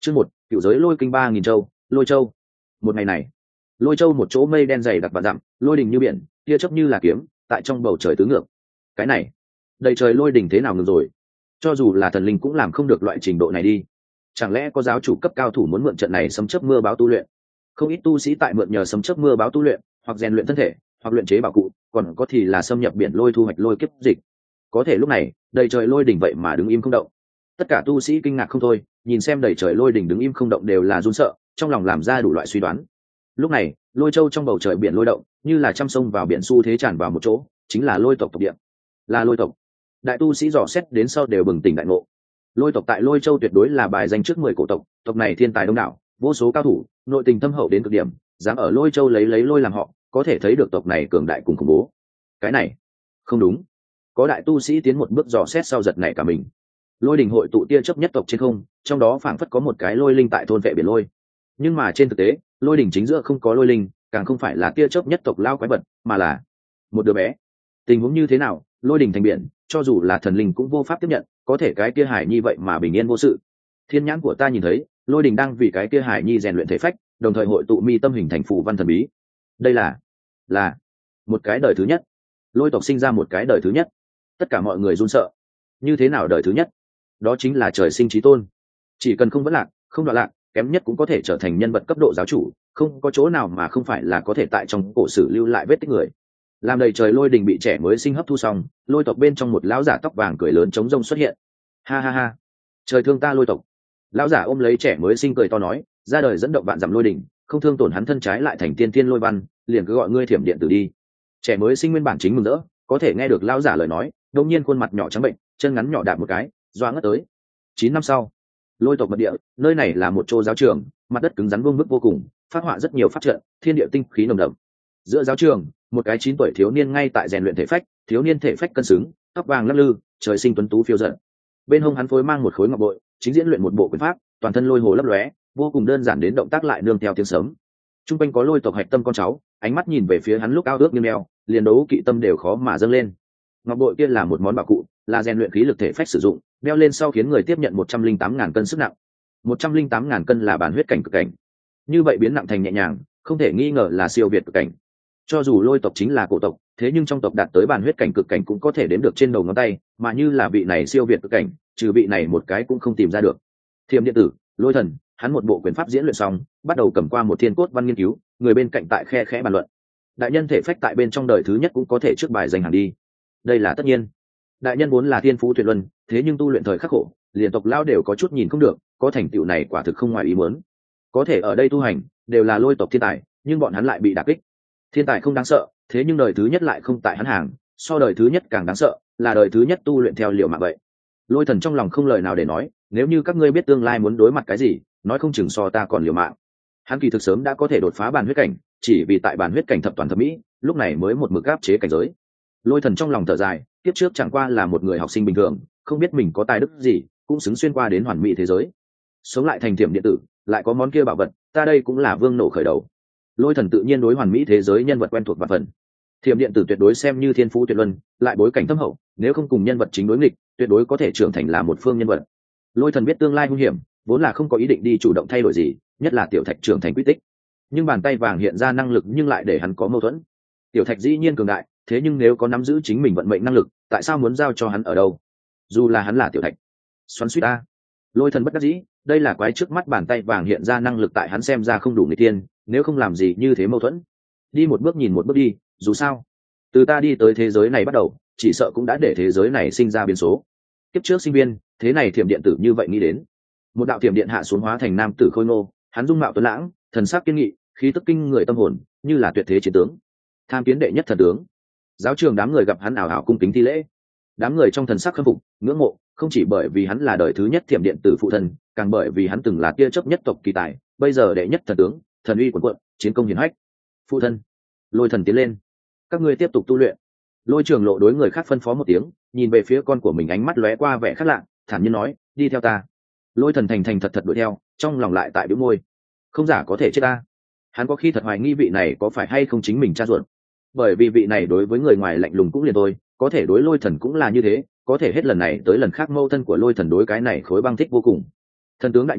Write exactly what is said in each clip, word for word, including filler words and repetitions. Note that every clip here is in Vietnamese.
Chương một, cựu giới lôi kinh ba nghìn châu, Lôi Châu. Một ngày này, Lôi Châu một chỗ mây đen dày đặc và dặm, lôi đình như biển, tia chớp như là kiếm, tại trong bầu trời tứ ngược. Cái này, đầy trời lôi đình thế nào ngừng rồi? Cho dù là thần linh cũng làm không được loại trình độ này đi. Chẳng lẽ có giáo chủ cấp cao thủ muốn mượn trận này sấm chớp mưa báo tu luyện? Không ít tu sĩ tại mượn nhờ sấm chớp mưa báo tu luyện, hoặc rèn luyện thân thể, hoặc luyện chế bảo cụ, còn có thì là xâm nhập biển lôi thu hoạch lôi kiếp dịch. Có thể lúc này, đầy trời lôi đỉnh vậy mà đứng im không động. Tất cả tu sĩ kinh ngạc không thôi, nhìn xem đầy trời lôi đỉnh đứng im không động đều là run sợ, trong lòng làm ra đủ loại suy đoán. Lúc này, Lôi Châu trong bầu trời biển lôi động, như là trăm sông vào biển xu thế tràn vào một chỗ, chính là lôi tộc tộc địa. Là lôi tộc. Đại tu sĩ dò xét đến sau đều bừng tỉnh đại ngộ. Lôi tộc tại Lôi Châu tuyệt đối là bài danh trước mười cổ tộc, tộc này thiên tài đông đảo, vô số cao thủ, nội tình thâm hậu đến cực điểm, dám ở Lôi Châu lấy lấy lôi làm họ, có thể thấy được tộc này cường đại cùng khủng bố. Cái này, không đúng. Có đại tu sĩ tiến một bước dò xét sau giật nảy cả mình. Lôi đình hội tụ tia chớp nhất tộc trên không, trong đó phảng phất có một cái lôi linh tại thôn vệ biển lôi. Nhưng mà trên thực tế, lôi đỉnh chính giữa không có lôi linh, càng không phải là tia chớp nhất tộc lao quái vật, mà là một đứa bé. Tình huống như thế nào, lôi đỉnh thành biển, cho dù là thần linh cũng vô pháp tiếp nhận, có thể cái kia hải nhi vậy mà bình yên vô sự. Thiên nhãn của ta nhìn thấy, lôi đỉnh đang vì cái kia hải nhi rèn luyện thể phách, đồng thời hội tụ mi tâm hình thành phù văn thần bí. Đây là là một cái đời thứ nhất. Lôi tộc sinh ra một cái đời thứ nhất. Tất cả mọi người run sợ. Như thế nào đời thứ nhất? Đó chính là trời sinh trí tôn. Chỉ cần không vẫn lạc, không đoạn lạc, kém nhất cũng có thể trở thành nhân vật cấp độ giáo chủ, không có chỗ nào mà không phải là có thể tại trong cổ sử lưu lại vết tích người. Làm đầy trời lôi đình bị trẻ mới sinh hấp thu xong, lôi tộc bên trong một lão giả tóc vàng cười lớn chống rông xuất hiện. Ha ha ha, trời thương ta lôi tộc. Lão giả ôm lấy trẻ mới sinh cười to nói, ra đời dẫn động vạn dặm lôi đình, không thương tổn hắn thân trái lại thành tiên tiên lôi văn, liền cứ gọi ngươi thiểm điện tử đi. Trẻ mới sinh nguyên bản chính mừng rỡ, có thể nghe được lão giả lời nói, đột nhiên khuôn mặt nhỏ trắng bệnh, chân ngắn nhỏ đạp một cái, doa ngất tới. Chín năm sau, lôi tộc mật địa, nơi này là một chỗ giáo trường, mặt đất cứng rắn vuông vức vô cùng, phát họa rất nhiều pháp trận, thiên địa tinh khí nồng đậm. Giữa giáo trường, một cái chín tuổi thiếu niên ngay tại rèn luyện thể phách, thiếu niên thể phách cân xứng, tóc vàng lắc lư, trời sinh tuấn tú phiêu dật. Bên hông hắn phối mang một khối ngọc bội, chính diễn luyện một bộ quyền pháp, toàn thân lôi hồ lấp lóe, vô cùng đơn giản đến động tác lại nương theo tiếng sấm. Trung quanh có lôi tộc hạch tâm con cháu, ánh mắt nhìn về phía hắn lúc ao ước như mèo, liền đấu kỵ tâm đều khó mà dâng lên. Ngọc bội kia là một món bảo cụ, là rèn luyện khí lực thể phách sử dụng, đeo lên sau khiến người tiếp nhận một trăm linh tám ngàn cân sức nặng. Một trăm linh tám ngàn cân là bản huyết cảnh cực cảnh. Như vậy biến nặng thành nhẹ nhàng, không thể nghi ngờ là siêu việt cực cảnh. Cho dù lôi tộc chính là cổ tộc, thế nhưng trong tộc đạt tới bản huyết cảnh cực cảnh cũng có thể đếm được trên đầu ngón tay, mà như là vị này siêu việt cực cảnh, trừ vị này một cái cũng không tìm ra được. Thiểm điện tử, lôi thần, hắn một bộ quyền pháp diễn luyện xong, bắt đầu cầm qua một thiên cốt văn nghiên cứu, người bên cạnh tại khe khẽ bàn luận. Đại nhân thể phách tại bên trong đời thứ nhất cũng có thể trước bài giành hàng đi. Đây là tất nhiên. Đại nhân vốn là thiên phú tuyệt luân, thế nhưng tu luyện thời khắc khổ, liền tộc lao đều có chút nhìn không được, có thành tựu này quả thực không ngoài ý muốn. Có thể ở đây tu hành, đều là lôi tộc thiên tài, nhưng bọn hắn lại bị đả kích. Thiên tài không đáng sợ, thế nhưng đời thứ nhất lại không tại hắn hàng, so đời thứ nhất càng đáng sợ, là đời thứ nhất tu luyện theo liều mạng vậy. Lôi thần trong lòng không lời nào để nói, nếu như các ngươi biết tương lai muốn đối mặt cái gì, nói không chừng so ta còn liều mạng. Hắn kỳ thực sớm đã có thể đột phá bản huyết cảnh, chỉ vì tại bản huyết cảnh thập toàn thập mỹ, lúc này mới một mực áp chế cảnh giới. Lôi thần trong lòng thở dài, tiếp trước chẳng qua là một người học sinh bình thường, không biết mình có tài đức gì, cũng xứng xuyên qua đến hoàn mỹ thế giới. Sống lại thành thiểm điện tử, lại có món kia bảo vật, ta đây cũng là vương nổ khởi đầu. Lôi thần tự nhiên đối hoàn mỹ thế giới nhân vật quen thuộc và phần. Thiểm điện tử tuyệt đối xem như thiên phú tuyệt luân, lại bối cảnh thâm hậu, nếu không cùng nhân vật chính đối nghịch, tuyệt đối có thể trưởng thành là một phương nhân vật. Lôi thần biết tương lai nguy hiểm, vốn là không có ý định đi chủ động thay đổi gì, nhất là tiểu thạch trưởng thành quy tích. Nhưng bàn tay vàng hiện ra năng lực nhưng lại để hắn có mâu thuẫn. Tiểu thạch dĩ nhiên cường đại, thế nhưng nếu có nắm giữ chính mình vận mệnh năng lực, tại sao muốn giao cho hắn ở đâu? Dù là hắn là tiểu thạch. Xoắn suýt a. Lôi thần bất đắc dĩ, đây là quái trước mắt bàn tay vàng hiện ra năng lực tại hắn xem ra không đủ người tiên, nếu không làm gì như thế mâu thuẫn. Đi một bước nhìn một bước đi, dù sao, từ ta đi tới thế giới này bắt đầu, chỉ sợ cũng đã để thế giới này sinh ra biến số. Kiếp trước sinh viên, thế này thiểm điện tử như vậy nghĩ đến. Một đạo thiểm điện hạ xuống hóa thành nam tử khôi ngô, hắn dung mạo tuấn lãng, thần sắc kiên nghị, khí tức kinh người tâm hồn, như là tuyệt thế chiến tướng. Tham kiến đệ nhất thần tướng. Giáo trường đám người gặp hắn ảo ảo cung kính thi lễ. Đám người trong thần sắc khâm phục, ngưỡng mộ, không chỉ bởi vì hắn là đời thứ nhất thiểm điện tử phụ thần, càng bởi vì hắn từng là tia chớp nhất tộc kỳ tài, bây giờ đệ nhất thần tướng, thần uy quần quận, chiến công hiển hách. Phụ thân. Lôi thần tiến lên. Các ngươi tiếp tục tu luyện. Lôi trường lộ đối người khác phân phó một tiếng, nhìn về phía con của mình ánh mắt lóe qua vẻ khác lạ, thản nhiên nói, đi theo ta. Lôi thần thành thành thật thật đuổi theo, trong lòng lại tại bĩu môi. Không giả có thể chết ta. Hắn có khi thật hoài nghi vị này có phải hay không chính mình cha ruột. Bởi vì vị này đối với người ngoài lạnh lùng cũng liền thôi, có thể đối lôi thần cũng là như thế, có thể hết lần này tới lần khác mâu thân của lôi thần đối cái này khối băng thích vô cùng. Thần tướng đại nhân,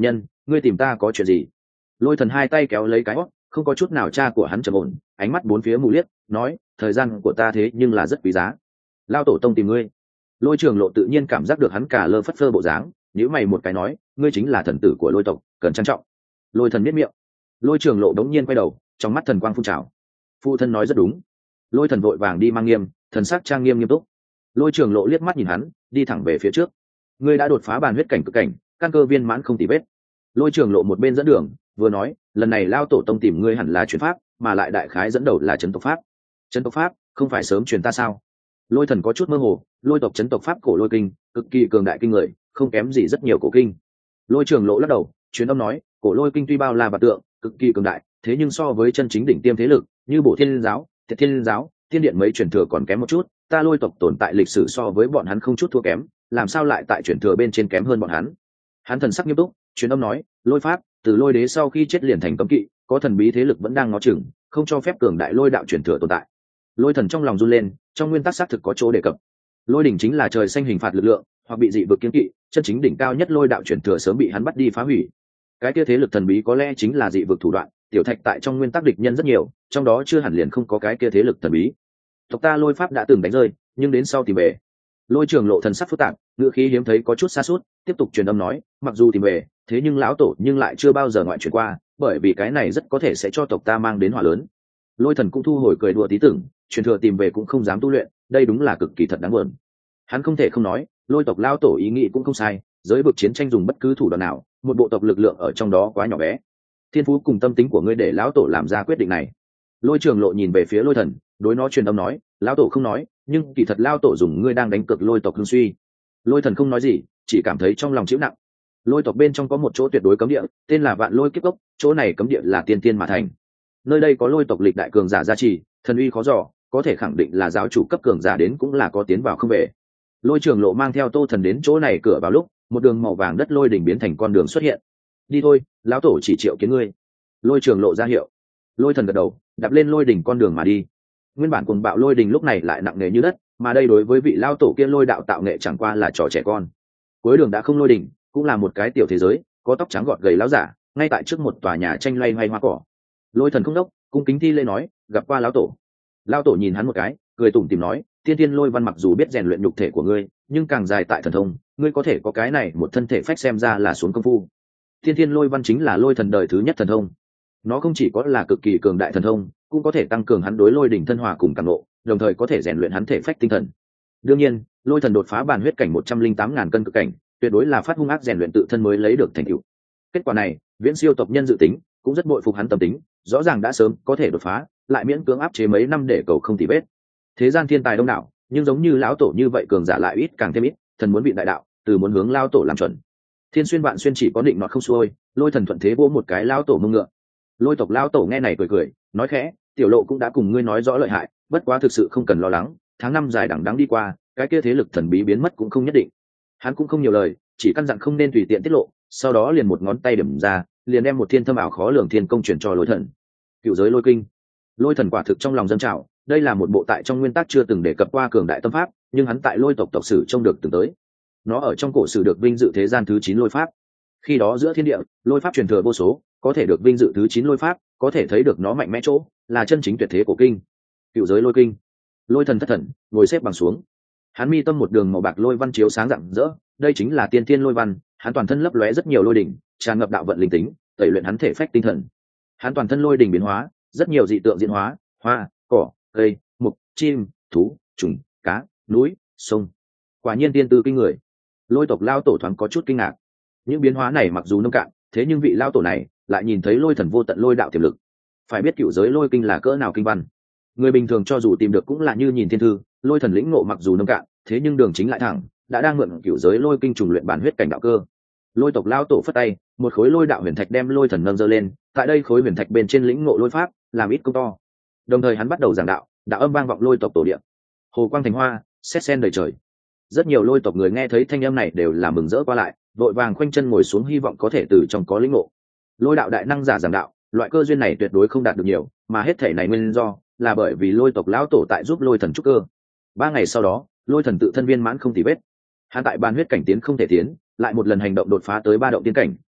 ngươi tìm ta có chuyện gì? Lôi thần hai tay kéo lấy cái hót, không có chút nào cha của hắn trầm ổn, ánh mắt bốn phía mù liếc, nói, thời gian của ta thế nhưng là rất quý giá. Lao tổ tông tìm ngươi. Lôi Trường Lộ tự nhiên cảm giác được hắn cả lơ phất phơ bộ dáng, nhíu mày một cái nói, ngươi chính là thần tử của Lôi tộc, cần trang trọng. Lôi thần biết miệng. Lôi Trường Lộ đống nhiên quay đầu, trong mắt thần quang phun trào. Phụ thân nói rất đúng. Lôi thần vội vàng đi mang nghiêm, thần sắc trang nghiêm nghiêm túc. Lôi Trường Lộ liếc mắt nhìn hắn, đi thẳng về phía trước. Ngươi đã đột phá bàn huyết cảnh cực cảnh, căn cơ viên mãn không tì vết. Lôi Trường Lộ một bên dẫn đường, vừa nói, lần này Lao tổ tông tìm ngươi hẳn là truyền pháp, mà lại đại khái dẫn đầu là trấn tộc pháp. Trấn tộc pháp, không phải sớm truyền ta sao? Lôi thần có chút mơ hồ, lôi tộc trấn tộc pháp cổ lôi kinh, cực kỳ cường đại kinh người, không kém gì rất nhiều cổ kinh. Lôi Trường Lộ lắc đầu, truyền âm nói, cổ lôi kinh tuy bao la và tượng, cực kỳ cường đại, thế nhưng so với chân chính đỉnh tiêm thế lực, như Bổ Thiên giáo, Thiệt Thiên giáo, Thiên điện mấy truyền thừa còn kém một chút, ta lôi tộc tồn tại lịch sử so với bọn hắn không chút thua kém, làm sao lại tại truyền thừa bên trên kém hơn bọn hắn? Hắn thần sắc nghiêm túc, truyền âm nói, lôi pháp, từ lôi đế sau khi chết liền thành cấm kỵ, có thần bí thế lực vẫn đang ngó chừng, không cho phép cường đại lôi đạo truyền thừa tồn tại. Lôi thần trong lòng run lên, trong nguyên tắc xác thực có chỗ đề cập. Lôi đỉnh chính là trời xanh hình phạt lực lượng, hoặc bị dị vực kiêng kỵ, chân chính đỉnh cao nhất lôi đạo truyền thừa sớm bị hắn bắt đi phá hủy. Cái kia thế lực thần bí có lẽ chính là dị vực thủ đoạn, tiểu thạch tại trong nguyên tắc địch nhân rất nhiều, trong đó chưa hẳn liền không có cái kia thế lực thần bí. Tộc ta lôi pháp đã từng đánh rơi, nhưng đến sau tìm về. Lôi Trường Lộ thần sắc phức tạp, ngữ khí hiếm thấy có chút xa suốt, tiếp tục truyền âm nói, mặc dù tìm về, thế nhưng lão tổ nhưng lại chưa bao giờ ngoại truyền qua, bởi vì cái này rất có thể sẽ cho tộc ta mang đến họa lớn. Lôi thần cũng thu hồi cười đùa tí tưởng, truyền thừa tìm về cũng không dám tu luyện, đây đúng là cực kỳ thật đáng buồn. Hắn không thể không nói, lôi tộc lão tổ ý nghĩ cũng không sai, giới vực chiến tranh dùng bất cứ thủ đoạn nào, một bộ tộc lực lượng ở trong đó quá nhỏ bé. Thiên phú cùng tâm tính của ngươi để lão tổ làm ra quyết định này. Lôi Trường Lộ nhìn về phía lôi thần, đối nó truyền âm nói, lão tổ không nói, nhưng kỳ thật lão tổ dùng ngươi đang đánh cược lôi tộc hưng suy. Lôi thần không nói gì, chỉ cảm thấy trong lòng chịu nặng. Lôi tộc bên trong có một chỗ tuyệt đối cấm địa, tên là Vạn Lôi Kiếp Cốc, chỗ này cấm địa là tiên tiên mà thành. Nơi đây có lôi tộc lịch đại cường giả gia trì, thần uy khó dò, có thể khẳng định là giáo chủ cấp cường giả đến cũng là có tiến vào không về. Lôi Trường Lộ mang theo Tô Thần đến chỗ này cửa vào lúc, một đường màu vàng đất lôi đỉnh biến thành con đường xuất hiện. Đi thôi, lão tổ chỉ triệu kiến ngươi. Lôi Trường Lộ ra hiệu. Lôi thần gật đầu, đạp lên lôi đỉnh con đường mà đi. Nguyên bản cuồng bạo lôi đỉnh lúc này lại nặng nề như đất, mà đây đối với vị lão tổ kia lôi đạo tạo nghệ chẳng qua là trò trẻ con. Cuối đường đã không lôi đỉnh, cũng là một cái tiểu thế giới, có tóc trắng gọt gầy lão giả, ngay tại trước một tòa nhà tranh loay hoay hoa cỏ. Lôi thần không đốc, cung kính thi lễ nói, gặp qua lão tổ. Lão tổ nhìn hắn một cái, cười tủm tỉm nói, tiên tiên lôi văn mặc dù biết rèn luyện nhục thể của ngươi, nhưng càng dài tại thần thông, ngươi có thể có cái này một thân thể phách xem ra là xuống công phu. Tiên tiên lôi văn chính là lôi thần đời thứ nhất thần thông. Nó không chỉ có là cực kỳ cường đại thần thông, cũng có thể tăng cường hắn đối lôi đỉnh thân hòa cùng cảm ngộ, đồng thời có thể rèn luyện hắn thể phách tinh thần. Đương nhiên, lôi thần đột phá bản huyết cảnh một trăm linh tám ngàn cân cực cảnh, tuyệt đối là phát hung ác rèn luyện tự thân mới lấy được thành tựu. Kết quả này, viễn siêu tộc nhân dự tính, cũng rất bội phục hắn tâm tính, rõ ràng đã sớm có thể đột phá, lại miễn cưỡng áp chế mấy năm để cầu không tì vết. Thế gian thiên tài đông đảo, nhưng giống như lão tổ như vậy cường giả lại ít càng thêm ít, thần muốn bị đại đạo, từ muốn hướng lão tổ làm chuẩn. Thiên xuyên vạn xuyên chỉ có định nọt không xuôi, lôi thần thuận thế vỗ một cái lão tổ mông ngựa. Lôi tộc lão tổ nghe này cười cười, nói khẽ, tiểu lộ cũng đã cùng ngươi nói rõ lợi hại, bất quá thực sự không cần lo lắng, tháng năm dài đằng đẵng đi qua, cái kia thế lực thần bí biến mất cũng không nhất định. Hắn cũng không nhiều lời, chỉ căn dặn không nên tùy tiện tiết lộ, sau đó liền một ngón tay điểm ra, liền đem một thiên thâm ảo khó lường thiên công truyền cho lôi thần. Cựu giới lôi kinh. Lôi thần quả thực trong lòng dâng trào, đây là một bộ tại trong nguyên tắc chưa từng đề cập qua cường đại tâm pháp, nhưng hắn tại lôi tộc tộc sử trông được từng tới. Nó ở trong cổ sử được vinh dự thế gian thứ chín lôi pháp. Khi đó giữa thiên địa, lôi pháp truyền thừa vô số, có thể được vinh dự thứ chín lôi pháp, có thể thấy được nó mạnh mẽ chỗ, là chân chính tuyệt thế của kinh. Cựu giới lôi kinh. Lôi thần thất thần, ngồi xếp bằng xuống. Hắn mi tâm một đường màu bạc lôi văn chiếu sáng rạng rỡ, đây chính là tiên tiên lôi văn, hắn toàn thân lấp lóe rất nhiều lôi đỉnh, tràn ngập đạo vận linh tính, tẩy luyện hắn thể phách tinh thần. Hắn toàn thân lôi đỉnh biến hóa, rất nhiều dị tượng diễn hóa, hoa, cỏ, cây, mục, chim, thú, trùng, cá, núi, sông. Quả nhiên tiên tư kinh người. Lôi tộc lao tổ thoáng có chút kinh ngạc. Những biến hóa này mặc dù nông cạn, thế nhưng vị lao tổ này lại nhìn thấy lôi thần vô tận lôi đạo tiềm lực. Phải biết cựu giới lôi kinh là cỡ nào kinh văn. Người bình thường cho dù tìm được cũng là như nhìn thiên thư, lôi thần lĩnh ngộ mặc dù nông cạn, thế nhưng đường chính lại thẳng, đã đang mượn cựu giới lôi kinh trùng luyện bản huyết cảnh đạo cơ. Lôi tộc lao tổ phất tay, một khối lôi đạo huyền thạch đem lôi thần nâng giơ lên, tại đây khối huyền thạch bên trên lĩnh ngộ lôi pháp, làm ít công to. Đồng thời hắn bắt đầu giảng đạo, đạo âm vang vọng lôi tộc tổ địa. Hồ quang thành hoa, sét sen đầy trời. Rất nhiều lôi tộc người nghe thấy thanh âm này đều là mừng rỡ qua lại, vội vàng khoanh chân ngồi xuống hy vọng có thể từ trong có lĩnh ngộ. Lôi đạo đại năng giả giảng đạo, loại cơ duyên này tuyệt đối không đạt được nhiều, mà hết thể này nguyên do là bởi vì lôi tộc lão tổ tại giúp lôi thần trúc cơ. Ba ngày sau đó, lôi thần tự thân viên mãn không tì vết. Hắn tại ban huyết cảnh tiến không thể tiến, lại một lần hành động đột phá tới ba động tiên cảnh,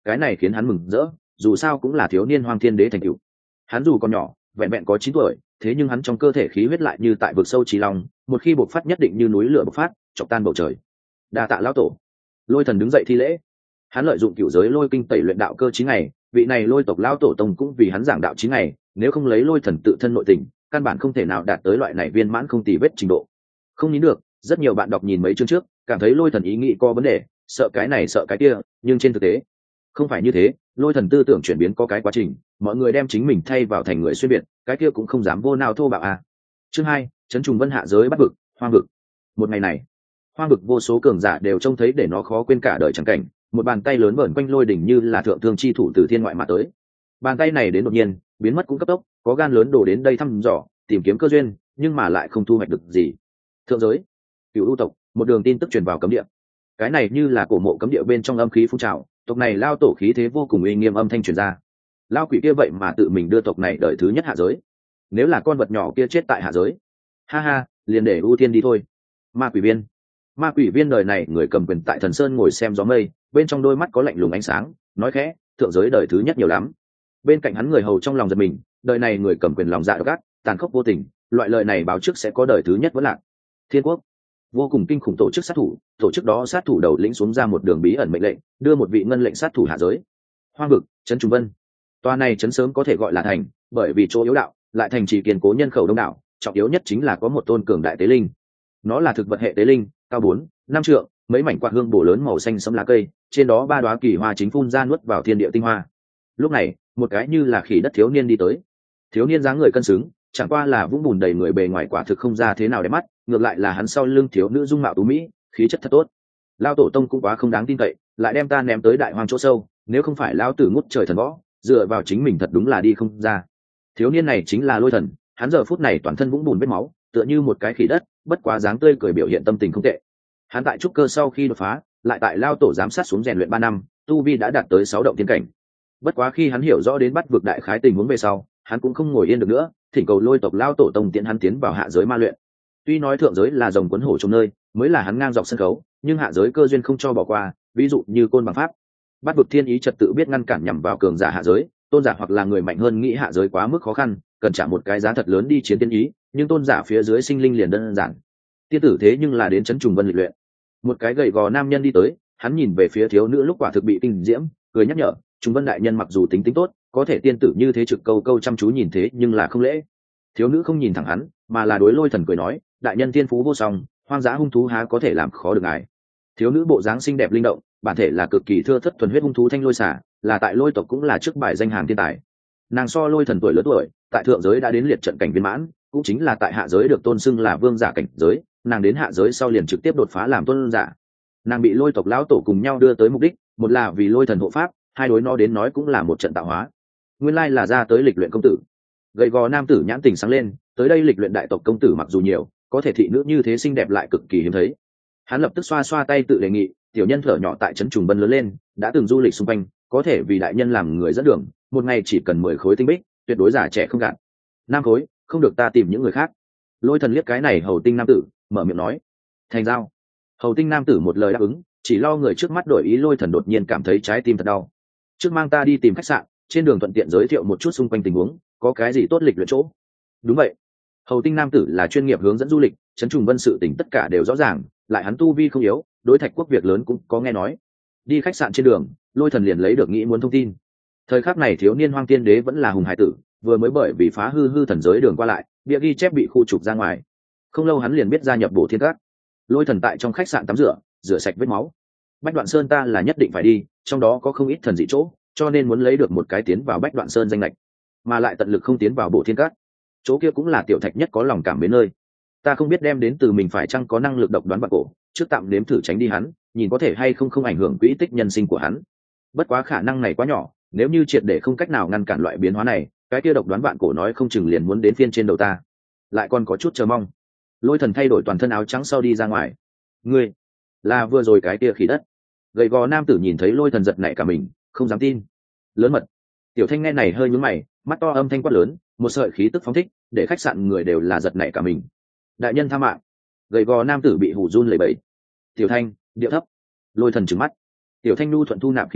cái này khiến hắn mừng rỡ, dù sao cũng là thiếu niên hoang thiên đế thành cựu. Hắn dù còn nhỏ, vẹn vẹn có chín tuổi, thế nhưng hắn trong cơ thể khí huyết lại như tại vực sâu trí long, một khi bộc phát nhất định như núi lửa bộc phát, chọc tan bầu trời. Đa tạ lão tổ. Lôi thần đứng dậy thi lễ. Hắn lợi dụng cựu giới lôi kinh tẩy luyện đạo cơ chín ngày, vị này lôi tộc lão tổ tông cũng vì hắn giảng đạo chín ngày, nếu không lấy lôi thần tự thân nội tình, căn bản không thể nào đạt tới loại này viên mãn không tì vết trình độ. Không nín được, rất nhiều bạn đọc nhìn mấy chương trước, cảm thấy lôi thần ý nghĩ có vấn đề, sợ cái này sợ cái kia, nhưng trên thực tế không phải như thế. Lôi thần tư tưởng chuyển biến có cái quá trình, mọi người đem chính mình thay vào thành người xuyên biệt, cái kia cũng không dám vô nào thô bạo à. Chương hai, chấn trùng vân hạ giới bắt vực, hoang vực. Một ngày này, hoang vực vô số cường giả đều trông thấy để nó khó quên cả đời chẳng cảnh, một bàn tay lớn vờn quanh lôi đỉnh như là thượng thương chi thủ từ thiên ngoại mà tới. Bàn tay này đến đột nhiên, biến mất cũng cấp tốc, có gan lớn đổ đến đây thăm dò, tìm kiếm cơ duyên, nhưng mà lại không thu hoạch được gì. Thượng giới, Cửu U tộc, một đường tin tức truyền vào cấm địa. Cái này như là cổ mộ cấm địa bên trong âm khí phun trào, tộc này lao tổ khí thế vô cùng uy nghiêm, âm thanh truyền ra. Lao quỷ kia vậy mà tự mình đưa tộc này đời thứ nhất hạ giới. Nếu là con vật nhỏ kia chết tại hạ giới, ha ha, liền để ưu tiên đi thôi. Ma quỷ viên, ma quỷ viên đời này người cầm quyền tại thần sơn ngồi xem gió mây, bên trong đôi mắt có lạnh lùng ánh sáng, nói khẽ, thượng giới đời thứ nhất nhiều lắm. Bên cạnh hắn người hầu trong lòng giật mình, đời này người cầm quyền lòng dạ gắt, tàn khốc vô tình, loại lời này báo trước sẽ có đời thứ nhất vẫn lạc. Thiên quốc, vô cùng kinh khủng tổ chức sát thủ, tổ chức đó sát thủ đầu lĩnh xuống ra một đường bí ẩn mệnh lệnh, đưa một vị ngân lệnh sát thủ hạ giới. Hoang vực, trấn Trùng Vân. Tòa này trấn sớm có thể gọi là thành, bởi vì chỗ yếu đạo, lại thành trì kiên cố nhân khẩu đông đảo, trọng yếu nhất chính là có một tôn cường đại tế linh. Nó là thực vật hệ tế linh, cao bốn, năm trượng, mấy mảnh quạt hương bổ lớn màu xanh sẫm lá cây, trên đó ba đóa kỳ hoa chính phun ra nuốt vào thiên địa tinh hoa. Lúc này, một cái như là khỉ đất thiếu niên đi tới. Thiếu niên dáng người cân xứng, chẳng qua là vũng bùn đầy người, bề ngoài quả thực không ra thế nào đẹp mắt, ngược lại là hắn sau lưng thiếu nữ dung mạo tú mỹ, khí chất thật tốt. Lao tổ tông cũng quá không đáng tin cậy, lại đem ta ném tới đại hoang chỗ sâu, nếu không phải lão tử ngút trời thần võ, dựa vào chính mình thật đúng là đi không ra. Thiếu niên này chính là Lôi Thần, hắn giờ phút này toàn thân vũng bùn vết máu, tựa như một cái khỉ đất, bất quá dáng tươi cười biểu hiện tâm tình không tệ. Hắn tại trúc cơ sau khi đột phá, lại tại lao tổ giám sát xuống rèn luyện ba năm, tu vi đã đạt tới sáu động thiên cảnh. Bất quá khi hắn hiểu rõ đến bắt vực đại khái tình huống về sau, hắn cũng không ngồi yên được nữa, thỉnh cầu Lôi tộc lao tổ tông tiễn hắn tiến vào hạ giới ma luyện. Tuy nói thượng giới là rồng quấn hổ trong nơi, mới là hắn ngang dọc sân khấu, nhưng hạ giới cơ duyên không cho bỏ qua, ví dụ như côn bằng pháp. Bắt vực thiên ý trật tự biết ngăn cản nhằm vào cường giả hạ giới, tôn giả hoặc là người mạnh hơn nghĩ hạ giới quá mức khó khăn, cần trả một cái giá thật lớn đi chiến tiên ý, nhưng tôn giả phía dưới sinh linh liền đơn giản. Tiên tử thế nhưng là đến trấn Trùng Vân lịch luyện. Một cái gầy gò nam nhân đi tới, hắn nhìn về phía thiếu nữ lúc quả thực bị kinh diễm, cười nhắc nhở, Trùng Vân đại nhân mặc dù tính tính tốt, có thể tiên tử như thế trực câu câu chăm chú nhìn thế nhưng là không lễ. Thiếu nữ không nhìn thẳng hắn, mà là đối Lôi Thần cười nói, đại nhân tiên phú vô song, hoang dã hung thú há có thể làm khó được ngài. Thiếu nữ bộ dáng xinh đẹp linh động, bản thể là cực kỳ thưa thất thuần huyết hung thú thanh lôi xả, là tại Lôi tộc cũng là trước bài danh hàng thiên tài. Nàng so Lôi Thần tuổi lớn tuổi, tại thượng giới đã đến liệt trận cảnh viên mãn, cũng chính là tại hạ giới được tôn xưng là vương giả cảnh giới, nàng đến hạ giới sau liền trực tiếp đột phá làm tôn giả. Nàng bị Lôi tộc lão tổ cùng nhau đưa tới mục đích, một là vì Lôi Thần hộ pháp, hai đối nó đến nói cũng là một trận tạo hóa. Nguyên lai là ra tới lịch luyện công tử. Gầy gò nam tử nhãn tình sáng lên, tới đây lịch luyện đại tộc công tử mặc dù nhiều, có thể thị nữ như thế xinh đẹp lại cực kỳ hiếm thấy. Hắn lập tức xoa xoa tay tự đề nghị, tiểu nhân thở nhỏ tại trấn Trùng Vân lớn lên, đã từng du lịch xung quanh, có thể vì đại nhân làm người dẫn đường, một ngày chỉ cần mười khối tinh bích, tuyệt đối già trẻ không gạt. Nam khối, không được ta tìm những người khác. Lôi Thần liếc cái này hầu tinh nam tử, mở miệng nói, thành giao. Hầu tinh nam tử một lời đáp ứng, chỉ lo người trước mắt đổi ý. Lôi Thần đột nhiên cảm thấy trái tim thật đau. Trước mang ta đi tìm khách sạn, trên đường thuận tiện giới thiệu một chút xung quanh tình huống, có cái gì tốt lịch luyện chỗ. Đúng vậy. Hầu tinh nam tử là chuyên nghiệp hướng dẫn du lịch, trấn Trùng Vân sự tình tất cả đều rõ ràng, lại hắn tu vi không yếu, đối Thạch quốc việc lớn cũng có nghe nói. Đi khách sạn trên đường, Lôi Thần liền lấy được nghĩ muốn thông tin. Thời khắc này thiếu niên hoang tiên đế vẫn là hùng hải tử, vừa mới bởi vì phá hư hư thần giới đường qua lại, bịa ghi chép bị khu trục ra ngoài. Không lâu hắn liền biết gia nhập Bổ Thiên Các. Lôi Thần tại trong khách sạn tắm rửa, rửa sạch vết máu. Bách Đoạn Sơn ta là nhất định phải đi, trong đó có không ít thần dị chỗ, cho nên muốn lấy được một cái tiến vào Bách Đoạn Sơn danh lệch, mà lại tận lực không tiến vào Bổ Thiên Các. Chỗ kia cũng là tiểu Thạch nhất có lòng cảm mến nơi. Ta không biết đem đến từ mình phải chăng có năng lực độc đoán bạc cổ, trước tạm nếm thử tránh đi hắn, nhìn có thể hay không không ảnh hưởng quỹ tích nhân sinh của hắn. Bất quá khả năng này quá nhỏ, nếu như triệt để không cách nào ngăn cản loại biến hóa này, cái kia độc đoán vạn cổ nói không chừng liền muốn đến phiên trên đầu ta. Lại còn có chút chờ mong. Lôi Thần thay đổi toàn thân áo trắng sau đi ra ngoài. Ngươi là vừa rồi cái kia khỉ đất. Gầy gò nam tử nhìn thấy Lôi Thần giật nảy cả mình, không dám tin. Lớn mật. Tiểu Thanh nghe này hơi nhướng mày, mắt to âm thanh quát lớn, một sợi khí tức phóng thích, để khách sạn người đều là giật nảy cả mình. Đại nhân tha mạng. Gầy gò nam tử bị hù run lẩy bẩy. Tiểu Thanh, điệu thấp. Lôi Thần trừng mắt. Tiểu Thanh nu thuận thu nạp khí tức,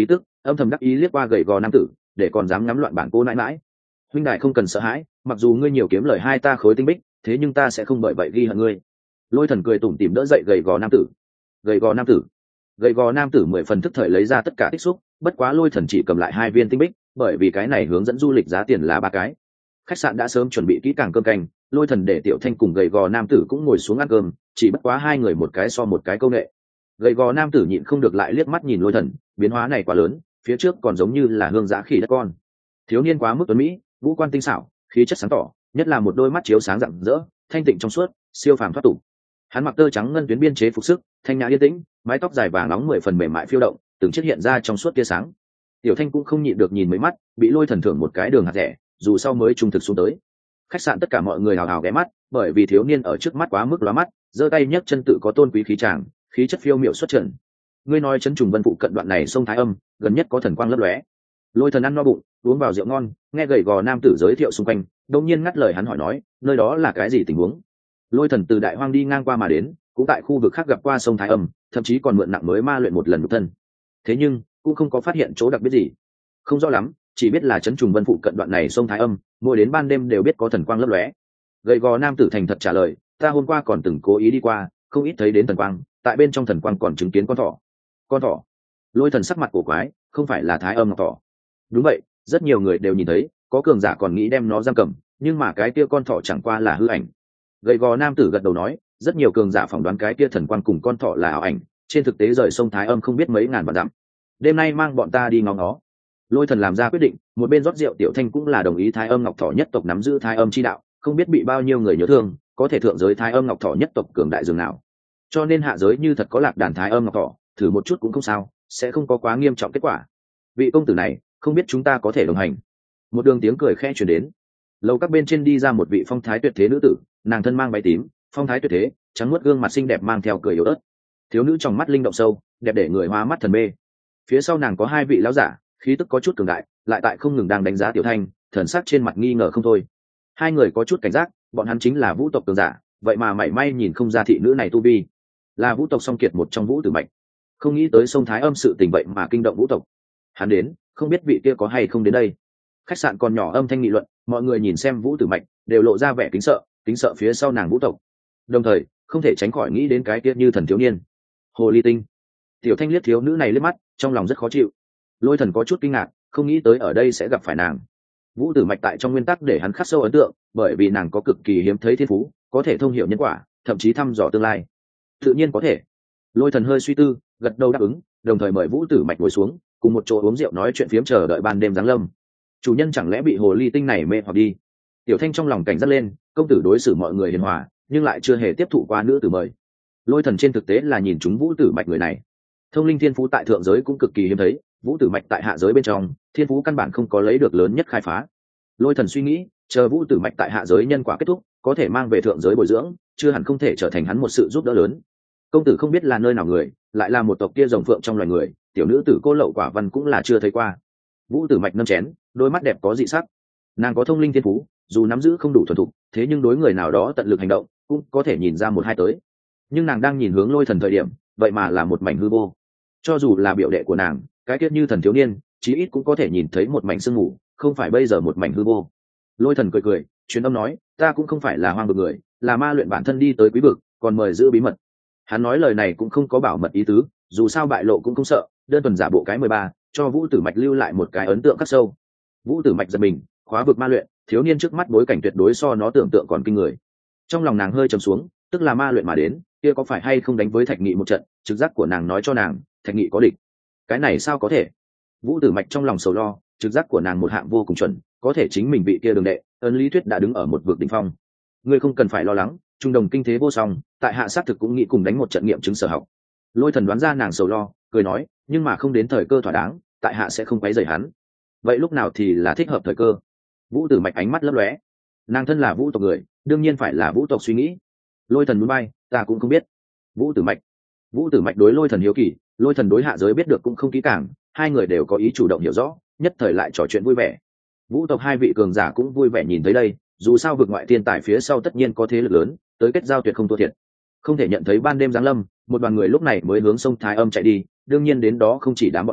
âm thầm đắc ý liếc qua gầy gò nam tử, để còn dám ngắm loạn bản cô nãi mãi. Huynh đại không cần sợ hãi, mặc dù ngươi nhiều kiếm lời hai ta khối tinh bích, thế nhưng ta sẽ không bởi vậy ghi hận ngươi. Lôi Thần cười tủm tỉm đỡ dậy gầy gò nam tử. Gầy gò nam tử, gầy gò nam tử mười phần thức thời lấy ra tất cả tích xúc, bất quá Lôi Thần chỉ cầm lại hai viên tinh bích, bởi vì cái này hướng dẫn du lịch giá tiền là ba cái. Khách sạn đã sớm chuẩn bị kỹ càng cơm canh, Lôi Thần để Tiểu Thanh cùng gầy gò nam tử cũng ngồi xuống ăn cơm, chỉ bất quá hai người một cái so một cái câu nệ. Gầy gò nam tử nhịn không được lại liếc mắt nhìn Lôi Thần, biến hóa này quá lớn, phía trước còn giống như là hương giã khỉ đất con. Thiếu niên quá mức tuấn mỹ, ngũ quan tinh xảo, khí chất sáng tỏ, nhất là một đôi mắt chiếu sáng rạng rỡ, thanh tịnh trong suốt, siêu phàm thoát tục. Hắn mặc tơ trắng ngân tuyến biên chế phục sức, thanh nhã yên tĩnh, mái tóc dài vàng nóng mười phần mềm mại phiêu động, từng chiếc hiện ra trong suốt tia sáng. Tiểu Thanh cũng không nhịn được nhìn mấy mắt, bị Lôi Thần thưởng một cái đường hạt rẻ, dù sau mới trung thực xuống tới. Khách sạn tất cả mọi người hào hào ghé mắt, bởi vì thiếu niên ở trước mắt quá mức lóa mắt, giơ tay nhấc chân tự có tôn quý khí tràng, khí chất phiêu miệu xuất trần. Ngươi nói chấn trùng vân phụ cận đoạn này sông Thái Âm, gần nhất có thần quang lấp lóe. Lôi Thần ăn no bụng, uống vào rượu ngon, nghe gầy gò nam tử giới thiệu xung quanh, đột nhiên ngắt lời hắn hỏi nói, nơi đó là cái gì tình huống? Lôi Thần từ Đại Hoang đi ngang qua mà đến, cũng tại khu vực khác gặp qua sông Thái Âm, thậm chí còn mượn nặng mới ma luyện một lần nhục thân. Thế nhưng cũng không có phát hiện chỗ đặc biệt gì, không rõ lắm, chỉ biết là chấn trùng vân phụ cận đoạn này sông Thái Âm, mỗi đến ban đêm đều biết có thần quang lấp lóe. Gầy gò nam tử thành thật trả lời, ta hôm qua còn từng cố ý đi qua, không ít thấy đến thần quang, tại bên trong thần quang còn chứng kiến con thỏ. Con thỏ? Lôi Thần sắc mặt cổ quái, không phải là Thái Âm ngọc thỏ? Đúng vậy, rất nhiều người đều nhìn thấy, có cường giả còn nghĩ đem nó giam cầm, nhưng mà cái kia con thỏ chẳng qua là hư ảnh. Gầy gò nam tử gật đầu nói, rất nhiều cường giả phỏng đoán cái kia thần quang cùng con thỏ là ảo ảnh, trên thực tế rời sông Thái Âm không biết mấy ngàn vạn dặm. Đêm nay mang bọn ta đi ngó ngó. Lôi Thần làm ra quyết định, một bên rót rượu Tiểu Thanh cũng là đồng ý Thái Âm ngọc thỏ nhất tộc nắm giữ Thái Âm chi đạo, không biết bị bao nhiêu người nhớ thương, có thể thượng giới Thái Âm ngọc thỏ nhất tộc cường đại dường nào. Cho nên hạ giới như thật có lạc đàn Thái Âm ngọc thỏ, thử một chút cũng không sao, sẽ không có quá nghiêm trọng kết quả. Vị công tử này, không biết chúng ta có thể đồng hành. Một đường tiếng cười khẽ truyền đến. Lầu các bên trên đi ra một vị phong thái tuyệt thế nữ tử, nàng thân mang váy tím, phong thái tuyệt thế, trắng muốt gương mặt xinh đẹp mang theo cười yếu ớt. Thiếu nữ trong mắt linh động sâu, đẹp để người hoa mắt thần mê. Phía sau nàng có hai vị lão giả, khí tức có chút cường đại, lại tại không ngừng đang đánh giá Tiểu Thanh, thần sắc trên mặt nghi ngờ không thôi. Hai người có chút cảnh giác, bọn hắn chính là vũ tộc cường giả, vậy mà mảy may nhìn không ra thị nữ này tu vi, là vũ tộc song kiệt một trong vũ tử mạch. Không nghĩ tới sông Thái Âm sự tình vậy mà kinh động vũ tộc. Hắn đến, không biết vị kia có hay không đến đây. Khách sạn còn nhỏ âm thanh nghị luận, mọi người nhìn xem vũ tử mạch đều lộ ra vẻ kính sợ, kính sợ phía sau nàng vũ tộc, đồng thời không thể tránh khỏi nghĩ đến cái kia như thần thiếu niên hồ ly tinh. Tiểu Thanh liếc thiếu nữ này liếc mắt, trong lòng rất khó chịu. Lôi Thần có chút kinh ngạc, không nghĩ tới ở đây sẽ gặp phải nàng. Vũ tử mạch tại trong nguyên tắc để hắn khắc sâu ấn tượng, bởi vì nàng có cực kỳ hiếm thấy thiên phú, có thể thông hiểu nhân quả, thậm chí thăm dò tương lai. Tự nhiên có thể. Lôi Thần hơi suy tư, gật đầu đáp ứng, đồng thời mời vũ tử mạch ngồi xuống, cùng một chỗ uống rượu nói chuyện phiếm chờ đợi ban đêm giáng lâm. Chủ nhân chẳng lẽ bị hồ ly tinh này mê hoặc đi? Tiểu Thanh trong lòng cảnh giác lên, công tử đối xử mọi người hiền hòa, nhưng lại chưa hề tiếp thụ qua nữ tử mời. Lôi Thần trên thực tế là nhìn chúng vũ tử mạch người này. Thông linh thiên phú tại thượng giới cũng cực kỳ hiếm thấy, vũ tử mạch tại hạ giới bên trong, thiên phú căn bản không có lấy được lớn nhất khai phá. Lôi Thần suy nghĩ, chờ vũ tử mạch tại hạ giới nhân quả kết thúc, có thể mang về thượng giới bồi dưỡng, chưa hẳn không thể trở thành hắn một sự giúp đỡ lớn. Công tử không biết là nơi nào người, lại là một tộc kia rồng phượng trong loài người, tiểu nữ tử cô Lậu Quả Văn cũng là chưa thấy qua. Vũ tử mạch nâng chén, đôi mắt đẹp có dị sắc. Nàng có thông linh thiên phú, dù nắm giữ không đủ thuần thục, thế nhưng đối người nào đó tận lực hành động, cũng có thể nhìn ra một hai tới. Nhưng nàng đang nhìn hướng Lôi Thần thời điểm, vậy mà là một mảnh hư vô. Cho dù là biểu đệ của nàng, cái tiết như thần thiếu niên, chí ít cũng có thể nhìn thấy một mảnh sương mù, không phải bây giờ một mảnh hư vô. Lôi Thần cười cười, truyền âm nói, ta cũng không phải là hoang vực người, là ma luyện bản thân đi tới quý vực, còn mời giữ bí mật. Hắn nói lời này cũng không có bảo mật ý tứ, dù sao bại lộ cũng không sợ, đơn thuần giả bộ cái mười ba, cho Vũ Tử Mạch lưu lại một cái ấn tượng khắc sâu. Vũ Tử Mạch giật mình, khóa vực ma luyện, thiếu niên trước mắt bối cảnh tuyệt đối so nó tưởng tượng còn kinh người. Trong lòng nàng hơi trầm xuống, tức là ma luyện mà đến, kia có phải hay không đánh với Thạch Nghị một trận, trực giác của nàng nói cho nàng, Thạch Nghị có địch. Cái này sao có thể? Vũ Tử Mạch trong lòng sầu lo, trực giác của nàng một hạng vô cùng chuẩn, có thể chính mình bị kia đường đệ, ấn lý thuyết đã đứng ở một vực đỉnh phong. Ngươi không cần phải lo lắng, trung đồng kinh thế vô song, tại hạ sát thực cũng nghĩ cùng đánh một trận nghiệm chứng sở học. Lôi Thần đoán ra nàng sầu lo, cười nói, nhưng mà không đến thời cơ thỏa đáng, tại hạ sẽ không quấy rầy hắn. Vậy lúc nào thì là thích hợp thời cơ? Vũ Tử Mạch ánh mắt lấp lóe, nàng thân là vũ tộc người, đương nhiên phải là vũ tộc suy nghĩ. Lôi Thần muốn bay, ta cũng không biết. Vũ Tử Mạch, Vũ Tử Mạch đối Lôi Thần hiếu kỳ, Lôi Thần đối hạ giới biết được cũng không kỹ càng, hai người đều có ý chủ động hiểu rõ, nhất thời lại trò chuyện vui vẻ. Vũ tộc hai vị cường giả cũng vui vẻ nhìn thấy đây, dù sao vực ngoại thiên tài phía sau tất nhiên có thế lực lớn, tới kết giao tuyệt không thua thiệt. Không thể nhận thấy ban đêm giáng lâm, một đoàn người lúc này mới hướng sông Thái Âm chạy đi, đương nhiên đến đó không chỉ đám bọn hắn,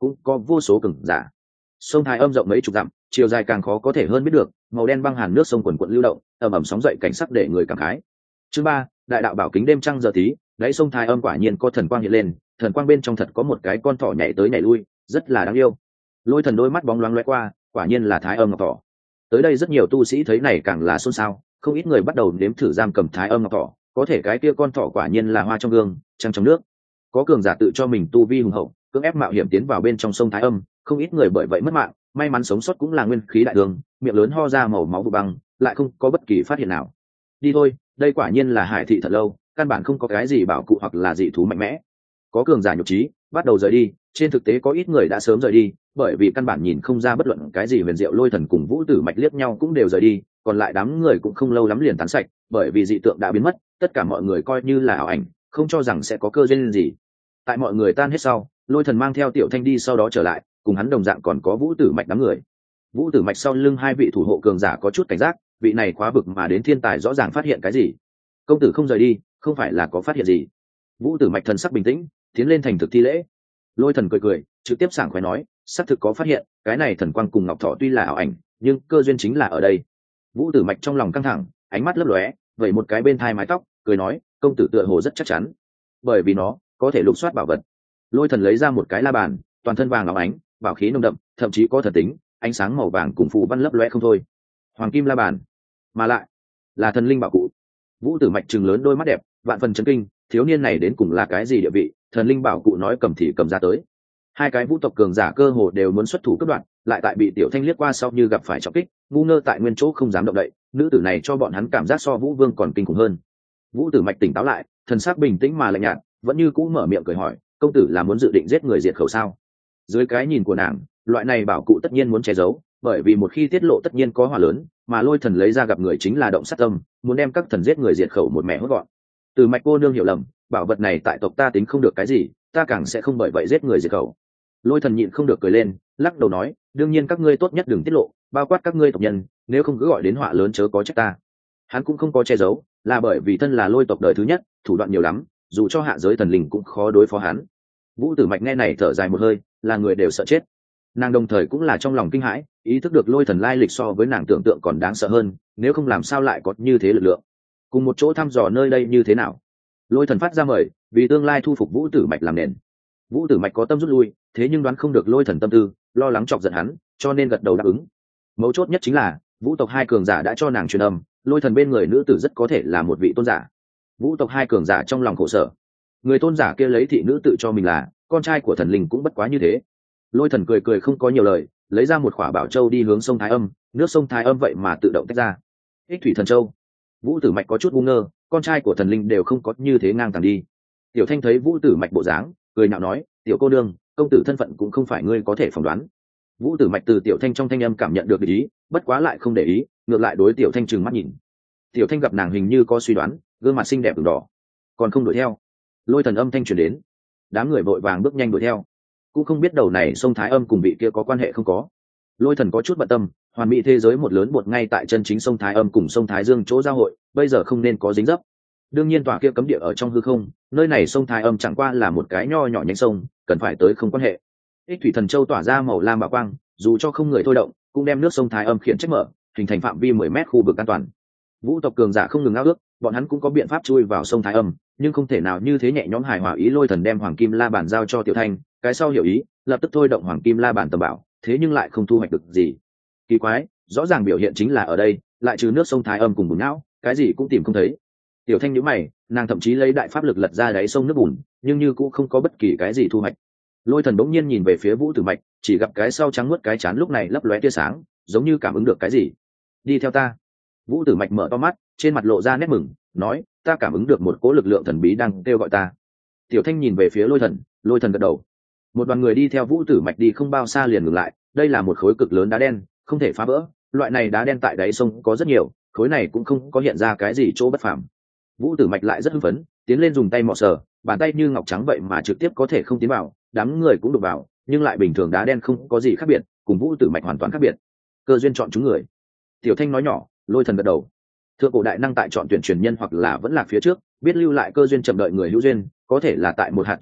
cũng có vô số cường giả. Sông Thái Âm rộng mấy chục dặm, chiều dài càng khó có thể hơn biết được, màu đen băng hàn nước sông quần quận lưu động, ầm ầm sóng dậy cảnh sắc để người cảm khái. Chương ba, đại đạo bảo kính đêm trăng giờ tí, đáy sông Thái Âm quả nhiên có thần quang hiện lên, thần quang bên trong thật có một cái con thỏ nhảy tới nhảy lui, rất là đáng yêu. Lôi Thần đôi mắt bóng loáng lóe qua, quả nhiên là Thái Âm ngọc thỏ. Tới đây rất nhiều tu sĩ thấy này càng là xôn xao, không ít người bắt đầu nếm thử giam cầm Thái Âm ngọc thỏ, có thể cái kia con thỏ quả nhiên là hoa trong gương, trăng trong nước. Có cường giả tự cho mình tu vi hùng hậu, cưỡng ép mạo hiểm tiến vào bên trong sông Thái Âm, không ít người bởi vậy mất mạng, may mắn sống sót cũng là nguyên khí đại thương, miệng lớn ho ra màu máu vụ băng, lại không có bất kỳ phát hiện nào. Đi thôi, đây quả nhiên là hải thị thật lâu, căn bản không có cái gì bảo cụ hoặc là dị thú mạnh mẽ. Có cường giả nhục trí, bắt đầu rời đi, trên thực tế có ít người đã sớm rời đi, bởi vì căn bản nhìn không ra bất luận cái gì huyền diệu. Lôi Thần cùng Vũ Tử Mạch liếc nhau cũng đều rời đi, còn lại đám người cũng không lâu lắm liền tán sạch, bởi vì dị tượng đã biến mất, tất cả mọi người coi như là ảo ảnh, không cho rằng sẽ có cơ duyên gì. Tại mọi người tan hết sau, Lôi Thần mang theo Tiểu Thanh đi sau đó trở lại, cùng hắn đồng dạng còn có Vũ Tử Mạch đám người. Vũ Tử Mạch sau lưng hai vị thủ hộ cường giả có chút cảnh giác, vị này khóa vực mà đến thiên tài rõ ràng phát hiện cái gì. Công tử không rời đi, không phải là có phát hiện gì? Vũ Tử Mạch thần sắc bình tĩnh, tiến lên thành thực thi lễ. Lôi Thần cười cười, trực tiếp sảng khoái nói, xác thực có phát hiện, cái này thần quang cùng ngọc thọ tuy là ảo ảnh, nhưng cơ duyên chính là ở đây. Vũ Tử Mạch trong lòng căng thẳng, ánh mắt lấp lóe, vẩy một cái bên thai mái tóc, cười nói, công tử tựa hồ rất chắc chắn, bởi vì nó có thể lục soát bảo vật. Lôi Thần lấy ra một cái la bàn, toàn thân vàng óng ánh, bảo khí nồng đậm, thậm chí có thần tính, ánh sáng màu vàng cùng phù văn lấp lóe không thôi. Hoàng kim la bàn, mà lại là thần linh bảo cụ. Vũ Tử Mạch trừng lớn đôi mắt đẹp, vạn phần chấn kinh, thiếu niên này đến cùng là cái gì địa vị, thần linh bảo cụ nói cầm thì cầm ra tới. Hai cái vũ tộc cường giả cơ hồ đều muốn xuất thủ cướp đoạt, lại tại bị Tiểu Thanh liếc qua sau như gặp phải trọng kích, ngu ngơ tại nguyên chỗ không dám động đậy. Nữ tử này cho bọn hắn cảm giác so Vũ Vương còn kinh khủng hơn. Vũ Tử Mạch tỉnh táo lại, thần sắc bình tĩnh mà lạnh nhạt, vẫn như cũ mở miệng cười hỏi, công tử là muốn dự định giết người diệt khẩu sao? Dưới cái nhìn của nàng, loại này bảo cụ tất nhiên muốn che giấu, bởi vì một khi tiết lộ tất nhiên có hỏa lớn, mà Lôi Thần lấy ra gặp người chính là động sát tâm, muốn đem các thần giết người diệt khẩu một mẹ hốt gọn. Từ Mạch cô nương hiểu lầm, bảo vật này tại tộc ta tính không được cái gì, ta càng sẽ không bởi vậy giết người diệt khẩu. Lôi Thần nhịn không được cười lên, lắc đầu nói, đương nhiên các ngươi tốt nhất đừng tiết lộ, bao quát các ngươi tộc nhân, nếu không cứ gọi đến họa lớn chớ có trách ta. Hắn cũng không có che giấu, là bởi vì thân là Lôi tộc đời thứ nhất, thủ đoạn nhiều lắm, dù cho hạ giới thần linh cũng khó đối phó hắn. Vũ Tử Mạch nghe này thở dài một hơi, là người đều sợ chết. Nàng đồng thời cũng là trong lòng kinh hãi, ý thức được Lôi Thần lai lịch so với nàng tưởng tượng còn đáng sợ hơn, nếu không làm sao lại có như thế lực lượng. Cùng một chỗ thăm dò nơi đây như thế nào? Lôi Thần phát ra mời, vì tương lai thu phục Vũ Tử Mạch làm nền. Vũ Tử Mạch có tâm rút lui, thế nhưng đoán không được Lôi Thần tâm tư, lo lắng chọc giận hắn, cho nên gật đầu đáp ứng. Mấu chốt nhất chính là, Vũ tộc hai cường giả đã cho nàng truyền âm, Lôi Thần bên người nữ tử rất có thể là một vị tôn giả. Vũ tộc hai cường giả trong lòng khổ sở. Người tôn giả kia lấy thị nữ tự cho mình là con trai của thần linh cũng bất quá như thế. Lôi Thần cười cười không có nhiều lời, lấy ra một khỏa bảo châu đi hướng sông Thái Âm, nước sông Thái Âm vậy mà tự động tách ra. Ích thủy thần châu. Vũ Tử Mạch có chút ngu ngơ, con trai của thần linh đều không có như thế ngang tàng đi. Tiểu Thanh thấy Vũ Tử Mạch bộ dáng, cười nhạo nói, tiểu cô nương, công tử thân phận cũng không phải ngươi có thể phỏng đoán. Vũ Tử Mạch từ Tiểu Thanh trong thanh âm cảm nhận được ý, bất quá lại không để ý, ngược lại đối Tiểu Thanh trừng mắt nhìn. Tiểu Thanh gặp nàng hình như có suy đoán, gương mặt xinh đẹp ửng đỏ, còn không đuổi theo. Lôi Thần âm thanh truyền đến, đám người vội vàng bước nhanh đuổi theo, cũng không biết đầu này sông Thái Âm cùng vị kia có quan hệ không có. Lôi Thần có chút bận tâm, hoàn mỹ thế giới một lớn bột ngay tại chân chính sông Thái Âm cùng sông Thái Dương chỗ giao hội, bây giờ không nên có dính dấp. Đương nhiên tòa kia cấm địa ở trong hư không, nơi này sông Thái Âm chẳng qua là một cái nho nhỏ nhánh sông, cần phải tới không quan hệ. Ích thủy thần châu tỏa ra màu lam bạo quang, dù cho không người thôi động, cũng đem nước sông Thái Âm khiển trách mở, hình thành phạm vi mười mét khu vực an toàn. Vũ tộc cường giả không ngừng ao ước, bọn hắn cũng có biện pháp chui vào sông Thái Âm, nhưng không thể nào như thế nhẹ nhõm hài hòa. Ý Lôi Thần đem Hoàng Kim La Bàn giao cho Tiểu Thanh, cái sau hiểu ý, lập tức thôi động Hoàng Kim La Bàn tầm bảo, thế nhưng lại không thu hoạch được gì. Kỳ quái, rõ ràng biểu hiện chính là ở đây, lại trừ nước sông Thái Âm cùng bùn não, cái gì cũng tìm không thấy. Tiểu Thanh nhíu mày, nàng thậm chí lấy đại pháp lực lật ra đáy sông nước bùn, nhưng như cũng không có bất kỳ cái gì thu hoạch. Lôi Thần bỗng nhiên nhìn về phía Vũ Tử Mạch, chỉ gặp cái sau trắng muốt cái chán lúc này lấp lóe tia sáng, giống như cảm ứng được cái gì. Đi theo ta. Vũ Tử Mạch mở to mắt, trên mặt lộ ra nét mừng, nói, ta cảm ứng được một cỗ lực lượng thần bí đang kêu gọi ta. Tiểu Thanh nhìn về phía Lôi Thần, Lôi Thần gật đầu. Một đoàn người đi theo Vũ Tử Mạch đi không bao xa liền ngừng lại, đây là một khối cực lớn đá đen, không thể phá vỡ, loại này đá đen tại đáy sông có rất nhiều, khối này cũng không có hiện ra cái gì chỗ bất phàm. Vũ Tử Mạch lại rất hưng phấn, tiến lên dùng tay mò sờ, bàn tay như ngọc trắng vậy mà trực tiếp có thể không tiến vào, đám người cũng đụng vào, nhưng lại bình thường đá đen không có gì khác biệt, cùng Vũ Tử Mạch hoàn toàn khác biệt. Cơ duyên chọn chúng người. Tiểu Thanh nói nhỏ, Lôi Thần gật đầu. Thượng cổ đại năng tại chọn tuyển truyền nhân hoặc là vẫn lạc phía trước, biết lưu lại cơ duyên chậm đợi người hữu duyên, có thể là tại một hạt trong cát,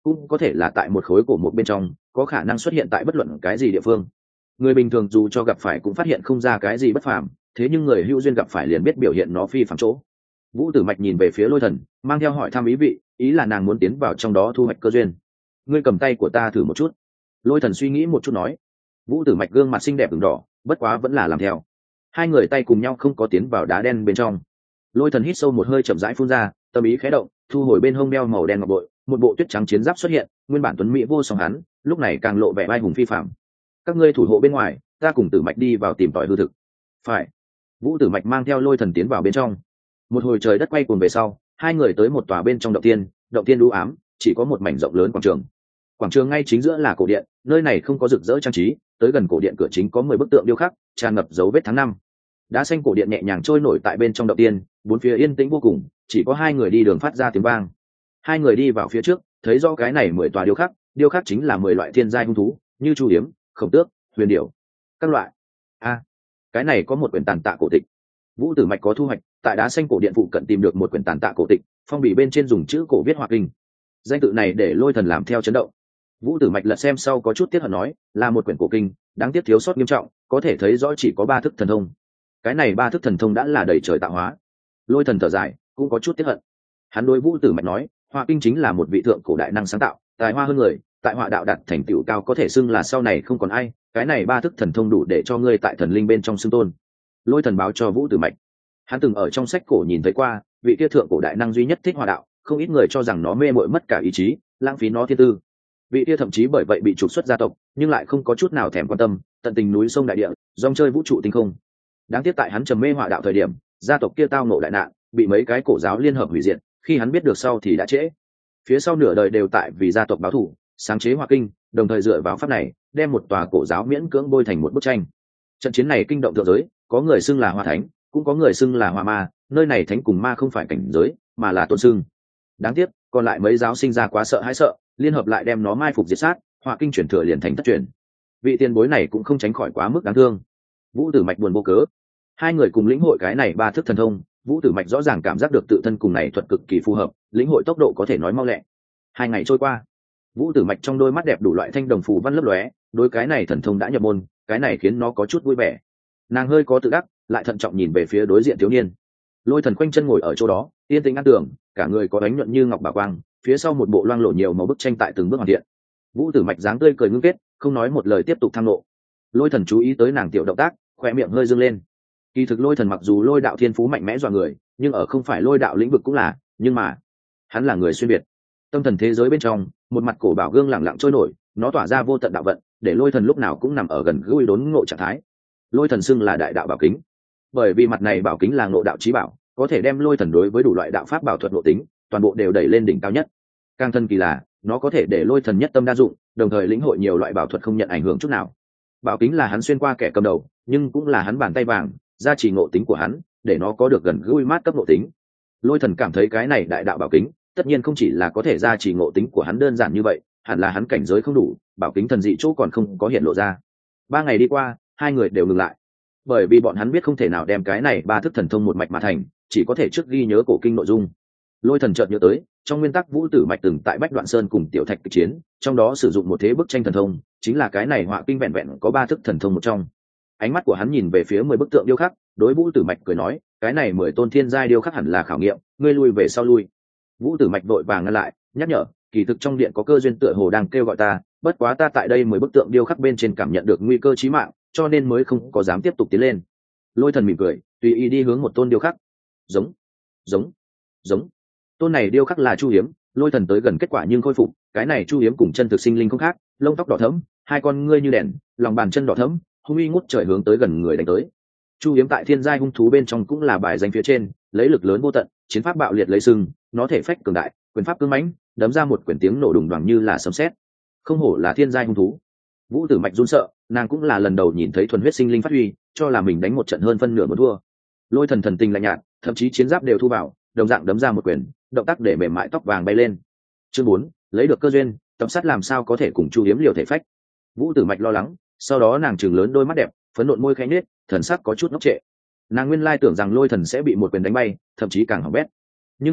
cũng có thể là tại một khối cổ một bên trong, có khả năng xuất hiện tại bất luận cái gì địa phương. Người bình thường dù cho gặp phải cũng phát hiện không ra cái gì bất phàm, thế nhưng người hữu duyên gặp phải liền biết biểu hiện nó phi phàm chỗ. Vũ Tử Mạch nhìn về phía Lôi Thần, mang theo hỏi thăm ý vị, ý là nàng muốn tiến vào trong đó thu hoạch cơ duyên. Ngươi cầm tay của ta thử một chút. Lôi Thần suy nghĩ một chút nói. Vũ Tử Mạch gương mặt xinh đẹp ửng đỏ, bất quá vẫn là làm theo. Hai người tay cùng nhau không có tiến vào đá đen bên trong. Lôi Thần hít sâu một hơi chậm rãi phun ra, tâm ý khẽ động, thu hồi bên hông đeo màu đen ngọc bội, một bộ tuyết trắng chiến giáp xuất hiện, nguyên bản tuấn mỹ vô song hắn, lúc này càng lộ vẻ vai hùng phi phàm. Các ngươi thủ hộ bên ngoài, ta cùng Tử Mạch đi vào tìm tòi hư thực. Phải. Vũ Tử Mạch mang theo Lôi Thần tiến vào bên trong. Một hồi trời đất quay cuồng về sau, hai người tới một tòa bên trong động tiên, động tiên u ám, chỉ có một mảnh rộng lớn quảng trường. Quảng trường ngay chính giữa là cổ điện, nơi này không có rực rỡ trang trí, tới gần cổ điện cửa chính có mười bức tượng điêu khắc, tràn ngập dấu vết tháng năm. Đá xanh cổ điện nhẹ nhàng trôi nổi tại bên trong động tiên, bốn phía yên tĩnh vô cùng, chỉ có hai người đi đường phát ra tiếng vang. Hai người đi vào phía trước, thấy rõ cái này mười tòa điêu khắc, điêu khắc chính là mười loại thiên giai hung thú, như chu hiếm, khổng tước, huyền điểu, các loại. A, cái này có một quyển tàn tạ cổ tịch. Vũ Tử Mạch có thu hoạch, tại đá xanh cổ điện phụ cận tìm được một quyển tàn tạ cổ tịch, phong bì bên trên dùng chữ cổ viết Hỏa Kinh. Danh tự này để Lôi Thần làm theo chấn động. Vũ Tử Mạch lật xem sau có chút tiếc hận nói, là một quyển cổ kinh, đáng tiếc thiếu sót nghiêm trọng, có thể thấy rõ chỉ có ba thức thần thông. Cái này ba thức thần thông đã là đầy trời tạo hóa. Lôi Thần thở dài, cũng có chút tiếc hận. Hắn đối Vũ Tử Mạch nói, Hỏa Kinh chính là một vị thượng cổ đại năng sáng tạo, tài hoa hơn người, tại họa đạo đạt thành tựu cao có thể xưng là sau này không còn ai, cái này ba thức thần thông đủ để cho ngươi tại thần linh bên trong xưng tôn. Lôi Thần báo cho Vũ Tử Mạch. Hắn từng ở trong sách cổ nhìn thấy qua, vị kia thượng cổ đại năng duy nhất thích họa đạo, không ít người cho rằng nó mê muội mất cả ý chí, lãng phí nó thiên tư. Vị kia thậm chí bởi vậy bị trục xuất gia tộc, nhưng lại không có chút nào thèm quan tâm, tận tình núi sông đại địa, dòng chơi vũ trụ tinh không. Đáng tiếc tại hắn trầm mê họa đạo thời điểm, gia tộc kia tao ngộ đại nạn, bị mấy cái cổ giáo liên hợp hủy diệt, khi hắn biết được sau thì đã trễ. Phía sau nửa đời đều tại vì gia tộc báo thù, sáng chế Hỏa Kinh, đồng thời dựa vào pháp này, đem một tòa cổ giáo miễn cưỡng bôi thành một bức tranh. Trận chiến này kinh động thượng giới, có người xưng là Hỏa Thánh, cũng có người xưng là Hỏa Ma, nơi này thánh cùng ma không phải cảnh giới, mà là tôn xưng. Đáng tiếc, còn lại mấy giáo sinh ra quá sợ hãi sợ, liên hợp lại đem nó mai phục diệt sát, Hỏa Kinh chuyển thừa liền thành thất truyền. Vị tiền bối này cũng không tránh khỏi quá mức đáng thương. Vũ Tử Mạch buồn vô cớ. Hai người cùng lĩnh hội cái này ba thức thần thông, Vũ Tử Mạch rõ ràng cảm giác được tự thân cùng này thuật cực kỳ phù hợp, lĩnh hội tốc độ có thể nói mau lẹ. Hai ngày trôi qua, Vũ Tử Mạch trong đôi mắt đẹp đủ loại thanh đồng phù văn lấp lóe, đối cái này thần thông đã nhập môn, cái này khiến nó có chút vui vẻ. Nàng hơi có tự đắc, lại thận trọng nhìn về phía đối diện thiếu niên. Lôi Thần khoanh chân ngồi ở chỗ đó, yên tĩnh ăn tưởng, cả người có ánh nhuận như ngọc bảo quang, phía sau một bộ loang lổ nhiều màu bức tranh tại từng bước hoàn thiện. Vũ Tử Mạch dáng tươi cười ngưng kết, không nói một lời tiếp tục tham lộ. Lôi Thần chú ý tới nàng tiểu động tác, khóe miệng hơi dương lên. Kỳ thực Lôi Thần mặc dù lôi đạo thiên phú mạnh mẽ dọa người, nhưng ở không phải lôi đạo lĩnh vực cũng là, nhưng mà hắn là người xuyên biệt. Tâm thần thế giới bên trong, một mặt cổ bảo gương lặng lặng trôi nổi, nó tỏa ra vô tận đạo vận, để Lôi Thần lúc nào cũng nằm ở gần gũi đốn ngộ trạng thái. Lôi Thần xưng là đại đạo bảo kính, bởi vì mặt này bảo kính là ngộ đạo chí bảo, có thể đem Lôi Thần đối với đủ loại đạo pháp bảo thuật ngộ tính, toàn bộ đều đẩy lên đỉnh cao nhất. Càng thân kỳ là, nó có thể để Lôi Thần nhất tâm đa dụng, đồng thời lĩnh hội nhiều loại bảo thuật không nhận ảnh hưởng chút nào. Bảo kính là hắn xuyên qua kẻ cầm đầu, nhưng cũng là hắn bàn tay vàng, gia trì ngộ tính của hắn, để nó có được gần gũi mát cấp ngộ tính. Lôi Thần cảm thấy cái này đại đạo bảo kính, tất nhiên không chỉ là có thể gia trì ngộ tính của hắn đơn giản như vậy, hẳn là hắn cảnh giới không đủ, bảo kính thần dị chỗ còn không có hiện lộ ra. Ba ngày đi qua, hai người đều ngừng lại, bởi vì bọn hắn biết không thể nào đem cái này ba thức thần thông một mạch mà thành, chỉ có thể trước ghi nhớ cổ kinh nội dung. Lôi Thần chợt nhớ tới, trong nguyên tắc Vũ Tử Mạch từng tại Bách Đoạn Sơn cùng Tiểu Thạch kịch chiến, trong đó sử dụng một thế bức tranh thần thông, chính là cái này Hỏa Kinh vẹn vẹn có ba thức thần thông một trong. Ánh mắt của hắn nhìn về phía mười bức tượng điêu khắc, đối Vũ Tử Mạch cười nói, cái này mười tôn thiên giai điêu khắc hẳn là khảo nghiệm, ngươi lui về sau lui. Vũ Tử Mạch vội vàng ngăn lại, nhắc nhở, kỳ thực trong điện có cơ duyên tựa hồ đang kêu gọi ta, bất quá ta tại đây mười bức tượng điêu khắc bên trên cảm nhận được nguy cơ chí mạng, cho nên mới không có dám tiếp tục tiến lên. Lôi Thần mỉm cười, tùy ý đi hướng một tôn điêu khắc. Giống, giống, giống. Tôn này điêu khắc là Chu Hiếm, Lôi Thần tới gần kết quả nhưng khôi phục, cái này Chu Hiếm cùng chân thực sinh linh không khác, lông tóc đỏ thẫm, hai con ngươi như đèn, lòng bàn chân đỏ thẫm, hung uy ngút trời hướng tới gần người đánh tới. Chu Hiếm tại thiên giai hung thú bên trong cũng là bài danh phía trên, lấy lực lớn vô tận, chiến pháp bạo liệt lấy sừng, nó thể phách cường đại, quyền pháp cứng mãnh, đấm ra một quyền tiếng nổ đùng đoàng như là sấm sét. Không hổ là thiên giai hung thú. Vũ Tử Mạch run sợ, nàng cũng là lần đầu nhìn thấy thuần huyết sinh linh phát huy, cho là mình đánh một trận hơn phân nửa một thua. Lôi Thần thần tình lạnh nhạt, thậm chí chiến giáp đều thu vào, đồng dạng đấm ra một quyền, động tác để mềm mại tóc vàng bay lên. Chương bốn, lấy được cơ duyên, tập sát làm sao có thể cùng Chu Hiếm liều thể phách. Vũ Tử Mạch lo lắng, sau đó nàng trừng lớn đôi mắt đẹp, phấn nộn môi khẽ nhếch, thần sắc có chút ngốc trệ. Nàng nguyên lai tưởng rằng Lôi Thần sẽ bị một quyền đánh bay, thậm chí càng hỏng bét. Nhưng mà,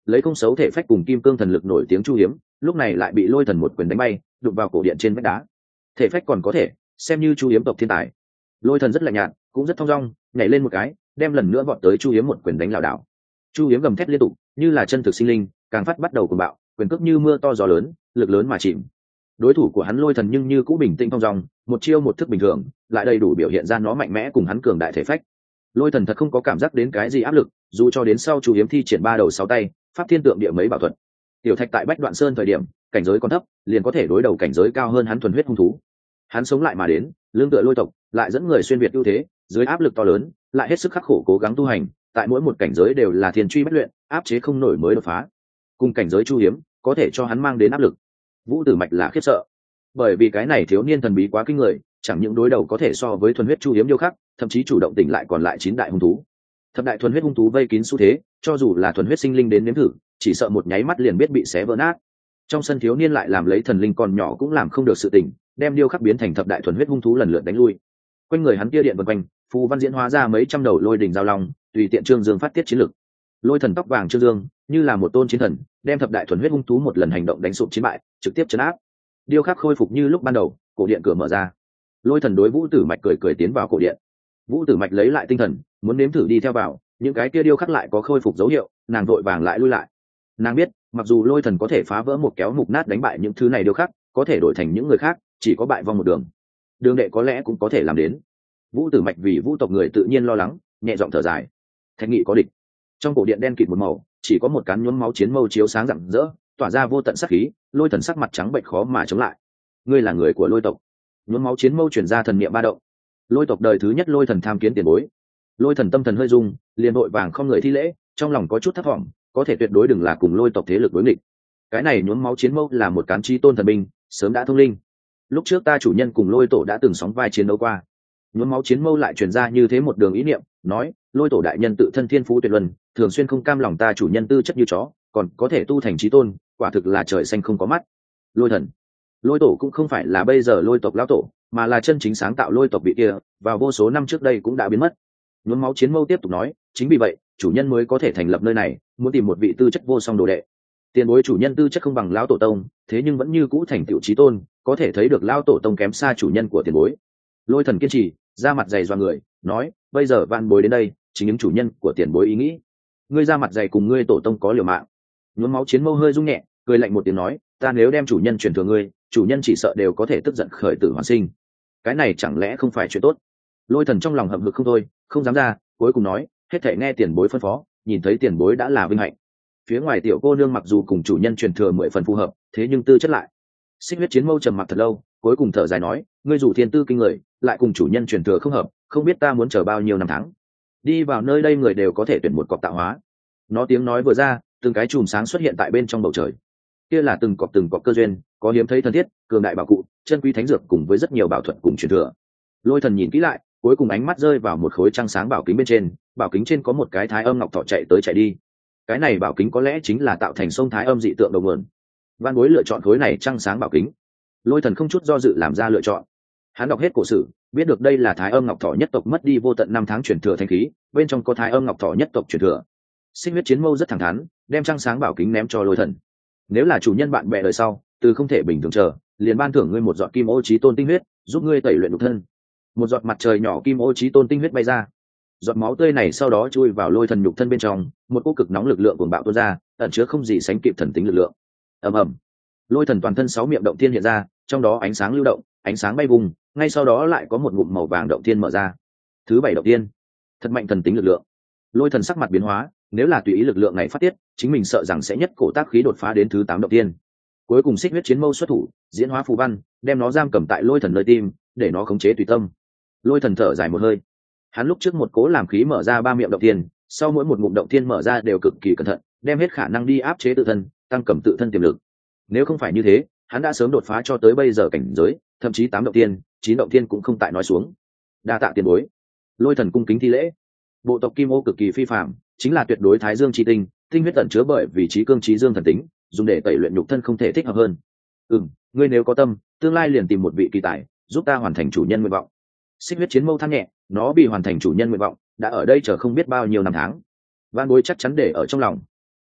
lấy không xấu thể phách cùng kim cương thần lực nổi tiếng Chu Hiếm lúc này lại bị lôi thần một quyền đánh bay, đụng vào cổ điện trên vách đá. Thể phách còn có thể xem như Chu Hiếm tộc thiên tài. Lôi thần rất lạnh nhạt, cũng rất thong dong, nhảy lên một cái đem lần nữa vọt tới Chu Hiếm một quyền đánh lảo đảo. Chu Hiếm gầm thét liên tục, như là chân thực sinh linh, càng phát bắt đầu cuồng bạo, quyền cước như mưa to gió lớn, lực lớn mà chìm. Đối thủ của hắn lôi thần nhưng như cũ bình tĩnh thong dong, một chiêu một thức bình thường, lại đầy đủ biểu hiện ra nó mạnh mẽ cùng hắn cường đại thể phách. Lôi thần thật không có cảm giác đến cái gì áp lực, dù cho đến sau Chu Hiếm thi triển ba đầu sáu tay, pháp thiên tượng địa mấy bảo thuật. Tiểu Thạch tại Bách Đoạn Sơn thời điểm, cảnh giới còn thấp, liền có thể đối đầu cảnh giới cao hơn hắn thuần huyết hung thú. Hắn sống lại mà đến, lương tựa lôi tộc, lại dẫn người xuyên việt ưu thế, dưới áp lực to lớn, lại hết sức khắc khổ cố gắng tu hành, tại mỗi một cảnh giới đều là thiên truy bất luyện, áp chế không nổi mới đột phá. Cùng cảnh giới Chu Hiếm, có thể cho hắn mang đến áp lực. Vũ Tử Mạch là khiếp sợ, bởi vì cái này thiếu niên thần bí quá kinh người, chẳng những đối đầu có thể so với thuần huyết Chu Hiếm điêu khắc, thậm chí chủ động tỉnh lại còn lại chín đại hung thú. Thập đại thuần huyết hung thú vây kín xu thế, cho dù là thuần huyết sinh linh đến nếm thử, chỉ sợ một nháy mắt liền biết bị xé vỡ nát. Trong sân thiếu niên lại làm lấy thần linh còn nhỏ cũng làm không được sự tình, đem điêu khắc biến thành thập đại thuần huyết hung thú lần lượt đánh lui. Quanh người hắn tia điện vần quanh, phù văn diễn hóa ra mấy trăm đầu lôi đỉnh giao long, tùy tiện trương dương phát tiết chiến lực. Lôi thần tóc vàng trương dương, như là một tôn chiến thần, đem thập đại thuần huyết hung thú một lần hành động đánh sụp chiến bại, trực tiếp chấn áp. Điêu khắc khôi phục như lúc ban đầu, cổ điện cửa mở ra. Lôi thần đối Vũ Tử Mạch cười cười tiến vào cổ điện. Vũ Tử Mạch lấy lại tinh thần, muốn nếm thử đi theo vào, những cái kia điêu khắc lại có khôi phục dấu hiệu, nàng vội vàng lại lui lại. Nàng biết, mặc dù lôi thần có thể phá vỡ một kéo mục nát đánh bại những thứ này điêu khắc, có thể đổi thành những người khác, chỉ có bại vong một đường. Đường đệ có lẽ cũng có thể làm đến. Vũ Tử Mạch vì Vũ tộc người tự nhiên lo lắng, nhẹ giọng thở dài. Thạch Nghị có địch. Trong cổ điện đen kịt một màu, chỉ có một cán nhuốm máu chiến mâu chiếu sáng rạng rỡ, tỏa ra vô tận sát khí, lôi thần sắc mặt trắng bệch khó mà chống lại. Ngươi là người của lôi tộc. Nhuốm máu chiến mâu truyền ra thần niệm ba động. Lôi tộc đời thứ nhất lôi thần tham kiến tiền bối. Lôi thần tâm thần hơi rung, liền vội vàng không người thi lễ, trong lòng có chút thất vọng, có thể tuyệt đối đừng là cùng lôi tộc thế lực đối nghịch. Cái này nhuốm máu chiến mâu là một cán chi tôn thần binh, sớm đã thông linh. Lúc trước ta chủ nhân cùng lôi tổ đã từng sóng vai chiến đấu qua. Nhuốm máu chiến mâu lại truyền ra như thế một đường ý niệm, nói lôi tổ đại nhân tự thân thiên phú tuyệt luân, thường xuyên không cam lòng ta chủ nhân tư chất như chó, còn có thể tu thành chí tôn, quả thực là trời xanh không có mắt. Lôi thần, lôi tổ cũng không phải là bây giờ lôi tộc lão tổ, mà là chân chính sáng tạo lôi tộc vị kia, vào vô số năm trước đây cũng đã biến mất. Nhuốm máu chiến mâu tiếp tục nói, chính vì vậy chủ nhân mới có thể thành lập nơi này, muốn tìm một vị tư chất vô song đồ đệ. Tiền bối chủ nhân tư chất không bằng lão tổ tông, thế nhưng vẫn như cũ thành tựu chí tôn, có thể thấy được lão tổ tông kém xa chủ nhân của tiền bối. Lôi thần kiên trì, ra mặt dày doa người, nói bây giờ vạn bối đến đây chính những chủ nhân của tiền bối ý nghĩ, ngươi ra mặt dày cùng ngươi tổ tông có liều mạng. Nhuốm máu chiến mâu hơi rung nhẹ, cười lạnh một tiếng nói, ta nếu đem chủ nhân truyền thừa ngươi, chủ nhân chỉ sợ đều có thể tức giận khởi tử hoàn sinh, cái này chẳng lẽ không phải chuyện tốt? Lôi thần trong lòng hậm hực không thôi, không dám ra, cuối cùng nói, hết thảy nghe tiền bối phân phó, nhìn thấy tiền bối đã là vinh hạnh. Phía ngoài tiểu cô nương mặc dù cùng chủ nhân truyền thừa mười phần phù hợp, thế nhưng tư chất lại. Xích huyết chiến mâu trầm mặc thật lâu, cuối cùng thở dài nói, ngươi dù thiên tư kinh người, lại cùng chủ nhân truyền thừa không hợp, không biết ta muốn chờ bao nhiêu năm tháng. Đi vào nơi đây người đều có thể tuyển một cọc tạo hóa. Nó tiếng nói vừa ra, từng cái chùm sáng xuất hiện tại bên trong bầu trời. Kia là từng cọc từng cọc cơ duyên, có hiếm thấy thân thiết, cường đại bảo cụ, chân quý thánh dược cùng với rất nhiều bảo thuật cùng truyền thừa. Lôi thần nhìn kỹ lại, cuối cùng ánh mắt rơi vào một khối trăng sáng bảo kính bên trên, bảo kính trên có một cái thái âm ngọc thọ chạy tới chạy đi. Cái này bảo kính có lẽ chính là tạo thành sông thái âm dị tượng đầu nguồn. Văn Bối lựa chọn khối này trăng sáng bảo kính. Lôi thần không chút do dự làm ra lựa chọn. Hắn đọc hết cổ sử, biết được đây là thái âm ngọc thọ nhất tộc mất đi vô tận năm tháng truyền thừa thanh khí, bên trong có thái âm ngọc thọ nhất tộc truyền thừa. Xích huyết chiến mâu rất thẳng thắn, đem trăng sáng bảo kính ném cho lôi thần. Nếu là chủ nhân bạn bè đời sau, từ không thể bình thường chờ, liền ban thưởng ngươi một giọt kim ô chí tôn tinh huyết, giúp ngươi tẩy luyện nhục thân. Một giọt mặt trời nhỏ kim ô chí tôn tinh huyết bay ra. Giọt máu tươi này sau đó chui vào lôi thần nhục thân bên trong, một cỗ cực nóng lực lượng cuồng bạo tuôn ra, ẩn chứa không gì sánh kịp thần tính lực lượng. Ầm ầm. Lôi thần toàn thân sáu miệng động thiên hiện ra, trong đó ánh sáng lưu động, ánh sáng bay vùng, ngay sau đó lại có một ngụm màu vàng động thiên mở ra. Thứ bảy động thiên, thật mạnh thần tính lực lượng. Lôi thần sắc mặt biến hóa, nếu là tùy ý lực lượng này phát tiết, chính mình sợ rằng sẽ nhất cổ tác khí đột phá đến thứ tám động thiên. Cuối cùng xích huyết chiến mâu xuất thủ, diễn hóa phù văn, đem nó giam cầm tại lôi thần nơi tim, để nó khống chế tùy tâm. Lôi thần thở dài một hơi. Hắn lúc trước một cố làm khí mở ra ba miệng động thiên, sau mỗi một ngụm động thiên mở ra đều cực kỳ cẩn thận, đem hết khả năng đi áp chế tự thân, tăng cầm tự thân tiềm lực. Nếu không phải như thế, hắn đã sớm đột phá cho tới bây giờ cảnh giới, thậm chí tám động thiên, chín động thiên cũng không tại nói xuống. Đa tạ tiền bối. Lôi thần cung kính thi lễ. Bộ tộc Kim Ô cực kỳ phi phàm, chính là tuyệt đối thái dương chi tinh, tinh huyết tận chứa bởi vì trí cương trí dương thần tính, dùng để tẩy luyện nhục thân không thể thích hợp hơn. Ừm, ngươi nếu có tâm, tương lai liền tìm một vị kỳ tài, giúp ta hoàn thành chủ nhân nguyện vọng. Xích huyết chiến mâu than nhẹ, nó bị hoàn thành chủ nhân nguyện vọng, đã ở đây chờ không biết bao nhiêu năm tháng. Van Bối chắc chắn để ở trong lòng.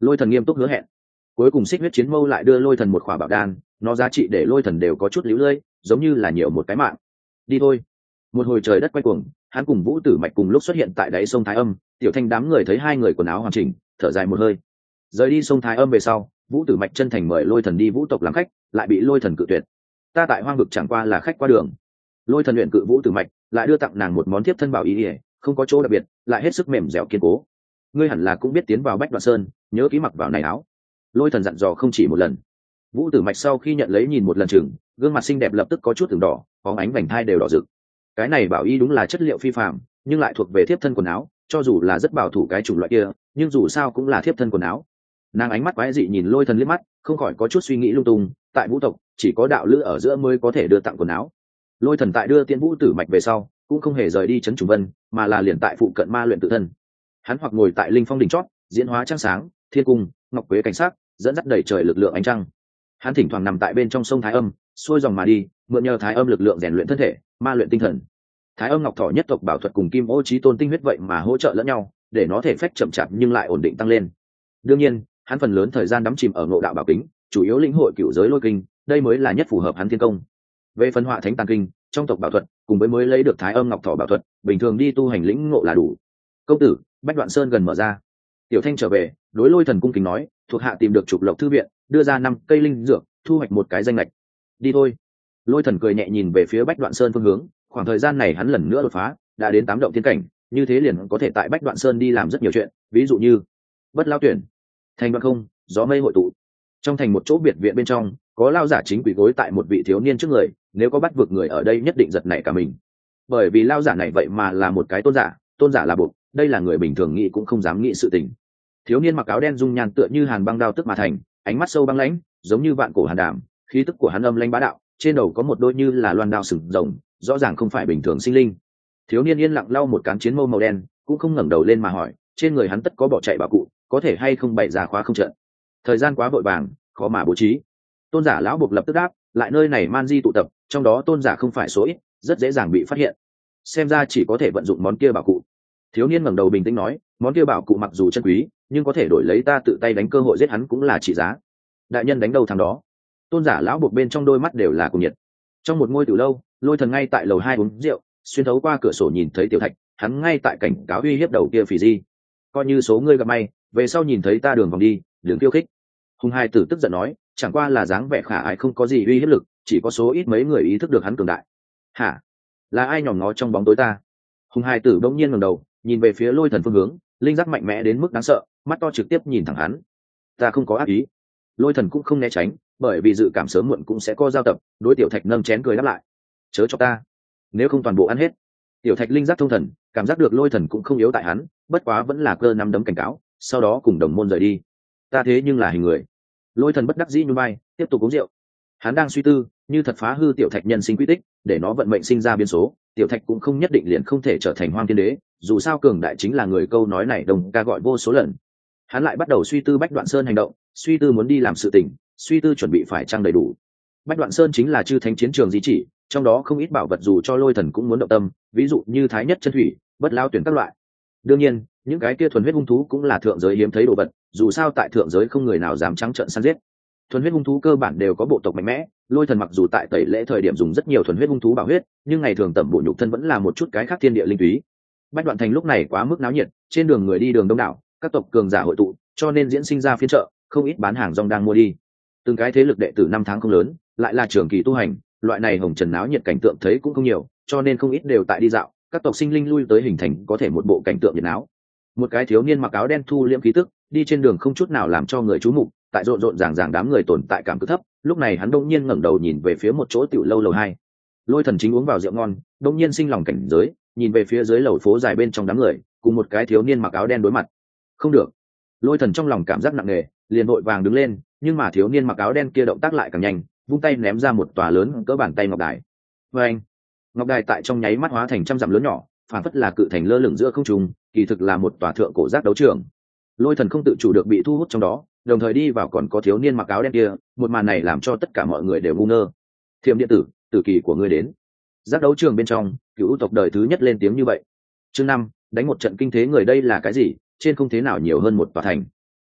Lôi thần nghiêm túc hứa hẹn. Cuối cùng xích huyết chiến mâu lại đưa lôi thần một khỏa bảo đan, nó giá trị để lôi thần đều có chút líu lơi, giống như là nhiều một cái mạng. Đi thôi. Một hồi trời đất quay cuồng, hắn cùng Vũ Tử Mạch cùng lúc xuất hiện tại đáy sông Thái Âm. Tiểu Thanh đám người thấy hai người quần áo hoàn chỉnh, thở dài một hơi. Rời đi sông Thái Âm về sau, Vũ Tử Mạch chân thành mời lôi thần đi vũ tộc làm khách, lại bị lôi thần cự tuyệt. Ta tại hoang vực chẳng qua là khách qua đường. Lôi thần luyện cự Vũ Tử Mạch, lại đưa tặng nàng một món thiếp thân bảo ý ỉa, không có chỗ đặc biệt, lại hết sức mềm dẻo kiên cố. Ngươi hẳn là cũng biết tiến vào Bách Đoạn Sơn, nhớ ký mặc vào này áo. Lôi thần dặn dò không chỉ một lần. Vũ Tử Mạch sau khi nhận lấy nhìn một lần chừng, gương mặt xinh đẹp lập tức có chút từng đỏ, bóng ánh vành thai đều đỏ rực. Cái này bảo y đúng là chất liệu phi phàm, nhưng lại thuộc về thiếp thân quần áo, cho dù là rất bảo thủ cái chủng loại kia, nhưng dù sao cũng là thiếp thân quần áo. Nàng ánh mắt quái dị nhìn lôi thần liếc mắt, không khỏi có chút suy nghĩ lung tung. Tại vũ tộc chỉ có đạo lữ ở giữa mới có thể đưa tặng quần áo. Lôi thần tại đưa Tiên Vũ Tử Mạch về sau, cũng không hề rời đi trấn Trùng Vân, mà là liền tại phụ cận ma luyện tự thân. Hắn hoặc ngồi tại linh phong đỉnh chót, diễn hóa trăng sáng, thiên cung, ngọc quế cảnh sắc, dẫn dắt đầy trời lực lượng ánh trăng. Hắn thỉnh thoảng nằm tại bên trong sông Thái Âm, xuôi dòng mà đi, mượn nhờ Thái Âm lực lượng rèn luyện thân thể, ma luyện tinh thần. Thái Âm Ngọc Thỏ nhất tộc bảo thuật cùng Kim Ô Chí Tôn tinh huyết vậy mà hỗ trợ lẫn nhau, để nó thể phách chậm chạp nhưng lại ổn định tăng lên. Đương nhiên, hắn phần lớn thời gian đắm chìm ở ngộ đạo bảo kính, chủ yếu lĩnh hội cựu giới lôi kinh, đây mới là nhất phù hợp hắn thiên công. Về phân họa thánh tàng kinh, trong tộc bảo thuật, cùng với mới lấy được Thái Âm Ngọc Thỏ bảo thuật, bình thường đi tu hành lĩnh ngộ là đủ. Công tử, Bách Đoạn Sơn gần mở ra. Tiểu Thanh trở về, đối Lôi thần cung kính nói, thuộc hạ tìm được trục lộc thư viện, đưa ra năm cây linh dược, thu hoạch một cái danh lệch. Đi thôi. Lôi thần cười nhẹ nhìn về phía Bách Đoạn Sơn phương hướng, khoảng thời gian này hắn lần nữa đột phá, đã đến tám động thiên cảnh, như thế liền có thể tại Bách Đoạn Sơn đi làm rất nhiều chuyện, ví dụ như Bất Lao Tuyển, Thành Đoạn Không, Gió Mây hội tụ. Trong thành một chỗ biệt viện bên trong, có lao giả chính quỳ gối tại một vị thiếu niên trước người, nếu có bắt vực người ở đây nhất định giật nảy cả mình. Bởi vì lao giả này vậy mà là một cái tôn giả, tôn giả là buộc, đây là người bình thường nghĩ cũng không dám nghĩ sự tình. Thiếu niên mặc áo đen dung nhan tựa như hàn băng đao tức mà thành, ánh mắt sâu băng lãnh, giống như vạn cổ hàn đàm, khí tức của hắn âm lãnh bá đạo, trên đầu có một đôi như là loan đao sừng rồng, rõ ràng không phải bình thường sinh linh. Thiếu niên yên lặng lau một cán chiến mâu màu đen, cũng không ngẩng đầu lên mà hỏi, trên người hắn tất có bỏ chạy bảo cụ, có thể hay không bày ra khóa không trận. Thời gian quá vội vàng, khó mà bố trí. Tôn giả lão buộc lập tức đáp, lại nơi này man di tụ tập, trong đó tôn giả không phải số ít, rất dễ dàng bị phát hiện. Xem ra chỉ có thể vận dụng món kia bảo cụ. Thiếu niên ngẩng đầu bình tĩnh nói, món kia bảo cụ mặc dù chân quý, nhưng có thể đổi lấy ta tự tay đánh cơ hội giết hắn cũng là trị giá. Đại nhân đánh đâu thằng đó. Tôn giả lão buộc bên trong đôi mắt đều là cuồng nhiệt. Trong một ngôi tử lâu, Lôi thần ngay tại lầu hai uống rượu, xuyên thấu qua cửa sổ nhìn thấy Tiểu Thạch, hắn ngay tại cảnh cáo uy hiếp đầu kia phỉ di. Coi như số ngươi gặp may, về sau nhìn thấy ta đường vòng đi, đừng khiêu khích. Hùng Hai Tử tức giận nói, chẳng qua là dáng vẻ khả ái không có gì uy hiếp lực, chỉ có số ít mấy người ý thức được hắn cường đại. Hả? Là ai nhòm ngó trong bóng tối ta? Hùng Hai Tử bỗng nhiên ngẩng đầu, nhìn về phía Lôi thần phương hướng, linh giác mạnh mẽ đến mức đáng sợ, mắt to trực tiếp nhìn thẳng hắn. Ta không có ác ý. Lôi thần cũng không né tránh, bởi vì dự cảm sớm muộn cũng sẽ có giao tập, đối Tiểu Thạch nâng chén cười đáp lại. Chớ cho ta, nếu không toàn bộ ăn hết. Tiểu Thạch linh giác thông thần, cảm giác được Lôi thần cũng không yếu tại hắn, bất quá vẫn là cơ năm đấm cảnh cáo, sau đó cùng đồng môn rời đi. Ta thế nhưng là hình người. Lôi thần bất đắc dĩ nhún vai, tiếp tục uống rượu. Hắn đang suy tư, như thật phá hư Tiểu Thạch nhân sinh quy tích, để nó vận mệnh sinh ra biến số, Tiểu Thạch cũng không nhất định liền không thể trở thành Hoang Thiên Đế, dù sao cường đại chính là người, câu nói này đồng ca gọi vô số lần. Hắn lại bắt đầu suy tư Bách Đoạn Sơn hành động, suy tư muốn đi làm sự tình, suy tư chuẩn bị phải trang đầy đủ. Bách Đoạn Sơn chính là chư thánh chiến trường di chỉ, trong đó không ít bảo vật dù cho Lôi thần cũng muốn động tâm, ví dụ như Thái Nhất chân thủy, Bất Lao tuyển các loại. Đương nhiên, những cái kia thuần huyết hung thú cũng là thượng giới hiếm thấy đồ vật, dù sao tại thượng giới không người nào dám trắng trợn săn giết. Thuần huyết hung thú cơ bản đều có bộ tộc mạnh mẽ, Lôi thần mặc dù tại tẩy lễ thời điểm dùng rất nhiều thuần huyết hung thú bảo huyết, nhưng ngày thường tẩm bổ nhục thân vẫn là một chút cái khác thiên địa linh túy. Bách Đoạn thành lúc này quá mức náo nhiệt, trên đường người đi đường đông đảo, các tộc cường giả hội tụ, cho nên diễn sinh ra phiên chợ, không ít bán hàng rong đang mua đi. Từng cái thế lực đệ tử năm tháng không lớn, lại là trường kỳ tu hành, loại này hồng trần náo nhiệt cảnh tượng thấy cũng không nhiều, cho nên không ít đều tại đi dạo, các tộc sinh linh lui tới hình thành có thể một bộ cảnh tượng nhiệt náo. Một cái thiếu niên mặc áo đen thu liễm khí tức, đi trên đường không chút nào làm cho người chú mục, tại rộn rộn ràng ràng đám người tồn tại cảm cực thấp, lúc này hắn đông nhiên ngẩng đầu nhìn về phía một chỗ tiểu lâu lầu hai. Lôi thần chính uống vào rượu ngon, đông nhiên sinh lòng cảnh giới, nhìn về phía dưới lầu phố dài bên trong đám người, cùng một cái thiếu niên mặc áo đen đối mặt. Không được. Lôi thần trong lòng cảm giác nặng nề, liền vội vàng đứng lên, nhưng mà thiếu niên mặc áo đen kia động tác lại càng nhanh, vung tay ném ra một tòa lớn cỡ bàn tay ngọc đài. Và anh, ngọc đài tại trong nháy mắt hóa thành trăm dặm lớn nhỏ, phản phất là cự thành lơ lửng giữa không trung, kỳ thực là một tòa thượng cổ giác đấu trường. Lôi thần không tự chủ được bị thu hút trong đó, đồng thời đi vào còn có thiếu niên mặc áo đen kia, một màn này làm cho tất cả mọi người đều ngu ngơ. Thiểm điện tử, tử kỳ của ngươi đến. Giác đấu trường bên trong, cựu tộc đời thứ nhất lên tiếng như vậy. Chương năm, đánh một trận kinh thế người, đây là cái gì? Trên không thế nào nhiều hơn một tòa thành.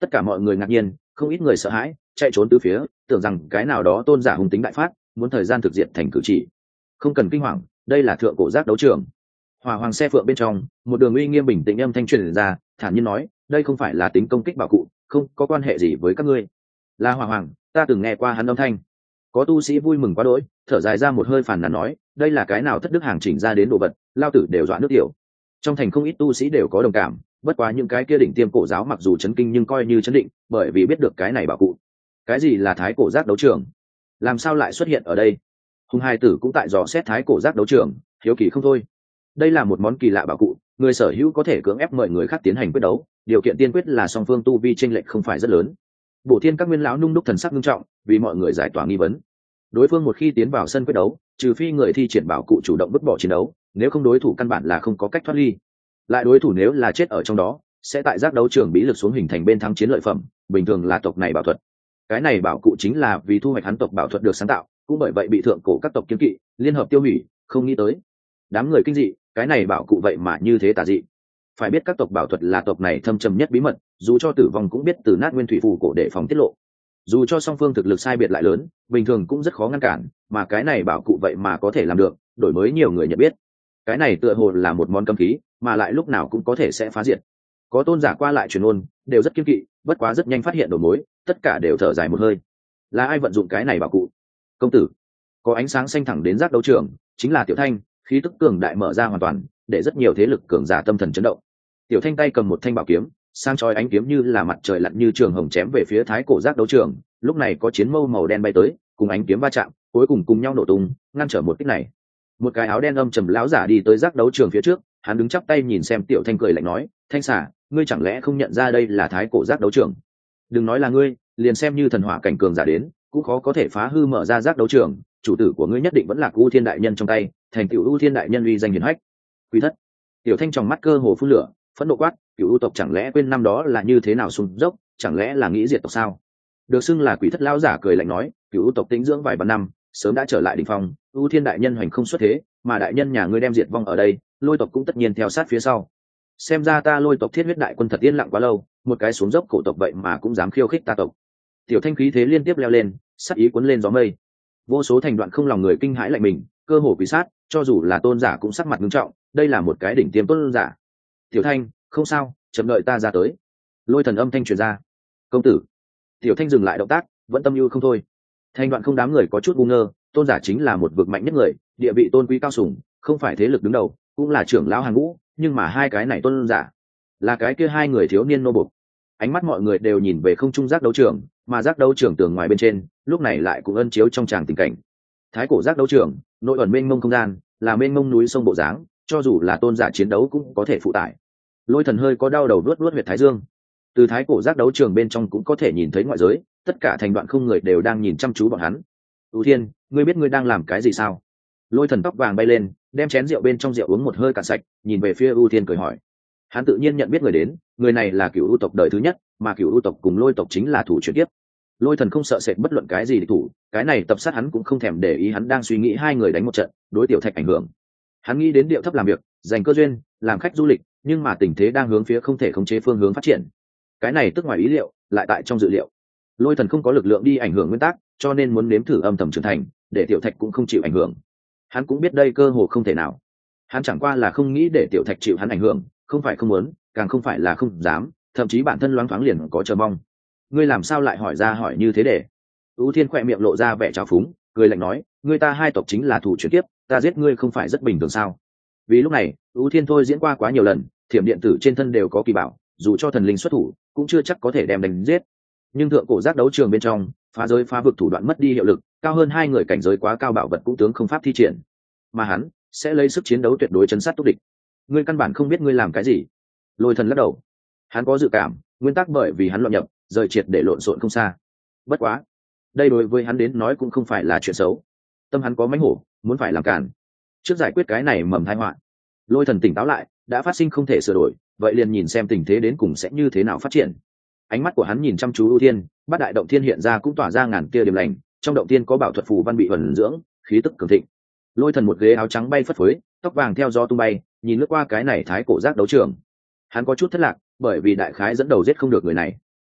Tất cả mọi người ngạc nhiên, không ít người sợ hãi chạy trốn từ phía, tưởng rằng cái nào đó tôn giả hùng tính đại phát, muốn thời gian thực diện thành cử chỉ. Không cần kinh hoàng, đây là thượng cổ giác đấu trường. Hỏa hoàng xe phượng bên trong, một đường uy nghiêm bình tĩnh âm thanh truyền ra, thản nhiên nói, đây không phải là tính công kích bảo cụ, không có quan hệ gì với các ngươi. Là hỏa hoàng, ta từng nghe qua hắn âm thanh. Có tu sĩ vui mừng quá đỗi, thở dài ra một hơi phàn nàn nói, đây là cái nào thất đức hàng chỉnh ra đến đồ vật, lao tử đều dọa nước tiểu. Trong thành không ít tu sĩ đều có đồng cảm, bất quá những cái kia đỉnh tiêm cổ giáo mặc dù chấn kinh nhưng coi như chấn định, bởi vì biết được cái này bảo cụ. Cái gì là thái cổ giác đấu trường? Làm sao lại xuất hiện ở đây? Hùng hai tử cũng tại dò xét thái cổ giác đấu trường, hiếu kỳ không thôi. Đây là một món kỳ lạ bảo cụ, người sở hữu có thể cưỡng ép mời người khác tiến hành quyết đấu, điều kiện tiên quyết là song phương tu vi chênh lệch không phải rất lớn. Bổ Thiên các nguyên lão nung đúc thần sắc nghiêm trọng, vì mọi người giải tỏa nghi vấn. Đối phương một khi tiến vào sân quyết đấu, trừ phi người thi triển bảo cụ chủ động vứt bỏ chiến đấu, nếu không đối thủ căn bản là không có cách thoát ly. Lại đối thủ nếu là chết ở trong đó, sẽ tại giác đấu trường bí lực xuống hình thành bên thắng chiến lợi phẩm, bình thường là tộc này bảo thuật. Cái này bảo cụ chính là vì thu hoạch hắn tộc bảo thuật được sáng tạo, cũng bởi vậy bị thượng cổ các tộc kiêng kỵ, liên hợp tiêu hủy, không nghĩ tới. Đám người kinh dị, cái này bảo cụ vậy mà như thế tà dị. Phải biết các tộc bảo thuật là tộc này thâm trầm nhất bí mật, dù cho tử vong cũng biết từ nát nguyên thủy phù cổ để phòng tiết lộ. Dù cho song phương thực lực sai biệt lại lớn, bình thường cũng rất khó ngăn cản, mà cái này bảo cụ vậy mà có thể làm được, đổi mới nhiều người nhận biết. Cái này tựa hồ là một món cấm khí, mà lại lúc nào cũng có thể sẽ phá diệt. Có tôn giả qua lại truyền ôn, đều rất kiêng kỵ, bất quá rất nhanh phát hiện đầu mối, tất cả đều thở dài một hơi. Là ai vận dụng cái này bảo cụ? Công tử. Có ánh sáng xanh thẳng đến giác đấu trường, chính là Tiểu Thanh, khí tức cường đại mở ra hoàn toàn, để rất nhiều thế lực cường giả tâm thần chấn động. Tiểu Thanh tay cầm một thanh bảo kiếm, sang chói ánh kiếm như là mặt trời lặn như trường hồng chém về phía thái cổ giác đấu trường. Lúc này có chiến mâu màu đen bay tới, cùng ánh kiếm va chạm, cuối cùng cùng nhau nổ tung, ngăn trở một kích này. Một cái áo đen âm trầm lão giả đi tới giác đấu trường phía trước, hắn đứng chắp tay nhìn xem Tiểu Thanh cười lạnh nói, Thanh xà, ngươi chẳng lẽ không nhận ra đây là thái cổ giác đấu trường? Đừng nói là ngươi, liền xem như thần hỏa cảnh cường giả đến, cũng khó có thể phá hư mở ra giác đấu trường. Chủ tử của ngươi nhất định vẫn là U Thiên đại nhân trong tay, thành tựu U Thiên đại nhân uy danh hiển hách. Quý thất. Tiểu Thanh trong mắt cơ hồ phun lửa, phẫn nộ quát, cựu U tộc chẳng lẽ quên năm đó là như thế nào sụn dốc, chẳng lẽ là nghĩ diệt tộc sao? Được xưng là Quỷ thất lão giả cười lạnh nói, cựu U tộc tĩnh dưỡng vài vạn năm, sớm đã trở lại đỉnh phong, U Thiên đại nhân hoành không xuất thế, mà đại nhân nhà ngươi đem diệt vong ở đây, Lôi tộc cũng tất nhiên theo sát phía sau. Xem ra ta Lôi tộc thiết huyết đại quân thật yên lặng quá lâu, một cái xuống dốc cổ tộc vậy mà cũng dám khiêu khích ta tộc. Tiểu Thanh khí thế liên tiếp leo lên, sát ý cuốn lên gió mây. Vô số thành đoạn không lòng người kinh hãi lạnh mình, cơ hồ quỷ sát, cho dù là tôn giả cũng sắc mặt nghiêm trọng, đây là một cái đỉnh tiêm tôn giả. Tiểu Thanh, không sao, chậm đợi ta ra tới. Lôi thần âm thanh truyền ra. Công tử. Tiểu Thanh dừng lại động tác, vẫn tâm ưu không thôi. Thành đoạn không đám người có chút ngu ngơ, tôn giả chính là một vực mạnh nhất người, địa vị tôn quý cao sủng, không phải thế lực đứng đầu, cũng là trưởng lão hàng ngũ, nhưng mà hai cái này tôn giả, là cái kia hai người thiếu niên nô bộc. Ánh mắt mọi người đều nhìn về không trung giác đấu trường, mà giác đấu trường tường ngoài bên trên, lúc này lại cũng ân chiếu trong tràng tình cảnh. Thái cổ giác đấu trường, nội ẩn mênh mông không gian, là mênh mông núi sông bộ dáng, cho dù là tôn giả chiến đấu cũng có thể phụ tải. Lôi thần hơi có đau đầu đuốt đuốt huyệt thái dương. Từ thái cổ giác đấu trường bên trong cũng có thể nhìn thấy ngoại giới, tất cả thành đoạn không người đều đang nhìn chăm chú bọn hắn. U Thiên, ngươi biết ngươi đang làm cái gì sao? Lôi thần tóc vàng bay lên, đem chén rượu bên trong rượu uống một hơi cạn sạch, nhìn về phía U Thiên cười hỏi. Hắn tự nhiên nhận biết người đến, người này là cựu U tộc đời thứ nhất, mà cựu U tộc cùng Lôi tộc chính là thủ chuyển tiếp. Lôi thần không sợ sệt bất luận cái gì địch thủ, cái này tập sát hắn cũng không thèm để ý, hắn đang suy nghĩ hai người đánh một trận, đối Tiểu Thạch ảnh hưởng. Hắn nghĩ đến điệu thấp làm việc, dành cơ duyên, làm khách du lịch, nhưng mà tình thế đang hướng phía không thể khống chế phương hướng phát triển. Cái này tức ngoài ý liệu, lại tại trong dự liệu. Lôi thần không có lực lượng đi ảnh hưởng nguyên tắc, cho nên muốn nếm thử âm thầm trưởng thành, để Tiểu Thạch cũng không chịu ảnh hưởng. Hắn cũng biết đây cơ hồ không thể nào. Hắn chẳng qua là không nghĩ để Tiểu Thạch chịu hắn ảnh hưởng, không phải không muốn, càng không phải là không dám, thậm chí bản thân loáng thoáng liền có chờ mong. Ngươi làm sao lại hỏi ra hỏi như thế để? U Thiên khỏe miệng lộ ra vẻ trào phúng, cười lạnh nói, ngươi ta hai tộc chính là thủ chuyển tiếp, ta giết ngươi không phải rất bình thường sao? Vì lúc này, U Thiên thôi diễn qua quá nhiều lần, thiểm điện tử trên thân đều có kỳ bảo, dù cho thần linh xuất thủ, cũng chưa chắc có thể đem đánh giết. Nhưng thượng cổ giác đấu trường bên trong, phá giới phá vực thủ đoạn mất đi hiệu lực, cao hơn hai người cảnh giới quá cao bảo vật cũng tướng không pháp thi triển, mà hắn sẽ lấy sức chiến đấu tuyệt đối chấn sát túc địch. Ngươi căn bản không biết ngươi làm cái gì. Lôi thần lắc đầu. Hắn có dự cảm, nguyên tắc bởi vì hắn loạn nhập, rời triệt để lộn xộn không xa. Bất quá, đây đối với hắn đến nói cũng không phải là chuyện xấu. Tâm hắn có mánh hổ, muốn phải làm cản. Trước giải quyết cái này mầm tai họa. Lôi thần tỉnh táo lại, đã phát sinh không thể sửa đổi, vậy liền nhìn xem tình thế đến cùng sẽ như thế nào phát triển. Ánh mắt của hắn nhìn chăm chú ưu thiên, bát đại động thiên hiện ra cũng tỏa ra ngàn tia điểm lành, trong động thiên có bảo thuật phù văn bị ẩn dưỡng, khí tức cường thịnh. Lôi thần một ghế áo trắng bay phất phới, tóc vàng theo gió tung bay, nhìn lướt qua cái này thái cổ giác đấu trường. Hắn có chút thất lạc, bởi vì đại khái dẫn đầu giết không được người này.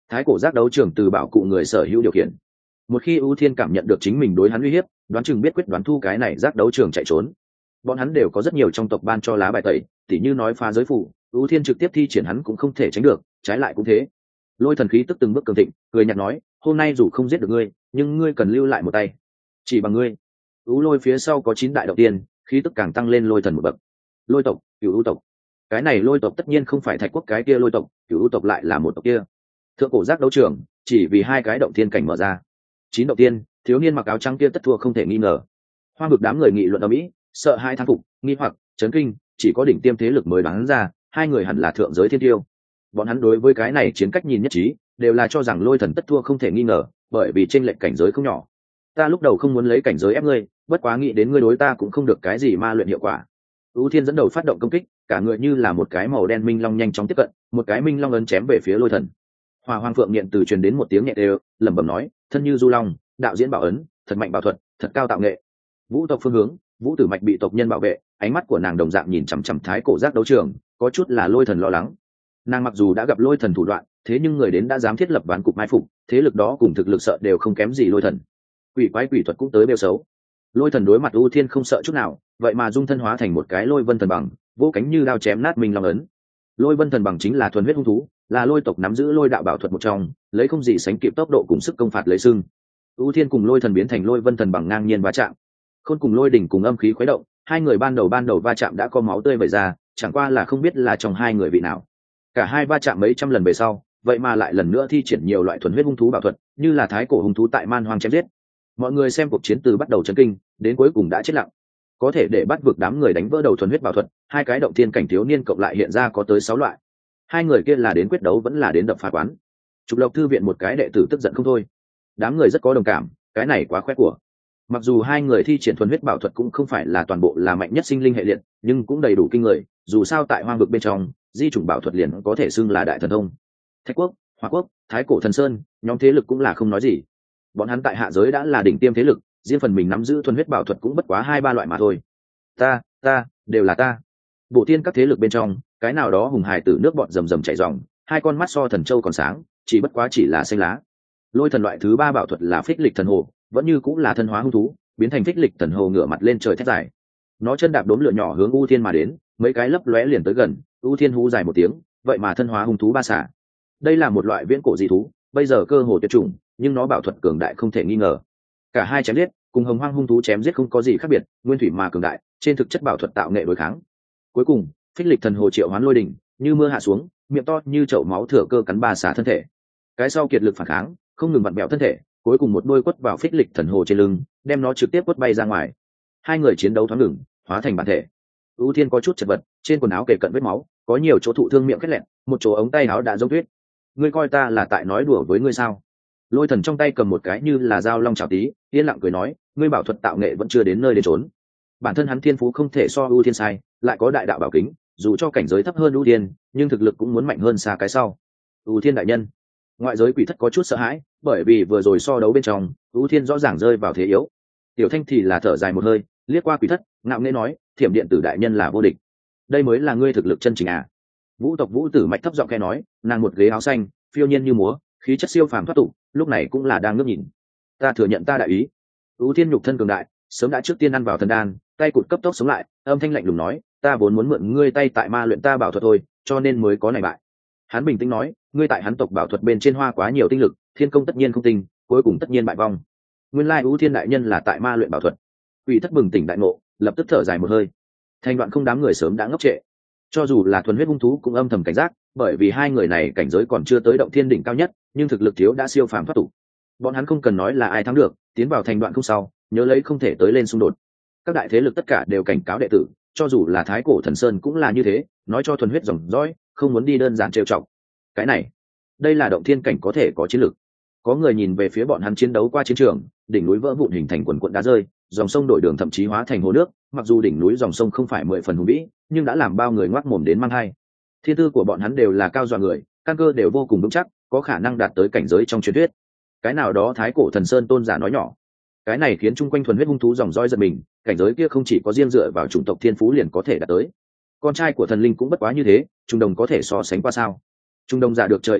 Thái cổ giác đấu trường từ bảo cụ người sở hữu điều khiển. Một khi ưu thiên cảm nhận được chính mình đối hắn uy hiếp, đoán chừng biết quyết đoán thu cái này giác đấu trường chạy trốn. Bọn hắn đều có rất nhiều trong tộc ban cho lá bài tẩy, tỉ như nói phá giới phủ, ưu thiên trực tiếp thi triển hắn cũng không thể tránh được, trái lại cũng thế. Lôi thần khí tức từng bước cường thịnh, cười nhạt nói, hôm nay dù không giết được ngươi, nhưng ngươi cần lưu lại một tay, chỉ bằng ngươi. Ưu lôi phía sau có chín đại đầu tiên, khí tức càng tăng lên lôi thần một bậc. Lôi tộc, cửu ưu tộc. Cái này lôi tộc tất nhiên không phải thạch quốc cái kia lôi tộc, cửu ưu tộc lại là một tộc kia. Thượng cổ giác đấu trường chỉ vì hai cái động thiên cảnh mở ra. Chín động tiên, thiếu niên mặc áo trắng kia tất thua không thể nghi ngờ. Hoa vực đám người nghị luận ở mỹ, sợ hai thán phục, nghi hoặc, chấn kinh, chỉ có đỉnh tiêm thế lực mới đoán ra, hai người hẳn là thượng giới thiên tiêu. Bọn hắn đối với cái này chiến cách nhìn nhất trí, đều là cho rằng lôi thần tất thua không thể nghi ngờ, bởi vì trên lệnh cảnh giới không nhỏ. Ta lúc đầu không muốn lấy cảnh giới ép ngươi, bất quá nghĩ đến ngươi đối ta cũng không được cái gì ma luyện hiệu quả. Ưu Thiên dẫn đầu phát động công kích, cả người như là một cái màu đen minh long nhanh chóng tiếp cận, một cái minh long ấn chém về phía lôi thần. Hỏa Hoàng Phượng Niệm từ truyền đến một tiếng nhẹ đều, lẩm bẩm nói, thân như du long, đạo diễn bảo ấn, thật mạnh bảo thuật, thật cao tạo nghệ. Vũ tộc phương hướng, Vũ Tử Mạch bị tộc nhân bảo vệ, ánh mắt của nàng đồng dạng nhìn chằm chằm thái cổ giác đấu trường, có chút là lôi thần lo lắng. Nàng mặc dù đã gặp lôi thần thủ đoạn, thế nhưng người đến đã dám thiết lập ván cục mai phục, thế lực đó cùng thực lực sợ đều không kém gì lôi thần. Quỷ quái quỷ thuật cũng tới bêu xấu. Lôi thần đối mặt ưu thiên không sợ chút nào, vậy mà dung thân hóa thành một cái lôi vân thần bằng, vỗ cánh như đao chém nát mình long ấn. Lôi vân thần bằng chính là thuần huyết hung thú, là lôi tộc nắm giữ lôi đạo bảo thuật một trong, lấy không gì sánh kịp tốc độ cùng sức công phạt lấy xưng. ưu thiên cùng lôi thần biến thành lôi vân thần bằng ngang nhiên va chạm. Khôn cùng lôi đỉnh cùng âm khí khuấy động, hai người ban đầu ban đầu va chạm đã có máu tươi vẩy ra, chẳng qua là không biết là trong hai người vị nào. Cả hai va chạm mấy trăm lần về sau, vậy mà lại lần nữa thi triển nhiều loại thuần huyết hung thú bảo thuật, như là thái cổ hung thú tại man hoang chém giết. Mọi người xem cuộc chiến từ bắt đầu chấn kinh, đến cuối cùng đã chết lặng. Có thể để bắt vực đám người đánh vỡ đầu thuần huyết bảo thuật, hai cái động thiên cảnh thiếu niên cộng lại hiện ra có tới sáu loại. Hai người kia là đến quyết đấu vẫn là đến đập phá quán. Trục Lộc thư viện một cái đệ tử tức giận không thôi. Đám người rất có đồng cảm, cái này quá khoe của. Mặc dù hai người thi triển thuần huyết bảo thuật cũng không phải là toàn bộ là mạnh nhất sinh linh hệ liệt, nhưng cũng đầy đủ kinh người, dù sao tại hoang vực bên trong, di chủng bảo thuật liền có thể xưng là đại thần thông. Thạch quốc, Hỏa quốc, Thái cổ thần sơn, nhóm thế lực cũng là không nói gì. Bọn hắn tại hạ giới đã là đỉnh tiêm thế lực, riêng phần mình nắm giữ thuần huyết bảo thuật cũng bất quá hai ba loại mà thôi. Ta, ta, đều là ta. Bộ tiên các thế lực bên trong, cái nào đó hùng hài tử nước bọt rầm rầm chảy ròng, hai con mắt so thần châu còn sáng, chỉ bất quá chỉ là xanh lá. Lôi thần loại thứ ba bảo thuật là phích lịch thần hồ, vẫn như cũng là thân hóa hung thú, biến thành phích lịch thần hồ ngửa mặt lên trời thét dài. Nó chân đạp đốm lửa nhỏ hướng U Thiên mà đến, mấy cái lấp lóe liền tới gần, U Thiên hú dài một tiếng, vậy mà thân hóa hung thú ba xả. Đây là một loại viễn cổ dị thú, bây giờ cơ hồ tuyệt chủng, nhưng nó bảo thuật cường đại không thể nghi ngờ. Cả hai chém giết, cùng hồng hoang hung thú chém giết không có gì khác biệt, nguyên thủy mà cường đại, trên thực chất bảo thuật tạo nghệ đối kháng. Cuối cùng, phích lịch thần hồ triệu hoán lôi đỉnh, như mưa hạ xuống, miệng to như chậu máu thừa cơ cắn ba xả thân thể. Cái sau kiệt lực phản kháng, không ngừng vặn bẹo thân thể, cuối cùng một đôi quất vào phích lịch thần hồ trên lưng, đem nó trực tiếp quất bay ra ngoài. Hai người chiến đấu thoáng ngừng, hóa thành bản thể. ưu Thiên có chút chật vật, trên quần áo kề cận vết máu, có nhiều chỗ thụ thương miệng khét lẹn, một chỗ ống tay áo đã rỗng tuyết. Ngươi coi ta là tại nói đùa với ngươi sao? Lôi thần trong tay cầm một cái như là dao long chảo tí, yên lặng cười nói, ngươi bảo thuật tạo nghệ vẫn chưa đến nơi đến trốn. Bản thân hắn thiên phú không thể so ưu Thiên sai, lại có đại đạo bảo kính, dù cho cảnh giới thấp hơn ưu Thiên, nhưng thực lực cũng muốn mạnh hơn xa cái sau. ưu Thiên đại nhân, ngoại giới quỷ thất có chút sợ hãi, bởi vì vừa rồi so đấu bên trong, ưu Thiên rõ ràng rơi vào thế yếu. Tiểu Thanh thì là thở dài một hơi, liếc qua quỷ thất, ngạo nghễ nói, thiểm điện tử đại nhân là vô địch. Đây mới là ngươi thực lực chân chính à? Vũ tộc Vũ Tử Mạch thấp giọng khe nói, nàng một ghế áo xanh, phiêu nhiên như múa, khí chất siêu phàm thoát tục, lúc này cũng là đang ngước nhìn. Ta thừa nhận ta đại ý. ưu Thiên nhục thân cường đại, sớm đã trước tiên ăn vào thần đan, tay cụt cấp tốc sống lại, âm thanh lạnh lùng nói, ta vốn muốn mượn ngươi tay tại ma luyện ta bảo thuật thôi, cho nên mới có này bại. Hắn bình tĩnh nói, ngươi tại hắn tộc bảo thuật bên trên hoa quá nhiều tinh lực, thiên công tất nhiên không tinh, cuối cùng tất nhiên bại vong. Nguyên lai ưu Thiên đại nhân là tại ma luyện bảo thuật. Quỷ thất bừng tỉnh đại ngộ, lập tức thở dài một hơi. Thành đoạn không đám người sớm đã ngốc trệ. Cho dù là thuần huyết hung thú cũng âm thầm cảnh giác, bởi vì hai người này cảnh giới còn chưa tới động thiên đỉnh cao nhất, nhưng thực lực thiếu đã siêu phàm thoát tục. Bọn hắn không cần nói là ai thắng được, tiến vào thành đoạn không sau, nhớ lấy không thể tới lên xung đột. Các đại thế lực tất cả đều cảnh cáo đệ tử, cho dù là thái cổ thần sơn cũng là như thế, nói cho thuần huyết dòng dõi, không muốn đi đơn giản trêu chọc. Cái này, đây là động thiên cảnh có thể có chiến lực. Có người nhìn về phía bọn hắn chiến đấu qua chiến trường, đỉnh núi vỡ vụn hình thành quần quận đá rơi, dòng sông đổi đường thậm chí hóa thành hồ nước, mặc dù đỉnh núi dòng sông không phải mười phần hùng vĩ, nhưng đã làm bao người ngoác mồm đến mang hai. Thiên tư của bọn hắn đều là cao dọa người, căn cơ đều vô cùng vững chắc, có khả năng đạt tới cảnh giới trong truyền thuyết. Cái nào đó thái cổ thần sơn tôn giả nói nhỏ, cái này khiến chung quanh thuần huyết hung thú dòng roi giật mình, cảnh giới kia không chỉ có riêng dựa vào chủng tộc thiên phú liền có thể đạt tới. Con trai của thần linh cũng bất quá như thế, trung đồng có thể so sánh qua sao? Trung đồng giả được trời ưu ái,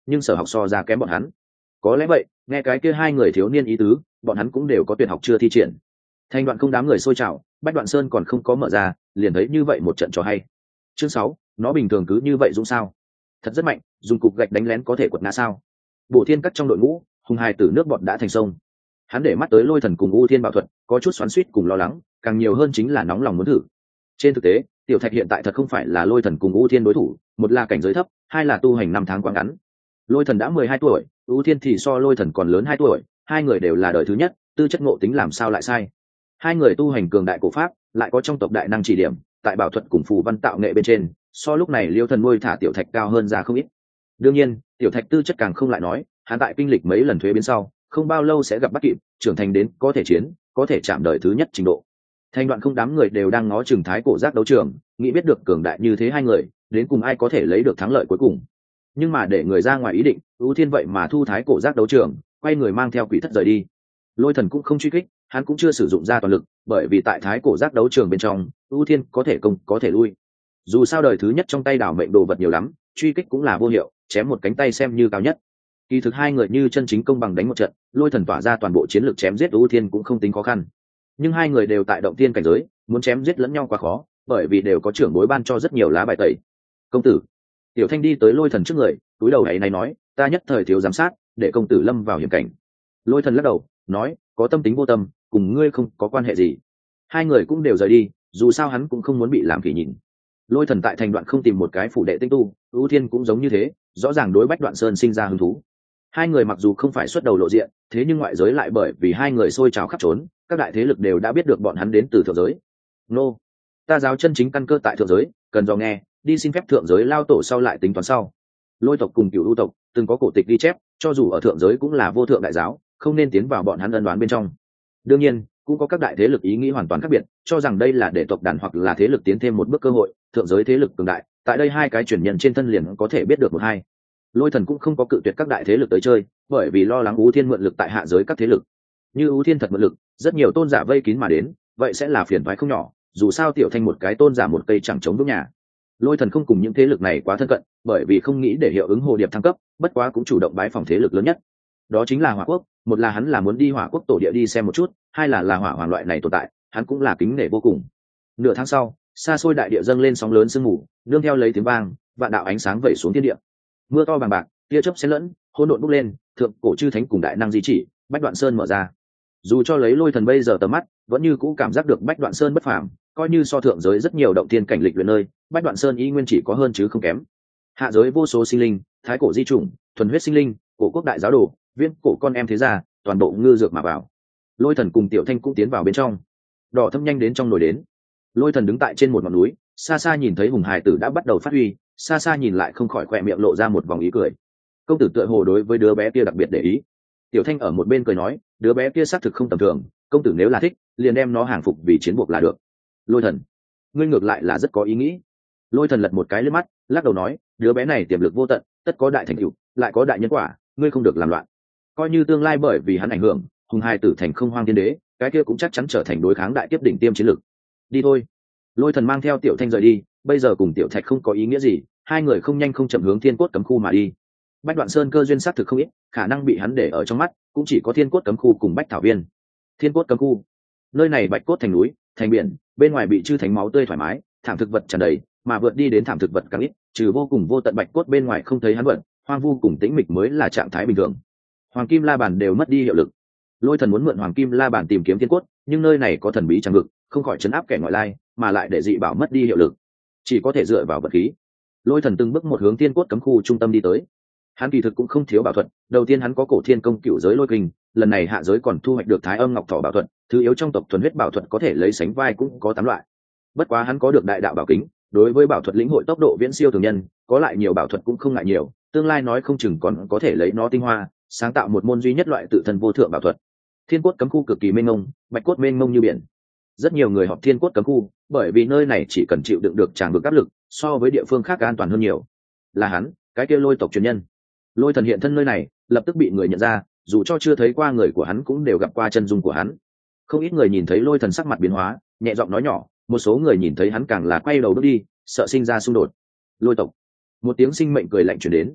nhưng sở học so ra kém bọn hắn. Có lẽ vậy, nghe cái kia hai người thiếu niên ý tứ, bọn hắn cũng đều có tuyệt học chưa thi triển. Thành Đoạn không đám người xôi trào, Bách Đoạn Sơn còn không có mở ra, liền thấy như vậy một trận trò hay. Chương sáu, nó bình thường cứ như vậy dũng sao? Thật rất mạnh, dùng cục gạch đánh lén có thể quật ngã sao? Bộ Thiên Cắt trong đội ngũ, hùng hài tử nước bọt đã thành sông. Hắn để mắt tới Lôi Thần cùng U Thiên Bảo Thuật, có chút xoắn xuýt cùng lo lắng, càng nhiều hơn chính là nóng lòng muốn thử. Trên thực tế, Tiểu Thạch hiện tại thật không phải là Lôi Thần cùng U Thiên đối thủ, một là cảnh giới thấp, hai là tu hành năm tháng quá ngắn. Lôi Thần đã mười hai tuổi, U Thiên thì so Lôi Thần còn lớn hai tuổi, hai người đều là đời thứ nhất, tư chất ngộ tính làm sao lại sai. Hai người tu hành cường đại cổ pháp, lại có trong tộc đại năng chỉ điểm, tại bảo thuật cùng phù văn tạo nghệ bên trên, so lúc này Liêu Thần nuôi thả Tiểu Thạch cao hơn ra không ít. Đương nhiên, Tiểu Thạch tư chất càng không lại nói, hắn tại kinh lịch mấy lần thuế biến sau, không bao lâu sẽ gặp bắt kịp, trưởng thành đến có thể chiến, có thể chạm đời thứ nhất trình độ. Thành Đoạn không đám người đều đang ngó chừng thái cổ giác đấu trường, nghĩ biết được cường đại như thế hai người, đến cùng ai có thể lấy được thắng lợi cuối cùng. Nhưng mà để người ra ngoài ý định, U Thiên vậy mà thu thái cổ giác đấu trường, quay người mang theo quỷ thất rời đi. Lôi Thần cũng không truy kích, hắn cũng chưa sử dụng ra toàn lực, bởi vì tại thái cổ giác đấu trường bên trong, U Thiên có thể công có thể lui. Dù sao đời thứ nhất trong tay đảo mệnh đồ vật nhiều lắm, truy kích cũng là vô hiệu, chém một cánh tay xem như cao nhất. Kỳ thực hai người như chân chính công bằng đánh một trận, Lôi Thần tỏa ra toàn bộ chiến lược chém giết U Thiên cũng không tính khó khăn. Nhưng hai người đều tại động tiên cảnh giới, muốn chém giết lẫn nhau quá khó, bởi vì đều có trưởng bối ban cho rất nhiều lá bài tẩy. Công tử, Tiểu Thanh đi tới Lôi Thần trước người, túi đầu ấy này nói, ta nhất thời thiếu giám sát, để công tử lâm vào hiểm cảnh. Lôi Thần lắc đầu, nói, có tâm tính vô tâm, cùng ngươi không có quan hệ gì. Hai người cũng đều rời đi, dù sao hắn cũng không muốn bị làm kỳ nhìn. Lôi Thần tại Thành Đoạn không tìm một cái phủ đệ tinh tu, U Thiên cũng giống như thế, rõ ràng đối Bách Đoạn Sơn sinh ra hứng thú. Hai người mặc dù không phải xuất đầu lộ diện, thế nhưng ngoại giới lại bởi vì hai người xôi trào khắp trốn, các đại thế lực đều đã biết được bọn hắn đến từ thượng giới. Nô, ta giáo chân chính căn cơ tại thượng giới, cần dò nghe, đi xin phép thượng giới lao tổ sau lại tính toán sau. Lôi tộc cùng Cửu U tộc từng có cổ tịch ghi chép, cho dù ở thượng giới cũng là vô thượng đại giáo, không nên tiến vào bọn hắn ân đoán bên trong. Đương nhiên, cũng có các đại thế lực ý nghĩ hoàn toàn khác biệt, cho rằng đây là để tộc đàn hoặc là thế lực tiến thêm một bước cơ hội, thượng giới thế lực cường đại, tại đây hai cái truyền nhân trên thân liền có thể biết được một hai. Lôi Thần cũng không có cự tuyệt các đại thế lực tới chơi, bởi vì lo lắng U Thiên mượn lực tại hạ giới các thế lực. Như U Thiên thật mượn lực, rất nhiều tôn giả vây kín mà đến, vậy sẽ là phiền toái không nhỏ, dù sao Tiểu Thanh một cái tôn giả một cây chẳng chống vững nhà. Lôi Thần không cùng những thế lực này quá thân cận, bởi vì không nghĩ để hiệu ứng hồ điệp thăng cấp, bất quá cũng chủ động bái phòng thế lực lớn nhất. Đó chính là Hỏa Quốc, một là hắn là muốn đi Hỏa Quốc tổ địa đi xem một chút, hai là là hỏa hoàng loại này tồn tại, hắn cũng là kính nể vô cùng. Nửa tháng sau, xa xôi đại địa dâng lên sóng lớn sương mù, nương theo lấy tiếng vang, vạn đạo ánh sáng vẩy xuống thiên địa. Mưa to bằng bạc, tia chớp xen lẫn, hỗn độn bốc lên, thượng cổ chư thánh cùng đại năng di chỉ, Bách Đoạn Sơn mở ra. Dù cho lấy Lôi Thần bây giờ tầm mắt, vẫn như cũ cảm giác được Bách Đoạn Sơn bất phàm, coi như so thượng giới rất nhiều động thiên cảnh lịch luyện nơi, Bách Đoạn Sơn y nguyên chỉ có hơn chứ không kém. Hạ giới vô số sinh linh, thái cổ di chủng, thuần huyết sinh linh, cổ quốc đại giáo đồ, viên cổ con em thế gia, toàn bộ ngư dược mà vào. Lôi Thần cùng Tiểu Thanh cũng tiến vào bên trong. Đỏ thâm nhanh đến trong nồi đến. Lôi Thần đứng tại trên một ngọn núi, xa xa nhìn thấy hùng hải tử đã bắt đầu phát huy, xa xa nhìn lại không khỏi khỏe miệng lộ ra một vòng ý cười. Công tử tựa hồ đối với đứa bé kia đặc biệt để ý. Tiểu Thanh ở một bên cười nói, đứa bé kia xác thực không tầm thường, công tử nếu là thích, liền đem nó hàng phục vì chiến buộc là được. Lôi Thần, ngươi ngược lại là rất có ý nghĩ. Lôi Thần lật một cái lên mắt, lắc đầu nói, đứa bé này tiềm lực vô tận, tất có đại thành tựu, lại có đại nhân quả, ngươi không được làm loạn. Coi như tương lai bởi vì hắn ảnh hưởng, hùng hai tử thành không hoang thiên đế, cái kia cũng chắc chắn trở thành đối kháng đại kiếp đỉnh tiêm chiến lực. Đi thôi. Lôi Thần mang theo Tiểu Thanh rời đi, bây giờ cùng Tiểu Thạch không có ý nghĩa gì, hai người không nhanh không chậm hướng Thiên Cốt cấm khu mà đi. Bách Đoạn Sơn cơ duyên xác thực không ít, khả năng bị hắn để ở trong mắt, cũng chỉ có Thiên Cốt cấm khu cùng Bách Thảo Viên. Thiên Cốt cấm khu, nơi này bạch cốt thành núi, thành biển, bên ngoài bị chư thánh máu tươi thoải mái, thảm thực vật tràn đầy, mà vượt đi đến thảm thực vật càng ít, trừ vô cùng vô tận bạch cốt bên ngoài không thấy hắn vật, hoang vu cùng tĩnh mịch mới là trạng thái bình thường. Hoàng kim la bàn đều mất đi hiệu lực. Lôi Thần muốn mượn Hoàng kim la bàn tìm kiếm thiên cốt, nhưng nơi này có thần bí trăng ngực, không khỏi chấn áp kẻ ngoại lai, mà lại để dị bảo mất đi hiệu lực, chỉ có thể dựa vào vật khí. Lôi Thần từng bước một hướng Thiên Cốt cấm khu trung tâm đi tới. Hắn kỳ thực cũng không thiếu bảo thuật, đầu tiên hắn có cổ thiên công cựu giới lôi kinh, lần này hạ giới còn thu hoạch được Thái Âm Ngọc Thỏ bảo thuật, thứ yếu trong tộc thuần huyết bảo thuật có thể lấy sánh vai cũng có tám loại. Bất quá hắn có được đại đạo bảo kính, đối với bảo thuật lĩnh hội tốc độ viễn siêu thường nhân, có lại nhiều bảo thuật cũng không ngại nhiều, tương lai nói không chừng còn có thể lấy nó tinh hoa, sáng tạo một môn duy nhất loại tự thân vô thượng bảo thuật. Thiên Cốt cấm khu cực kỳ mênh mông, bạch cốt mênh mông như biển. Rất nhiều người họp Thiên Cốt cấm khu, bởi vì nơi này chỉ cần chịu đựng được tràn vực áp lực, so với địa phương khác an toàn hơn nhiều. Là hắn, cái kia Lôi tộc truyền nhân. Lôi Thần hiện thân nơi này, lập tức bị người nhận ra, dù cho chưa thấy qua người của hắn cũng đều gặp qua chân dung của hắn. Không ít người nhìn thấy Lôi Thần sắc mặt biến hóa, nhẹ giọng nói nhỏ, một số người nhìn thấy hắn càng là quay đầu bước đi, sợ sinh ra xung đột. Lôi tộc, một tiếng sinh mệnh cười lạnh truyền đến.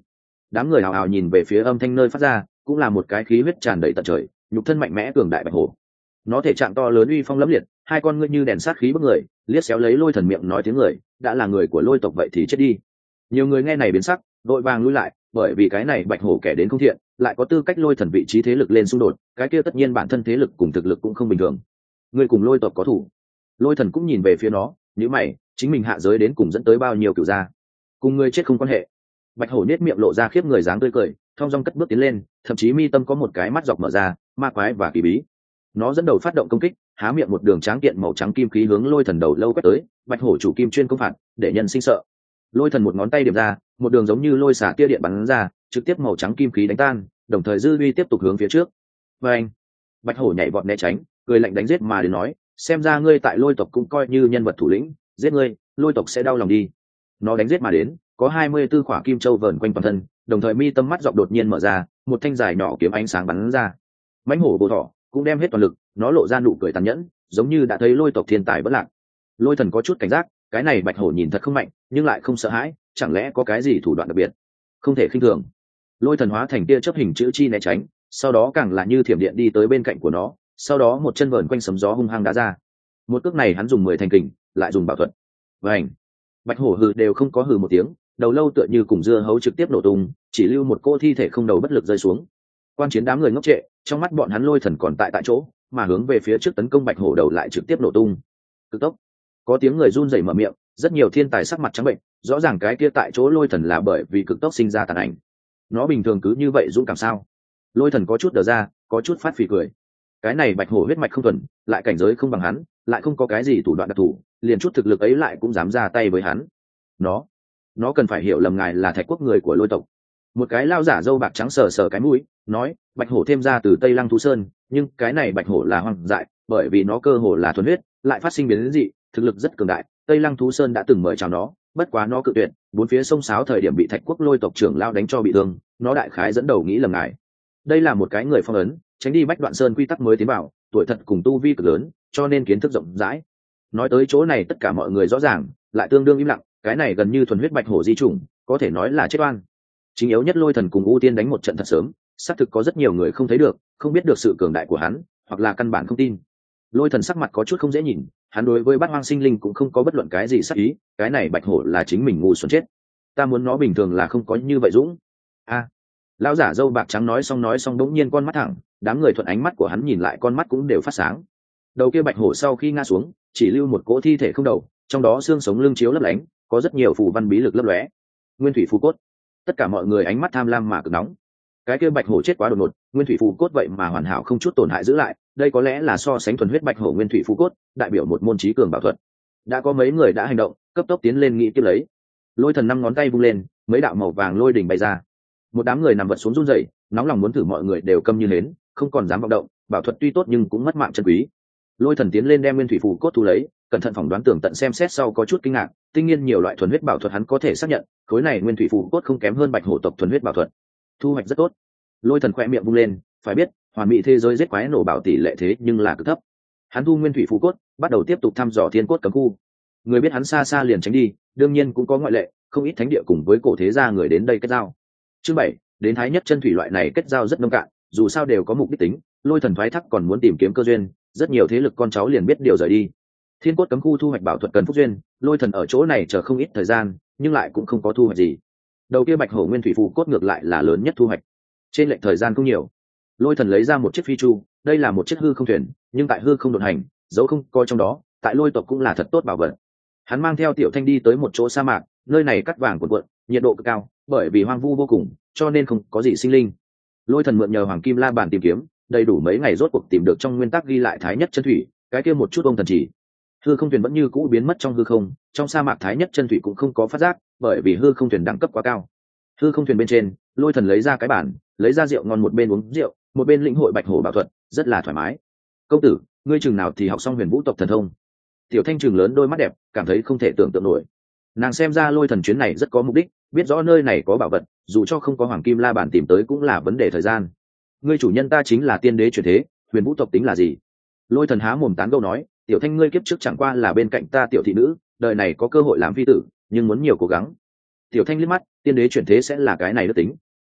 đám người hào hào nhìn về phía âm thanh nơi phát ra, cũng là một cái khí huyết tràn đầy tận trời, nhục thân mạnh mẽ cường đại bạch hổ. Nó thể trạng to lớn uy phong lẫm liệt, hai con ngươi như đèn sát khí bức người, liếc xéo lấy Lôi Thần miệng nói tiếng người, đã là người của Lôi tộc vậy thì chết đi. Nhiều người nghe này biến sắc, đội vàng lui lại, bởi vì cái này bạch hổ kẻ đến không thiện, lại có tư cách Lôi Thần vị trí thế lực lên xung đột, cái kia tất nhiên bản thân thế lực cùng thực lực cũng không bình thường. Người cùng Lôi tộc có thủ. Lôi Thần cũng nhìn về phía nó, nếu mày, chính mình hạ giới đến cùng dẫn tới bao nhiêu cửu gia, cùng ngươi chết không quan hệ. Bạch hổ nết miệng lộ ra khiếp người dáng tươi cười, thong dong cất bước tiến lên, thậm chí mi tâm có một cái mắt dọc mở ra, ma quái và kỳ bí. Nó dẫn đầu phát động công kích, há miệng một đường tráng kiện màu trắng kim khí hướng Lôi Thần đầu lâu quét tới. Bạch hổ chủ kim chuyên công phạt, để nhân sinh sợ. Lôi Thần một ngón tay điểm ra, một đường giống như lôi xả tia điện bắn ra, trực tiếp màu trắng kim khí đánh tan, đồng thời dư uy tiếp tục hướng phía trước. Và anh, Bạch hổ nhảy vọt né tránh, cười lạnh đánh giết mà đến nói, xem ra ngươi tại Lôi tộc cũng coi như nhân vật thủ lĩnh, giết ngươi, Lôi tộc sẽ đau lòng đi. Nó đánh giết mà đến, có hai mươi tư khỏa kim châu vờn quanh toàn thân, đồng thời mi tâm mắt dọc đột nhiên mở ra, một thanh dài nhỏ kiếm ánh sáng bắn ra. Mãnh hổ bồ thỏ cũng đem hết toàn lực, nó lộ ra nụ cười tàn nhẫn, giống như đã thấy Lôi tộc thiên tài bất lạc. Lôi Thần có chút cảnh giác, cái này bạch hổ nhìn thật không mạnh, nhưng lại không sợ hãi, chẳng lẽ có cái gì thủ đoạn đặc biệt, không thể khinh thường. Lôi Thần hóa thành tia chớp hình chữ chi né tránh, sau đó càng là như thiểm điện đi tới bên cạnh của nó, sau đó một chân vờn quanh sấm gió hung hăng đá ra. Một cước này hắn dùng mười thành kình, lại dùng bảo thuật. Vành, bạch hổ hừ đều không có hừ một tiếng, đầu lâu tựa như cùng dưa hấu trực tiếp nổ tung, chỉ lưu một cô thi thể không đầu bất lực rơi xuống. Quan chiến đám người ngốc trệ, trong mắt bọn hắn Lôi Thần còn tại tại chỗ, mà hướng về phía trước tấn công bạch hổ đầu lại trực tiếp nổ tung. Cực tốc, có tiếng người run rẩy mở miệng, rất nhiều thiên tài sắc mặt trắng bệnh, rõ ràng cái kia tại chỗ Lôi Thần là bởi vì cực tốc sinh ra tàn ảnh. Nó bình thường cứ như vậy dũng cảm sao? Lôi Thần có chút đờ ra, có chút phát phì cười. Cái này bạch hổ huyết mạch không thuần, lại cảnh giới không bằng hắn, lại không có cái gì thủ đoạn đặc thù, liền chút thực lực ấy lại cũng dám ra tay với hắn. Nó, nó cần phải hiểu lầm ngài là Thạch Quốc người của Lôi tộc. Một cái lao giả râu bạc trắng sờ sờ cái mũi, nói, bạch hổ thêm ra từ Tây Lăng Thú Sơn, nhưng cái này bạch hổ là hoang dại, bởi vì nó cơ hồ là thuần huyết, lại phát sinh biến dị, thực lực rất cường đại. Tây Lăng Thú Sơn đã từng mời chào nó, bất quá nó cự tuyệt, bốn phía sông sáo thời điểm bị Thạch Quốc Lôi tộc trưởng lao đánh cho bị thương, nó đại khái dẫn đầu nghĩ lầm ngài. Đây là một cái người phong ấn, tránh đi Bách Đoạn Sơn quy tắc mới tiến vào, tuổi thật cùng tu vi cực lớn, cho nên kiến thức rộng rãi. Nói tới chỗ này tất cả mọi người rõ ràng, lại tương đương im lặng, cái này gần như thuần huyết bạch hổ di chủng, có thể nói là chết oan. Chính yếu nhất Lôi Thần cùng U Tiên đánh một trận thật sớm, xác thực có rất nhiều người không thấy được, không biết được sự cường đại của hắn, hoặc là căn bản không tin. Lôi Thần sắc mặt có chút không dễ nhìn, hắn đối với Bát Hoang Sinh Linh cũng không có bất luận cái gì sắc ý, cái này bạch hổ là chính mình ngu xuẩn chết. Ta muốn nó bình thường là không có như vậy dũng. A. Lão giả râu bạc trắng nói xong nói xong đống nhiên con mắt thẳng, đám người thuận ánh mắt của hắn nhìn lại con mắt cũng đều phát sáng. Đầu kia bạch hổ sau khi ngã xuống, chỉ lưu một cỗ thi thể không đầu, trong đó xương sống lưng chiếu lấp lánh, có rất nhiều phù văn bí lực lấp lóe. Nguyên thủy phù cốt. Tất cả mọi người ánh mắt tham lam mà cực nóng. Cái kia bạch hổ chết quá đột ngột, nguyên thủy phù cốt vậy mà hoàn hảo không chút tổn hại giữ lại, đây có lẽ là so sánh thuần huyết bạch hổ nguyên thủy phù cốt, đại biểu một môn trí cường bảo thuật. Đã có mấy người đã hành động, cấp tốc tiến lên nghị tiếp lấy. Lôi Thần năm ngón tay vung lên, mấy đạo màu vàng lôi đỉnh bay ra. Một đám người nằm vật xuống run rẩy, nóng lòng muốn thử mọi người đều câm như hến, không còn dám vọng động, bảo thuật tuy tốt nhưng cũng mất mạng chân quý. Lôi Thần tiến lên đem nguyên thủy phù cốt thu lấy, cẩn thận phỏng đoán tường tận xem xét sau có chút kinh ngạc, tinh nhiên nhiều loại thuần huyết bảo thuật hắn có thể xác nhận, khối này nguyên thủy phù cốt không kém hơn bạch hổ tộc thuần huyết bảo thuật. Thu hoạch rất tốt. Lôi Thần khẽ miệng vung lên, phải biết, hoàn mỹ thế giới giết quái nổ bảo tỷ lệ thế nhưng là cực thấp. Hắn thu nguyên thủy phù cốt, bắt đầu tiếp tục thăm dò thiên cốt cấm khu. Người biết hắn xa xa liền tránh đi, đương nhiên cũng có ngoại lệ, không ít thánh địa cùng với cổ thế gia người đến đây kết giao. Chương bảy, đến thái nhất chân thủy loại này kết giao rất nông cạn, dù sao đều có mục đích tính, Lôi Thần thoái thác còn muốn tìm kiếm cơ duyên, rất nhiều thế lực con cháu liền biết điều rời đi. Thiên cốt cấm khu thu hoạch bảo thuật cần phúc duyên, Lôi Thần ở chỗ này chờ không ít thời gian, nhưng lại cũng không có thu hoạch gì. Đầu kia bạch hổ nguyên thủy phù cốt ngược lại là lớn nhất thu hoạch. Trên lệch thời gian không nhiều. Lôi Thần lấy ra một chiếc phi chu, đây là một chiếc hư không thuyền, nhưng tại hư không độn hành, dấu không coi trong đó, tại Lôi tộc cũng là thật tốt bảo vật. Hắn mang theo Tiểu Thanh đi tới một chỗ sa mạc, nơi này cắt vàng cuộn cuộn, nhiệt độ cực cao, bởi vì hoang vu vô cùng, cho nên không có gì sinh linh. Lôi Thần mượn nhờ Hoàng Kim La Bàn tìm kiếm, đầy đủ mấy ngày rốt cuộc tìm được trong nguyên tắc ghi lại thái nhất chân thủy, cái kia một chút ông thần chỉ. Hư không thuyền vẫn như cũ biến mất trong hư không, trong sa mạc thái nhất chân thủy cũng không có phát giác, bởi vì hư không thuyền đẳng cấp quá cao. Hư không thuyền bên trên, Lôi Thần lấy ra cái bản, lấy ra rượu ngon một bên uống rượu, một bên lĩnh hội bạch hổ bảo thuật, rất là thoải mái. Công tử, ngươi chừng nào thì học xong huyền vũ tộc thần thông? Tiểu Thanh chừng lớn đôi mắt đẹp, cảm thấy không thể tưởng tượng nổi. Nàng xem ra Lôi Thần chuyến này rất có mục đích, biết rõ nơi này có bảo vật, dù cho không có Hoàng Kim La Bàn tìm tới cũng là vấn đề thời gian. Ngươi chủ nhân ta chính là tiên đế chuyển thế, huyền vũ tộc tính là gì? Lôi Thần há mồm tán gẫu nói, Tiểu Thanh ngươi kiếp trước chẳng qua là bên cạnh ta tiểu thị nữ, đời này có cơ hội làm phi tử, nhưng muốn nhiều cố gắng. Tiểu Thanh liếc mắt, tiên đế chuyển thế sẽ là cái này đức tính.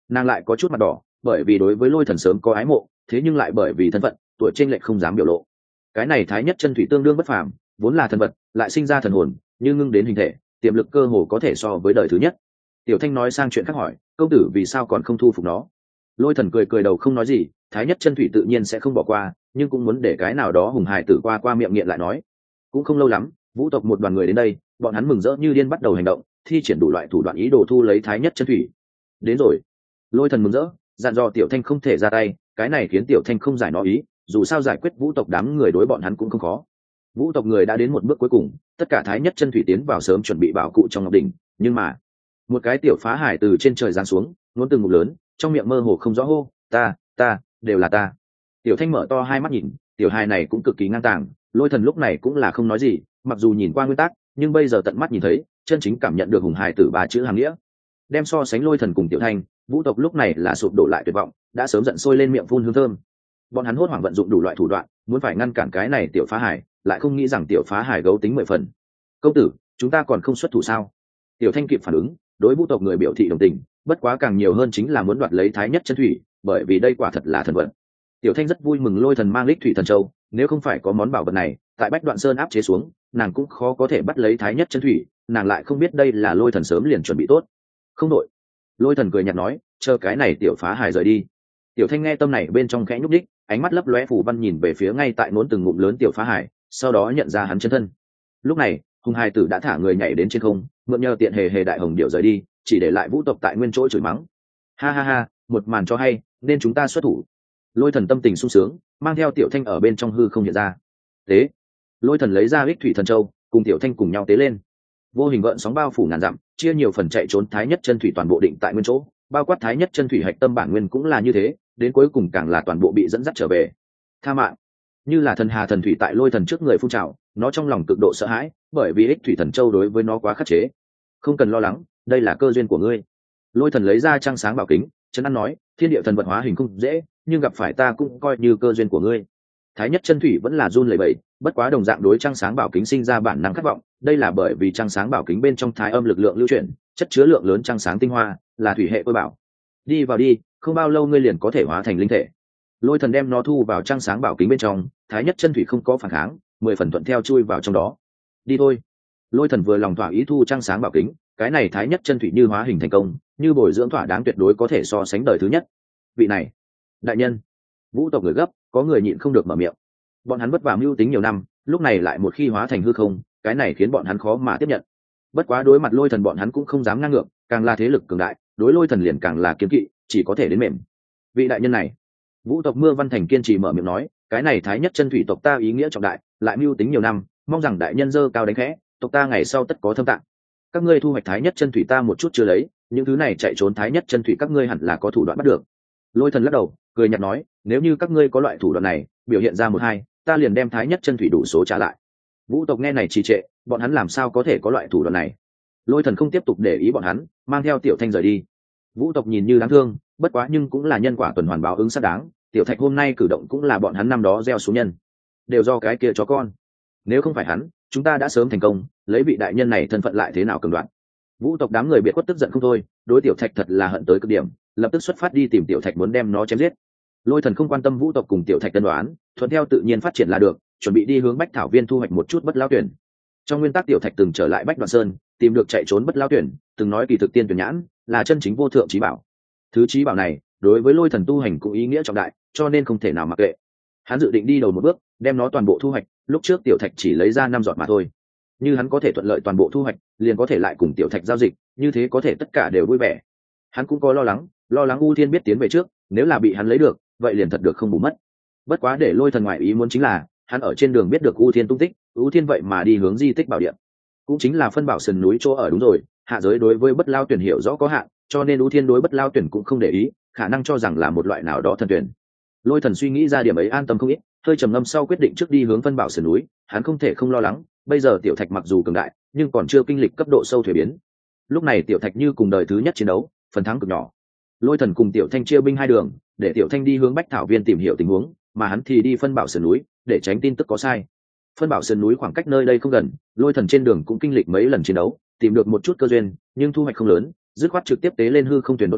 nàng lại có chút mặt đỏ, bởi vì đối với lôi thần sớm có ái mộ, thế nhưng lại bởi vì thân phận tuổi trên lệch không dám biểu lộ. Cái này thái nhất chân thủy tương đương bất phàm, vốn là thần vật lại sinh ra thần hồn, như ngưng đến hình thể, tiềm lực cơ hồ có thể so với đời thứ nhất. Tiểu Thanh nói sang chuyện khác hỏi, công tử vì sao còn không thu phục nó? Lôi thần cười cười đầu không nói gì, thái nhất chân thủy tự nhiên sẽ không bỏ qua, nhưng cũng muốn để cái nào đó hùng hài tử qua qua miệng nghiện lại nói. Cũng không lâu lắm, vũ tộc một đoàn người đến đây, bọn hắn mừng rỡ như điên bắt đầu hành động, thi triển đủ loại thủ đoạn ý đồ thu lấy thái nhất chân thủy. Đến rồi. Lôi thần mừng rỡ, dặn dò Tiểu Thanh không thể ra tay, cái này khiến Tiểu Thanh không giải nó ý, dù sao giải quyết vũ tộc đám người đối bọn hắn cũng không khó. Vũ tộc người đã đến một bước cuối cùng, tất cả thái nhất chân thủy tiến vào sớm chuẩn bị bảo cụ trong ngọc đỉnh, nhưng mà một cái tiểu phá hải từ trên trời giáng xuống, nuốt từng ngụm lớn, trong miệng mơ hồ không rõ hô, ta, ta, đều là ta. Tiểu Thanh mở to hai mắt nhìn, tiểu hài này cũng cực kỳ ngang tàng, Lôi thần lúc này cũng là không nói gì, mặc dù nhìn qua nguyên tắc, nhưng bây giờ tận mắt nhìn thấy, chân chính cảm nhận được hùng hài tử ba chữ hàng nghĩa. Đem so sánh Lôi thần cùng Tiểu Thanh, vũ tộc lúc này là sụp đổ lại tuyệt vọng, đã sớm giận sôi lên miệng phun hương thơm. Bọn hắn hốt hoảng vận dụng đủ loại thủ đoạn, muốn phải ngăn cản cái này tiểu phá hải, lại không nghĩ rằng tiểu phá hải gấu tính mười phần. Công tử, chúng ta còn không xuất thủ sao? Tiểu Thanh kịp phản ứng, đối vũ tộc người biểu thị đồng tình, bất quá càng nhiều hơn chính là muốn đoạt lấy thái nhất chân thủy, bởi vì đây quả thật là thần vật. Tiểu Thanh rất vui mừng Lôi thần mang lích thủy thần châu, nếu không phải có món bảo vật này, tại Bách Đoạn Sơn áp chế xuống, nàng cũng khó có thể bắt lấy thái nhất chân thủy, nàng lại không biết đây là Lôi thần sớm liền chuẩn bị tốt. Không đội. Lôi thần cười nhạt nói, chờ cái này tiểu phá hải rời đi. Tiểu Thanh nghe tâm này bên trong khẽ nhúc đích, ánh mắt lấp lóe phủ văn nhìn về phía ngay tại nốn từng ngụm lớn tiểu phá hải, sau đó nhận ra hắn chân thân. Lúc này hùng hải tử đã thả người nhảy đến trên không, mượn nhờ tiện hề hề đại hồng điệu rời đi, chỉ để lại vũ tộc tại nguyên chỗ chửi mắng. Ha ha ha, một màn cho hay, nên chúng ta xuất thủ. Lôi thần tâm tình sung sướng, mang theo Tiểu Thanh ở bên trong hư không hiện ra. Tế. Lôi thần lấy ra ích thủy thần châu, cùng Tiểu Thanh cùng nhau tế lên. Vô hình gợn sóng bao phủ ngàn dặm, chia nhiều phần chạy trốn thái nhất chân thủy toàn bộ định tại nguyên chỗ, bao quát thái nhất chân thủy hạch tâm bản nguyên cũng là như thế, đến cuối cùng càng là toàn bộ bị dẫn dắt trở về. Tha mạng. Như là thần hà thần thủy tại Lôi thần trước người phun trào, nó trong lòng cực độ sợ hãi, bởi vì ích thủy thần châu đối với nó quá khắc chế. Không cần lo lắng, đây là cơ duyên của ngươi. Lôi thần lấy ra trăng sáng bảo kính, trấn an nói, thiên địa thần vật hóa hình không dễ, nhưng gặp phải ta cũng coi như cơ duyên của ngươi. Thái nhất chân thủy vẫn là run lẩy bẩy, bất quá đồng dạng đối trăng sáng bảo kính sinh ra bản năng khát vọng, đây là bởi vì trăng sáng bảo kính bên trong thái âm lực lượng lưu chuyển, chất chứa lượng lớn trăng sáng tinh hoa, là thủy hệ tôi bảo. Đi vào đi, không bao lâu ngươi liền có thể hóa thành linh thể. Lôi thần đem nó thu vào trăng sáng bảo kính bên trong, thái nhất chân thủy không có phản kháng, mười phần thuận theo chui vào trong đó. Đi thôi. Lôi thần vừa lòng thỏa ý thu trăng sáng bảo kính, cái này thái nhất chân thủy như hóa hình thành công, như bồi dưỡng thỏa đáng tuyệt đối có thể so sánh đời thứ nhất. Vị này, đại nhân. Vũ tộc người gấp, có người nhịn không được mở miệng. Bọn hắn vất vả mưu tính nhiều năm, lúc này lại một khi hóa thành hư không, cái này khiến bọn hắn khó mà tiếp nhận. Bất quá đối mặt Lôi thần bọn hắn cũng không dám ngang ngược, càng là thế lực cường đại, đối Lôi thần liền càng là kiêng kỵ, chỉ có thể đến mềm. Vị đại nhân này, vũ tộc Mưa Văn Thành kiên trì mở miệng nói, cái này thái nhất chân thủy tộc ta ý nghĩa trọng đại, lại mưu tính nhiều năm, mong rằng đại nhân dơ cao đánh khẽ, tộc ta ngày sau tất có thâm tạng. Các ngươi thu hoạch thái nhất chân thủy ta một chút chưa lấy, những thứ này chạy trốn thái nhất chân thủy các ngươi hẳn là có thủ đoạn bắt được. Lôi thần lắc đầu, cười nhạt nói, nếu như các ngươi có loại thủ đoạn này, biểu hiện ra một hai, ta liền đem thái nhất chân thủy đủ số trả lại. Vũ tộc nghe này trì trệ, bọn hắn làm sao có thể có loại thủ đoạn này? Lôi thần không tiếp tục để ý bọn hắn, mang theo Tiểu Thanh rời đi. Vũ tộc nhìn như đáng thương, bất quá nhưng cũng là nhân quả tuần hoàn báo ứng xác đáng. Tiểu Thạch hôm nay cử động cũng là bọn hắn năm đó gieo xuống nhân, đều do cái kia chó con. Nếu không phải hắn, chúng ta đã sớm thành công, lấy vị đại nhân này thân phận lại thế nào cường đoạn. Vũ tộc đám người biệt khuất tức giận không thôi, đối Tiểu Thạch thật là hận tới cực điểm, lập tức xuất phát đi tìm Tiểu Thạch muốn đem nó chém giết. Lôi thần không quan tâm Vũ tộc cùng Tiểu Thạch tân đoán, thuận theo tự nhiên phát triển là được, chuẩn bị đi hướng Bách Thảo Viên thu hoạch một chút bất lão tuyển. Trong nguyên tắc Tiểu Thạch từng trở lại Bách Đoạn Sơn, tìm được chạy trốn bất lão tuyển, từng nói kỳ thực tiên tuyển nhãn là chân chính vô thượng trí bảo. Thứ trí bảo này đối với Lôi thần tu hành cũng ý nghĩa trọng đại, cho nên không thể nào mặc kệ. Hắn dự định đi đầu một bước, đem nó toàn bộ thu hoạch, lúc trước Tiểu Thạch chỉ lấy ra năm giọt mà thôi. Như hắn có thể thuận lợi toàn bộ thu hoạch, liền có thể lại cùng Tiểu Thạch giao dịch, như thế có thể tất cả đều vui vẻ. Hắn cũng có lo lắng, lo lắng U Thiên biết tiến về trước, nếu là bị hắn lấy được, vậy liền thật được không bù mất. Bất quá để Lôi thần ngoại ý muốn chính là, hắn ở trên đường biết được U Thiên tung tích, U Thiên vậy mà đi hướng di tích bảo điện, cũng chính là phân bảo sườn núi chỗ ở. Đúng rồi, hạ giới đối với bất lao tuyển hiểu rõ có hạn, cho nên U Thiên đối bất lao tuyển cũng không để ý, khả năng cho rằng là một loại nào đó thần tuyển. Lôi thần suy nghĩ ra điểm ấy an tâm không ít, hơi trầm ngâm sau quyết định trước đi hướng phân bảo sườn núi. Hắn không thể không lo lắng, bây giờ Tiểu Thạch mặc dù cường đại, nhưng còn chưa kinh lịch cấp độ sâu thuế biến. Lúc này Tiểu Thạch như cùng đời thứ nhất chiến đấu, phần thắng cực nhỏ. Lôi thần cùng Tiểu Thanh chia binh hai đường, để Tiểu Thanh đi hướng Bách Thảo Viên tìm hiểu tình huống, mà hắn thì đi phân bảo sườn núi, để tránh tin tức có sai. Phân bảo sườn núi khoảng cách nơi đây không gần, Lôi thần trên đường cũng kinh lịch mấy lần chiến đấu, tìm được một chút cơ duyên, nhưng thu hoạch không lớn, dứt khoát trực tiếp tế lên hư không tuyển đột hành,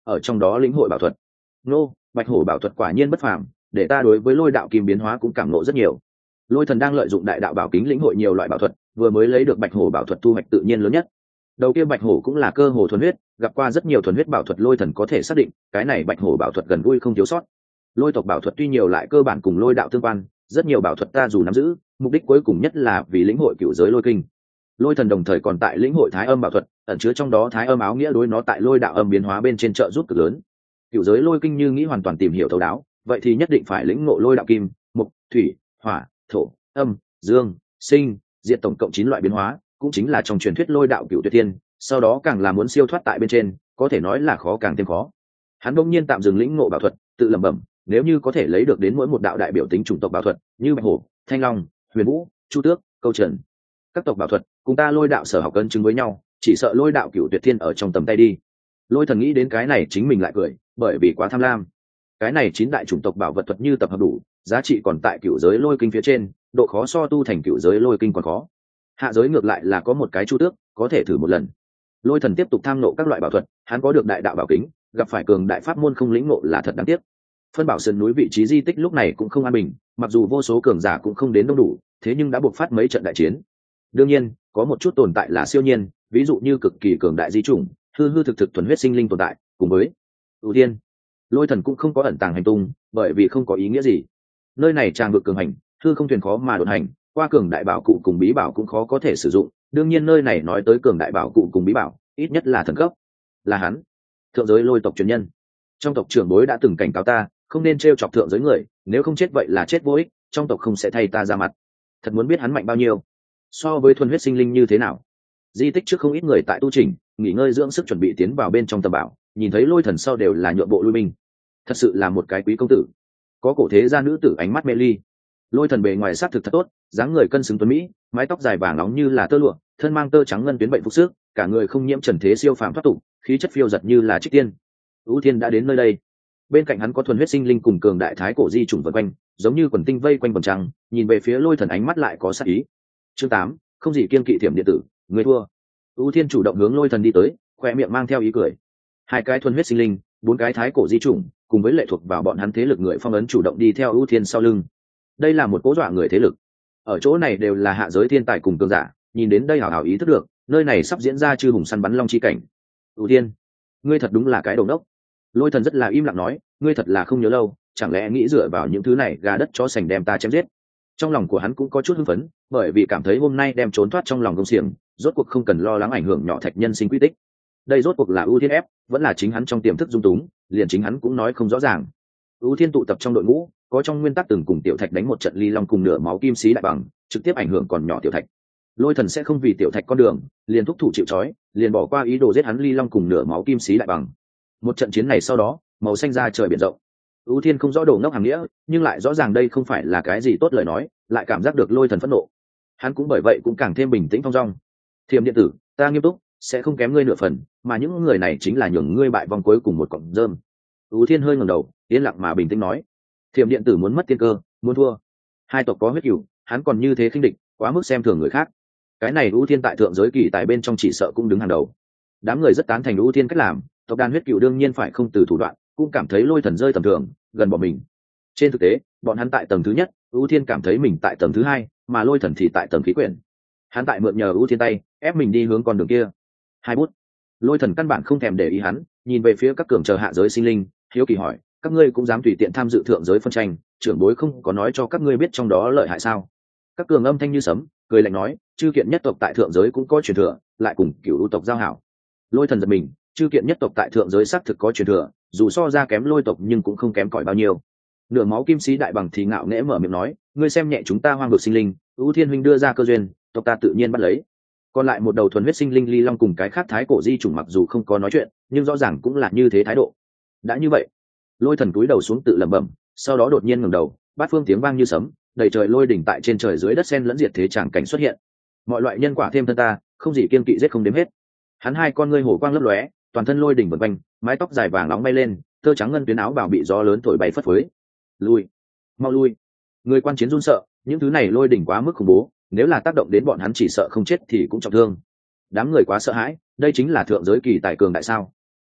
ở trong đó lĩnh hội bảo thuật. Nô, bạch hổ bảo thuật quả nhiên bất phàm, để ta đối với lôi đạo kim biến hóa cũng cảm ngộ rất nhiều. Lôi thần đang lợi dụng đại đạo bảo kính lĩnh hội nhiều loại bảo thuật, vừa mới lấy được bạch hổ bảo thuật thu hoạch tự nhiên lớn nhất. Đầu kia bạch hổ cũng là cơ hồ thuần huyết, gặp qua rất nhiều thuần huyết bảo thuật lôi thần có thể xác định cái này bạch hổ bảo thuật gần gũi không thiếu sót. Lôi tộc bảo thuật tuy nhiều lại cơ bản cùng lôi đạo tương quan, rất nhiều bảo thuật ta dù nắm giữ, mục đích cuối cùng nhất là vì lĩnh hội cựu giới lôi kinh. Lôi thần đồng thời còn tại lĩnh hội thái âm bảo thuật, ẩn chứa trong đó thái âm áo nghĩa đối nó tại lôi đạo âm biến hóa bên trên trợ giúp cực lớn. Cựu giới lôi kinh như nghĩ hoàn toàn tìm hiểu thấu đáo, vậy thì nhất định phải lĩnh ngộ lôi đạo kim, mộc, thủy, hỏa, thổ, âm, dương, sinh, diệt tổng cộng chín loại biến hóa, cũng chính là trong truyền thuyết lôi đạo cựu tuyệt thiên, sau đó càng là muốn siêu thoát tại bên trên, có thể nói là khó càng thêm khó. Hắn đột nhiên tạm dừng lĩnh ngộ bảo thuật, tự lẩm bẩm, nếu như có thể lấy được đến mỗi một đạo đại biểu tính chủng tộc bảo thuật, như bạch hổ, thanh long, huyền vũ, chu tước, câu trần, các tộc bảo thuật cùng ta lôi đạo sở học cân chứng với nhau, chỉ sợ lôi đạo cựu tuyệt thiên ở trong tầm tay đi. Lôi thần nghĩ đến cái này chính mình lại cười, bởi vì quá tham lam. Cái này chín đại chủng tộc bảo vật thuật như tập hợp đủ, giá trị còn tại cựu giới lôi kinh phía trên, độ khó so tu thành cựu giới lôi kinh còn khó. Hạ giới ngược lại là có một cái chu tước, có thể thử một lần. Lôi thần tiếp tục tham nộ các loại bảo thuật, hắn có được đại đạo bảo kính, gặp phải cường đại pháp môn không lĩnh ngộ là thật đáng tiếc. Phân bảo sơn núi vị trí di tích lúc này cũng không an bình, mặc dù vô số cường giả cũng không đến đông đủ, thế nhưng đã buộc phát mấy trận đại chiến. Đương nhiên có một chút tồn tại là siêu nhiên, ví dụ như cực kỳ cường đại di chủng, hư hư thực thực thuần huyết sinh linh tồn tại, cùng với ưu tiên. Lôi thần cũng không có ẩn tàng hành tung, bởi vì không có ý nghĩa gì. Nơi này tràng vực cường hành, hư không thuyền khó mà đột hành, qua cường đại bảo cụ cùng bí bảo cũng khó có thể sử dụng. Đương nhiên nơi này nói tới cường đại bảo cụ cùng bí bảo, ít nhất là thần cấp. Là hắn, thượng giới lôi tộc truyền nhân. Trong tộc trưởng bối đã từng cảnh cáo ta, không nên trêu chọc thượng giới người, nếu không chết vậy là chết vô ích, trong tộc không sẽ thay ta ra mặt. Thật muốn biết hắn mạnh bao nhiêu, so với thuần huyết sinh linh như thế nào. Di tích trước không ít người tại tu trình, nghỉ ngơi dưỡng sức chuẩn bị tiến vào bên trong tầm bảo, nhìn thấy lôi thần sau đều là nhượng bộ lui binh. Thật sự là một cái quý công tử, có cổ thế gia nữ tử ánh mắt mê ly. Lôi thần bề ngoài sắc thực thật tốt, dáng người cân xứng tuấn mỹ, mái tóc dài vàng nóng như là tơ lụa, thân mang tơ trắng ngân tuyến bệnh phục sức, cả người không nhiễm trần thế siêu phàm thoát tục, khí chất phiêu giật như là trích tiên. Ưu Thiên đã đến nơi đây, bên cạnh hắn có thuần huyết sinh linh cùng cường đại thái cổ di chủng vần quanh, giống như quần tinh vây quanh vầng trăng, nhìn về phía lôi thần ánh mắt lại có sát ý. Chương tám, không gì kiên kỵ thiểm điện tử, người thua. Ưu Thiên chủ động hướng lôi thần đi tới, khoe miệng mang theo ý cười. Hai cái thuần huyết sinh linh, bốn cái thái cổ di chủng, cùng với lệ thuộc vào bọn hắn thế lực người phong ấn chủ động đi theo Ưu Thiên sau lưng. Đây là một cố dọa người thế lực. Ở chỗ này đều là hạ giới thiên tài cùng cường giả, nhìn đến đây hào hào ý thức được, nơi này sắp diễn ra chư hùng săn bắn long chi cảnh. Ưu Thiên, ngươi thật đúng là cái đầu đốc. Lôi thần rất là im lặng nói, ngươi thật là không nhớ lâu, chẳng lẽ nghĩ dựa vào những thứ này gà đất chó sành đem ta chém giết. Trong lòng của hắn cũng có chút hưng phấn, bởi vì cảm thấy hôm nay đem trốn thoát trong lòng công xiềng, rốt cuộc không cần lo lắng ảnh hưởng nhỏ thạch nhân sinh quy tích. Đây rốt cuộc là Ưu Thiên ép, vẫn là chính hắn trong tiềm thức dung túng, liền chính hắn cũng nói không rõ ràng. Ưu Thiên tụ tập trong đội ngũ, có trong nguyên tắc từng cùng tiểu thạch đánh một trận ly long cùng nửa máu kim sĩ đại bằng, trực tiếp ảnh hưởng còn nhỏ tiểu thạch. Lôi thần sẽ không vì tiểu thạch con đường liền thúc thủ chịu trói, liền bỏ qua ý đồ giết hắn ly long cùng nửa máu kim sĩ đại bằng. Một trận chiến này sau đó, màu xanh ra trời biển rộng. Ưu Thiên không rõ đồ ngốc hàng nghĩa, nhưng lại rõ ràng đây không phải là cái gì tốt lời nói, lại cảm giác được lôi thần phẫn nộ. Hắn cũng bởi vậy cũng càng thêm bình tĩnh thong dong. Thiểm điện tử, ta nghiêm túc, sẽ không kém ngươi nửa phần, mà những người này chính là nhường ngươi bại vòng cuối cùng một cọng rơm. Ưu Thiên hơi ngẩng đầu, yên lặng mà bình tĩnh nói. Thiểm điện tử muốn mất tiên cơ, muốn thua. Hai tộc có huyết cửu, hắn còn như thế khinh địch, quá mức xem thường người khác. Cái này Ưu Thiên tại thượng giới kỳ tại bên trong chỉ sợ cũng đứng hàng đầu. Đám người rất tán thành Ưu Thiên cách làm, tộc đàn huyết cửu đương nhiên phải không từ thủ đoạn, cũng cảm thấy lôi thần rơi tầm thường, gần bỏ mình. Trên thực tế, bọn hắn tại tầng thứ nhất, Ưu Thiên cảm thấy mình tại tầng thứ hai, mà lôi thần thì tại tầng khí quyển. Hắn tại mượn nhờ Ưu Thiên tay, ép mình đi hướng con đường kia. Hai bút. Lôi thần căn bản không thèm để ý hắn, nhìn về phía các cường chờ hạ giới sinh linh, hiếu kỳ hỏi, các ngươi cũng dám tùy tiện tham dự thượng giới phân tranh, trưởng bối không có nói cho các ngươi biết trong đó lợi hại sao? Các cường âm thanh như sấm, cười lạnh nói, chư kiện nhất tộc tại thượng giới cũng có truyền thừa, lại cùng cửu ưu tộc giao hảo. Lôi thần giật mình, chư kiện nhất tộc tại thượng giới xác thực có truyền thừa, dù so ra kém lôi tộc nhưng cũng không kém cỏi bao nhiêu. Nửa máu kim sĩ đại bằng thì ngạo nghễ mở miệng nói, ngươi xem nhẹ chúng ta hoang vực sinh linh, ưu thiên huynh đưa ra cơ duyên, tộc ta tự nhiên bắt lấy. Còn lại một đầu thuần huyết sinh linh ly long cùng cái khác thái cổ di chủng mặc dù không có nói chuyện, nhưng rõ ràng cũng là như thế thái độ. Đã như vậy, lôi thần cúi đầu xuống tự lẩm bẩm, sau đó đột nhiên ngẩng đầu, bát phương tiếng vang như sấm, đầy trời lôi đỉnh tại trên trời dưới đất xen lẫn diệt thế tràng cảnh xuất hiện. Mọi loại nhân quả thêm thân ta, không gì kiên kỵ giết không đếm hết. Hắn hai con ngươi hổ quang lấp lóe, toàn thân lôi đỉnh vần quanh, mái tóc dài vàng nóng bay lên, tơ trắng ngân tuyến áo bào bị gió lớn thổi bay phất phới. Lui, mau lui! Người quan chiến run sợ, những thứ này lôi đỉnh quá mức khủng bố, nếu là tác động đến bọn hắn chỉ sợ không chết thì cũng trọng thương. Đám người quá sợ hãi, đây chính là thượng giới kỳ tài cường đại sao?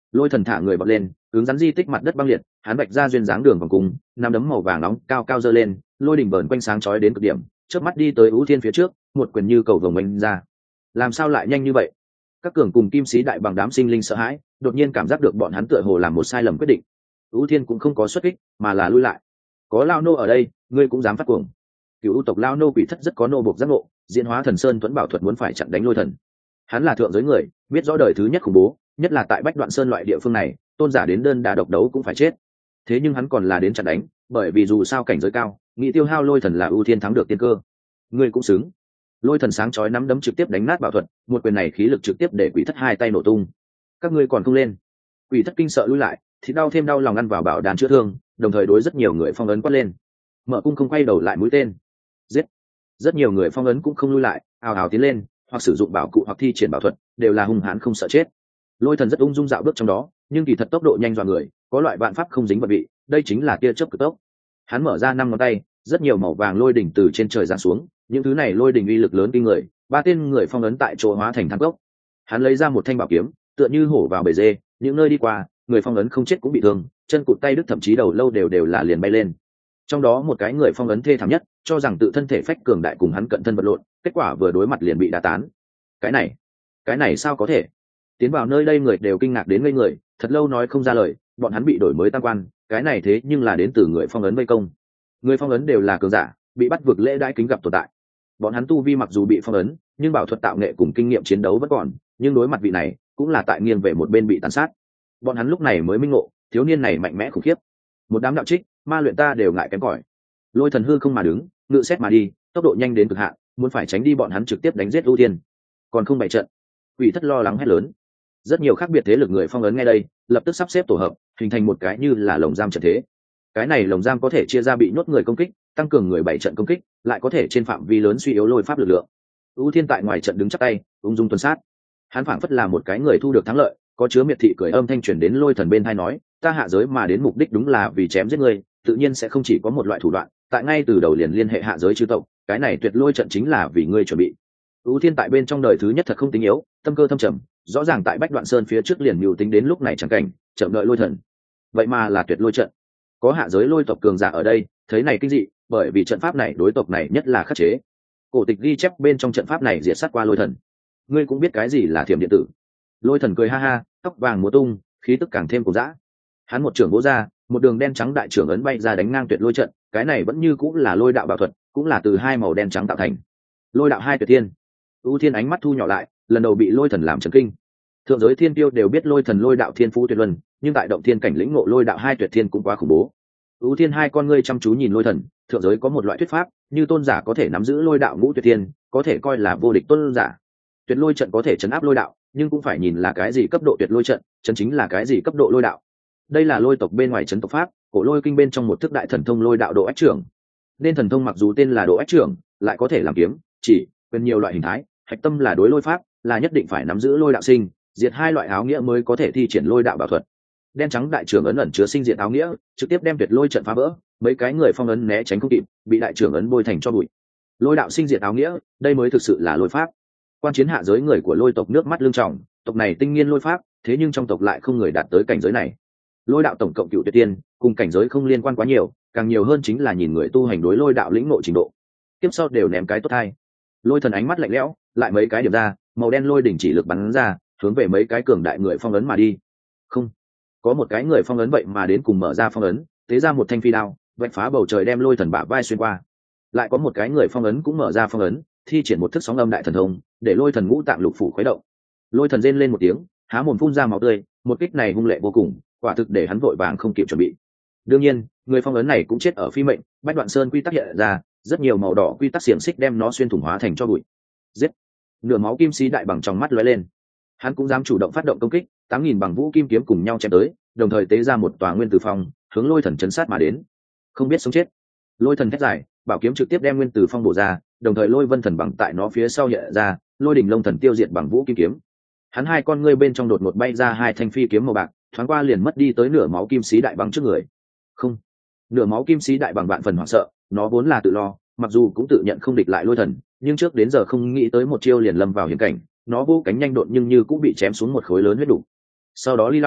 Lôi thần thả người bật lên, hướng rắn di tích mặt đất băng liệt, hắn bạch ra duyên dáng đường vòng cung, năm đấm màu vàng nóng cao cao giơ lên, lôi đỉnh bờn quanh sáng chói đến cực điểm, chớp mắt đi tới ưu thiên phía trước, một quyền như cầu vồng oanh ra. Làm sao lại nhanh như vậy? Các cường cùng kim sĩ đại bằng đám sinh linh sợ hãi, đột nhiên cảm giác được bọn hắn tựa hồ làm một sai lầm quyết định. ưu thiên cũng không có xuất kích, mà là lui lại. Có lao nô ở đây, ngươi cũng dám phát cuồng? Cựu ưu tộc lao nô quỷ thất rất có nô bộc giác ngộ, diễn hóa thần sơn thuẫn bảo thuật muốn phải chặn đánh lôi thần. Hắn là thượng giới người, biết rõ đời thứ nhất khủng bố, nhất là tại bách đoạn sơn loại địa phương này, tôn giả đến đơn đà độc đấu cũng phải chết. Thế nhưng hắn còn là đến chặn đánh, bởi vì dù sao cảnh giới cao, nghĩ tiêu hao lôi thần là ưu thiên thắng được tiên cơ. Ngươi cũng xứng. Lôi thần sáng chói nắm đấm trực tiếp đánh nát bảo thuật, một quyền này khí lực trực tiếp để quỷ thất hai tay nổ tung. Các ngươi còn không lên? Quỷ thất kinh sợ lui lại, thì đau thêm đau lòng ăn vào bảo đàn chữa thương, đồng thời đối rất nhiều người phong ấn quát lên. Mở cung không quay đầu lại mũi tên. Giết. Rất nhiều người phong ấn cũng không lui lại, ào ào tiến lên, hoặc sử dụng bảo cụ hoặc thi triển bảo thuật, đều là hung hãn không sợ chết. Lôi thần rất ung dung dạo bước trong đó, nhưng kỳ thật tốc độ nhanh dọa người, có loại vạn pháp không dính vật vị, đây chính là tia chớp cực tốc. Hắn mở ra năm ngón tay, rất nhiều màu vàng lôi đỉnh từ trên trời giáng xuống, những thứ này lôi đỉnh uy lực lớn kinh người, ba tên người phong ấn tại chỗ hóa thành thang gốc. Hắn lấy ra một thanh bảo kiếm, tựa như hổ vào bầy dê, những nơi đi qua, người phong ấn không chết cũng bị thương, chân cụt tay đứt thậm chí đầu lâu đều đều là liền bay lên. Trong đó một cái người phong ấn thê thảm nhất, cho rằng tự thân thể phách cường đại cùng hắn cận thân vật lộn, kết quả vừa đối mặt liền bị đá tán. Cái này, cái này sao có thể? Tiến vào nơi đây người đều kinh ngạc đến ngây người, thật lâu nói không ra lời, bọn hắn bị đổi mới tam quan, cái này thế nhưng là đến từ người phong ấn vây công. Người phong ấn đều là cường giả, bị bắt vực lễ đãi kính gặp tồn tại. Bọn hắn tu vi mặc dù bị phong ấn, nhưng bảo thuật tạo nghệ cùng kinh nghiệm chiến đấu vẫn còn, nhưng đối mặt vị này, cũng là tại nghiêng về một bên bị tàn sát. Bọn hắn lúc này mới minh ngộ, thiếu niên này mạnh mẽ khủng khiếp. Một đám đạo trích, ma luyện ta đều ngại kém cỏi. Lôi thần hư không mà đứng, ngự xét mà đi, tốc độ nhanh đến cực hạn, muốn phải tránh đi bọn hắn trực tiếp đánh giết ưu tiên. Còn không bày trận. Quỷ thất lo lắng hét lớn. Rất nhiều khác biệt thế lực người phong ấn ngay đây, lập tức sắp xếp tổ hợp, hình thành một cái như là lồng giam trận thế. Cái này lồng giam có thể chia ra bị nhốt người công kích, tăng cường người bảy trận công kích, lại có thể trên phạm vi lớn suy yếu lôi pháp lực lượng. ưu thiên tại ngoài trận đứng chắc tay, ung dung tuần sát. Hắn phảng phất là một cái người thu được thắng lợi, có chứa miệt thị cười âm thanh truyền đến lôi thần bên tai nói, ta hạ giới mà đến mục đích đúng là vì chém giết ngươi, tự nhiên sẽ không chỉ có một loại thủ đoạn, tại ngay từ đầu liền liên hệ hạ giới chư tộc, cái này tuyệt lôi trận chính là vì ngươi chuẩn bị. ưu thiên tại bên trong đời thứ nhất thật không tính yếu, tâm cơ thâm trầm, rõ ràng tại bách đoạn sơn phía trước liền mưu tính đến lúc này chẳng cảnh, chậm đợi lôi thần. Vậy mà là tuyệt lôi trận. Có hạ giới lôi tộc cường giả ở đây, thấy này kinh dị, bởi vì trận pháp này đối tộc này nhất là khắc chế. Cổ tịch ghi chép bên trong trận pháp này diệt sát qua lôi thần. Ngươi cũng biết cái gì là thiểm điện tử. Lôi thần cười ha ha, tóc vàng múa tung, khí tức càng thêm cuồng dã. Hắn một trường vỗ ra, một đường đen trắng đại trưởng ấn bay ra đánh ngang tuyệt lôi trận, cái này vẫn như cũng là lôi đạo bảo thuật, cũng là từ hai màu đen trắng tạo thành. Lôi đạo hai tuyệt thiên. ưu thiên ánh mắt thu nhỏ lại, lần đầu bị lôi thần làm chấn kinh. Thượng giới thiên tiêu đều biết lôi thần lôi đạo thiên phú tuyệt luân, nhưng tại động thiên cảnh lĩnh ngộ lôi đạo hai tuyệt thiên cũng quá khủng bố. ưu thiên hai con ngươi chăm chú nhìn lôi thần, thượng giới có một loại thuyết pháp, như tôn giả có thể nắm giữ lôi đạo ngũ tuyệt thiên, có thể coi là vô địch tôn giả. Tuyệt lôi trận có thể chấn áp lôi đạo, nhưng cũng phải nhìn là cái gì cấp độ tuyệt lôi trận, chấn chính là cái gì cấp độ lôi đạo. Đây là lôi tộc bên ngoài chấn tộc pháp, cổ lôi kinh bên trong một thức đại thần thông lôi đạo độ ách trưởng. Nên thần thông mặc dù tên là độ ách trưởng, lại có thể làm kiếm, chỉ, quyền nhiều loại hình thái, hạch tâm là đối lôi pháp, là nhất định phải nắm giữ lôi đạo sinh, diệt hai loại áo nghĩa mới có thể thi triển lôi đạo bảo thuật. Đen trắng đại trưởng ấn ẩn chứa sinh diệt áo nghĩa, trực tiếp đem tuyệt lôi trận phá vỡ, mấy cái người phong ấn né tránh không kịp, bị đại trưởng ấn bôi thành cho bụi. Lôi đạo sinh diệt áo nghĩa, đây mới thực sự là lôi pháp. Quan chiến hạ giới người của lôi tộc nước mắt lưng tròng, tộc này tinh nghiên lôi pháp, thế nhưng trong tộc lại không người đạt tới cảnh giới này. Lôi đạo tổng cộng cựu tuyệt tiên, cùng cảnh giới không liên quan quá nhiều, càng nhiều hơn chính là nhìn người tu hành đối lôi đạo lĩnh ngộ trình độ. Tiếp sau đều ném cái tốt hay. Lôi thần ánh mắt lạnh lẽo, lại mấy cái điểm ra, màu đen lôi đỉnh chỉ lực bắn ra, hướng về mấy cái cường đại người phong ấn mà đi. Không, có một cái người phong ấn vậy mà đến cùng mở ra phong ấn, tế ra một thanh phi đao, vạch phá bầu trời đem lôi thần bả vai xuyên qua. Lại có một cái người phong ấn cũng mở ra phong ấn, thi triển một thức sóng âm đại thần thông, để lôi thần ngũ tạng lục phủ khuấy động. Lôi thần rên lên một tiếng, há mồm phun ra máu tươi, một kích này hung lệ vô cùng, quả thực để hắn vội vàng không kịp chuẩn bị. Đương nhiên, người phong ấn này cũng chết ở phi mệnh, bách đoạn sơn quy tắc hiện ra, rất nhiều màu đỏ quy tắc xiềng xích đem nó xuyên thủng hóa thành cho bụi. Giết! Nửa máu kim sĩ đại bằng trong mắt lóe lên. Hắn cũng dám chủ động phát động công kích, tám nghìn bằng vũ kim kiếm cùng nhau chém tới, đồng thời tế ra một tòa nguyên tử phong, hướng lôi thần chấn sát mà đến. Không biết sống chết. Lôi thần thét dài, bảo kiếm trực tiếp đem nguyên tử phong bổ ra, đồng thời lôi vân thần bằng tại nó phía sau hiện ra, lôi đỉnh lông thần tiêu diệt bằng vũ kim kiếm. Hắn hai con ngươi bên trong đột ngột bay ra hai thanh phi kiếm màu bạc, thoáng qua liền mất đi tới nửa máu kim sĩ đại bằng trước người. Không, nửa máu kim sĩ đại bằng vạn phần hoảng sợ, nó vốn là tự lo, mặc dù cũng tự nhận không địch lại lôi thần, nhưng trước đến giờ không nghĩ tới một chiêu liền lâm vào hiểm cảnh, nó vô cánh nhanh đột nhưng như cũng bị chém xuống một khối lớn huyết đủ. Sau đó ly long,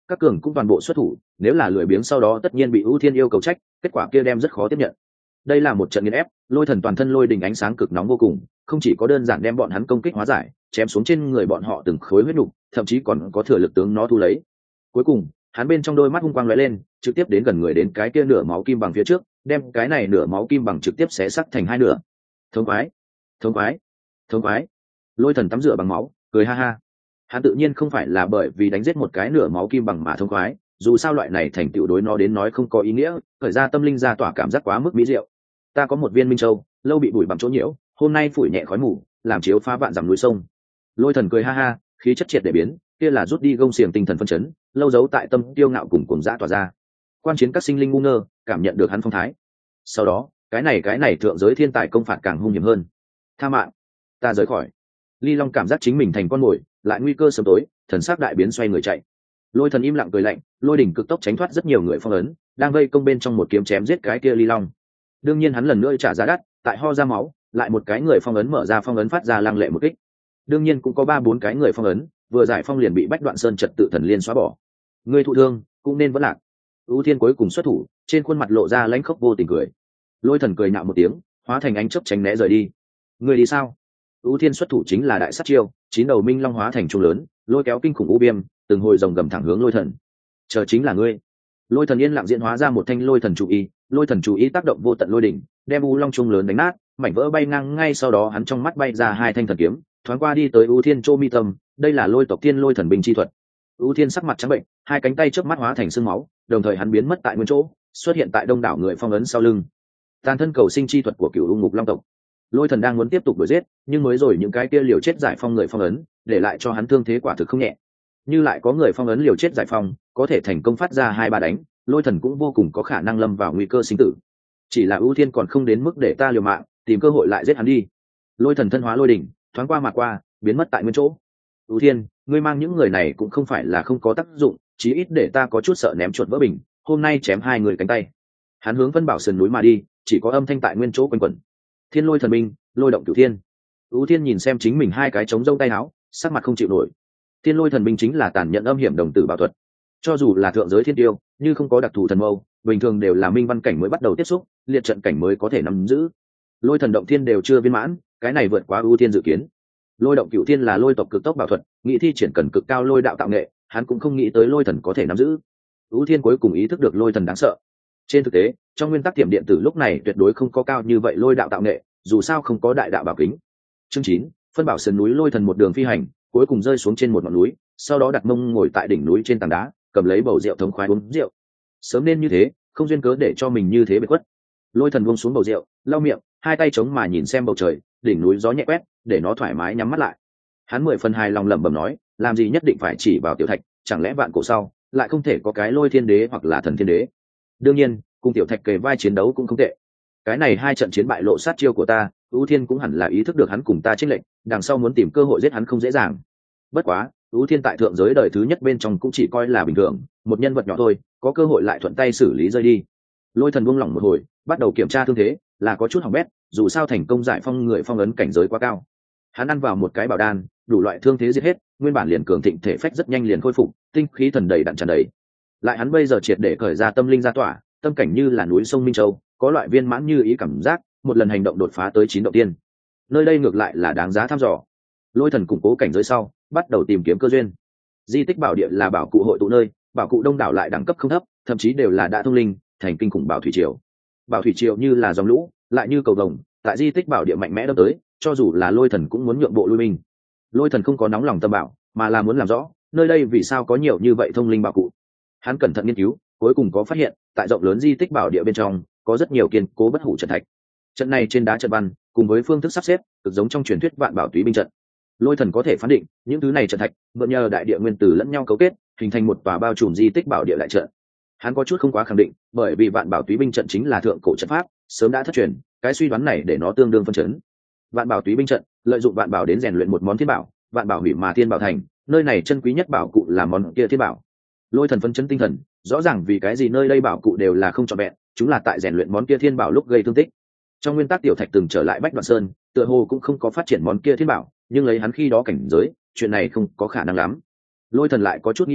các cường cũng toàn bộ xuất thủ, nếu là lười biếng sau đó tất nhiên bị ưu thiên yêu cầu trách, kết quả kia đem rất khó tiếp nhận. Đây là một trận nghiền ép, lôi thần toàn thân lôi đình ánh sáng cực nóng vô cùng, không chỉ có đơn giản đem bọn hắn công kích hóa giải, chém xuống trên người bọn họ từng khối huyết nục, thậm chí còn có thừa lực tướng nó thu lấy. Cuối cùng hắn bên trong đôi mắt hung quang lóe lên, trực tiếp đến gần người đến cái kia nửa máu kim bằng phía trước, đem cái này nửa máu kim bằng trực tiếp xé sắc thành hai nửa. Thống quái, thống quái, thống quái. Lôi thần tắm rửa bằng máu, cười ha ha. Hắn tự nhiên không phải là bởi vì đánh giết một cái nửa máu kim bằng mà thống quái, dù sao loại này thành tựu đối nó đến nói không có ý nghĩa, khởi ra tâm linh ra tỏa cảm giác quá mức mỹ diệu. Ta có một viên minh châu, lâu bị bụi bặm chỗ nhiễu, hôm nay phủi nhẹ khói mù, làm chiếu phá vạn dặm núi sông. Lôi thần cười ha ha, khí chất triệt để biến, kia là rút đi gông xiềng tinh thần phân chấn, lâu giấu tại tâm tiêu ngạo cùng cuồng dã tỏa ra. Quan chiến các sinh linh ngu ngơ, cảm nhận được hắn phong thái. Sau đó, cái này cái này thượng giới thiên tài công phạt càng hung hiểm hơn. Tha mạng, ta rời khỏi. Ly Long cảm giác chính mình thành con mồi, lại nguy cơ sớm tối, thần sắc đại biến xoay người chạy. Lôi thần im lặng cười lạnh, lôi đỉnh cực tốc tránh thoát rất nhiều người phong ấn, đang vây công bên trong một kiếm chém giết cái kia Ly Long. Đương nhiên hắn lần nữa trả giá đắt, tại ho ra máu, lại một cái người phong ấn mở ra phong ấn phát ra lăng lệ một kích. Đương nhiên cũng có ba bốn cái người phong ấn, vừa giải phong liền bị Bách Đoạn Sơn trật tự thần liên xóa bỏ. Người thụ thương, cũng nên vẫn lạc. ưu thiên cuối cùng xuất thủ, trên khuôn mặt lộ ra lãnh khốc vô tình cười. Lôi thần cười nhạo một tiếng, hóa thành ánh chớp tránh né rời đi. Người đi sao? ưu thiên xuất thủ chính là đại sát chiêu, chín đầu minh long hóa thành trung lớn, lôi kéo kinh khủng u viêm, từng hồi rồng gầm thẳng hướng lôi thần. Chờ chính là ngươi. Lôi thần yên lặng diễn hóa ra một thanh lôi thần chủ y, lôi thần chủ y tác động vô tận lôi đỉnh, đem u long trung lớn đánh nát, mảnh vỡ bay ngang, ngay sau đó hắn trong mắt bay ra hai thanh thần kiếm, thoáng qua đi tới ưu thiên chô mi tâm. Đây là lôi tộc thiên lôi thần binh chi thuật. ưu thiên sắc mặt trắng bệnh, hai cánh tay trước mắt hóa thành sương máu, đồng thời hắn biến mất tại nguyên chỗ, xuất hiện tại đông đảo người phong ấn sau lưng. Tàn thân cầu sinh chi thuật của cựu u ngục long tộc. Lôi thần đang muốn tiếp tục đuổi giết, nhưng mới rồi những cái kia liều chết giải phong người phong ấn, để lại cho hắn thương thế quả thực không nhẹ. Như lại có người phong ấn liều chết giải phong, có thể thành công phát ra hai ba đánh, lôi thần cũng vô cùng có khả năng lâm vào nguy cơ sinh tử. Chỉ là ưu thiên còn không đến mức để ta liều mạng, tìm cơ hội lại giết hắn đi. Lôi thần thân hóa lôi đỉnh, thoáng qua mà qua, biến mất tại nguyên chỗ. ưu thiên, ngươi mang những người này cũng không phải là không có tác dụng, chí ít để ta có chút sợ ném chuột vỡ bình, hôm nay chém hai người cánh tay. Hắn hướng Vân Bảo sườn núi mà đi, chỉ có âm thanh tại nguyên chỗ quanh quẩn. Thiên lôi thần binh, lôi động cửu thiên. ưu thiên nhìn xem chính mình hai cái trống rông tay áo, sắc mặt không chịu nổi. Thiên lôi thần binh chính là tàn nhẫn âm hiểm đồng tử bảo thuật, cho dù là thượng giới thiên tiêu, như không có đặc thù thần mâu, bình thường đều là minh văn cảnh mới bắt đầu tiếp xúc, liệt trận cảnh mới có thể nắm giữ. Lôi thần động thiên đều chưa viên mãn, cái này vượt quá ưu thiên dự kiến. Lôi động cửu thiên là lôi tộc cực tốc bảo thuật, nghĩ thi triển cần cực cao lôi đạo tạo nghệ, hắn cũng không nghĩ tới lôi thần có thể nắm giữ. ưu thiên cuối cùng ý thức được lôi thần đáng sợ. Trên thực tế, trong nguyên tắc tiềm điện tử lúc này tuyệt đối không có cao như vậy lôi đạo tạo nghệ, dù sao không có đại đạo bảo kính. Chương chín, phân bảo sườn núi lôi thần một đường phi hành, cuối cùng rơi xuống trên một ngọn núi, sau đó đặt mông ngồi tại đỉnh núi trên tảng đá, cầm lấy bầu rượu thống khoái uống rượu. Sớm nên như thế, không duyên cớ để cho mình như thế bị quất. Lôi thần buông xuống bầu rượu, lau miệng, hai tay chống mà nhìn xem bầu trời, đỉnh núi gió nhẹ quét, để nó thoải mái nhắm mắt lại. Hắn mười phần hài lòng lẩm bẩm nói, làm gì nhất định phải chỉ vào tiểu thạch, chẳng lẽ vạn cổ sau lại không thể có cái lôi thiên đế hoặc là thần thiên đế? Đương nhiên, cùng tiểu thạch kề vai chiến đấu cũng không tệ. Cái này hai trận chiến bại lộ sát chiêu của ta, ưu thiên cũng hẳn là ý thức được hắn cùng ta chênh lệch, đằng sau muốn tìm cơ hội giết hắn không dễ dàng. Bất quá, ưu thiên tại thượng giới đời thứ nhất bên trong cũng chỉ coi là bình thường, một nhân vật nhỏ thôi, có cơ hội lại thuận tay xử lý rơi đi. Lôi thần buông lỏng một hồi, bắt đầu kiểm tra thương thế, là có chút hỏng bét, dù sao thành công giải phong người phong ấn cảnh giới quá cao. Hắn ăn vào một cái bảo đan, đủ loại thương thế giết hết, nguyên bản liền cường thịnh thể phách rất nhanh liền khôi phục, tinh khí thần đầy đặn tràn đầy. Lại hắn bây giờ triệt để khởi ra tâm linh ra tỏa, tâm cảnh như là núi sông minh châu, có loại viên mãn như ý cảm giác, một lần hành động đột phá tới chín động tiên. Nơi đây ngược lại là đáng giá thăm dò. Lôi thần củng cố cảnh giới sau, bắt đầu tìm kiếm cơ duyên. Di tích bảo địa là bảo cụ hội tụ nơi, bảo cụ đông đảo lại đẳng cấp không thấp, thậm chí đều là đã thông linh, thành kinh khủng bảo thủy triều. Bảo thủy triều như là dòng lũ, lại như cầu vồng, tại di tích bảo địa mạnh mẽ đâm tới, cho dù là lôi thần cũng muốn nhượng bộ lui binh. Lôi thần không có nóng lòng tâm bảo, mà là muốn làm rõ nơi đây vì sao có nhiều như vậy thông linh bảo cụ. Hắn cẩn thận nghiên cứu, cuối cùng có phát hiện, tại rộng lớn di tích bảo địa bên trong có rất nhiều kiên cố bất hủ trận thạch. Trận này trên đá trận văn, cùng với phương thức sắp xếp, cực giống trong truyền thuyết vạn bảo túy binh trận. Lôi thần có thể phán định, những thứ này trận thạch mượn nhờ đại địa nguyên tử lẫn nhau cấu kết, hình thành một tòa bao trùm di tích bảo địa đại trận. Hắn có chút không quá khẳng định, bởi vì vạn bảo túy binh trận chính là thượng cổ trận pháp, sớm đã thất truyền, cái suy đoán này để nó tương đương phân chấn. Vạn bảo túy binh trận lợi dụng vạn bảo đến rèn luyện một món thiên bảo, vạn bảo hủy mà thiên bảo thành, nơi này chân quý nhất bảo cụ là món kia thiên bảo. Lôi thần phân chấn tinh thần, rõ ràng vì cái gì nơi đây bảo cụ đều là không trọn vẹn, chúng là tại rèn luyện món kia thiên bảo lúc gây thương tích. Trong nguyên tắc tiểu thạch từng trở lại Bách Đoạn Sơn, tựa hồ cũng không có phát triển món kia thiên bảo, nhưng lấy hắn khi đó cảnh giới, chuyện này không có khả năng lắm. Lôi thần lại có chút nghi hoặc,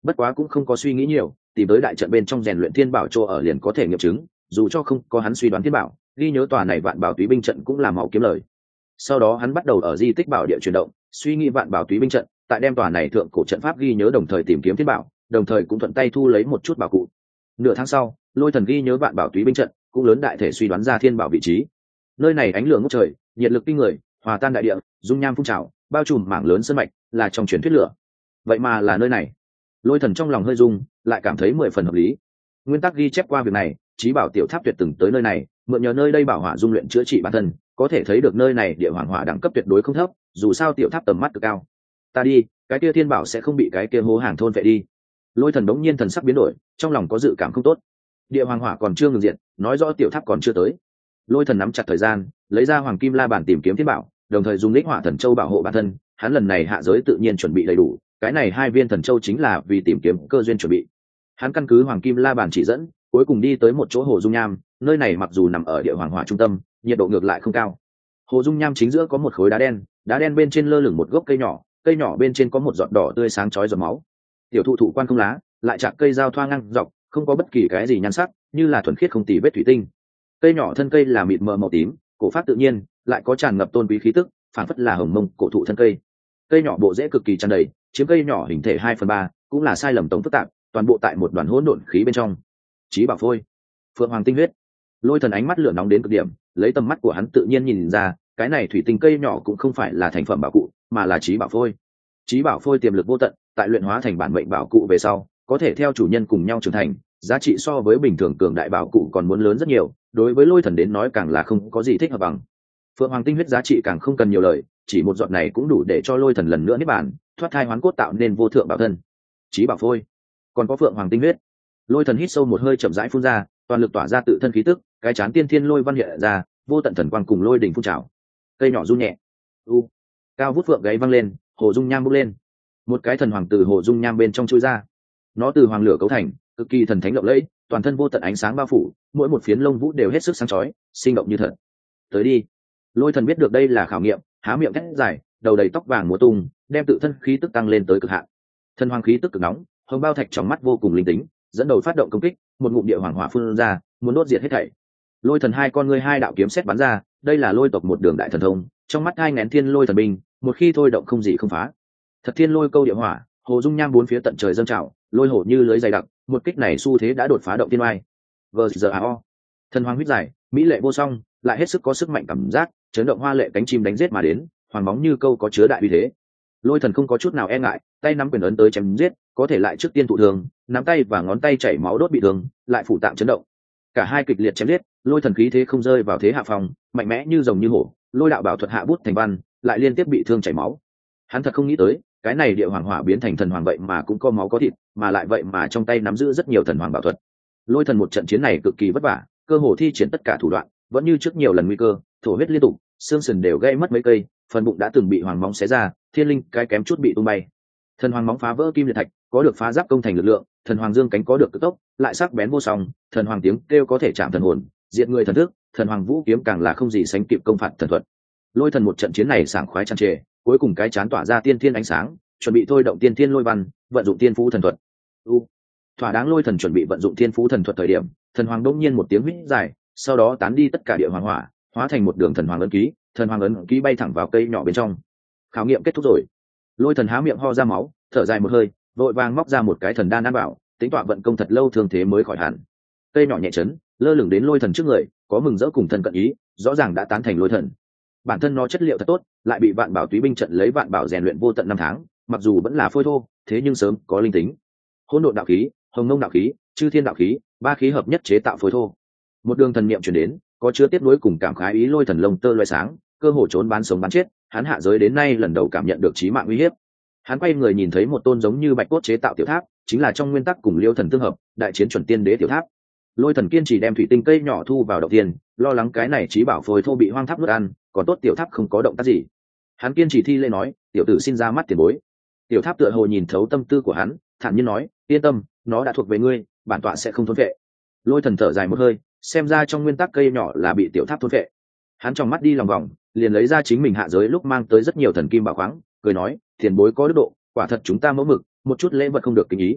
bất quá cũng không có suy nghĩ nhiều, tìm tới đại trận bên trong rèn luyện thiên bảo chỗ ở liền có thể nghiệm chứng, dù cho không có hắn suy đoán thiên bảo, ghi nhớ tòa này vạn bảo túy binh trận cũng là máu kiếm lời. Sau đó hắn bắt đầu ở di tích bảo địa chuyển động, suy nghĩ vạn bảo túy binh trận, tại đem tòa này thượng cổ trận pháp ghi nhớ đồng thời tìm kiếm thiên bảo, đồng thời cũng thuận tay thu lấy một chút bảo cụ. Nửa tháng sau, Lôi Thần ghi nhớ vạn bảo túy binh trận, cũng lớn đại thể suy đoán ra thiên bảo vị trí. Nơi này ánh lửa ngút trời, nhiệt lực kinh người, hòa tan đại địa, dung nham phun trào, bao trùm mảng lớn sơn mạch, là trong truyền thuyết lửa. Vậy mà là nơi này. Lôi Thần trong lòng hơi rung, lại cảm thấy mười phần hợp lý. Nguyên tắc ghi chép qua việc này, Chí Bảo tiểu tháp tuyệt từng tới nơi này, mượn nhờ nơi đây bảo hỏa dung luyện chữa trị bản thân, có thể thấy được nơi này địa hoàng hỏa đẳng cấp tuyệt đối không thấp, dù sao tiểu tháp tầm mắt cực cao. Ta đi, cái kia thiên bảo sẽ không bị cái kia hố hàng thôn vệ đi. Lôi Thần đống nhiên thần sắc biến đổi, trong lòng có dự cảm không tốt. Địa hoàng hỏa còn chưa ngừng diệt, nói rõ tiểu tháp còn chưa tới. Lôi Thần nắm chặt thời gian, lấy ra hoàng kim la bàn tìm kiếm thiên bảo, đồng thời dùng lĩnh hỏa thần châu bảo hộ bản thân. Hắn lần này hạ giới tự nhiên chuẩn bị đầy đủ, cái này hai viên thần châu chính là vì tìm kiếm cơ duyên chuẩn bị. Hắn căn cứ hoàng kim la bàn chỉ dẫn, cuối cùng đi tới một chỗ hồ dung nham, nơi này mặc dù nằm ở địa hoàng hỏa trung tâm, nhiệt độ ngược lại không cao. Hồ dung nham chính giữa có một khối đá đen, đá đen bên trên lơ lửng một gốc cây nhỏ, cây nhỏ bên trên có một giọt đỏ tươi sáng chói giọt máu. Tiểu thụ thụ quan không lá, lại chạc cây dao thoa ngang dọc, không có bất kỳ cái gì nhan sắc, như là thuần khiết không tì vết thủy tinh. Cây nhỏ thân cây là mịt mờ màu tím, cổ phát tự nhiên, lại có tràn ngập tôn quý khí tức, phản phất là hồng mông cổ thụ thân cây. Cây nhỏ bộ rễ cực kỳ tràn đầy, chiếm cây nhỏ hình thể hai phần ba, cũng là sai lầm tổng phức tạp, toàn bộ tại một đoàn hỗn độn khí bên trong. Chí bảo phôi, phượng hoàng tinh huyết. Lôi Thần ánh mắt lửa nóng đến cực điểm, lấy tầm mắt của hắn tự nhiên nhìn ra, cái này thủy tinh cây nhỏ cũng không phải là thành phẩm bảo cụ, mà là chí bảo phôi. Chí bảo phôi tiềm lực vô tận, tại luyện hóa thành bản mệnh bảo cụ về sau, có thể theo chủ nhân cùng nhau trưởng thành, giá trị so với bình thường cường đại bảo cụ còn muốn lớn rất nhiều, đối với Lôi Thần đến nói càng là không có gì thích hợp bằng. Phượng hoàng tinh huyết giá trị càng không cần nhiều lời, chỉ một giọt này cũng đủ để cho Lôi Thần lần nữa niết bàn, thoát thai hoán cốt tạo nên vô thượng bảo thân. Chí bảo phôi, còn có phượng hoàng tinh huyết. Lôi Thần hít sâu một hơi chậm rãi phun ra, toàn lực tỏa ra tự thân khí tức, cái chán tiên thiên lôi văn hiện ra, vô tận thần quang cùng lôi đỉnh phun trào. Cây nhỏ run nhẹ, u, cao vút phượng gáy văng lên, hồ dung nham bốc lên. Một cái thần hoàng từ hồ dung nham bên trong chui ra. Nó từ hoàng lửa cấu thành, cực kỳ thần thánh lộng lẫy, toàn thân vô tận ánh sáng bao phủ, mỗi một phiến lông vũ đều hết sức sáng chói, sinh động như thật. Tới đi. Lôi Thần biết được đây là khảo nghiệm, há miệng thét dài, đầu đầy tóc vàng múa tung, đem tự thân khí tức tăng lên tới cực hạn. Thần hoàng khí tức cực nóng, hồng bao thạch trong mắt vô cùng linh tính, dẫn đầu phát động công kích, một ngụm địa hoàng hỏa phun ra, muốn đốt diệt hết thảy. Lôi Thần hai con ngươi hai đạo kiếm sét bắn ra, đây là lôi tộc một đường đại thần thông, trong mắt hai ngén thiên lôi thần binh, một khi thôi động không gì không phá. Thật thiên lôi câu địa hỏa, hồ dung nham bốn phía tận trời dâng trào, lôi hổ như lưới dày đặc, một kích này xu thế đã đột phá động thiên oai. vê giê a o, thần hoàng huyết giải, mỹ lệ vô song, lại hết sức có sức mạnh cảm giác, chấn động hoa lệ cánh chim đánh giết mà đến, hoàng bóng như câu có chứa đại uy thế. Lôi Thần không có chút nào e ngại, tay nắm quyền ấn tới chém giết, có thể lại trước tiên thụ thương, nắm tay và ngón tay chảy máu đốt bị thương, lại phủ tạm chấn động. Cả hai kịch liệt chém giết, Lôi Thần khí thế không rơi vào thế hạ phòng, mạnh mẽ như rồng như hổ, lôi đạo bảo thuật hạ bút thành văn, lại liên tiếp bị thương chảy máu. Hắn thật không nghĩ tới, cái này địa hoàng hỏa biến thành thần hoàng vậy mà cũng có máu có thịt, mà lại vậy mà trong tay nắm giữ rất nhiều thần hoàng bảo thuật. Lôi Thần một trận chiến này cực kỳ vất vả, cơ hồ thi triển tất cả thủ đoạn, vẫn như trước nhiều lần nguy cơ, thổ huyết liên tục, xương sườn đều gãy mất mấy cây, phần bụng đã từng bị hoàng móng xé ra, thiên linh cái kém chút bị tung bay. Thần hoàng móng phá vỡ kim liệt thạch, có được phá giáp công thành lực lượng, thần hoàng dương cánh có được cực tốc, lại sắc bén vô song, thần hoàng tiếng kêu có thể chạm thần hồn, diệt người thần thức, thần hoàng vũ kiếm càng là không gì sánh kịp công phạt thần thuật. Lôi Thần một trận chiến này sảng khoái tràn trề, cuối cùng cái chán tỏa ra tiên thiên ánh sáng, chuẩn bị thôi động tiên thiên lôi văn, vận dụng tiên phú thần thuật. U, thỏa đáng. Lôi Thần chuẩn bị vận dụng tiên phú thần thuật thời điểm, thần hoàng đột nhiên một tiếng huýt dài, sau đó tán đi tất cả địa hoàng hỏa, hóa thành một đường thần hoàng ấn ký, thần hoàng ấn ký bay thẳng vào cây nhỏ bên trong. Khảo nghiệm kết thúc rồi. Lôi Thần há miệng ho ra máu, thở dài một hơi, vội vàng móc ra một cái thần đan ăn bảo, tính tọa vận công thật lâu thương thế mới khỏi hẳn. Cây nhỏ nhẹ chấn, lơ lửng đến Lôi Thần trước người, có mừng rỡ cùng thần cận ý, rõ ràng đã tán thành Lôi Thần. Bản thân nó chất liệu thật tốt, lại bị vạn bảo túy binh trận lấy vạn bảo rèn luyện vô tận năm tháng, mặc dù vẫn là phôi thô, thế nhưng sớm có linh tính. Hỗn độn đạo khí, hồng mông đạo khí, chư thiên đạo khí, ba khí hợp nhất chế tạo phôi thô. Một đường thần niệm truyền đến, có chứa tiếp nối cùng cảm khái ý. Lôi Thần lông tơ loé sáng, cơ hồ trốn bán sống bán chết, hắn hạ giới đến nay lần đầu cảm nhận được chí mạng uy hiếp. Hắn quay người nhìn thấy một tôn giống như bạch cốt chế tạo tiểu tháp, chính là trong nguyên tắc cùng Liêu Thần tương hợp, đại chiến chuẩn tiên đế tiểu tháp. Lôi Thần kiên trì đem thủy tinh cây nhỏ thu vào động tiên, lo lắng cái này chí bảo phôi thô bị hoang tháp nuốt ăn, còn tốt tiểu tháp không có động tác gì. Hắn kiên trì thi lễ nói, tiểu tử xin ra mắt tiền bối. Tiểu tháp tựa hồ nhìn thấu tâm tư của hắn, thản nhiên nói, yên tâm, nó đã thuộc về ngươi, bản tọa sẽ không thôn vệ. Lôi Thần thở dài một hơi, xem ra trong nguyên tắc cây nhỏ là bị tiểu tháp thôn vệ. Hắn trong mắt đi lòng vòng, liền lấy ra chính mình hạ giới lúc mang tới rất nhiều thần kim bảo khoáng, cười nói, tiền bối có đức độ, quả thật chúng ta mẫu mực, một chút lễ vật không được kính ý.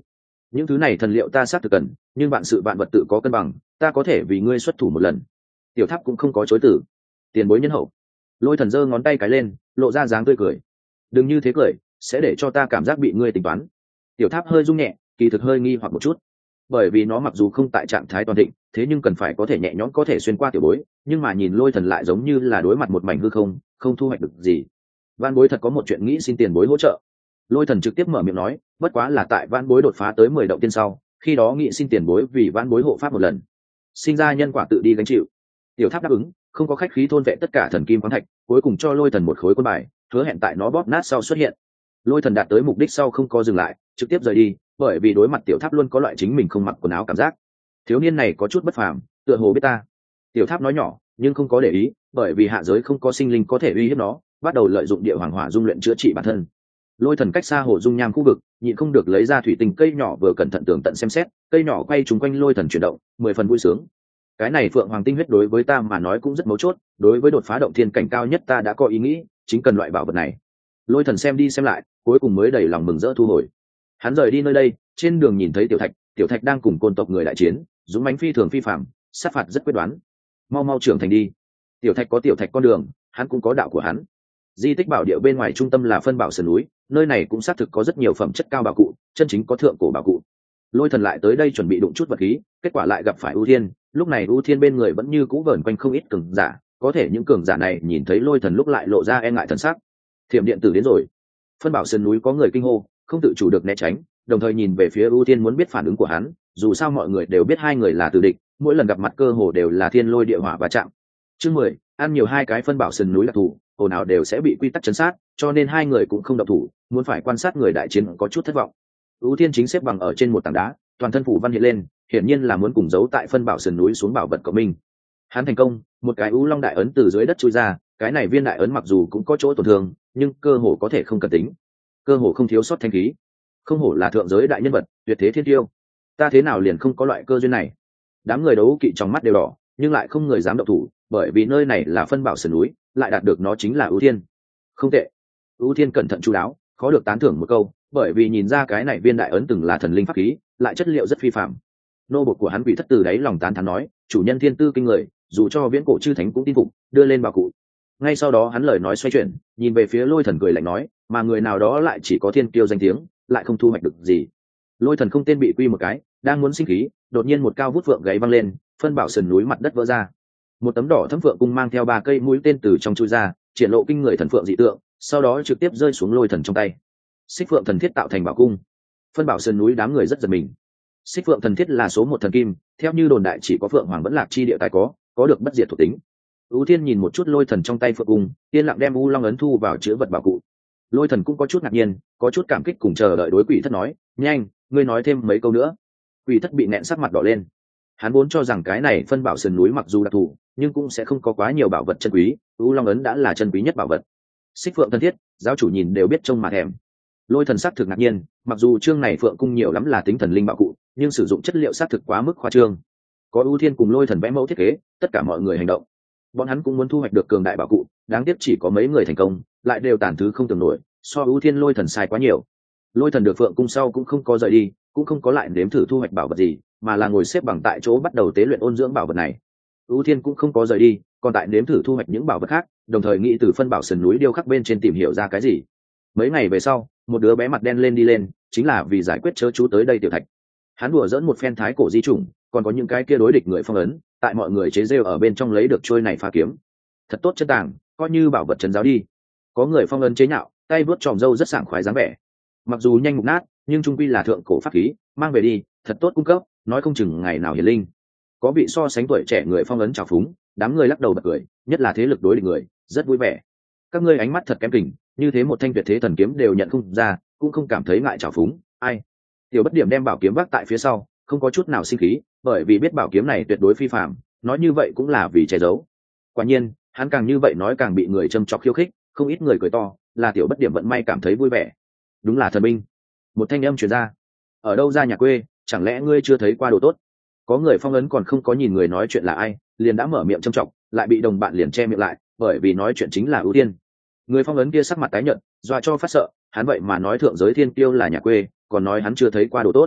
những thứ này thần liệu ta xác thực cần, nhưng vạn sự vạn vật tự có cân bằng, ta có thể vì ngươi xuất thủ một lần. Tiểu tháp cũng không có chối từ. Tiền bối nhân hậu. Lôi thần giơ ngón tay cái lên, lộ ra dáng tươi cười. Đừng như thế cười, sẽ để cho ta cảm giác bị ngươi tính toán. Tiểu tháp hơi rung nhẹ, kỳ thực hơi nghi hoặc một chút, bởi vì nó mặc dù không tại trạng thái toàn thịnh, thế nhưng cần phải có thể nhẹ nhõm có thể xuyên qua tiểu bối, nhưng mà nhìn lôi thần lại giống như là đối mặt một mảnh hư không, không thu hoạch được gì. Van bối thật có một chuyện nghĩ xin tiền bối hỗ trợ. Lôi thần trực tiếp mở miệng nói, bất quá là tại van bối đột phá tới mười động tiên sau, khi đó nghĩ xin tiền bối vì van bối hộ pháp một lần, sinh ra nhân quả tự đi gánh chịu. Tiểu tháp đáp ứng, không có khách khí thôn vệ tất cả thần kim khoáng thạch, cuối cùng cho lôi thần một khối quân bài, hứa hẹn tại nó bóp nát sau xuất hiện. Lôi thần đạt tới mục đích sau không có dừng lại, trực tiếp rời đi, bởi vì đối mặt tiểu tháp luôn có loại chính mình không mặc quần áo cảm giác. Thiếu niên này có chút bất phàm, tựa hồ biết ta. Tiểu tháp nói nhỏ, nhưng không có để ý, bởi vì hạ giới không có sinh linh có thể uy hiếp nó, bắt đầu lợi dụng địa hoàng hỏa dung luyện chữa trị bản thân. Lôi thần cách xa hồ dung nham khu vực, nhịn không được lấy ra thủy tinh cây nhỏ vừa cẩn thận tường tận xem xét, cây nhỏ quay trúng quanh lôi thần chuyển động, mười phần vui sướng. Cái này phượng hoàng tinh huyết đối với ta mà nói cũng rất mấu chốt, đối với đột phá động thiên cảnh cao nhất ta đã có ý nghĩ, chính cần loại bảo vật này. Lôi thần xem đi xem lại, cuối cùng mới đầy lòng mừng rỡ thu hồi. Hắn rời đi nơi đây, trên đường nhìn thấy tiểu thạch, tiểu thạch đang cùng côn tộc người đại chiến, dũng mãnh phi thường phi phạm, sát phạt rất quyết đoán. Mau mau trưởng thành đi. Tiểu thạch có tiểu thạch con đường, hắn cũng có đạo của hắn. Di tích bảo địa bên ngoài trung tâm là phân bảo sườn núi, nơi này cũng xác thực có rất nhiều phẩm chất cao bảo cụ, chân chính có thượng cổ bảo cụ. Lôi thần lại tới đây chuẩn bị đụng chút vật khí, kết quả lại gặp phải ưu thiên. Lúc này ưu thiên bên người vẫn như cũ vờn quanh không ít cường giả, có thể những cường giả này nhìn thấy lôi thần lúc lại lộ ra e ngại thần sắc. Thiểm điện tử đến rồi. Phân bảo sườn núi có người kinh hô, không tự chủ được né tránh, đồng thời nhìn về phía ưu thiên muốn biết phản ứng của hắn. Dù sao mọi người đều biết hai người là tử địch, mỗi lần gặp mặt cơ hồ đều là thiên lôi địa hỏa và chạm. Chương mười, ăn nhiều hai cái phân bảo sườn núi là thủ, ồn ào đều sẽ bị quy tắc chấn sát, cho nên hai người cũng không động thủ, muốn phải quan sát người đại chiến có chút thất vọng. ưu thiên chính xếp bằng ở trên một tảng đá, toàn thân phủ văn hiện lên, hiển nhiên là muốn cùng giấu tại phân bảo sườn núi xuống bảo vật của mình. Hắn thành công, một cái ưu long đại ấn từ dưới đất chui ra, cái này viên đại ấn mặc dù cũng có chỗ tổn thương, nhưng cơ hồ có thể không cần tính, cơ hồ không thiếu sót thanh khí. Không hổ là thượng giới đại nhân vật, tuyệt thế thiên tiêu. Ta thế nào liền không có loại cơ duyên này? Đám người đấu kỵ trong mắt đều đỏ, nhưng lại không người dám động thủ, bởi vì nơi này là phân bảo sườn núi, lại đạt được nó chính là ưu thiên. Không tệ. ưu thiên cẩn thận chu đáo, khó được tán thưởng một câu, bởi vì nhìn ra cái này viên đại ấn từng là thần linh pháp khí, lại chất liệu rất phi phạm. Nô bộc của hắn bị thất từ đáy lòng tán thán nói, chủ nhân thiên tư kinh người, dù cho viễn cổ chư thánh cũng tin phục, đưa lên bảo cụ. Ngay sau đó hắn lời nói xoay chuyển, nhìn về phía lôi thần cười lạnh nói, mà người nào đó lại chỉ có thiên kiêu danh tiếng, lại không thu hoạch được gì. Lôi thần không tên bị quy một cái, đang muốn sinh khí, đột nhiên một cao vút vượng gáy văng lên, phân bảo sườn núi mặt đất vỡ ra. Một tấm đỏ thấm phượng cung mang theo ba cây mũi tên từ trong chui ra, triển lộ kinh người thần phượng dị tượng, sau đó trực tiếp rơi xuống lôi thần trong tay. Xích phượng thần thiết tạo thành bảo cung. Phân bảo sườn núi đám người rất giật mình. Xích phượng thần thiết là số một thần kim, theo như đồn đại chỉ có phượng hoàng vẫn lạc chi địa tài có, có được bất diệt thuộc tính. ưu thiên nhìn một chút lôi thần trong tay phượng cung, yên lặng đem u long ấn thu vào chứa vật bảo cụ. Lôi thần cũng có chút ngạc nhiên, có chút cảm kích cùng chờ đợi đối quỷ thất nói, nhanh, ngươi nói thêm mấy câu nữa. Quỷ thất bị nẹn sắc mặt đỏ lên. Hắn vốn cho rằng cái này phân bảo sườn núi mặc dù đặc thù, nhưng cũng sẽ không có quá nhiều bảo vật chân quý, u long ấn đã là chân quý nhất bảo vật. Xích phượng thân thiết, giáo chủ nhìn đều biết trông mà thèm. Lôi thần sắc thực ngạc nhiên, mặc dù chương này phượng cung nhiều lắm là tính thần linh bảo cụ, nhưng sử dụng chất liệu xác thực quá mức khoa trương. Có ưu thiên cùng lôi thần vẽ mẫu thiết kế, tất cả mọi người hành động. Bọn hắn cũng muốn thu hoạch được cường đại bảo cụ, đáng tiếc chỉ có mấy người thành công, lại đều tàn thứ không tưởng nổi, so ưu thiên lôi thần sai quá nhiều. Lôi thần được phượng cung sau cũng không có rời đi, cũng không có lại nếm thử thu hoạch bảo vật gì, mà là ngồi xếp bằng tại chỗ bắt đầu tế luyện ôn dưỡng bảo vật này. ưu thiên cũng không có rời đi, còn tại nếm thử thu hoạch những bảo vật khác, đồng thời nghĩ từ phân bảo sườn núi điêu khắc bên trên tìm hiểu ra cái gì. Mấy ngày về sau, một đứa bé mặt đen lên đi lên, chính là vì giải quyết chớ chú tới đây tiểu thạch. Hắn đùa dỡn một phen thái cổ di chủng, còn có những cái kia đối địch người phong ấn, tại mọi người chế rêu ở bên trong lấy được trôi này phá kiếm. Thật tốt chân tàng, coi như bảo vật trấn giáo đi. Có người phong ấn chế nhạo, tay vuốt tròm râu rất sảng khoái dáng vẻ. Mặc dù nhanh mục nát, nhưng trung quy là thượng cổ pháp khí, mang về đi, thật tốt cung cấp, nói không chừng ngày nào hiển linh. Có vị so sánh tuổi trẻ người phong ấn trào phúng, đám người lắc đầu bật cười, nhất là thế lực đối địch người, rất vui vẻ. Các ngươi ánh mắt thật kém kỉnh, như thế một thanh tuyệt thế thần kiếm đều nhận không ra, cũng không cảm thấy ngại trào phúng, ai. Tiểu Bất Điểm đem bảo kiếm vác tại phía sau, không có chút nào sinh khí, bởi vì biết bảo kiếm này tuyệt đối phi phàm, nói như vậy cũng là vì che giấu. Quả nhiên, hắn càng như vậy nói càng bị người châm chọc khiêu khích, không ít người cười to, là Tiểu Bất Điểm vận may cảm thấy vui vẻ. Đúng là thần binh. Một thanh âm truyền ra. Ở đâu ra nhà quê, chẳng lẽ ngươi chưa thấy qua đồ tốt? Có người phong ấn còn không có nhìn người nói chuyện là ai, liền đã mở miệng châm chọc, lại bị đồng bạn liền che miệng lại, bởi vì nói chuyện chính là ưu tiên. Người phong ấn kia sắc mặt tái nhợt, dọa cho phát sợ, hắn vậy mà nói thượng giới thiên kiêu là nhà quê, còn nói hắn chưa thấy qua đồ tốt.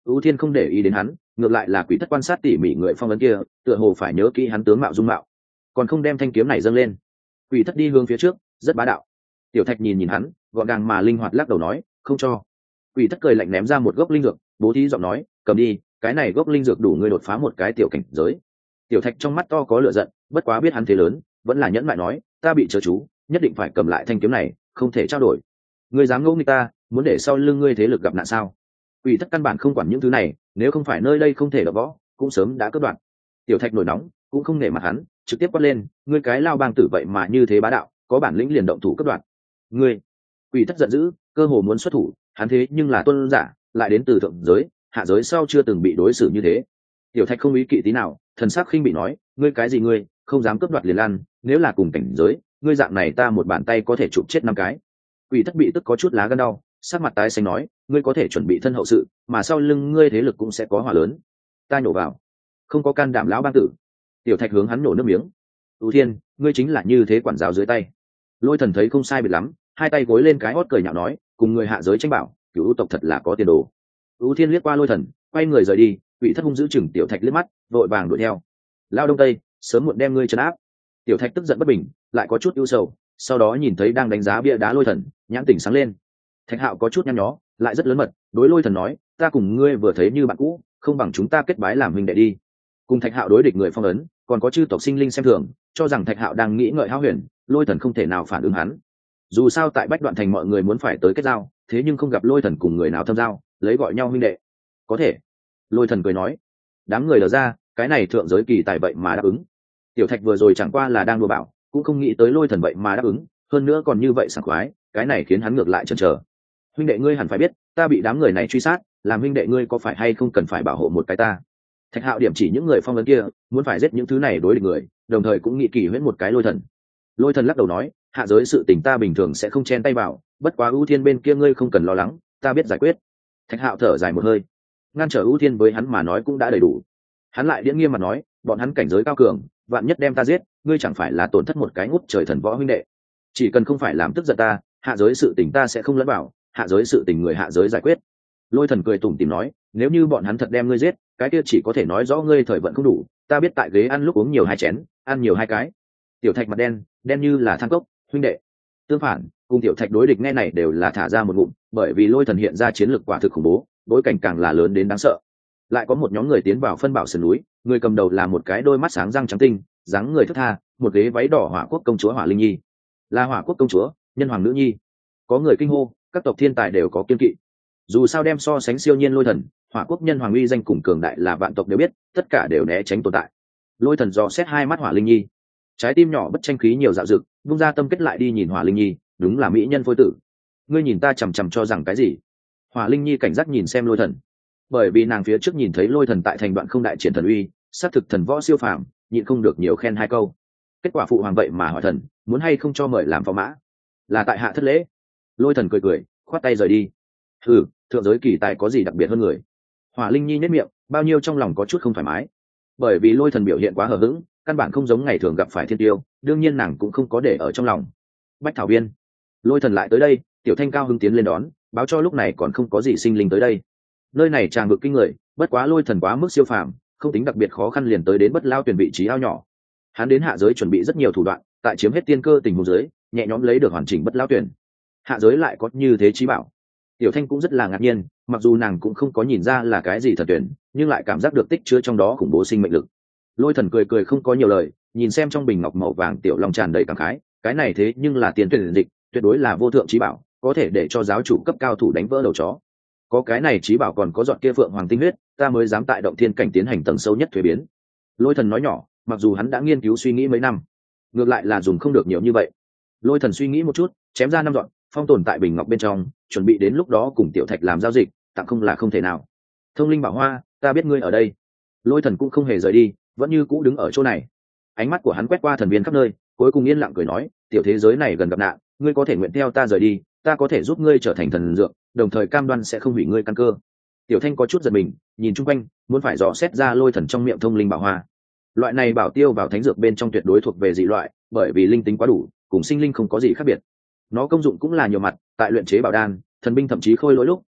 ưu thiên không để ý đến hắn, ngược lại là quỷ thất quan sát tỉ mỉ người phong ấn kia, tựa hồ phải nhớ kỹ hắn tướng mạo dung mạo, còn không đem thanh kiếm này dâng lên. Quỷ thất đi hướng phía trước, rất bá đạo. Tiểu thạch nhìn nhìn hắn, gọn gàng mà linh hoạt lắc đầu nói, không cho. Quỷ thất cười lạnh ném ra một gốc linh dược, bố thí giọng nói, cầm đi, cái này gốc linh dược đủ ngươi đột phá một cái tiểu cảnh giới. Tiểu thạch trong mắt to có lửa giận, bất quá biết hắn thế lớn, vẫn là nhẫn lại nói, ta bị chớ chú, nhất định phải cầm lại thanh kiếm này, không thể trao đổi. Ngươi dám ngỗ nghịch ta, muốn để sau lưng ngươi thế lực gặp nạn sao? Quỷ thất căn bản không quản những thứ này, nếu không phải nơi đây không thể đập võ, cũng sớm đã cướp đoạt. Tiểu thạch nổi nóng, cũng không nể mặt hắn, trực tiếp quát lên, ngươi cái lao bang tử vậy mà như thế bá đạo, có bản lĩnh liền động thủ cướp đoạt. Ngươi! Quỷ thất giận dữ, cơ hồ muốn xuất thủ, hắn thế nhưng là tuân giả, lại đến từ thượng giới, hạ giới sau chưa từng bị đối xử như thế. Tiểu thạch không ý kỵ tí nào, thần sắc khinh bị nói, ngươi cái gì ngươi, không dám cướp đoạt liền ăn, nếu là cùng cảnh giới, ngươi dạng này ta một bàn tay có thể chụp chết năm cái. Quỷ thất bị tức có chút lá gan đau, sắc mặt tái xanh nói, ngươi có thể chuẩn bị thân hậu sự, mà sau lưng ngươi thế lực cũng sẽ có hỏa lớn. Ta nhổ vào, không có can đảm lão bang tử. Tiểu thạch hướng hắn nổ nước miếng. ưu thiên, ngươi chính là như thế quản giáo dưới tay. Lôi thần thấy không sai biệt lắm, hai tay gối lên cái hót cười nhạo nói, cùng người hạ giới tranh bảo, cửu ưu tộc thật là có tiền đồ. ưu thiên liếc qua lôi thần, quay người rời đi. Quỷ thất hung giữ chừng tiểu thạch liếc mắt, vội vàng đuổi theo. Lao đông tây, sớm muộn đem ngươi trấn áp. Tiểu thạch tức giận bất bình, lại có chút ưu sầu, sau đó nhìn thấy đang đánh giá bia đá lôi thần, nhãn tỉnh sáng lên. Thạch hạo có chút nhăn nhó, lại rất lớn mật, đối lôi thần nói, ta cùng ngươi vừa thấy như bạn cũ, không bằng chúng ta kết bái làm huynh đệ đi. Cùng thạch hạo đối địch người phong ấn, còn có chư tộc sinh linh xem thường, cho rằng thạch hạo đang nghĩ ngợi hão huyền, lôi thần không thể nào phản ứng hắn. Dù sao tại bách đoạn thành mọi người muốn phải tới kết giao, thế nhưng không gặp lôi thần cùng người nào thâm giao, lấy gọi nhau huynh đệ. Có thể. Lôi thần cười nói, đám người lờ ra, cái này thượng giới kỳ tài vậy mà đáp ứng. Tiểu thạch vừa rồi chẳng qua là đang đùa bảo, cũng không nghĩ tới lôi thần vậy mà đáp ứng, hơn nữa còn như vậy sảng khoái, cái này khiến hắn ngược lại chần chờ. Huynh đệ ngươi hẳn phải biết, ta bị đám người này truy sát, làm huynh đệ ngươi có phải hay không cần phải bảo hộ một cái ta. Thạch hạo điểm chỉ những người phong ấn kia, muốn phải giết những thứ này đối địch người, đồng thời cũng nghĩ kỳ huyễn một cái lôi thần. Lôi thần lắc đầu nói, hạ giới sự tình ta bình thường sẽ không chen tay vào, bất quá ưu thiên bên kia ngươi không cần lo lắng, ta biết giải quyết. Thạch hạo thở dài một hơi, ngăn trở ưu thiên với hắn mà nói cũng đã đầy đủ. Hắn lại điễn nghiêm mà nói, bọn hắn cảnh giới cao cường, vạn nhất đem ta giết, ngươi chẳng phải là tổn thất một cái ngút trời thần võ huynh đệ. Chỉ cần không phải làm tức giận ta, hạ giới sự tình ta sẽ không lẫn vào, hạ giới sự tình người hạ giới giải quyết. Lôi thần cười tủm tỉm nói, nếu như bọn hắn thật đem ngươi giết, cái kia chỉ có thể nói rõ ngươi thời vận không đủ, ta biết tại ghế ăn lúc uống nhiều hai chén, ăn nhiều hai cái. Tiểu thạch mặt đen, đen như là than cốc, huynh đệ. Tương phản, cùng tiểu thạch đối địch nghe này đều là thả ra một ngụm, bởi vì lôi thần hiện ra chiến lược quả thực khủng bố, bối cảnh càng là lớn đến đáng sợ. Lại có một nhóm người tiến vào phân bảo sườn núi, người cầm đầu là một cái đôi mắt sáng răng trắng tinh, dáng người thướt tha, một ghế váy đỏ hỏa quốc công chúa Hỏa Linh Nhi. Là hỏa quốc công chúa, nhân hoàng nữ nhi. Có người kinh hô, các tộc thiên tài đều có kiên kỵ. Dù sao đem so sánh siêu nhiên lôi thần, hỏa quốc nhân hoàng uy danh cùng cường đại là vạn tộc đều biết, tất cả đều né tránh tồn tại. Lôi thần dò xét hai mắt Hỏa Linh Nhi, trái tim nhỏ bất tranh khí nhiều dạo dực, vung ra tâm kết lại đi nhìn Hỏa Linh Nhi, đúng là mỹ nhân phôi tử. Ngươi nhìn ta chằm chằm cho rằng cái gì? Hỏa Linh Nhi cảnh giác nhìn xem lôi thần, bởi vì nàng phía trước nhìn thấy lôi thần tại thành đoạn không đại triển thần uy, xác thực thần võ siêu phàm, nhịn không được nhiều khen hai câu. Kết quả phụ hoàng vậy mà hỏi thần, muốn hay không cho mời làm phò mã, là tại hạ thất lễ. Lôi thần cười cười, khoát tay rời đi. Ừ, thượng giới kỳ tài có gì đặc biệt hơn người? Hỏa Linh Nhi nhếch miệng, bao nhiêu trong lòng có chút không thoải mái, bởi vì lôi thần biểu hiện quá hờ hững, căn bản không giống ngày thường gặp phải thiên tiêu, đương nhiên nàng cũng không có để ở trong lòng. Bách thảo viên, lôi thần lại tới đây, tiểu thanh cao hứng tiến lên đón, báo cho lúc này còn không có gì sinh linh tới đây. Nơi này tràn ngập kinh người, bất quá lôi thần quá mức siêu phàm, không tính đặc biệt khó khăn liền tới đến bất lao tuyển vị trí ao nhỏ. Hắn đến hạ giới chuẩn bị rất nhiều thủ đoạn, tại chiếm hết tiên cơ tình huống giới, nhẹ nhõm lấy được hoàn chỉnh bất lao tuyển. Hạ giới lại có như thế trí bảo. Tiểu thanh cũng rất là ngạc nhiên, mặc dù nàng cũng không có nhìn ra là cái gì thần tuyển, nhưng lại cảm giác được tích chứa trong đó khủng bố sinh mệnh lực. Lôi thần cười cười không có nhiều lời, nhìn xem trong bình ngọc màu vàng tiểu long tràn đầy cảm khái, cái này thế nhưng là tiền tuyển dịch, tuyệt đối là vô thượng trí bảo, có thể để cho giáo chủ cấp cao thủ đánh vỡ đầu chó. Có cái này trí bảo còn có giọt kia phượng hoàng tinh huyết, ta mới dám tại động thiên cảnh tiến hành tầng sâu nhất thuế biến. Lôi thần nói nhỏ, mặc dù hắn đã nghiên cứu suy nghĩ mấy năm, ngược lại là dùng không được nhiều như vậy. Lôi thần suy nghĩ một chút, chém ra năm dọn, phong tồn tại bình ngọc bên trong, chuẩn bị đến lúc đó cùng tiểu thạch làm giao dịch, tặng không là không thể nào. Thông linh bảo hoa, ta biết ngươi ở đây. Lôi thần cũng không hề rời đi, vẫn như cũ đứng ở chỗ này. Ánh mắt của hắn quét qua thần viên khắp nơi, cuối cùng yên lặng cười nói, tiểu thế giới này gần gặp nạn, ngươi có thể nguyện theo ta rời đi, ta có thể giúp ngươi trở thành thần dược, đồng thời cam đoan sẽ không hủy ngươi căn cơ. Tiểu thanh có chút giật mình, nhìn chung quanh, muốn phải dò xét ra lôi thần trong miệng thông linh bảo hoa. Loại này bảo tiêu vào thánh dược bên trong tuyệt đối thuộc về dị loại, bởi vì linh tính quá đủ, cùng sinh linh không có gì khác biệt. Nó công dụng cũng là nhiều mặt, tại luyện chế bảo đan, thần binh thậm chí khôi lỗi lúc,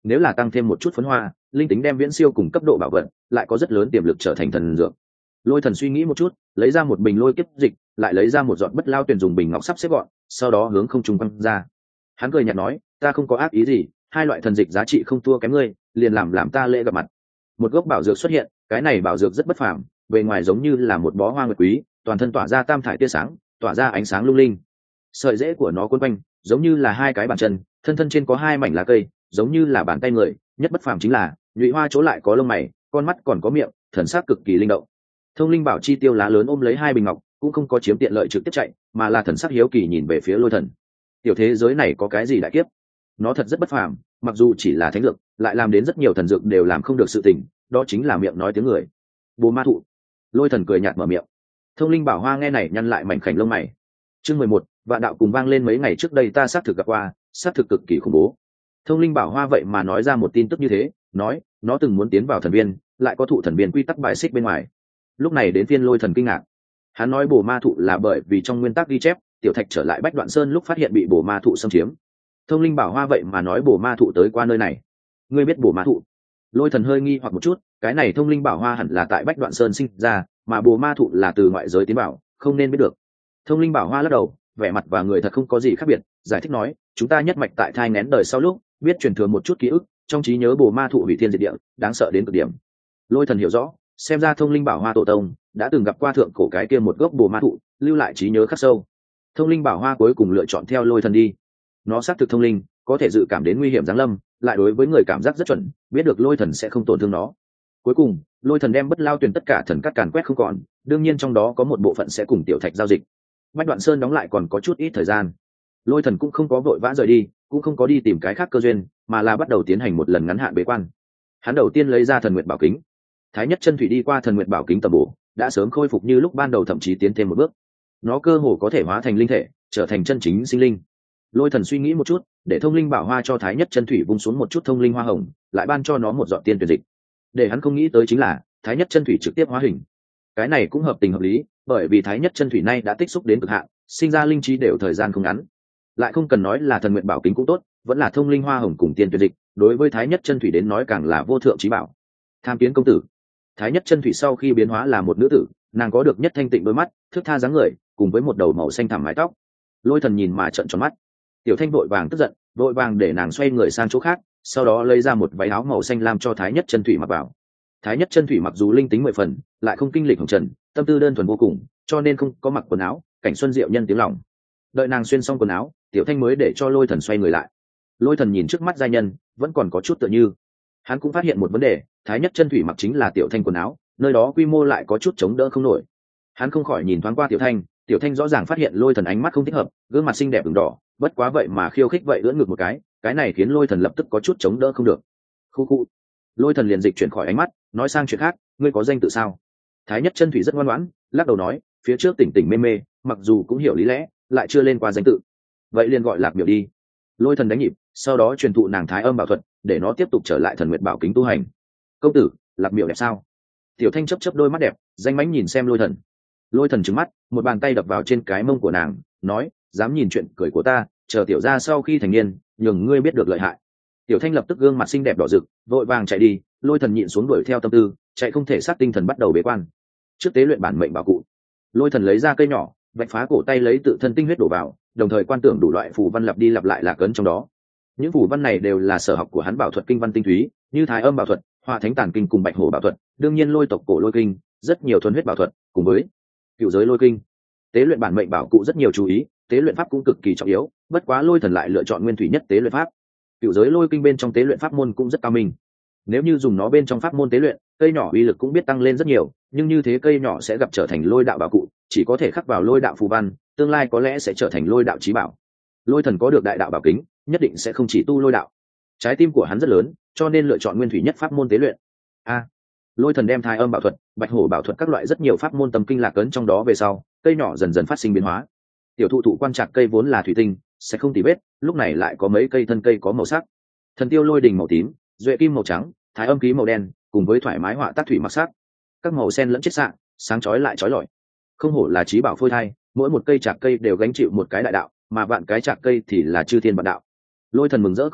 nếu là tăng thêm một chút phấn hoa, linh tính đem viễn siêu cùng cấp độ bảo vật, lại có rất lớn tiềm lực trở thành thần dược. Lôi thần suy nghĩ một chút, lấy ra một bình lôi kiếp dịch, lại lấy ra một giọt bất lao tuyển dùng bình ngọc sắp xếp gọn, sau đó hướng không trung quăng ra. Hắn cười nhạt nói, ta không có ác ý gì, hai loại thần dịch giá trị không thua kém ngươi, liền làm làm ta lễ gặp mặt. Một gốc bảo dược xuất hiện, cái này bảo dược rất bất phàm, bề ngoài giống như là một bó hoa nguyệt quý, toàn thân tỏa ra tam thải tia sáng, tỏa ra ánh sáng lung linh. Sợi rễ của nó quấn quanh, giống như là hai cái bàn chân, thân thân trên có hai mảnh lá cây, giống như là bàn tay người. Nhất bất phàm chính là nhụy hoa chỗ lại có lông mày, con mắt còn có miệng, thần sắc cực kỳ linh động. Thông linh bảo chi tiêu lá lớn ôm lấy hai bình ngọc, cũng không có chiếm tiện lợi trực tiếp chạy, mà là thần sắc hiếu kỳ nhìn về phía Lôi Thần. Tiểu thế giới này có cái gì đại kiếp? Nó thật rất bất phàm, mặc dù chỉ là thánh dược, lại làm đến rất nhiều thần dược đều làm không được sự tình, đó chính là miệng nói tiếng người. Bồ ma thụ. Lôi Thần cười nhạt mở miệng. Thông linh bảo hoa nghe này nhăn lại mảnh khảnh lông mày. Chương mười một, vạn đạo cùng vang lên mấy ngày trước đây ta xác thực gặp qua, xác thực cực kỳ khủng bố. Thông linh bảo hoa vậy mà nói ra một tin tức như thế, nói nó từng muốn tiến vào thần viên, lại có thụ thần viên quy tắc bài xích bên ngoài. Lúc này đến phiên Lôi Thần kinh ngạc. Hắn nói bồ ma thụ là bởi vì trong nguyên tắc ghi chép, tiểu thạch trở lại Bách Đoạn Sơn lúc phát hiện bị bồ ma thụ xâm chiếm. Thông linh bảo hoa vậy mà nói bồ ma thụ tới qua nơi này. Ngươi biết bồ ma thụ? Lôi Thần hơi nghi hoặc một chút, cái này thông linh bảo hoa hẳn là tại Bách Đoạn Sơn sinh ra, mà bồ ma thụ là từ ngoại giới tiến vào, không nên biết được. Thông linh bảo hoa lắc đầu, vẻ mặt và người thật không có gì khác biệt, giải thích nói, chúng ta nhất mạch tại thai nén đời sau lúc biết truyền thừa một chút ký ức, trong trí nhớ bồ ma thụ hủy thiên diệt địa, đáng sợ đến cực điểm. Lôi Thần hiểu rõ, xem ra thông linh bảo hoa tổ tông đã từng gặp qua thượng cổ cái kia một gốc bồ ma thụ, lưu lại trí nhớ khắc sâu. Thông linh bảo hoa cuối cùng lựa chọn theo Lôi Thần đi. Nó xác thực thông linh, có thể dự cảm đến nguy hiểm giáng lâm, lại đối với người cảm giác rất chuẩn, biết được Lôi Thần sẽ không tổn thương nó. Cuối cùng, Lôi Thần đem bất lao tuyển tất cả thần cắt càn quét không còn, đương nhiên trong đó có một bộ phận sẽ cùng tiểu thạch giao dịch. Bách Đoạn Sơn đóng lại còn có chút ít thời gian. Lôi Thần cũng không có vội vã rời đi, cũng không có đi tìm cái khác cơ duyên, mà là bắt đầu tiến hành một lần ngắn hạn bế quan. Hắn đầu tiên lấy ra thần nguyệt bảo kính. Thái nhất chân thủy đi qua thần nguyệt bảo kính tầm bổ, đã sớm khôi phục như lúc ban đầu, thậm chí tiến thêm một bước. Nó cơ hồ có thể hóa thành linh thể, trở thành chân chính sinh linh. Lôi Thần suy nghĩ một chút, để thông linh bảo hoa cho Thái nhất chân thủy vung xuống một chút thông linh hoa hồng, lại ban cho nó một giọt tiên tuyển dịch. Để hắn không nghĩ tới chính là Thái nhất chân thủy trực tiếp hóa hình. Cái này cũng hợp tình hợp lý, bởi vì Thái nhất chân thủy nay đã tích xúc đến cực hạn, sinh ra linh trí đều thời gian không ngắn. Lại không cần nói là thần nguyện bảo kính cũng tốt, vẫn là thông linh hoa hồng cùng tiên tuyển dịch, đối với Thái nhất chân thủy đến nói càng là vô thượng trí bảo. Tham kiến công tử. Thái nhất chân thủy sau khi biến hóa là một nữ tử, nàng có được nhất thanh tịnh đôi mắt, thước tha dáng người, cùng với một đầu màu xanh thẳm mái tóc. Lôi Thần nhìn mà trợn tròn mắt. Tiểu Thanh vội vàng tức giận, vội vàng để nàng xoay người sang chỗ khác, sau đó lấy ra một váy áo màu xanh lam cho Thái nhất chân thủy mặc vào. Thái nhất chân thủy mặc dù linh tính mười phần, lại không kinh lịch hồng trần, tâm tư đơn thuần vô cùng, cho nên không có mặc quần áo. Cảnh xuân diệu nhân tiếng lòng. Đợi nàng xuyên xong quần áo, Tiểu Thanh mới để cho Lôi Thần xoay người lại. Lôi Thần nhìn trước mắt giai nhân, vẫn còn có chút tựa như. Hắn cũng phát hiện một vấn đề, Thái nhất chân thủy mặc chính là Tiểu Thanh quần áo, nơi đó quy mô lại có chút chống đỡ không nổi. Hắn không khỏi nhìn thoáng qua Tiểu Thanh, Tiểu Thanh rõ ràng phát hiện Lôi Thần ánh mắt không thích hợp, gương mặt xinh đẹp ửng đỏ, bất quá vậy mà khiêu khích vậy ưỡn ngực một cái, cái này khiến Lôi Thần lập tức có chút chống đỡ không được. Khu khu. Lôi Thần liền dịch chuyển khỏi ánh mắt, nói sang chuyện khác, ngươi có danh tự sao? Thái nhất chân thủy rất ngoan ngoãn, lắc đầu nói, phía trước tỉnh tỉnh mê mê, mặc dù cũng hiểu lý lẽ, lại chưa lên qua danh tự. Vậy liền gọi Lạc Miểu đi. Lôi Thần đánh nhịp, sau đó truyền thụ nàng Thái âm bảo thuật, để nó tiếp tục trở lại thần nguyệt bảo kính tu hành. Công tử, Lạc Miểu đẹp sao? Tiểu Thanh chớp chớp đôi mắt đẹp, danh mãnh nhìn xem Lôi Thần. Lôi Thần trừng mắt, một bàn tay đập vào trên cái mông của nàng, nói, dám nhìn chuyện cười của ta, chờ tiểu gia sau khi thành niên, nhường ngươi biết được lợi hại. Tiểu Thanh lập tức gương mặt xinh đẹp đỏ rực, vội vàng chạy đi. Lôi Thần nhịn xuống đuổi theo tâm tư, chạy không thể sát tinh thần bắt đầu bế quan. Trước tế luyện bản mệnh bảo cụ, Lôi Thần lấy ra cây nhỏ, vạch phá cổ tay lấy tự thân tinh huyết đổ vào, đồng thời quan tưởng đủ loại phù văn lặp đi lặp lại lạc ấn trong đó. Những phù văn này đều là sở học của hắn bảo thuật kinh văn tinh túy, như Thái âm bảo thuật, Hỏa thánh tản kinh cùng Bạch hổ bảo thuật, đương nhiên Lôi tộc cổ lôi kinh, rất nhiều thuần huyết bảo thuật, cùng với cựu giới lôi kinh. Tế luyện bản mệnh bảo cụ rất nhiều chú ý, tế luyện pháp cũng cực kỳ trọng yếu, bất quá Lôi Thần lại lựa chọn nguyên thủy nhất tế luyện pháp. Cựu giới lôi kinh bên trong tế luyện pháp môn cũng rất cao minh. Nếu như dùng nó bên trong pháp môn tế luyện, cây nhỏ uy lực cũng biết tăng lên rất nhiều, nhưng như thế cây nhỏ sẽ gặp trở thành lôi đạo bảo cụ, chỉ có thể khắc vào lôi đạo phù văn, tương lai có lẽ sẽ trở thành lôi đạo chí bảo. Lôi Thần có được đại đạo bảo kính, nhất định sẽ không chỉ tu lôi đạo. Trái tim của hắn rất lớn, cho nên lựa chọn nguyên thủy nhất pháp môn tế luyện. A. Lôi Thần đem Thái âm bảo thuật, Bạch hổ bảo thuật các loại rất nhiều pháp môn tâm kinh lạc ấn trong đó về sau, cây nhỏ dần dần phát sinh biến hóa. Tiểu thụ thụ quan trạc cây vốn là thủy tinh, sẽ không tì vết, lúc này lại có mấy cây thân cây có màu sắc. Thần tiêu lôi đình màu tím, duệ kim màu trắng, thái âm ký màu đen, cùng với thoải mái họa tác thủy mặc sắc, các màu sen lẫn chiết xạ, sáng chói lại chói lọi. Không hổ là chí bảo phôi thai, mỗi một cây trạc cây đều gánh chịu một cái đại đạo, mà vạn cái trạc cây thì là chư thiên vạn đạo. Lôi Thần mừng rỡ không thôi,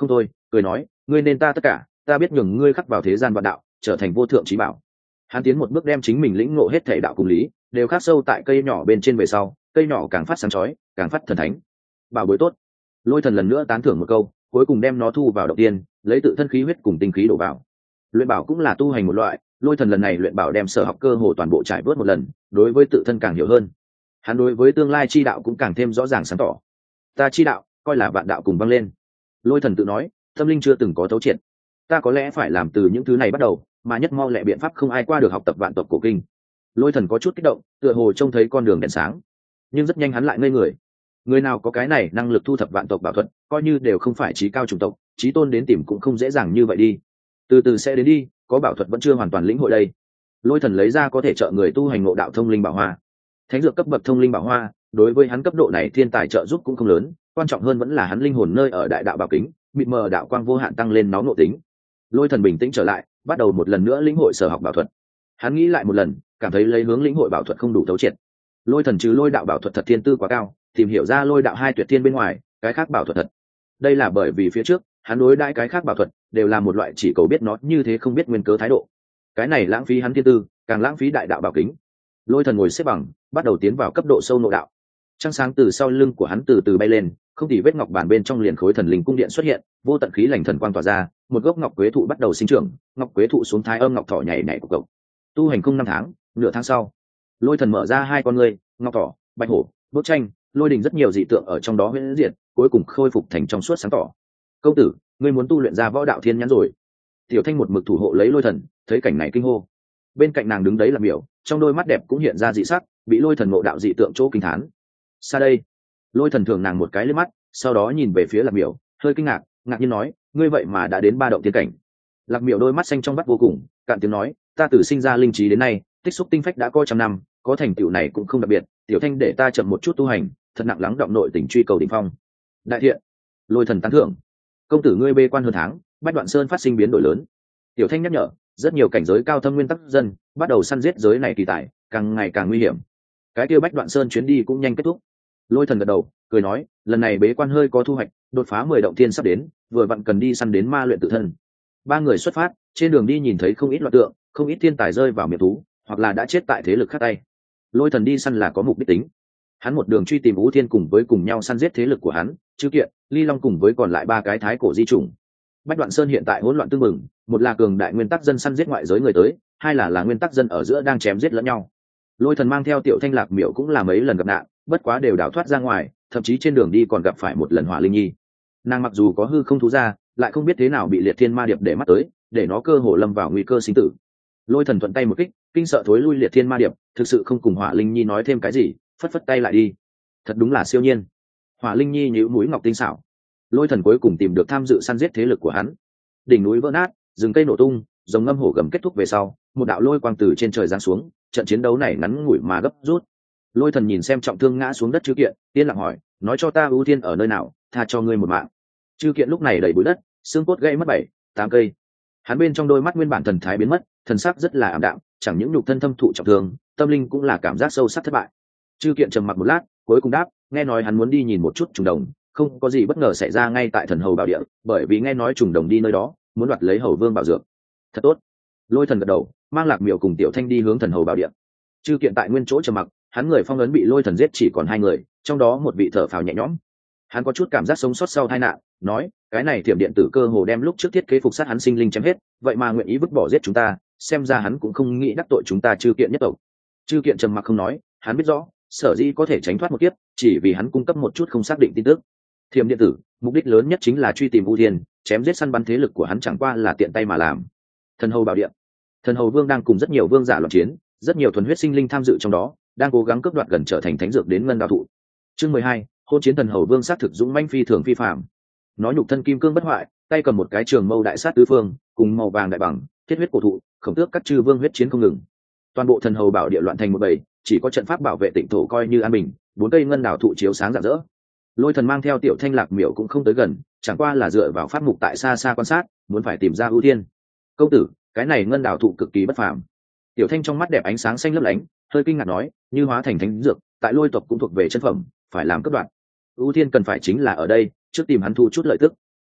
cười nói, ngươi nên ta tất cả, ta biết nhường ngươi khắc vào thế gian vạn đạo, trở thành vô thượng trí bảo. Hắn tiến một bước đem chính mình lĩnh ngộ hết thể đạo cùng lý đều khắc sâu tại cây nhỏ bên trên về sau, cây nhỏ càng phát sáng chói, càng phát thần thánh. Bảo bối tốt. Lôi Thần lần nữa tán thưởng một câu, cuối cùng đem nó thu vào động tiên, lấy tự thân khí huyết cùng tinh khí đổ vào. Luyện bảo cũng là tu hành một loại, Lôi Thần lần này luyện bảo đem sở học cơ hồ toàn bộ trải vớt một lần, đối với tự thân càng hiểu hơn. Hắn đối với tương lai chi đạo cũng càng thêm rõ ràng sáng tỏ. Ta chi đạo, coi là vạn đạo cùng vang lên. Lôi Thần tự nói, tâm linh chưa từng có thấu triệt. Ta có lẽ phải làm từ những thứ này bắt đầu, mà nhất mau lẹ biện pháp không ai qua được học tập vạn tộc cổ kinh. Lôi Thần có chút kích động, tựa hồ trông thấy con đường đèn sáng, nhưng rất nhanh hắn lại ngây người. Người nào có cái này năng lực thu thập vạn tộc bảo thuật, coi như đều không phải trí cao chủng tộc, trí tôn đến tìm cũng không dễ dàng như vậy đi. Từ từ sẽ đến đi, có bảo thuật vẫn chưa hoàn toàn lĩnh hội đây. Lôi Thần lấy ra có thể trợ người tu hành ngộ đạo thông linh bảo hoa. Thánh dược cấp bậc thông linh bảo hoa, đối với hắn cấp độ này thiên tài trợ giúp cũng không lớn, quan trọng hơn vẫn là hắn linh hồn nơi ở đại đạo bảo kính, mịt mờ đạo quang vô hạn tăng lên nó nội tính. Lôi Thần bình tĩnh trở lại, bắt đầu một lần nữa lĩnh hội sở học bảo thuật. Hắn nghĩ lại một lần, cảm thấy lấy hướng lĩnh hội bảo thuật không đủ thấu triệt. Lôi Thần trừ lôi đạo bảo thuật thật thiên tư quá cao, tìm hiểu ra lôi đạo hai tuyệt thiên bên ngoài, cái khác bảo thuật thật. Đây là bởi vì phía trước, hắn đối đãi cái khác bảo thuật đều là một loại chỉ cầu biết nó như thế không biết nguyên cớ thái độ. Cái này lãng phí hắn thiên tư, càng lãng phí đại đạo bảo kính. Lôi Thần ngồi xếp bằng, bắt đầu tiến vào cấp độ sâu nội đạo. Trăng sáng từ sau lưng của hắn từ từ bay lên, không tỉ vết ngọc bàn bên trong liền khối thần linh cung điện xuất hiện, vô tận khí lành thần quang tỏa ra, một gốc ngọc quế thụ bắt đầu sinh trưởng, ngọc quế thụ xuống thái âm ngọc thỏ nhảy nhảy của cậu. Tu hành không năm tháng, nửa tháng sau, Lôi Thần mở ra hai con ngươi, ngọc thỏ, bạch hổ, bức tranh, lôi đình rất nhiều dị tượng ở trong đó huyễn diệt, cuối cùng khôi phục thành trong suốt sáng tỏ. Công tử, ngươi muốn tu luyện ra võ đạo thiên nhãn rồi. Tiểu Thanh một mực thủ hộ lấy Lôi Thần, thấy cảnh này kinh hô. Bên cạnh nàng đứng đấy là Miểu, trong đôi mắt đẹp cũng hiện ra dị sắc, bị Lôi Thần ngộ đạo dị tượng chỗ kinh thán. Xa đây, Lôi Thần thường nàng một cái liếc mắt, sau đó nhìn về phía Lạc Miểu, hơi kinh ngạc, ngạc nhiên nói, ngươi vậy mà đã đến ba động tiên cảnh. Lạc Miểu đôi mắt xanh trong vắt vô cùng, cạn tiếng nói, ta từ sinh ra linh trí đến nay, tích xúc tinh phách đã coi trăm năm, có thành tựu này cũng không đặc biệt. Tiểu Thanh để ta chậm một chút tu hành, thật nặng lắng động nội tình truy cầu đỉnh phong. Đại thiện. Lôi Thần tán thưởng. Công tử ngươi bê quan hơn tháng, Bách Đoạn Sơn phát sinh biến đổi lớn. Tiểu Thanh nhắc nhở, rất nhiều cảnh giới cao thâm nguyên tắc dân bắt đầu săn giết giới này kỳ tài, càng ngày càng nguy hiểm. Cái kia Bách Đoạn Sơn chuyến đi cũng nhanh kết thúc. Lôi Thần gật đầu, cười nói, lần này bế quan hơi có thu hoạch, đột phá mười động thiên sắp đến, vừa vặn cần đi săn đến ma luyện tự thân. Ba người xuất phát, trên đường đi nhìn thấy không ít loạt tượng, không ít thiên tài rơi vào miệng thú, hoặc là đã chết tại thế lực khác tay. Lôi Thần đi săn là có mục đích tính. Hắn một đường truy tìm Vũ Thiên cùng với cùng nhau săn giết thế lực của hắn, Chư Kiện, Ly Long cùng với còn lại ba cái thái cổ di chủng. Bách Đoạn Sơn hiện tại hỗn loạn tương mừng, một là cường đại nguyên tắc dân săn giết ngoại giới người tới, hai là là nguyên tắc dân ở giữa đang chém giết lẫn nhau. Lôi Thần mang theo Tiểu Thanh Lạc Miểu cũng là mấy lần gặp nạn, bất quá đều đào thoát ra ngoài, thậm chí trên đường đi còn gặp phải một lần Hỏa Linh Nhi. Nàng mặc dù có hư không thú ra, lại không biết thế nào bị Liệt Thiên Ma Điệp để mắt tới, để nó cơ hồ lâm vào nguy cơ sinh tử. Lôi Thần thuận tay một kích, kinh sợ thối lui Liệt Thiên Ma Điệp, thực sự không cùng Hỏa Linh Nhi nói thêm cái gì, phất phất tay lại đi. Thật đúng là siêu nhiên. Hỏa Linh Nhi nhíu mũi ngọc tinh xảo. Lôi Thần cuối cùng tìm được tham dự săn giết thế lực của hắn. Đỉnh núi vỡ nát, rừng cây nổ tung, giống ngâm hổ gầm kết thúc về sau, một đạo lôi quang từ trên trời giáng xuống, trận chiến đấu này ngắn ngủi mà gấp rút. Lôi Thần nhìn xem trọng thương ngã xuống đất Chư Kiện, yên lặng hỏi, nói cho ta ưu tiên ở nơi nào, tha cho ngươi một mạng. Chư Kiện lúc này đầy bụi đất, xương cốt gãy mất bảy, tám cây. Hắn bên trong đôi mắt nguyên bản thần thái biến mất, thần sắc rất là ảm đạm, chẳng những nhục thân thâm thụ trọng thương, tâm linh cũng là cảm giác sâu sắc thất bại. Chư Kiện trầm mặc một lát, cuối cùng đáp, nghe nói hắn muốn đi nhìn một chút trùng đồng, không có gì bất ngờ xảy ra ngay tại Thần Hầu Bảo Địa, bởi vì nghe nói trùng đồng đi nơi đó, muốn đoạt lấy Hầu Vương bảo dược. Thật tốt. Lôi Thần gật đầu, mang Lạc Miểu cùng Tiểu Thanh đi hướng Thần Hầu Bảo Địa. Chư Kiện tại nguyên chỗ trầm mặc, hắn người phong ấn bị Lôi Thần giết chỉ còn hai người, trong đó một vị thở phào nhẹ nhõm. Hắn có chút cảm giác sống sót sau tai nạn, nói, cái này thiểm điện tử cơ hồ đem lúc trước thiết kế phục sát hắn sinh linh chém hết, vậy mà nguyện ý vứt bỏ giết chúng ta, xem ra hắn cũng không nghĩ đắc tội chúng ta Chư Kiện nhất tộc. Chư Kiện trầm mặc không nói, hắn biết rõ, sở dĩ có thể tránh thoát một kiếp, chỉ vì hắn cung cấp một chút không xác định tin tức. Thiểm điện tử, mục đích lớn nhất chính là truy tìm U Thiên, chém giết săn bắn thế lực của hắn chẳng qua là tiện tay mà làm. Thần Hầu Bảo Địa, Thần Hầu Vương đang cùng rất nhiều vương giả loạn chiến, rất nhiều thuần huyết sinh linh tham dự trong đó, đang cố gắng cướp đoạt gần trở thành thánh dược đến ngân đạo thụ. Chương mười hai, hôn chiến Thần Hầu Vương sát thực dũng manh phi thường phi phàm. Nó nhục thân kim cương bất hoại, tay cầm một cái trường mâu đại sát tứ phương, cùng màu vàng đại bằng, thiết huyết cổ thụ, khổng tước các chư vương huyết chiến không ngừng. Toàn bộ Thần Hầu Bảo Địa loạn thành một bầy, chỉ có trận pháp bảo vệ tịnh thổ coi như an bình, bốn cây ngân đảo thụ chiếu sáng rạng rỡ. Lôi Thần mang theo Tiểu Thanh Lạc Miểu cũng không tới gần, chẳng qua là dựa vào pháp mục tại xa xa quan sát, muốn phải tìm ra ưu tiên. Công tử, cái này ngân đảo thụ cực kỳ bất phàm. Tiểu Thanh trong mắt đẹp ánh sáng xanh lấp lánh, hơi kinh ngạc nói, như hóa thành thánh dược, tại Lôi tộc cũng thuộc về chân phẩm, phải làm cấp đoạn. Ưu tiên cần phải chính là ở đây, trước tìm hắn thu chút lợi tức.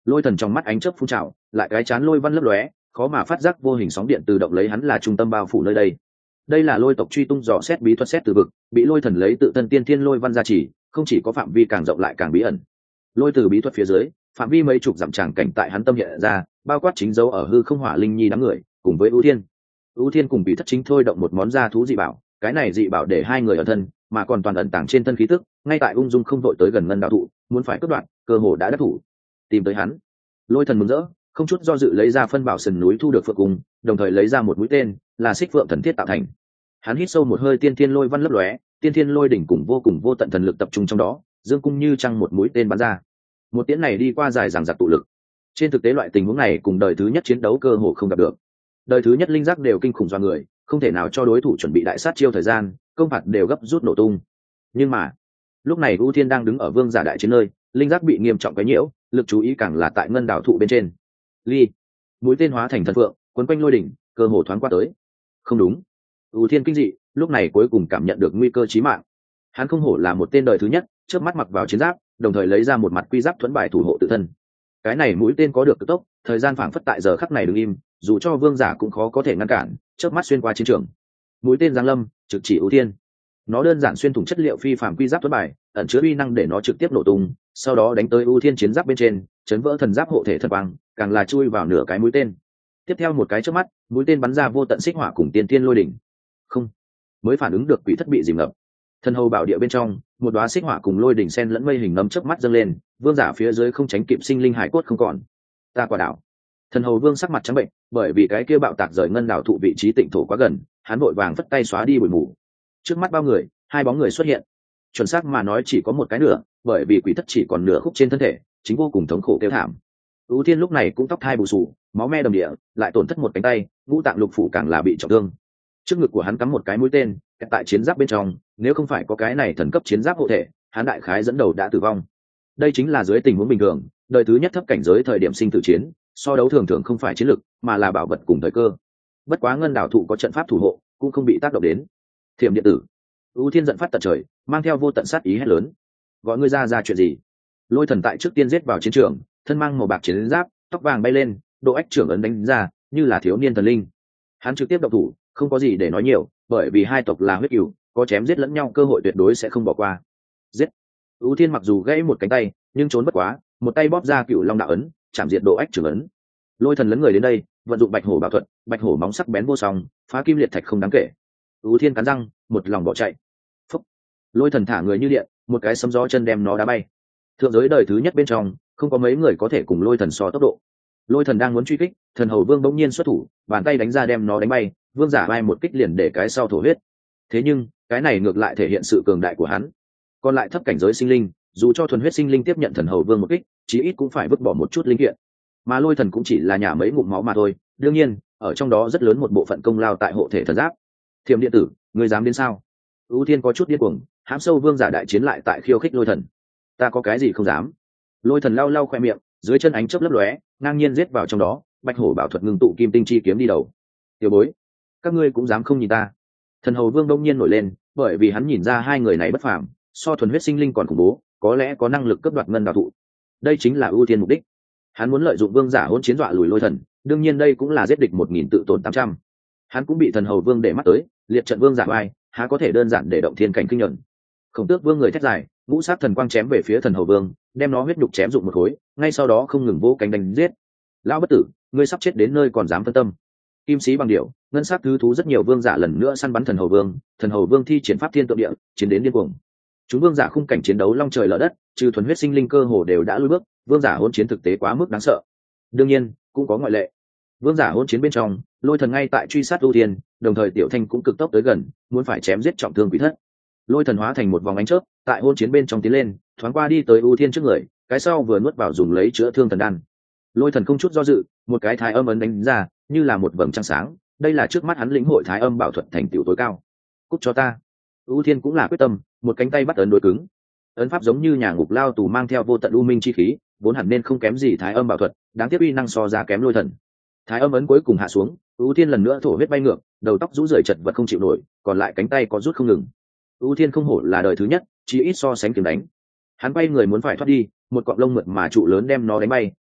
Lôi thần trong mắt ánh chớp phun trào, lại cái chán lôi văn lấp lóe, khó mà phát giác vô hình sóng điện tự động lấy hắn là trung tâm bao phủ nơi đây. Đây là lôi tộc truy tung dò xét bí thuật xét từ vực, bị lôi thần lấy tự thân tiên thiên lôi văn gia trì, không chỉ có phạm vi càng rộng lại càng bí ẩn. Lôi từ bí thuật phía dưới, phạm vi mấy chục dặm tràng cảnh tại hắn tâm hiện ra, bao quát chính dấu ở hư không hỏa linh nhi đám người, cùng với ưu thiên. ưu thiên cùng bị thất chính thôi động một món gia thú dị bảo, cái này dị bảo để hai người ở thân, mà còn toàn ẩn tàng trên thân khí tức, ngay tại ung dung không vội tới gần ngân đạo thụ, muốn phải cướp đoạt, cơ hồ đã đắc thủ. Tìm tới hắn, lôi thần mừng rỡ, không chút do dự lấy ra phân bảo sườn núi thu được phượng cung, đồng thời lấy ra một mũi tên, là xích phượng thần thiết tạo thành. Hắn hít sâu một hơi tiên thiên lôi văn lấp lóe, tiên thiên lôi đỉnh cùng vô cùng vô tận thần lực tập trung trong đó, dương cung như trăng một mũi tên bắn ra. Một tiễn này đi qua dài dằng dặc tụ lực. Trên thực tế loại tình huống này cùng đời thứ nhất chiến đấu cơ hồ không gặp được. Đời thứ nhất linh giác đều kinh khủng do người, không thể nào cho đối thủ chuẩn bị đại sát chiêu thời gian, công phạt đều gấp rút nổ tung. Nhưng mà, lúc này U Thiên đang đứng ở vương giả đại chiến nơi, linh giác bị nghiêm trọng cái nhiễu, lực chú ý càng là tại ngân đảo thụ bên trên. Ly, mũi tên hóa thành thần phượng, quấn quanh lôi đỉnh, cơ hồ thoáng qua tới. Không đúng. U Thiên kinh dị, lúc này cuối cùng cảm nhận được nguy cơ chí mạng. Hắn không hổ là một tên đời thứ nhất, chớp mắt mặc vào chiến giáp, đồng thời lấy ra một mặt quy giáp thuẫn bài thủ hộ tự thân. Cái này mũi tên có được cực tốc, thời gian phảng phất tại giờ khắc này đứng im, dù cho vương giả cũng khó có thể ngăn cản, chớp mắt xuyên qua chiến trường. Mũi tên giáng lâm, trực chỉ ưu thiên. Nó đơn giản xuyên thủng chất liệu phi phàm quy giáp thuẫn bài, ẩn chứa uy năng để nó trực tiếp nổ tung, sau đó đánh tới ưu thiên chiến giáp bên trên, chấn vỡ thần giáp hộ thể thần quang, càng là chui vào nửa cái mũi tên. Tiếp theo một cái chớp mắt, mũi tên bắn ra vô tận xích hỏa cùng tiên tiên lôi đỉnh. Không, mới phản ứng được quỷ thất bị dìm ngập. Thần hầu bảo địa bên trong, một đóa xích hỏa cùng lôi đỉnh sen lẫn mây hình nấm chớp mắt dâng lên, vương giả phía dưới không tránh kịp sinh linh hải cốt không còn. Ta quả đảo. Thần hầu vương sắc mặt trắng bệnh, bởi vì cái kia bạo tạc rời ngân đảo thụ vị trí tịnh thổ quá gần, hắn vội vàng phất tay xóa đi bụi mù. Trước mắt bao người, hai bóng người xuất hiện. Chuẩn xác mà nói chỉ có một cái nửa, bởi vì quỷ thất chỉ còn nửa khúc trên thân thể, chính vô cùng thống khổ kêu thảm. Ú Thiên lúc này cũng tóc thai bù xù, máu me đầm địa, lại tổn thất một cánh tay, ngũ tạng lục phủ càng là bị trọng thương. Trước ngực của hắn cắm một cái mũi tên, tại chiến giáp bên trong, nếu không phải có cái này thần cấp chiến giáp hộ thể, hắn đại khái dẫn đầu đã tử vong. Đây chính là dưới tình huống bình thường, đời thứ nhất thấp cảnh giới thời điểm sinh tử chiến, so đấu thường thường không phải chiến lực, mà là bảo vật cùng thời cơ. Bất quá ngân đảo thụ có trận pháp thủ hộ, cũng không bị tác động đến. Thiểm điện tử, U Thiên giận phát tận trời, mang theo vô tận sát ý hét lớn: gọi ngươi ra ra chuyện gì? Lôi thần tại trước tiên giết vào chiến trường, thân mang màu bạc chiến giáp, tóc vàng bay lên, độ ách trưởng ấn đánh ra, như là thiếu niên thần linh. Hắn trực tiếp động thủ, không có gì để nói nhiều, bởi vì hai tộc là huyết cừu, có chém giết lẫn nhau cơ hội tuyệt đối sẽ không bỏ qua. Giết! U Thiên mặc dù gãy một cánh tay, nhưng trốn bất quá, một tay bóp ra cựu long đạo ấn, chạm diệt độ ách trưởng ấn. Lôi thần lấn người đến đây, vận dụng bạch hổ bảo thuật, bạch hổ móng sắc bén vô song, phá kim liệt thạch không đáng kể. U Thiên cắn răng, một lòng bỏ chạy. Phúc! Lôi thần thả người như điện, một cái sấm gió chân đem nó đá bay. Thượng giới đời thứ nhất bên trong, không có mấy người có thể cùng lôi thần so tốc độ. Lôi thần đang muốn truy kích, thần hầu vương bỗng nhiên xuất thủ, bàn tay đánh ra đem nó đánh bay, vương giả bay một kích liền để cái sau thổ huyết. Thế nhưng cái này ngược lại thể hiện sự cường đại của hắn. Còn lại thấp cảnh giới sinh linh, dù cho thuần huyết sinh linh tiếp nhận thần hầu vương một kích, chí ít cũng phải vứt bỏ một chút linh kiện, mà lôi thần cũng chỉ là nhả mấy ngụm máu mà thôi. Đương nhiên ở trong đó rất lớn một bộ phận công lao tại hộ thể thần giáp. Thiểm điện tử, ngươi dám đến sao? ưu Thiên có chút điên cuồng, hãm sâu vương giả đại chiến lại tại khiêu khích lôi thần. Ta có cái gì không dám? Lôi thần lau lau khoe miệng, dưới chân ánh chớp lấp lóe, ngang nhiên giết vào trong đó. Bạch hổ bảo thuật ngưng tụ kim tinh chi kiếm đi đầu. Tiểu bối, các ngươi cũng dám không nhìn ta? Thần hầu vương đông nhiên nổi lên, bởi vì hắn nhìn ra hai người này bất phàm, so thuần huyết sinh linh còn khủng bố, có lẽ có năng lực cướp đoạt ngân đạo thụ. Đây chính là ưu tiên mục đích. Hắn muốn lợi dụng vương giả hỗn chiến dọa lùi lôi thần, đương nhiên đây cũng là giết địch một nghìn tự tổn tám trăm. Hắn cũng bị thần hầu vương để mắt tới, liệt trận vương giả oai, há có thể đơn giản để động thiên cảnh kinh nhận. Khổng tước vương người thét dài, ngũ sát thần quang chém về phía thần hầu vương, đem nó huyết nhục chém dụng một khối, ngay sau đó không ngừng vỗ cánh đánh giết. Lão bất tử, ngươi sắp chết đến nơi còn dám phân tâm? Kim sĩ bằng điệu, ngân sắc thứ thú rất nhiều vương giả lần nữa săn bắn thần hầu vương, thần hầu vương thi triển pháp thiên tượng địa, chiến đến điên cuồng. Chúng vương giả khung cảnh chiến đấu long trời lở đất, trừ thuần huyết sinh linh cơ hồ đều đã lùi bước, vương giả hỗn chiến thực tế quá mức đáng sợ. Đương nhiên cũng có ngoại lệ. Vương giả hỗn chiến bên trong, lôi thần ngay tại truy sát ưu thiên, đồng thời tiểu thanh cũng cực tốc tới gần, muốn phải chém giết trọng thương quỷ thất. Lôi thần hóa thành một vòng ánh chớp, tại hỗn chiến bên trong tiến lên, thoáng qua đi tới ưu thiên trước người, cái sau vừa nuốt vào dùng lấy chữa thương thần đan. Lôi thần không chút do dự, một cái thái âm ấn đánh ra, như là một vầng trăng sáng. Đây là trước mắt hắn lĩnh hội thái âm bảo thuật thành tựu tối cao. Cút cho ta! ưu thiên cũng là quyết tâm, một cánh tay bắt ấn đối cứng. Ấn pháp giống như nhà ngục lao tù mang theo vô tận u minh chi khí, vốn hẳn nên không kém gì thái âm bảo thuật, đáng tiếc uy năng so ra kém lôi thần. Thái âm ấn cuối cùng hạ xuống, ưu thiên lần nữa thổ huyết bay ngược, đầu tóc rũ rượi chật vật không chịu nổi, còn lại cánh tay có rút không ngừng. ưu thiên không hổ là đời thứ nhất, chỉ ít so sánh kiếm đánh. Hắn bay người muốn phải thoát đi, một cọng lông mượt mà trụ lớn đem nó đánh bay,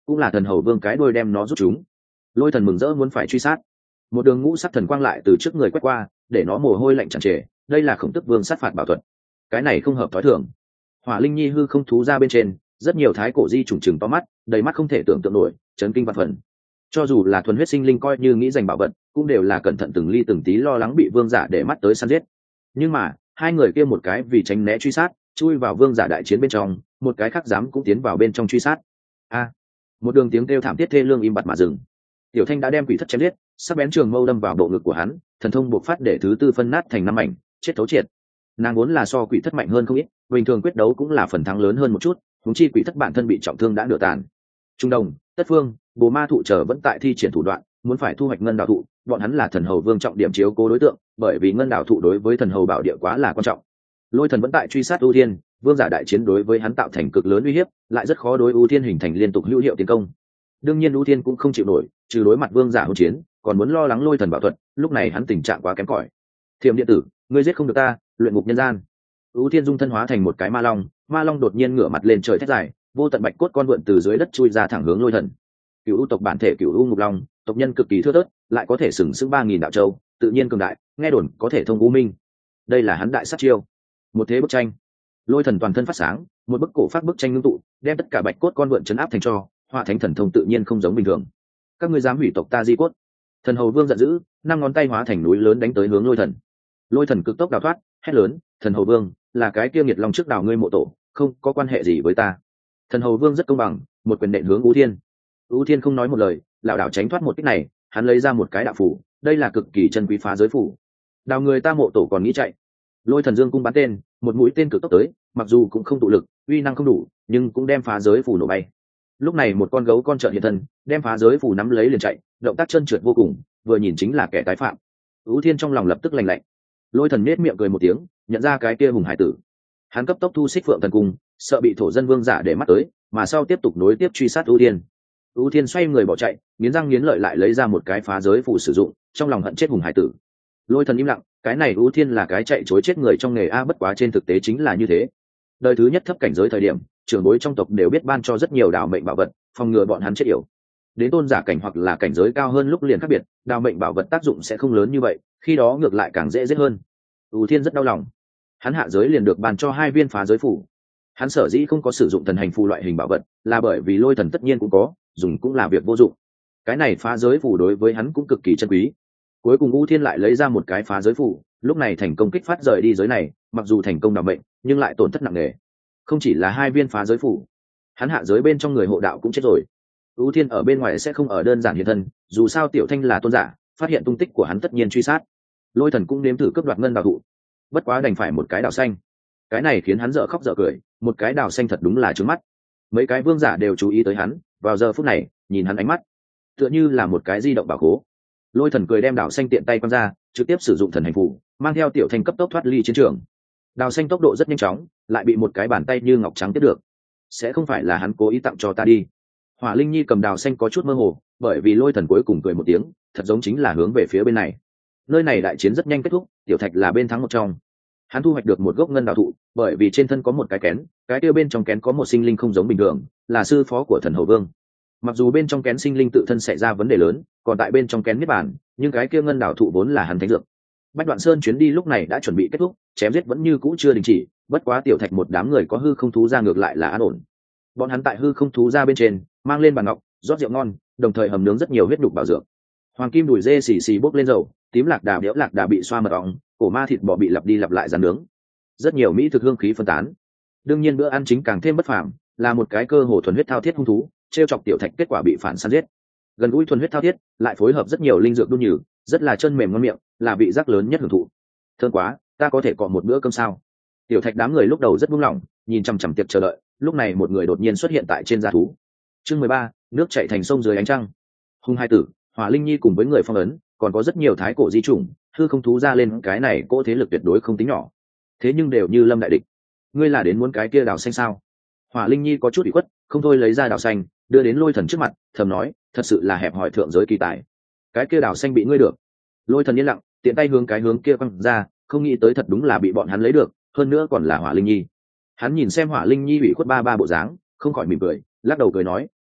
cũng là thần hầu vương cái đuôi đem nó rút chúng. Lôi thần mừng rỡ muốn phải truy sát, một đường ngũ sắc thần quang lại từ trước người quét qua, để nó mồ hôi lạnh tràn trề. Đây là khổng tức vương sát phạt bảo thuật, cái này không hợp thói thường. Hỏa linh nhi hư không thú ra bên trên, rất nhiều thái cổ di trùng trừng to mắt, đầy mắt không thể tưởng tượng nổi, chấn kinh vạn phần. Cho dù là thuần huyết sinh linh coi như nghĩ giành bảo vật, cũng đều là cẩn thận từng ly từng tí, lo lắng bị vương giả để mắt tới săn giết. Nhưng mà hai người kia một cái vì tránh né truy sát, chui vào vương giả đại chiến bên trong, một cái khác dám cũng tiến vào bên trong truy sát. A, một đường tiếng kêu thảm thiết thê lương im bặt mà dừng. Tiểu Thanh đã đem quỷ thất chém giết, sắc bén trường mâu đâm vào bộ ngực của hắn, thần thông bộc phát để thứ tư phân nát thành năm mảnh, chết thấu triệt. Nàng vốn là so quỷ thất mạnh hơn không ít, bình thường quyết đấu cũng là phần thắng lớn hơn một chút, huống chi quỷ thất bản thân bị trọng thương đã nửa tàn. Trung Đồng, Tất Phương, Bồ Ma thụ trở vẫn tại thi triển thủ đoạn, muốn phải thu hoạch ngân đào thụ, bọn hắn là thần hầu vương trọng điểm chiếu cố đối tượng, bởi vì ngân đào thụ đối với thần hầu bảo địa quá là quan trọng. Lôi thần vẫn tại truy sát ưu thiên, vương giả đại chiến đối với hắn tạo thành cực lớn uy hiếp, lại rất khó đối ưu thiên hình thành liên tục hữu hiệu tiến công. Đương nhiên ưu thiên cũng không chịu nổi, trừ đối mặt vương giả hỗn chiến, còn muốn lo lắng lôi thần bảo thuật, lúc này hắn tình trạng quá kém cỏi. Thiểm điện tử, ngươi giết không được ta, luyện ngục nhân gian. Ưu thiên dung thân hóa thành một cái ma long, ma long đột nhiên ngửa mặt lên trời thét dài, vô tận bạch cốt con vượn từ dưới đất chui ra thẳng hướng lôi thần. Cửu u tộc bản thể cửu u ngục long, tộc nhân cực kỳ thưa thớt, lại có thể sừng sững ba nghìn đạo châu, tự nhiên cường đại, nghe đồn có thể thông u minh. Đây là hắn đại sát chiêu. Một thế bức tranh, lôi thần toàn thân phát sáng, một bức cổ phát bức tranh ngưng tụ, đem tất cả bạch cốt con vượn chấn áp thành tro, họa thánh thần thông tự nhiên không giống bình thường. Các ngươi dám hủy tộc ta di cốt? Thần hầu vương giận dữ, năm ngón tay hóa thành núi lớn đánh tới hướng lôi thần. Lôi thần cực tốc đào thoát, hét lớn, thần hầu vương, là cái kia nghiệt long trước đào ngươi mộ tổ, không có quan hệ gì với ta. Thần hầu vương rất công bằng, một quyền nện hướng Ú Thiên. Ú Thiên không nói một lời, lảo đảo tránh thoát một kích này, hắn lấy ra một cái đạo phủ, đây là cực kỳ chân quý phá giới phủ. Đào người ta mộ tổ còn nghĩ chạy. Lôi thần dương cung bắn tên, một mũi tên cực tốc tới, mặc dù cũng không tụ lực, uy năng không đủ, nhưng cũng đem phá giới phủ nổ bay. Lúc này một con gấu con trợn hiện thân, đem phá giới phủ nắm lấy liền chạy, động tác chân trượt vô cùng, vừa nhìn chính là kẻ tái phạm. Ú Thiên trong lòng lập tức lạnh lạnh. Lôi thần nết miệng cười một tiếng, nhận ra cái kia hùng hải tử. Hắn cấp tốc thu xích phượng thần cung, sợ bị thổ dân vương giả để mắt tới, mà sau tiếp tục nối tiếp truy sát ưu thiên. ưu thiên xoay người bỏ chạy, nghiến răng nghiến lợi lại lấy ra một cái phá giới phủ sử dụng, trong lòng hận chết hùng hải tử. Lôi thần im lặng, cái này ưu thiên là cái chạy chối chết người trong nghề a, bất quá trên thực tế chính là như thế. Đời thứ nhất thấp cảnh giới thời điểm, trưởng bối trong tộc đều biết ban cho rất nhiều đào mệnh bảo vật, phòng ngừa bọn hắn chết yểu. Đến tôn giả cảnh hoặc là cảnh giới cao hơn lúc liền khác biệt, đào mệnh bảo vật tác dụng sẽ không lớn như vậy, khi đó ngược lại càng dễ giết hơn. ưu thiên rất đau lòng, hắn hạ giới liền được ban cho hai viên phá giới phủ. Hắn sở dĩ không có sử dụng thần hành phù loại hình bảo vật, là bởi vì lôi thần tất nhiên cũng có, dùng cũng là việc vô dụng. Cái này phá giới phủ đối với hắn cũng cực kỳ chân quý. Cuối cùng U Thiên lại lấy ra một cái phá giới phủ, lúc này thành công kích phát rời đi giới này, mặc dù thành công đảm mệnh, nhưng lại tổn thất nặng nề. Không chỉ là hai viên phá giới phủ, hắn hạ giới bên trong người hộ đạo cũng chết rồi. U Thiên ở bên ngoài sẽ không ở đơn giản hiện thân, dù sao Tiểu Thanh là tôn giả, phát hiện tung tích của hắn tất nhiên truy sát. Lôi thần cũng nếm thử cướp đoạt ngân đào thụ, bất quá đành phải một cái đào xanh. Cái này khiến hắn dở khóc dở cười, một cái đào xanh thật đúng là trướng mắt. Mấy cái vương giả đều chú ý tới hắn, vào giờ phút này nhìn hắn ánh mắt tựa như là một cái di động bảo khố. Lôi thần cười đem đào xanh tiện tay quăng ra, trực tiếp sử dụng thần hành phủ, mang theo Tiểu Thanh cấp tốc thoát ly chiến trường. Đào xanh tốc độ rất nhanh chóng, lại bị một cái bàn tay như ngọc trắng tiếp được. Sẽ không phải là hắn cố ý tặng cho ta đi. Hỏa Linh Nhi cầm đào xanh có chút mơ hồ, bởi vì lôi thần cuối cùng cười một tiếng, thật giống chính là hướng về phía bên này. Nơi này đại chiến rất nhanh kết thúc, Tiểu Thạch là bên thắng một trong. Hắn thu hoạch được một gốc ngân đào thụ, bởi vì trên thân có một cái kén, cái kia bên trong kén có một sinh linh không giống bình thường, là sư phó của thần hầu vương. Mặc dù bên trong kén sinh linh tự thân xảy ra vấn đề lớn, còn tại bên trong kén niết bàn, nhưng cái kia ngân đào thụ vốn là hắn thánh dược. Bách Đoạn Sơn chuyến đi lúc này đã chuẩn bị kết thúc, chém giết vẫn như cũ chưa đình chỉ, bất quá Tiểu Thạch một đám người có hư không thú ra ngược lại là an ổn. Bọn hắn tại hư không thú ra bên trên, mang lên bàn ngọc, rót rượu ngon, đồng thời hầm nướng rất nhiều huyết đục bảo dược. Hoàng kim đùi dê xì xì bốc lên dầu, tím lạc đà béo lạc đà bị xoa mật ong, cổ ma thịt bò bị lặp đi lặp lại rán nướng, rất nhiều mỹ thực hương khí phân tán. Đương nhiên bữa ăn chính càng thêm bất phàm, là một cái cơ hồ thuần huyết thao thiết hung thú, trêu chọc Tiểu Thạch kết quả bị phản săn giết. Gần gũi thuần huyết thao thiết, lại phối hợp rất nhiều linh dược đun nhừ, rất là chân mềm ngon miệng, là vị giác lớn nhất hưởng thụ. Thơm quá, ta có thể cọ một bữa cơm sao? Tiểu Thạch đám người lúc đầu rất buông lỏng, nhìn chằm chằm tiệc chờ đợi, lúc này một người đột nhiên xuất hiện tại trên gia thú. Chương mười ba, nước chảy thành sông dưới ánh trăng. Hung hai tử, Hỏa Linh Nhi cùng với người phong ấn, còn có rất nhiều thái cổ di chủng, hư không thú ra lên, cái này cỗ thế lực tuyệt đối không tính nhỏ. Thế nhưng đều như lâm đại địch. Ngươi là đến muốn cái kia đào xanh sao? Hỏa Linh Nhi có chút ủy khuất, không thôi lấy ra đào xanh, đưa đến lôi thần trước mặt, thầm nói, thật sự là hẹp hỏi thượng giới kỳ tài. Cái kia đào xanh bị ngươi được. Lôi thần yên lặng, tiện tay hướng cái hướng kia quăng ra, không nghĩ tới thật đúng là bị bọn hắn lấy được, hơn nữa còn là Hỏa Linh Nhi. Hắn nhìn xem Hỏa Linh Nhi ủy khuất ba ba bộ dáng, không khỏi mỉm cười, lắc đầu cười nói,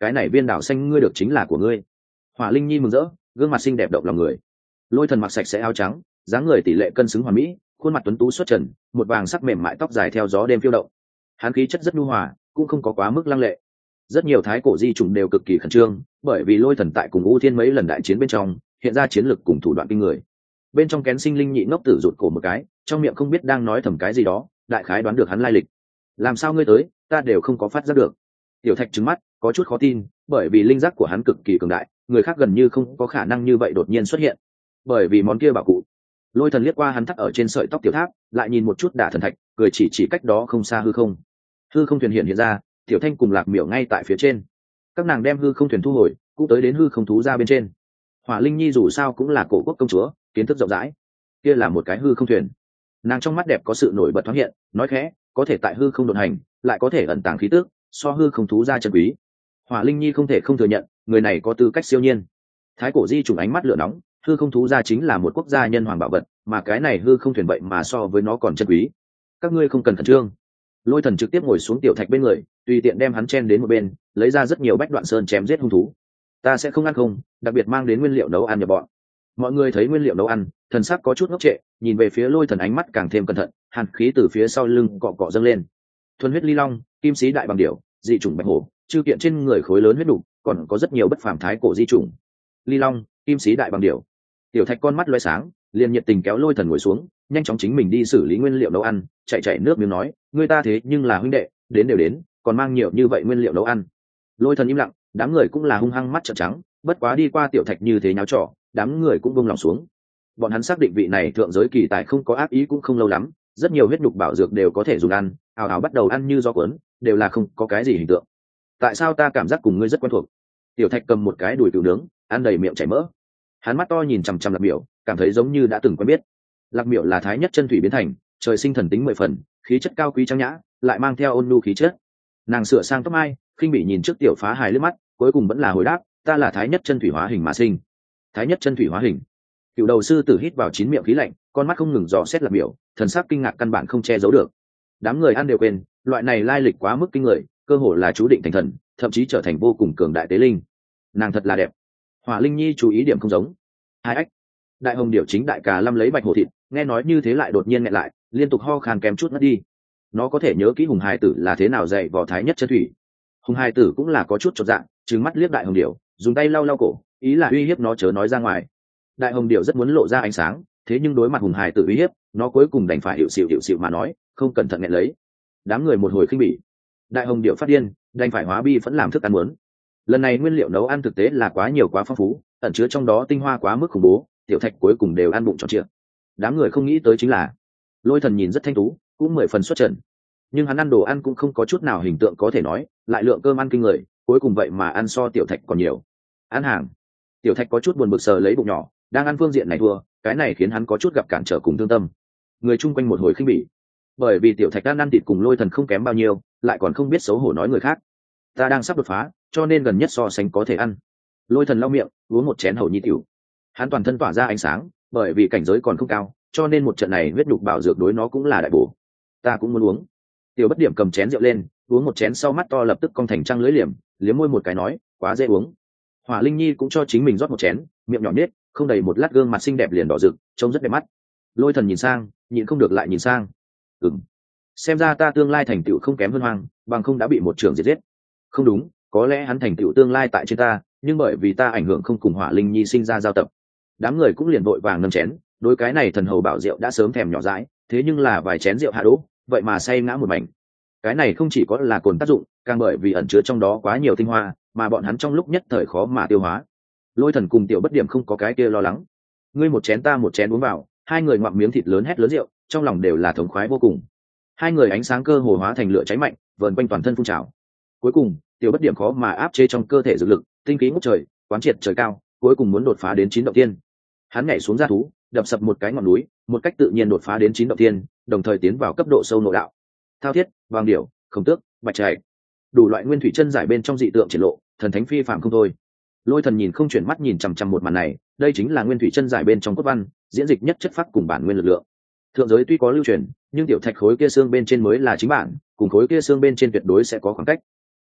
cái này viên đảo xanh ngươi được chính là của ngươi. Hỏa Linh Nhi mừng rỡ, gương mặt xinh đẹp động lòng người. Lôi Thần mặc sạch sẽ áo trắng, dáng người tỷ lệ cân xứng hoàn mỹ, khuôn mặt tuấn tú xuất trần, một vàng sắc mềm mại tóc dài theo gió đêm phiêu động. Hắn khí chất rất nhu hòa, cũng không có quá mức lăng lệ. Rất nhiều thái cổ di chủng đều cực kỳ khẩn trương, bởi vì Lôi Thần tại cùng U Thiên mấy lần đại chiến bên trong, hiện ra chiến lực cùng thủ đoạn kinh người. Bên trong kén sinh linh nhị ngốc tử rụt cổ một cái, trong miệng không biết đang nói thầm cái gì đó, đại khái đoán được hắn lai lịch. Làm sao ngươi tới, ta đều không có phát giác được. Tiểu Thạch trừng mắt, có chút khó tin, bởi vì linh giác của hắn cực kỳ cường đại, người khác gần như không có khả năng như vậy đột nhiên xuất hiện. Bởi vì món kia bảo cụ. Lôi Thần liếc qua hắn thắt ở trên sợi tóc tiểu tháp, lại nhìn một chút đả thần thạch, cười chỉ chỉ cách đó không xa hư không. Hư không thuyền hiện hiện ra, Tiểu Thanh cùng Lạc Miểu ngay tại phía trên. Các nàng đem hư không thuyền thu hồi, cũng tới đến hư không thú ra bên trên. Hỏa Linh Nhi dù sao cũng là cổ quốc công chúa, kiến thức rộng rãi. Kia là một cái hư không thuyền. Nàng trong mắt đẹp có sự nổi bật thoáng hiện, nói khẽ, có thể tại hư không độn hành, lại có thể ẩn tàng khí tức, so hư không thú ra chân quý. Hỏa Linh Nhi không thể không thừa nhận, người này có tư cách siêu nhiên. Thái cổ di trùng ánh mắt lửa nóng, hư không thú ra chính là một quốc gia nhân hoàng bảo vật, mà cái này hư không thuyền vậy mà so với nó còn chân quý. Các ngươi không cần khẩn trương. Lôi Thần trực tiếp ngồi xuống Tiểu Thạch bên người, tùy tiện đem hắn chen đến một bên, lấy ra rất nhiều bách đoạn sơn chém giết hung thú. Ta sẽ không ăn không, đặc biệt mang đến nguyên liệu nấu ăn nhập bọn. Mọi người thấy nguyên liệu nấu ăn, thần sắc có chút ngốc trệ, nhìn về phía Lôi Thần ánh mắt càng thêm cẩn thận, hàn khí từ phía sau lưng cọ cọ dâng lên. Thuần huyết ly long, kim sĩ đại bằng điểu, dị chủng bạch hổ, chư kiện trên người khối lớn huyết đủ, còn có rất nhiều bất phàm thái cổ di chủng. Ly long, kim sĩ đại bằng điểu. Tiểu Thạch con mắt lóe sáng, liền nhiệt tình kéo Lôi Thần ngồi xuống, nhanh chóng chính mình đi xử lý nguyên liệu nấu ăn, chạy chạy nước miếng nói, người ta thế nhưng là huynh đệ, đến đều đến, còn mang nhiều như vậy nguyên liệu nấu ăn. Lôi Thần im lặng, đám người cũng là hung hăng mắt trợn trắng, bất quá đi qua Tiểu Thạch như thế nháo trò, đám người cũng buông lòng xuống. Bọn hắn xác định vị này thượng giới kỳ tài không có ác ý cũng không lâu lắm, rất nhiều huyết nhục bảo dược đều có thể dùng ăn, ào ào bắt đầu ăn như gió cuốn, đều là không có cái gì hình tượng. Tại sao ta cảm giác cùng ngươi rất quen thuộc? Tiểu Thạch cầm một cái đùi cừu nướng, ăn đầy miệng chảy mỡ. Hắn mắt to nhìn chằm chằm Lạc Miểu, cảm thấy giống như đã từng quen biết. Lạc Miểu là thái nhất chân thủy biến thành, trời sinh thần tính mười phần, khí chất cao quý trang nhã, lại mang theo ôn nhu khí chất. Nàng sửa sang tóc mai, khinh bỉ nhìn trước Tiểu Phá hài lướt mắt, cuối cùng vẫn là hồi đáp, ta là thái nhất chân thủy hóa hình mà sinh. Thái nhất chân thủy hóa hình. Cựu đầu sư tử hít vào chín miệng khí lạnh, con mắt không ngừng dò xét Lạc Miểu, thần sắc kinh ngạc căn bản không che giấu được. Đám người ăn đều quên, loại này lai lịch quá mức kinh người, cơ hồ là chú định thành thần, thậm chí trở thành vô cùng cường đại tế linh. Nàng thật là đẹp. Hỏa Linh Nhi chú ý điểm không giống. Hai ách. Đại hồng điểu chính đại cà lâm lấy bạch hổ thịt, nghe nói như thế lại đột nhiên nghẹn lại, liên tục ho khan kém chút mất đi. Nó có thể nhớ kỹ hùng hài tử là thế nào dạy vò thái nhất chân thủy. Hùng hài tử cũng là có chút chột dạ, trừng mắt liếc đại hồng điểu, dùng tay lau lau cổ, ý là uy hiếp nó chớ nói ra ngoài. Đại hồng điểu rất muốn lộ ra ánh sáng, thế nhưng đối mặt hùng hài tử uy hiếp, nó cuối cùng đành phải hiệu xịu hiệu xịu mà nói, không cẩn thận nghẹn lấy. Đám người một hồi khinh bỉ. Đại hồng điểu phát điên, đành phải hóa bi vẫn làm thức ăn muốn. Lần này nguyên liệu nấu ăn thực tế là quá nhiều quá phong phú, ẩn chứa trong đó tinh hoa quá mức khủng bố, Tiểu Thạch cuối cùng đều ăn bụng tròn trịa. Đám người không nghĩ tới chính là, Lôi Thần nhìn rất thanh tú, cũng mười phần xuất trần, nhưng hắn ăn đồ ăn cũng không có chút nào hình tượng có thể nói, lại lượng cơm ăn kinh người, cuối cùng vậy mà ăn so Tiểu Thạch còn nhiều. Ăn hàng. Tiểu Thạch có chút buồn bực sờ lấy bụng nhỏ, đang ăn phương diện này thua, cái này khiến hắn có chút gặp cản trở cùng thương tâm. Người chung quanh một hồi khinh bỉ, bởi vì Tiểu Thạch đang ăn thịt cùng Lôi Thần không kém bao nhiêu, lại còn không biết xấu hổ nói người khác. Ta đang sắp đột phá, cho nên gần nhất so sánh có thể ăn. Lôi Thần lau miệng, uống một chén hầu nhi tiểu. Hắn toàn thân tỏa ra ánh sáng, bởi vì cảnh giới còn không cao, cho nên một trận này huyết nhục bảo dược đối nó cũng là đại bổ. Ta cũng muốn uống. Tiểu Bất Điểm cầm chén rượu lên, uống một chén sau mắt to lập tức cong thành trăng lưỡi liềm, liếm môi một cái nói, quá dễ uống. Hỏa Linh Nhi cũng cho chính mình rót một chén, miệng nhỏ nhếch, không đầy một lát gương mặt xinh đẹp liền đỏ rực, trông rất đẹp mắt. Lôi Thần nhìn sang, nhịn không được lại nhìn sang. Ừm, xem ra ta tương lai thành tựu không kém hơn Hoàng, bằng không đã bị một trưởng diệt giết. Không đúng, có lẽ hắn thành tựu tương lai tại trên ta, nhưng bởi vì ta ảnh hưởng không cùng Hỏa Linh Nhi sinh ra giao tập. Đám người cũng liền vội vàng nâng chén, đối cái này thần hầu bảo rượu đã sớm thèm nhỏ dãi, thế nhưng là vài chén rượu hạ đỗ, vậy mà say ngã một mảnh. Cái này không chỉ có là cồn tác dụng, càng bởi vì ẩn chứa trong đó quá nhiều tinh hoa, mà bọn hắn trong lúc nhất thời khó mà tiêu hóa. Lôi Thần cùng Tiểu Bất Điểm không có cái kia lo lắng. Ngươi một chén ta một chén uống vào, hai người ngoạm miếng thịt lớn hét lớn rượu, trong lòng đều là thống khoái vô cùng. Hai người ánh sáng cơ hồ hóa thành lửa cháy mạnh, vờn quanh toàn thân phun trào. Cuối cùng, Tiểu Bất Điểm khó mà áp chế trong cơ thể dược lực, tinh khí ngút trời, quán triệt trời cao, cuối cùng muốn đột phá đến chín động thiên. Hắn nhảy xuống ra thú, đập sập một cái ngọn núi, một cách tự nhiên đột phá đến chín động thiên, đồng thời tiến vào cấp độ sâu nội đạo. Thao thiết, vàng điểu, khổng tước, bạch trạch, đủ loại nguyên thủy chân giải bên trong dị tượng triển lộ, thần thánh phi phàm không thôi. Lôi Thần nhìn không chuyển mắt nhìn chằm chằm một màn này, đây chính là nguyên thủy chân giải bên trong cốt văn, diễn dịch nhất chất phác cùng bản nguyên lực lượng. Thượng giới tuy có lưu truyền, nhưng tiểu thạch khối kia xương bên trên mới là chính bản, cùng khối kia xương bên trên tuyệt đối sẽ có khoảng cách.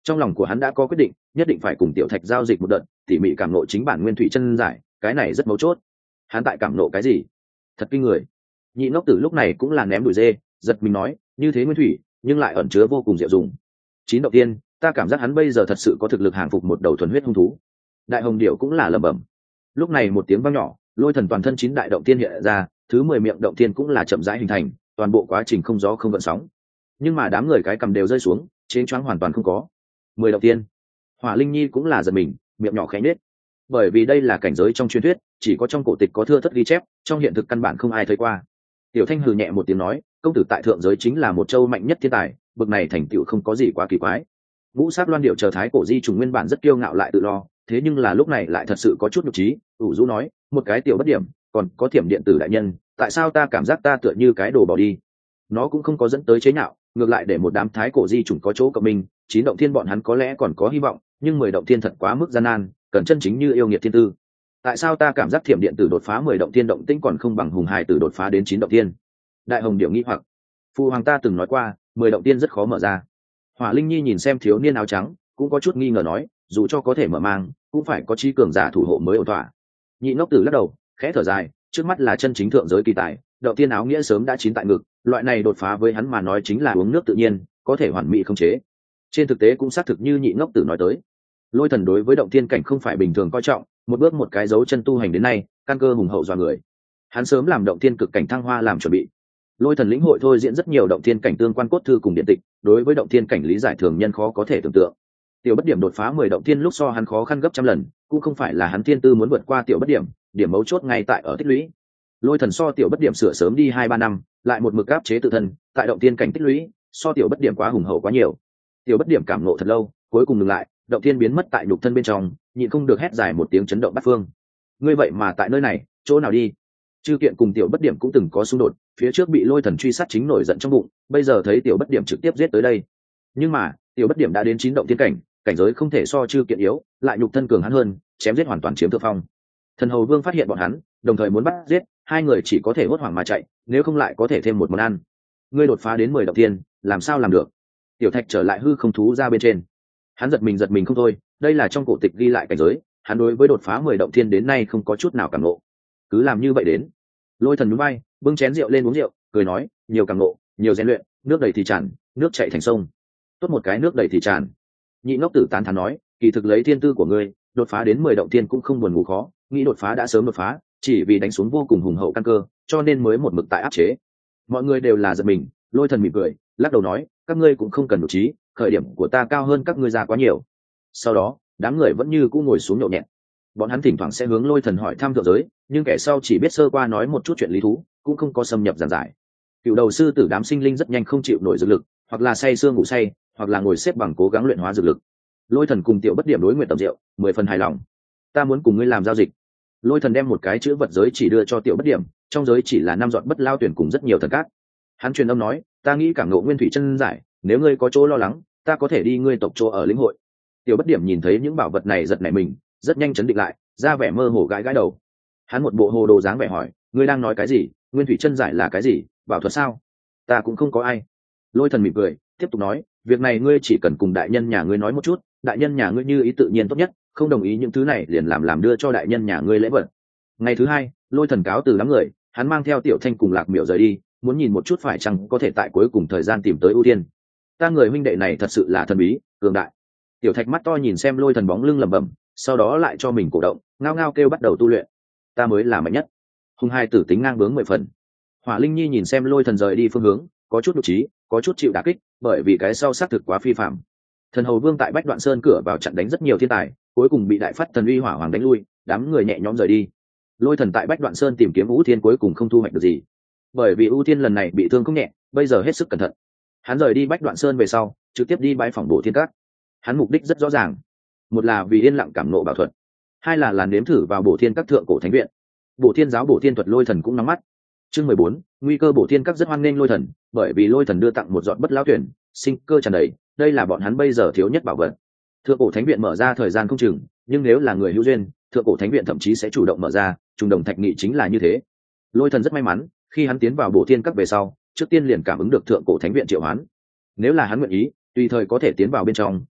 Trong lòng của hắn đã có quyết định, nhất định phải cùng tiểu thạch giao dịch một đợt, tỉ mỉ cảm nộ chính bản nguyên thủy chân giải, cái này rất mấu chốt. Hắn tại cảm nộ cái gì? Thật kinh người. Nhị ngốc tử lúc này cũng là ném đuổi dê, giật mình nói, như thế nguyên thủy, nhưng lại ẩn chứa vô cùng diệu dụng. Chín đầu tiên, ta cảm giác hắn bây giờ thật sự có thực lực hàng phục một đầu thuần huyết hung thú. Đại hồng điểu cũng là lẩm bẩm. Lúc này một tiếng vang nhỏ, lôi thần toàn thân chín đại động tiên hiện ra, thứ mười miệng động tiên cũng là chậm rãi hình thành, toàn bộ quá trình không gió không gợn sóng. Nhưng mà đám người cái cầm đều rơi xuống, chênh choáng hoàn toàn không có. Mười động tiên. Hỏa Linh Nhi cũng là giật mình, miệng nhỏ khẽ nhếch. Bởi vì đây là cảnh giới trong truyền thuyết, chỉ có trong cổ tịch có thưa thất ghi chép, trong hiện thực căn bản không ai thấy qua. Tiểu Thanh hừ nhẹ một tiếng nói, công tử tại thượng giới chính là một châu mạnh nhất thiên tài, bực này thành tựu không có gì quá kỳ quái. Ngũ sắc loan điệu chờ thái cổ di trùng nguyên bản rất kiêu ngạo lại tự lo, thế nhưng là lúc này lại thật sự có chút nhục trí, ủ rũ nói, một cái tiểu bất điểm, còn có thiểm điện tử đại nhân, tại sao ta cảm giác ta tựa như cái đồ bỏ đi? Nó cũng không có dẫn tới chế nhạo, ngược lại để một đám thái cổ di trùng có chỗ cộng mình, chín động thiên bọn hắn có lẽ còn có hy vọng, nhưng mười động thiên thật quá mức gian nan, cần chân chính như yêu nghiệt thiên tư. Tại sao ta cảm giác thiểm điện tử đột phá mười động thiên động tĩnh còn không bằng hùng hài tử đột phá đến chín động thiên? Đại hồng điệu nghĩ hoặc, phụ hoàng ta từng nói qua, mười động thiên rất khó mở ra. Hỏa Linh Nhi nhìn xem thiếu niên áo trắng, cũng có chút nghi ngờ nói, dù cho có thể mở mang, cũng phải có trí cường giả thủ hộ mới ổn thỏa. Nhị ngốc tử lắc đầu, khẽ thở dài, trước mắt là chân chính thượng giới kỳ tài, động thiên áo nghĩa sớm đã chín tại ngực, loại này đột phá với hắn mà nói chính là uống nước tự nhiên, có thể hoàn mỹ không chế. Trên thực tế cũng xác thực như nhị ngốc tử nói tới, lôi thần đối với động thiên cảnh không phải bình thường coi trọng, một bước một cái dấu chân tu hành đến nay, căn cơ hùng hậu dọa người. Hắn sớm làm động thiên cực cảnh thăng hoa làm chuẩn bị. Lôi thần lĩnh hội thôi diễn rất nhiều động thiên cảnh tương quan cốt thư cùng điện tịch, đối với động thiên cảnh lý giải thường nhân khó có thể tưởng tượng. Tiểu bất điểm đột phá mười động thiên lúc so hắn khó khăn gấp trăm lần, cũng không phải là hắn thiên tư muốn vượt qua tiểu bất điểm, điểm mấu chốt ngay tại ở tích lũy. Lôi thần so tiểu bất điểm sửa sớm đi hai ba năm, lại một mực áp chế tự thân, tại động thiên cảnh tích lũy, so tiểu bất điểm quá hùng hậu quá nhiều. Tiểu bất điểm cảm ngộ thật lâu, cuối cùng ngừng lại, động thiên biến mất tại nhục thân bên trong, nhịn không được hét dài một tiếng chấn động bát phương. Ngươi vậy mà tại nơi này, chỗ nào đi? Chư kiện cùng tiểu bất điểm cũng từng có xung đột, phía trước bị lôi thần truy sát chính nổi giận trong bụng, bây giờ thấy tiểu bất điểm trực tiếp giết tới đây. Nhưng mà tiểu bất điểm đã đến chín động thiên cảnh, cảnh giới không thể so chư kiện yếu, lại nhục thân cường hắn hơn, chém giết hoàn toàn chiếm thượng phong. Thần hầu vương phát hiện bọn hắn, đồng thời muốn bắt giết, hai người chỉ có thể hốt hoảng mà chạy, nếu không lại có thể thêm một món ăn. Ngươi đột phá đến mười động thiên, làm sao làm được? Tiểu thạch trở lại hư không thú ra bên trên, hắn giật mình giật mình không thôi, đây là trong cổ tịch ghi lại cảnh giới, hắn đối với đột phá mười động thiên đến nay không có chút nào cảm ngộ, cứ làm như vậy đến. Lôi thần núi bay, bưng chén rượu lên uống rượu, cười nói, nhiều cảm ngộ, nhiều rèn luyện, nước đầy thì tràn, nước chảy thành sông. Tốt một cái nước đầy thì tràn. Nhị ngốc tử tán thán nói, kỳ thực lấy thiên tư của ngươi, đột phá đến mười động thiên cũng không buồn ngủ khó, nghĩ đột phá đã sớm đột phá, chỉ vì đánh xuống vô cùng hùng hậu căn cơ, cho nên mới một mực tại áp chế. Mọi người đều là giật mình, lôi thần mỉm cười, lắc đầu nói, các ngươi cũng không cần đủ trí, khởi điểm của ta cao hơn các ngươi ra quá nhiều. Sau đó đám người vẫn như cũ ngồi xuống nhậu nhẹt, bọn hắn thỉnh thoảng sẽ hướng lôi thần hỏi thăm thượng giới, nhưng kẻ sau chỉ biết sơ qua nói một chút chuyện lý thú, cũng không có xâm nhập giảng giải. Cựu đầu sư tử đám sinh linh rất nhanh không chịu nổi dược lực, hoặc là say sương ngủ say, hoặc là ngồi xếp bằng cố gắng luyện hóa dược lực. Lôi thần cùng tiểu bất điểm đối nguyện tập rượu, mười phần hài lòng. Ta muốn cùng ngươi làm giao dịch. Lôi thần đem một cái chữ vật giới chỉ đưa cho tiểu bất điểm, trong giới chỉ là năm giọt bất lao tuyển cùng rất nhiều thần cát. Hắn truyền âm nói, ta nghĩ cảm ngộ nguyên thủy chân giải, nếu ngươi có chỗ lo lắng, ta có thể đi ngươi tộc chỗ ở lĩnh hội. Tiểu bất điểm nhìn thấy những bảo vật này giật nảy mình, rất nhanh chấn định lại, ra vẻ mơ hồ gãi gãi đầu. Hắn một bộ hồ đồ dáng vẻ hỏi, ngươi đang nói cái gì? Nguyên thủy chân giải là cái gì? Bảo thuật sao? Ta cũng không có ai. Lôi thần mỉm cười, tiếp tục nói, việc này ngươi chỉ cần cùng đại nhân nhà ngươi nói một chút, đại nhân nhà ngươi như ý tự nhiên tốt nhất, không đồng ý những thứ này liền làm làm đưa cho đại nhân nhà ngươi lễ vật. Ngày thứ hai, lôi thần cáo từ đám người, hắn mang theo tiểu thanh cùng lạc miểu rời đi, muốn nhìn một chút phải chăng có thể tại cuối cùng thời gian tìm tới ưu tiên. Ta người huynh đệ này thật sự là thần bí cường đại. Tiểu thạch mắt to nhìn xem lôi thần bóng lưng lẩm bẩm, sau đó lại cho mình cổ động, ngao ngao kêu bắt đầu tu luyện. Ta mới là mạnh nhất. Hùng hai tử tính ngang bướng mười phần. Hỏa Linh Nhi nhìn xem lôi thần rời đi phương hướng, có chút nhục trí, có chút chịu đả kích, bởi vì cái sau xác thực quá phi phạm. Thần hầu vương tại Bách Đoạn Sơn cửa vào chặn đánh rất nhiều thiên tài, cuối cùng bị đại phát thần uy hỏa hoàng đánh lui, đám người nhẹ nhõm rời đi. Lôi thần tại Bách Đoạn Sơn tìm kiếm Vũ Thiên cuối cùng không thu hoạch được gì, bởi vì Vũ Thiên lần này bị thương không nhẹ, bây giờ hết sức cẩn thận. Hắn rời đi Bách Đoạn Sơn về sau, trực tiếp đi bái phỏng Bổ Thiên Các. Hắn mục đích rất rõ ràng, một là vì yên lặng cảm nộ bảo thuật, hai là làm nếm thử vào Bổ Thiên Các thượng cổ thánh viện. Bổ Thiên giáo Bổ Thiên thuật lôi thần cũng nắm mắt. Chương mười bốn, nguy cơ. Bổ Thiên Các rất hoan nghênh lôi thần, bởi vì lôi thần đưa tặng một giọt bất lão tuyển, sinh cơ tràn đầy, đây là bọn hắn bây giờ thiếu nhất bảo vật. Thượng cổ thánh viện mở ra thời gian không chừng, nhưng nếu là người hữu duyên, thượng cổ thánh viện thậm chí sẽ chủ động mở ra, trùng đồng thạch nghị chính là như thế. Lôi thần rất may mắn, khi hắn tiến vào Bổ Thiên Các về sau, trước tiên liền cảm ứng được thượng cổ thánh viện triệu hoán. Nếu là hắn nguyện ý, tùy thời có thể tiến vào bên trong,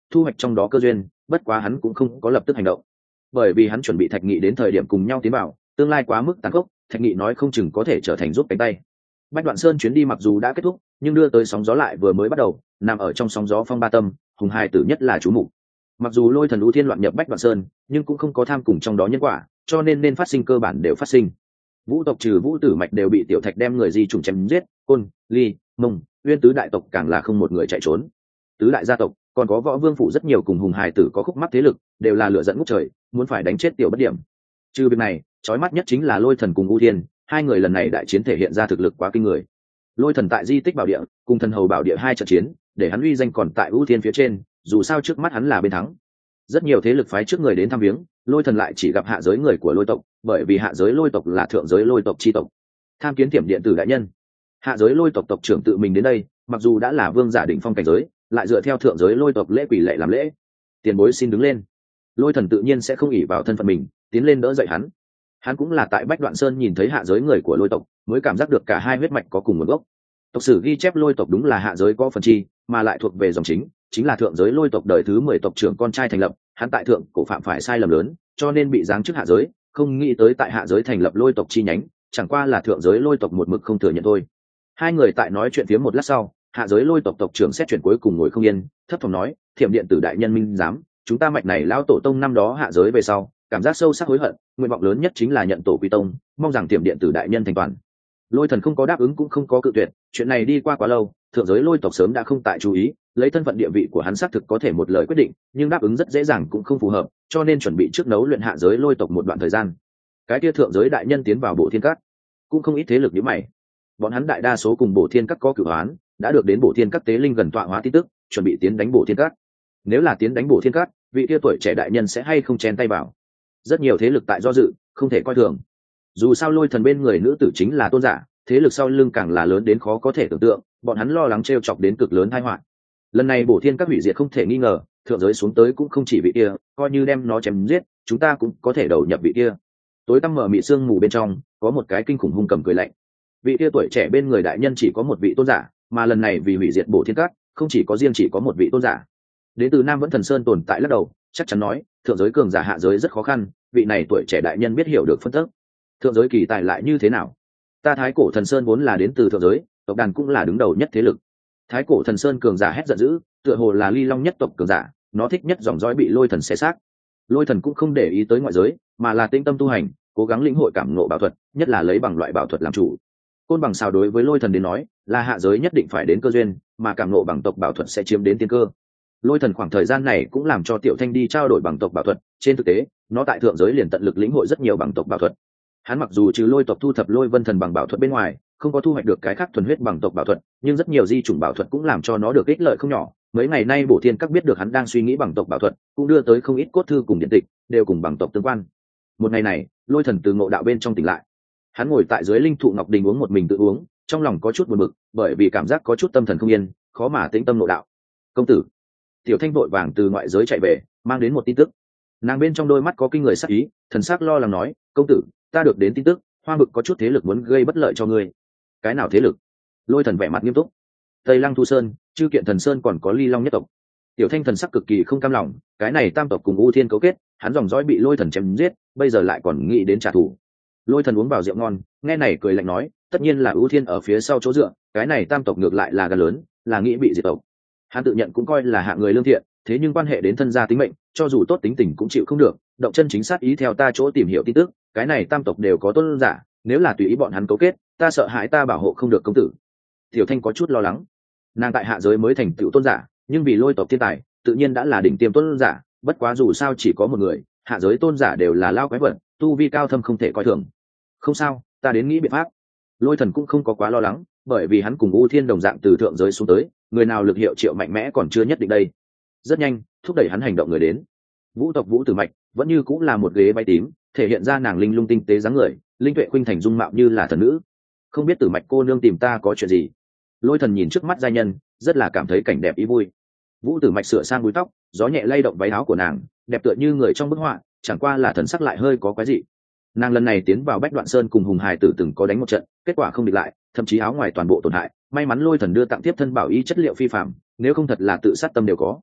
thu hoạch trong đó cơ duyên, bất quá hắn cũng không có lập tức hành động, bởi vì hắn chuẩn bị Thạch Nghị đến thời điểm cùng nhau tiến vào, tương lai quá mức tàn khốc, Thạch Nghị nói không chừng có thể trở thành giúp cánh tay. Bách Đoạn Sơn chuyến đi mặc dù đã kết thúc, nhưng đưa tới sóng gió lại vừa mới bắt đầu, nằm ở trong sóng gió phong ba tâm, hùng hai tử nhất là chú mục. Mặc dù Lôi Thần U Thiên loạn nhập Bách Đoạn Sơn, nhưng cũng không có tham cùng trong đó nhân quả, cho nên nên phát sinh cơ bản đều phát sinh. Vũ tộc trừ Vũ Tử Mạch đều bị Tiểu Thạch đem người di chủng chém giết, Côn, Ly, Mông, Uyên tứ đại tộc càng là không một người chạy trốn. Tứ đại gia tộc, còn có Võ Vương phủ rất nhiều cùng hùng hài tử có khúc mắc thế lực, đều là lửa giận ngút trời, muốn phải đánh chết Tiểu Bất Điểm. Trừ việc này, chói mắt nhất chính là Lôi Thần cùng U Thiên, hai người lần này đại chiến thể hiện ra thực lực quá kinh người. Lôi Thần tại di tích bảo địa cùng Thần Hầu bảo địa hai trận chiến, để hắn uy danh còn tại U Thiên phía trên, dù sao trước mắt hắn là bên thắng. Rất nhiều thế lực phái trước người đến thăm viếng, Lôi Thần lại chỉ gặp hạ giới người của Lôi tộc, bởi vì hạ giới Lôi tộc là thượng giới Lôi tộc chi tộc. Tham kiến Tiềm Điện tử đại nhân. Hạ giới Lôi tộc tộc trưởng tự mình đến đây, mặc dù đã là vương giả đỉnh phong cảnh giới, lại dựa theo thượng giới Lôi tộc lễ quỷ lệ làm lễ. Tiền bối xin đứng lên. Lôi Thần tự nhiên sẽ không ỷ vào thân phận mình, tiến lên đỡ dậy hắn. Hắn cũng là tại Bách Đoạn Sơn nhìn thấy hạ giới người của Lôi tộc, mới cảm giác được cả hai huyết mạch có cùng nguồn gốc. Tộc sử ghi chép Lôi tộc đúng là hạ giới có phần chi, mà lại thuộc về dòng chính, chính là thượng giới Lôi tộc đời thứ mười tộc trưởng con trai thành lập. Hắn tại thượng cổ phạm phải sai lầm lớn, cho nên bị giáng chức hạ giới, không nghĩ tới tại hạ giới thành lập Lôi tộc chi nhánh, chẳng qua là thượng giới Lôi tộc một mực không thừa nhận thôi. Hai người tại nói chuyện phía một lát sau, hạ giới Lôi tộc tộc trưởng xét chuyện cuối cùng ngồi không yên, thấp thỏm nói: Thiểm Điện tử đại nhân minh giám, chúng ta mạch này lão tổ tông năm đó hạ giới về sau, cảm giác sâu sắc hối hận, nguyện vọng lớn nhất chính là nhận tổ quy tông, mong rằng Thiểm Điện tử đại nhân thành toàn. Lôi Thần không có đáp ứng cũng không có cự tuyệt, chuyện này đi qua quá lâu, thượng giới Lôi tộc sớm đã không tại chú ý, lấy thân phận địa vị của hắn xác thực có thể một lời quyết định, nhưng đáp ứng rất dễ dàng cũng không phù hợp, cho nên chuẩn bị trước nấu luyện hạ giới Lôi tộc một đoạn thời gian. Cái kia thượng giới đại nhân tiến vào Bộ Thiên Các, cũng không ít thế lực như mày. Bọn hắn đại đa số cùng Bộ Thiên Các có cửu oán, đã được đến Bộ Thiên Các tế linh gần tọa hóa tin tức, chuẩn bị tiến đánh Bộ Thiên Các. Nếu là tiến đánh Bộ Thiên Các, vị kia tuổi trẻ đại nhân sẽ hay không chen tay vào. Rất nhiều thế lực tại do dự, không thể coi thường. Dù sao Lôi Thần bên người nữ tử chính là tôn giả, thế lực sau lưng càng là lớn đến khó có thể tưởng tượng, bọn hắn lo lắng trêu chọc đến cực lớn tai họa. Lần này Bổ Thiên Các hủy diệt không thể nghi ngờ, thượng giới xuống tới cũng không chỉ vị kia, coi như đem nó chém giết, chúng ta cũng có thể đầu nhập vị kia. Tối tăm mở mị sương mù bên trong, có một cái kinh khủng hung cầm cười lạnh. Vị kia tuổi trẻ bên người đại nhân chỉ có một vị tôn giả, mà lần này vì hủy diệt Bổ Thiên Các, không chỉ có riêng chỉ có một vị tôn giả. Đến từ Nam Vẫn Thần Sơn tồn tại lắc đầu, chắc chắn nói, thượng giới cường giả hạ giới rất khó khăn, vị này tuổi trẻ đại nhân biết hiểu được phân tích. Thượng giới kỳ tài lại như thế nào? Ta Thái Cổ Thần Sơn vốn là đến từ thượng giới, tộc đàn cũng là đứng đầu nhất thế lực. Thái Cổ Thần Sơn cường giả hét giận dữ, tựa hồ là Ly Long nhất tộc cường giả, nó thích nhất dòng dõi bị Lôi Thần xé xác. Lôi Thần cũng không để ý tới ngoại giới, mà là tĩnh tâm tu hành, cố gắng lĩnh hội cảm ngộ bảo thuật, nhất là lấy bằng loại bảo thuật làm chủ. Côn bằng sao đối với Lôi Thần đến nói, là hạ giới nhất định phải đến cơ duyên, mà cảm ngộ bằng tộc bảo thuật sẽ chiếm đến tiên cơ. Lôi Thần khoảng thời gian này cũng làm cho Tiểu Thanh đi trao đổi bằng tộc bảo thuật, trên thực tế, nó tại thượng giới liền tận lực lĩnh hội rất nhiều bằng tộc bảo thuật. Hắn mặc dù trừ Lôi tộc thu thập Lôi Vân Thần bằng bảo thuật bên ngoài, không có thu hoạch được cái khác thuần huyết bằng tộc bảo thuật, nhưng rất nhiều di chủng bảo thuật cũng làm cho nó được ích lợi không nhỏ. Mấy ngày nay Bổ Thiên Các biết được hắn đang suy nghĩ bằng tộc bảo thuật, cũng đưa tới không ít cốt thư cùng điện tịch, đều cùng bằng tộc tương quan. Một ngày này, Lôi Thần từ ngộ đạo bên trong tỉnh lại. Hắn ngồi tại dưới linh thụ ngọc đình uống một mình tự uống, trong lòng có chút buồn bực, bởi vì cảm giác có chút tâm thần không yên, khó mà tĩnh tâm ngộ đạo. Công tử. Tiểu Thanh vội vàng từ ngoại giới chạy về, mang đến một tin tức. Nàng bên trong đôi mắt có kinh người sắc ý, thần sắc lo lắng nói, công tử, ta được đến tin tức, Hoa Bực có chút thế lực muốn gây bất lợi cho ngươi. Cái nào thế lực? Lôi Thần vẻ mặt nghiêm túc. Tây Lăng Thu Sơn, Chư Kiện Thần Sơn còn có Ly Long nhất tộc. Tiểu Thanh thần sắc cực kỳ không cam lòng, cái này tam tộc cùng U Thiên cấu kết, hắn dòng dõi bị Lôi Thần chém giết, bây giờ lại còn nghĩ đến trả thù. Lôi Thần uống vào rượu ngon, nghe này cười lạnh nói, tất nhiên là U Thiên ở phía sau chỗ dựa, cái này tam tộc ngược lại là gan lớn, là nghĩ bị diệt tộc. Hắn tự nhận cũng coi là hạng người lương thiện, thế nhưng quan hệ đến thân gia tính mệnh, cho dù tốt tính tình cũng chịu không được, động chân chính sát ý theo ta chỗ tìm hiểu tin tức, cái này tam tộc đều có tôn giả, nếu là tùy ý bọn hắn cấu kết, ta sợ hãi ta bảo hộ không được công tử. Tiểu Thanh có chút lo lắng, nàng tại hạ giới mới thành tựu tôn giả, nhưng vì Lôi tộc thiên tài, tự nhiên đã là đỉnh tiêm tôn giả, bất quá dù sao chỉ có một người, hạ giới tôn giả đều là lao quái vật, tu vi cao thâm không thể coi thường. Không sao, ta đến nghĩ biện pháp. Lôi Thần cũng không có quá lo lắng, bởi vì hắn cùng U Thiên đồng dạng từ thượng giới xuống tới, người nào lực hiệu triệu mạnh mẽ còn chưa nhất định đây. Rất nhanh, thúc đẩy hắn hành động người đến. Vũ tộc Vũ Tử Mạch vẫn như cũng là một ghế bay tím, thể hiện ra nàng linh lung tinh tế dáng người, linh tuệ khuynh thành dung mạo như là thần nữ. Không biết Tử Mạch cô nương tìm ta có chuyện gì? Lôi Thần nhìn trước mắt giai nhân, rất là cảm thấy cảnh đẹp ý vui. Vũ Tử Mạch sửa sang búi tóc, gió nhẹ lay động váy áo của nàng, đẹp tựa như người trong bức họa, chẳng qua là thần sắc lại hơi có quái dị. Nàng lần này tiến vào Bách Đoạn Sơn cùng Hùng Hải Tử từng có đánh một trận, kết quả không địch lại, thậm chí áo ngoài toàn bộ tổn hại, may mắn Lôi Thần đưa tặng tiếp thân bảo y chất liệu phi phàm, nếu không thật là tự sát tâm đều có.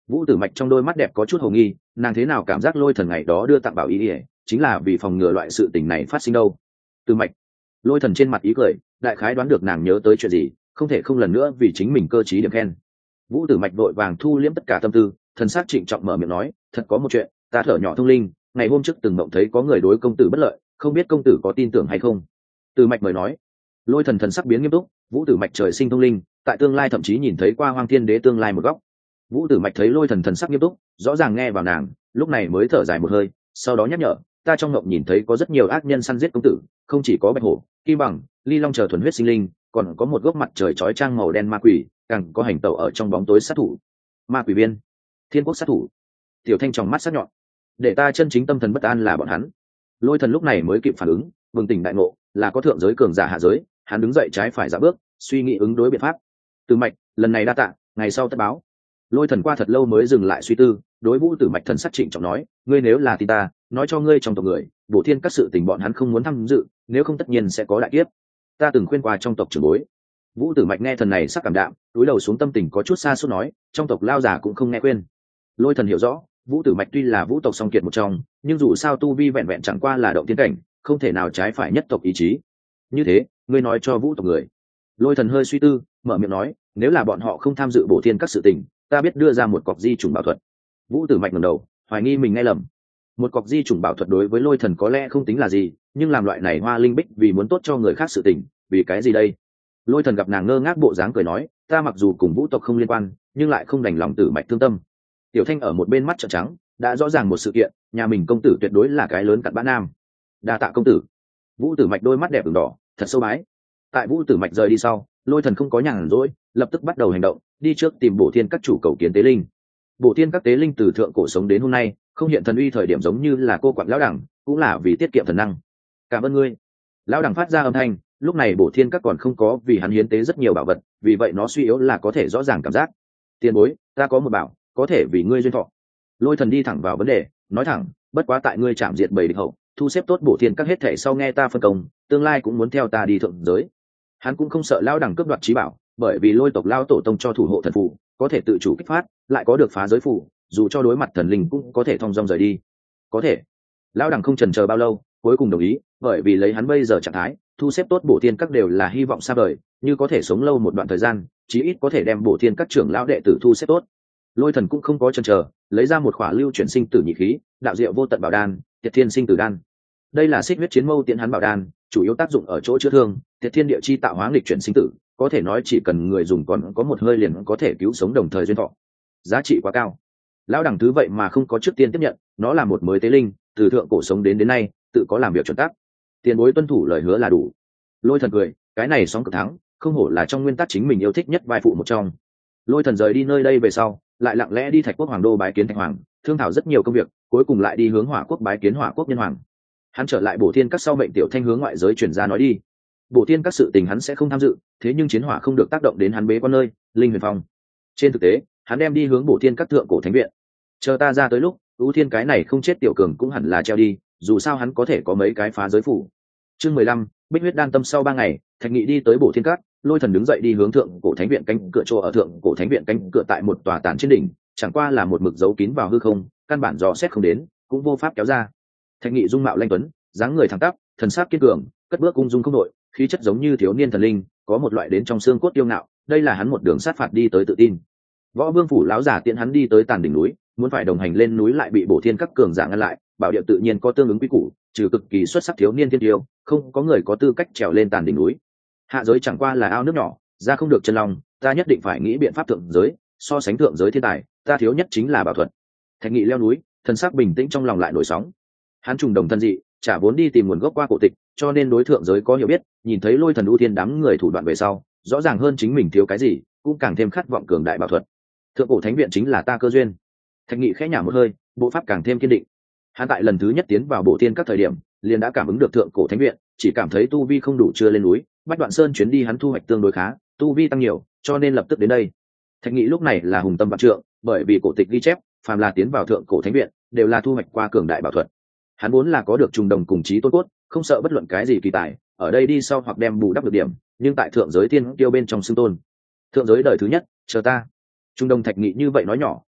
Vũ Tử Mạch trong đôi mắt đẹp có chút hồ nghi, nàng thế nào cảm giác Lôi Thần ngày đó đưa tặng bảo y ỉa chính là vì phòng ngừa loại sự tình này phát sinh đâu. Tử Mạch. Lôi Thần trên mặt ý cười, đại khái đoán được nàng nhớ tới chuyện gì, không thể không lần nữa vì chính mình cơ trí điểm khen. Vũ Tử Mạch vội vàng thu liễm tất cả tâm tư, thần sắc trịnh trọng mở miệng nói, thật có một chuyện, ta thở nhỏ thông linh, ngày hôm trước từng mộng thấy có người đối công tử bất lợi, không biết công tử có tin tưởng hay không. Tử Mạch mời nói. Lôi Thần thần sắc biến nghiêm túc, Vũ Tử Mạch trời sinh thông linh, tại tương lai thậm chí nhìn thấy qua Hoang Thiên Đế tương lai một góc. Vũ Tử Mạch thấy Lôi Thần thần sắc nghiêm túc, rõ ràng nghe vào nàng, lúc này mới thở dài một hơi, sau đó nhắc nhở, ta trong mộng nhìn thấy có rất nhiều ác nhân săn giết công tử, không chỉ có bạch hổ, kim bằng, ly long chờ thuần huyết sinh linh, còn có một gốc mặt trời chói chang màu đen ma quỷ, càng có hành tẩu ở trong bóng tối sát thủ. Ma quỷ viên, thiên quốc sát thủ. Tiểu Thanh trong mắt sắc nhọn, để ta chân chính tâm thần bất an là bọn hắn. Lôi Thần lúc này mới kịp phản ứng, bừng tỉnh đại ngộ, là có thượng giới cường giả hạ giới, hắn đứng dậy trái phải dạo bước, suy nghĩ ứng đối biện pháp. Tử Mạch, lần này đa tạ, ngày sau tất báo. Lôi Thần qua thật lâu mới dừng lại suy tư, đối Vũ Tử Mạch thần sắc trịnh trọng nói, ngươi nếu là tin ta, nói cho ngươi trong tộc người, bổ thiên các sự tình bọn hắn không muốn tham dự, nếu không tất nhiên sẽ có đại kiếp. Ta từng khuyên qua trong tộc trưởng bối. Vũ Tử Mạch nghe thần này sắc cảm đạm, cúi đầu xuống tâm tình có chút xa suốt nói, trong tộc lao giả cũng không nghe khuyên. Lôi Thần hiểu rõ, Vũ Tử Mạch tuy là vũ tộc song kiệt một trong, nhưng dù sao tu vi vẹn vẹn chẳng qua là động thiên cảnh, không thể nào trái phải nhất tộc ý chí. Như thế, ngươi nói cho vũ tộc người. Lôi Thần hơi suy tư, mở miệng nói, nếu là bọn họ không tham dự bổ thiên các sự tình, ta biết đưa ra một cọc di chủng bảo thuật. Vũ Tử Mạch ngẩng đầu, hoài nghi mình nghe lầm. Một cọc di chủng bảo thuật đối với Lôi Thần có lẽ không tính là gì, nhưng làm loại này hoa linh bích vì muốn tốt cho người khác sự tình, vì cái gì đây? Lôi Thần gặp nàng ngơ ngác bộ dáng cười nói, ta mặc dù cùng vũ tộc không liên quan, nhưng lại không đành lòng Tử Mạch thương tâm. Tiểu Thanh ở một bên mắt trợn trắng, đã rõ ràng một sự kiện, nhà mình công tử tuyệt đối là cái lớn cặn bã nam. Đa tạ công tử. Vũ Tử Mạch đôi mắt đẹp ửng đỏ, thật sâu bái. Tại Vũ Tử Mạch rời đi sau, Lôi Thần không có nhàn rỗi, lập tức bắt đầu hành động, đi trước tìm bổ thiên các chủ cầu kiến tế linh. Bổ thiên các tế linh từ thượng cổ sống đến hôm nay, không hiện thần uy thời điểm giống như là cô quạng lão đẳng, cũng là vì tiết kiệm thần năng. Cảm ơn ngươi. Lão đẳng phát ra âm thanh, lúc này bổ thiên các còn không có vì hắn hiến tế rất nhiều bảo vật, vì vậy nó suy yếu là có thể rõ ràng cảm giác. Tiền bối, ta có một bảo, có thể vì ngươi duyên thọ. Lôi Thần đi thẳng vào vấn đề, nói thẳng, bất quá tại ngươi chạm diệt bảy địch hậu, thu xếp tốt bổ thiên các hết thể sau nghe ta phân công, tương lai cũng muốn theo ta đi thượng giới. Hắn cũng không sợ lão đẳng cướp đoạt trí bảo, bởi vì Lôi tộc lao tổ tông cho thủ hộ thần phù, có thể tự chủ kích phát, lại có được phá giới phù, dù cho đối mặt thần linh cũng có thể thong dong rời đi. Có thể. Lão đẳng không chần chờ bao lâu, cuối cùng đồng ý, bởi vì lấy hắn bây giờ trạng thái, thu xếp tốt bổ thiên các đều là hy vọng xa vời, như có thể sống lâu một đoạn thời gian, chí ít có thể đem bổ thiên các trưởng lão đệ tử thu xếp tốt. Lôi Thần cũng không có chần chờ, lấy ra một khỏa lưu chuyển sinh tử nhị khí, đạo diệu vô tận bảo đan, Tiệt Thiên sinh tử đan. Đây là xích huyết chiến mâu tiễn hắn bảo đan, chủ yếu tác dụng ở chỗ chữa thương, Tiệt Thiên địa chi tạo hóa nghịch chuyển sinh tử, có thể nói chỉ cần người dùng còn có một hơi liền có thể cứu sống đồng thời duyên thọ. Giá trị quá cao. Lão đẳng thứ vậy mà không có trước tiên tiếp nhận, nó là một mới tế linh, từ thượng cổ sống đến đến nay, tự có làm việc chuẩn tắc. Tiền bối tuân thủ lời hứa là đủ. Lôi Thần cười, cái này sóng cực thắng, không hổ là trong nguyên tắc chính mình yêu thích nhất vai phụ một trong. Lôi Thần rời đi nơi đây về sau, lại lặng lẽ đi Thạch Quốc Hoàng đô bái kiến Thạch Hoàng, thương thảo rất nhiều công việc, cuối cùng lại đi hướng Hỏa Quốc bái kiến Hỏa Quốc nhân hoàng. Hắn trở lại bổ thiên các sau mệnh Tiểu Thanh hướng ngoại giới truyền ra nói đi. Bổ thiên các sự tình hắn sẽ không tham dự, thế nhưng chiến hỏa không được tác động đến hắn bế quan nơi Linh Huyền Phong. Trên thực tế, hắn đem đi hướng bổ thiên các thượng cổ thánh viện. Chờ ta ra tới lúc, ưu thiên cái này không chết tiểu cường cũng hẳn là treo đi, dù sao hắn có thể có mấy cái phá giới phủ. Chương mười lăm, Bích huyết đan tâm sau ba ngày, Thạch Nghị đi tới bổ thiên các, Lôi Thần đứng dậy đi hướng thượng cổ thánh viện cánh cửa chỗ ở thượng cổ thánh viện cánh cửa tại một tòa tản trên đỉnh, chẳng qua là một mực giấu kín vào hư không, căn bản dò xét không đến, cũng vô pháp kéo ra. Thạch Nghị dung mạo lanh tuấn, dáng người thẳng tắp, thần sắc kiên cường, cất bước ung dung không đội, khí chất giống như thiếu niên thần linh, có một loại đến trong xương cốt kiêu ngạo, đây là hắn một đường sát phạt đi tới tự tin. Võ Vương phủ lão giả tiễn hắn đi tới tàn đỉnh núi, muốn phải đồng hành lên núi lại bị bổ thiên các cường giả ngăn lại, bảo địa tự nhiên có tương ứng quy củ, trừ cực kỳ xuất sắc thiếu niên thiên tiêu, không có người có tư cách trèo lên tàn đỉnh núi. Hạ giới chẳng qua là ao nước nhỏ, ra không được chân lòng, ta nhất định phải nghĩ biện pháp thượng giới, so sánh thượng giới thiên tài, ta thiếu nhất chính là bảo thuật. Thạch Nghị leo núi, thần sắc bình tĩnh trong lòng lại nổi sóng. Hắn trùng đồng thân dị, chả vốn đi tìm nguồn gốc qua cổ tịch, cho nên đối thượng giới có hiểu biết, nhìn thấy Lôi Thần ưu thiên đám người thủ đoạn về sau, rõ ràng hơn chính mình thiếu cái gì, cũng càng thêm khát vọng cường đại bảo thuật. Thượng cổ thánh viện chính là ta cơ duyên. Thạch Nghị khẽ nhả một hơi, bộ pháp càng thêm kiên định. Hắn tại lần thứ nhất tiến vào bổ thiên các thời điểm, liền đã cảm ứng được thượng cổ thánh viện, chỉ cảm thấy tu vi không đủ chưa lên núi, Bách Đoạn Sơn chuyến đi hắn thu hoạch tương đối khá, tu vi tăng nhiều, cho nên lập tức đến đây. Thạch Nghị lúc này là hùng tâm vạn trượng, bởi vì cổ tịch ghi chép, phàm là tiến vào thượng cổ thánh viện, đều là thu hoạch qua cường đại bảo thuật. Hắn muốn là có được trùng đồng cùng chí tôn cốt, không sợ bất luận cái gì kỳ tài, ở đây đi sau hoặc đem bù đắp được điểm, nhưng tại thượng giới tiên tiêu bên trong xưng tôn. Thượng giới đời thứ nhất, chờ ta. Trung đồng Thạch Nghị như vậy nói nhỏ,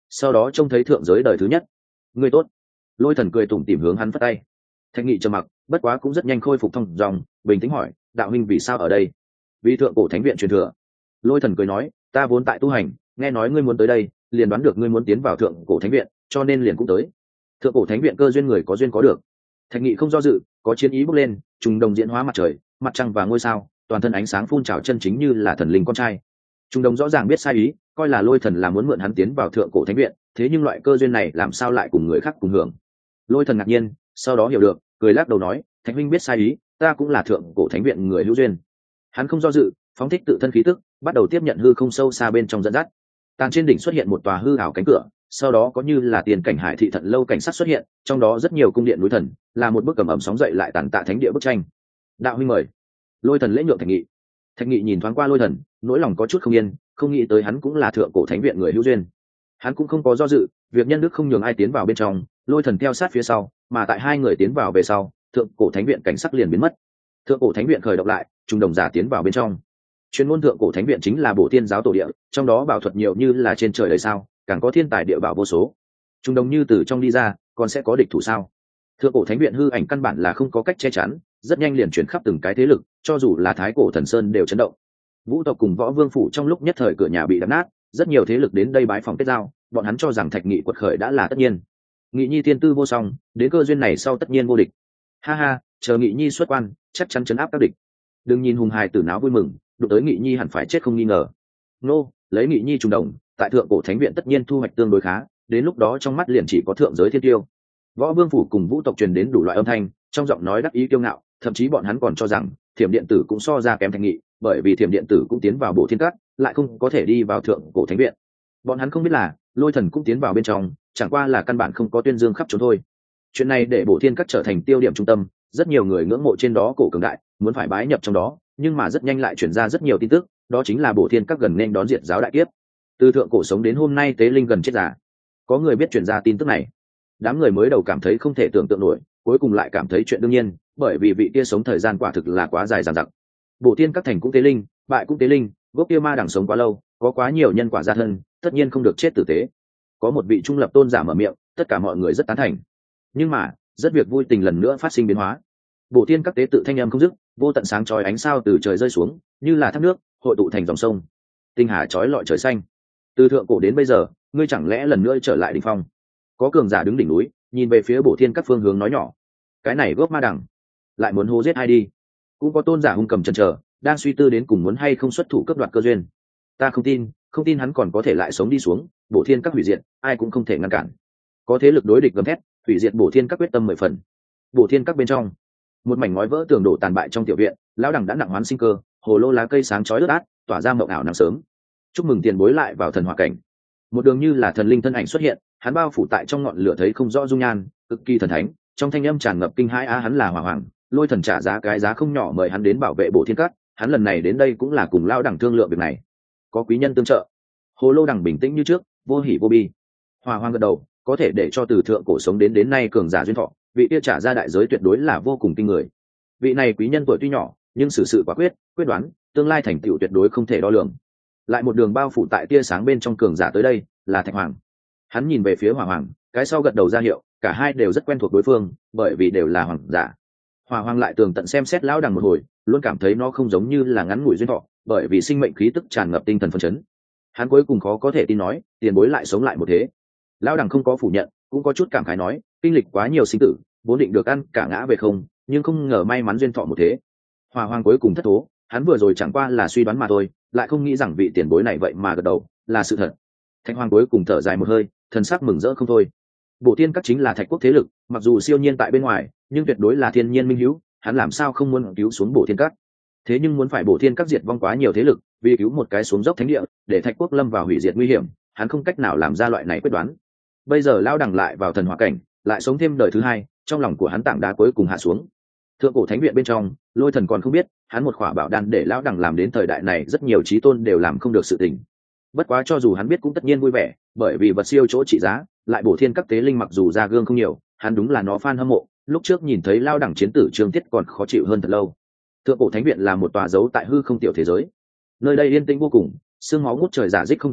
sau đó trông thấy thượng giới đời thứ nhất. Ngươi tốt. Lôi thần cười tủm tỉm hướng hắn phất tay. Thạch Nghị trầm mặc, bất quá cũng rất nhanh khôi phục thông dòng, bình tĩnh hỏi, đạo huynh vì sao ở đây? Vì thượng cổ thánh viện truyền thừa. Lôi thần cười nói, ta vốn tại tu hành, nghe nói ngươi muốn tới đây, liền đoán được ngươi muốn tiến vào thượng cổ thánh viện, cho nên liền cũng tới. Thượng cổ thánh viện cơ duyên người có duyên có được. Thạch Nghị không do dự, có chiến ý bốc lên, trùng đồng diễn hóa mặt trời, mặt trăng và ngôi sao, toàn thân ánh sáng phun trào chân chính như là thần linh con trai. Trùng đồng rõ ràng biết sai ý, coi là Lôi thần là muốn mượn hắn tiến vào thượng cổ thánh viện, thế nhưng loại cơ duyên này làm sao lại cùng người khác cùng hưởng? Lôi thần ngạc nhiên, sau đó hiểu được, cười lắc đầu nói, Thạch huynh biết sai ý, ta cũng là thượng cổ thánh viện người hữu duyên. Hắn không do dự, phóng thích tự thân khí tức, bắt đầu tiếp nhận hư không sâu xa bên trong dẫn dắt. Tàn trên đỉnh xuất hiện một tòa hư ảo cánh cửa, sau đó có như là tiền cảnh hải thị thận lâu cảnh sát xuất hiện, trong đó rất nhiều cung điện núi thần, là một bức cầm ẩm sóng dậy lại tàn tạ thánh địa bức tranh. Đạo huynh mời. Lôi thần lễ nhượng Thạch Nghị. Thạch Nghị nhìn thoáng qua Lôi thần, nỗi lòng có chút không yên, không nghĩ tới hắn cũng là thượng cổ thánh viện người hữu duyên. Hắn cũng không có do dự, việc nhân đức không nhường ai tiến vào bên trong, Lôi thần theo sát phía sau, mà tại hai người tiến vào về sau, thượng cổ thánh viện cảnh sắc liền biến mất. Thượng cổ thánh viện khởi động lại, trung đồng giả tiến vào bên trong. Chuyên môn thượng cổ thánh viện chính là bổ thiên giáo tổ địa, trong đó bảo thuật nhiều như là trên trời đầy sao, càng có thiên tài địa bảo vô số. Trung đồng như từ trong đi ra, còn sẽ có địch thủ sao? Thượng cổ thánh viện hư ảnh căn bản là không có cách che chắn, rất nhanh liền chuyển khắp từng cái thế lực, cho dù là thái cổ thần sơn đều chấn động. Vũ tộc cùng võ vương phủ trong lúc nhất thời cửa nhà bị đập nát, rất nhiều thế lực đến đây bái phòng kết giao, bọn hắn cho rằng Thạch Nghị quật khởi đã là tất nhiên. Nghị nhi tiên tư vô song, đến cơ duyên này sau tất nhiên vô địch. Ha ha, chờ Nghị nhi xuất quan, chắc chắn chấn áp các địch. Đừng nhìn hùng hài tử náo vui mừng, đụng tới Nghị nhi hẳn phải chết không nghi ngờ. Nô, lấy Nghị nhi trùng đồng, tại thượng cổ thánh viện tất nhiên thu hoạch tương đối khá, đến lúc đó trong mắt liền chỉ có thượng giới thiên tiêu. Võ vương phủ cùng vũ tộc truyền đến đủ loại âm thanh, trong giọng nói đắc ý kiêu ngạo, thậm chí bọn hắn còn cho rằng thiểm điện tử cũng so ra kém Thạch Nghị, bởi vì thiểm điện tử cũng tiến vào bộ thiên cát, lại không có thể đi vào thượng cổ thánh viện. Bọn hắn không biết là Lôi thần cũng tiến vào bên trong, chẳng qua là căn bản không có tuyên dương khắp trốn thôi. Chuyện này để bộ thiên cát trở thành tiêu điểm trung tâm, rất nhiều người ngưỡng mộ trên đó cổ cường đại, muốn phải bái nhập trong đó, nhưng mà rất nhanh lại chuyển ra rất nhiều tin tức, đó chính là bộ thiên cát gần nên đón diệt giáo đại kiếp. Từ thượng cổ sống đến hôm nay tế linh gần chết giả. Có người biết chuyển ra tin tức này, đám người mới đầu cảm thấy không thể tưởng tượng nổi, cuối cùng lại cảm thấy chuyện đương nhiên, bởi vì vị kia sống thời gian quả thực là quá dài dằng dặc. Bộ thiên các thành cũng tế linh, bại cũng tế linh, gốc kia ma đằng sống quá lâu, có quá nhiều nhân quả gia thân, tất nhiên không được chết tử tế. Có một vị trung lập tôn giả mở miệng, tất cả mọi người rất tán thành. Nhưng mà rất việc vui tình lần nữa phát sinh biến hóa. Bộ thiên các tế tự thanh âm không dứt, vô tận sáng chói ánh sao từ trời rơi xuống, như là thác nước hội tụ thành dòng sông, tinh hà chói lọi trời xanh. Từ thượng cổ đến bây giờ, ngươi chẳng lẽ lần nữa trở lại đỉnh phong? Có cường giả đứng đỉnh núi, nhìn về phía bộ thiên các phương hướng nói nhỏ, cái này gốc ma đằng lại muốn hô giết ai đi? Cũng có tôn giả hung cầm chần chờ, đang suy tư đến cùng muốn hay không xuất thủ cướp đoạt cơ duyên. Ta không tin, không tin hắn còn có thể lại sống đi xuống, bộ thiên các hủy diệt, ai cũng không thể ngăn cản. Có thế lực đối địch gầm thét, hủy diệt bộ thiên các quyết tâm mười phần. Bộ thiên các bên trong, một mảnh ngói vỡ tường đổ tàn bại trong tiểu viện, lão đằng đã nặng hoán sinh cơ, hồ lô lá cây sáng chói ướt át, tỏa ra mộng ảo nắng sớm. Chúc mừng tiền bối lại vào thần hỏa cảnh. Một đường như là thần linh thân ảnh xuất hiện, hắn bao phủ tại trong ngọn lửa thấy không rõ dung nhan, cực kỳ thần thánh, trong thanh âm tràn ngập kinh hãi. A hắn là hỏa hoàng, Lôi thần trả giá cái giá không nhỏ mời hắn đến bảo vệ bộ thiên cát, hắn lần này đến đây cũng là cùng lao đẳng thương lượng việc này. Có quý nhân tương trợ. Hồ lô đẳng bình tĩnh như trước, vô hỉ vô bi. Hỏa hoàng gật đầu, có thể để cho từ thượng cổ sống đến đến nay cường giả duyên thọ, vị kia trả ra đại giới tuyệt đối là vô cùng kinh người. Vị này quý nhân tuổi tuy nhỏ, nhưng xử sự quả quyết, quyết đoán, tương lai thành tựu tuyệt đối không thể đo lường. Lại một đường bao phủ tại tia sáng bên trong cường giả tới đây, là Thạch Hoàng. Hắn nhìn về phía Hỏa Hoàng, cái sau gật đầu ra hiệu, cả hai đều rất quen thuộc đối phương, bởi vì đều là hoàng giả. Hỏa Hoàng lại tường tận xem xét lão đằng một hồi, luôn cảm thấy nó không giống như là ngắn ngủi duyên thọ, bởi vì sinh mệnh khí tức tràn ngập tinh thần phấn chấn. Hắn cuối cùng khó có thể tin nói, tiền bối lại sống lại một thế. Lão đằng không có phủ nhận, cũng có chút cảm khái nói, kinh lịch quá nhiều sinh tử, vốn định được ăn cả ngã về không, nhưng không ngờ may mắn duyên thọ một thế. Hỏa Hoàng cuối cùng thất thố, hắn vừa rồi chẳng qua là suy đoán mà thôi, lại không nghĩ rằng vị tiền bối này vậy mà gật đầu, là sự thật. Thạch Hoàng cuối cùng thở dài một hơi, thần sắc mừng rỡ không thôi. Bộ thiên các chính là Thạch quốc thế lực, mặc dù siêu nhiên tại bên ngoài, nhưng tuyệt đối là thiên nhiên minh hữu, hắn làm sao không muốn cứu xuống bộ thiên các. Thế nhưng muốn phải bộ thiên các diệt vong quá nhiều thế lực, vì cứu một cái xuống dốc thánh địa, để Thạch quốc lâm vào hủy diệt nguy hiểm, hắn không cách nào làm ra loại này quyết đoán. Bây giờ lao đằng lại vào thần hỏa cảnh, lại sống thêm đời thứ hai, trong lòng của hắn tảng đá cuối cùng hạ xuống. Thượng cổ thánh viện bên trong, Lôi thần còn không biết, hắn một khỏa bảo đan để lão đằng làm đến thời đại này rất nhiều chí tôn đều làm không được sự tình. Bất quá cho dù hắn biết cũng tất nhiên vui vẻ, bởi vì vật siêu chỗ trị giá, lại bổ thiên các tế linh mặc dù ra gương không nhiều, hắn đúng là nó fan hâm mộ, lúc trước nhìn thấy lao đẳng chiến tử Trương Tiết còn khó chịu hơn thật lâu. Thượng cổ thánh viện là một tòa dấu tại hư không tiểu thế giới, nơi đây yên tĩnh vô cùng, sương máu ngút trời giả dích không dứt,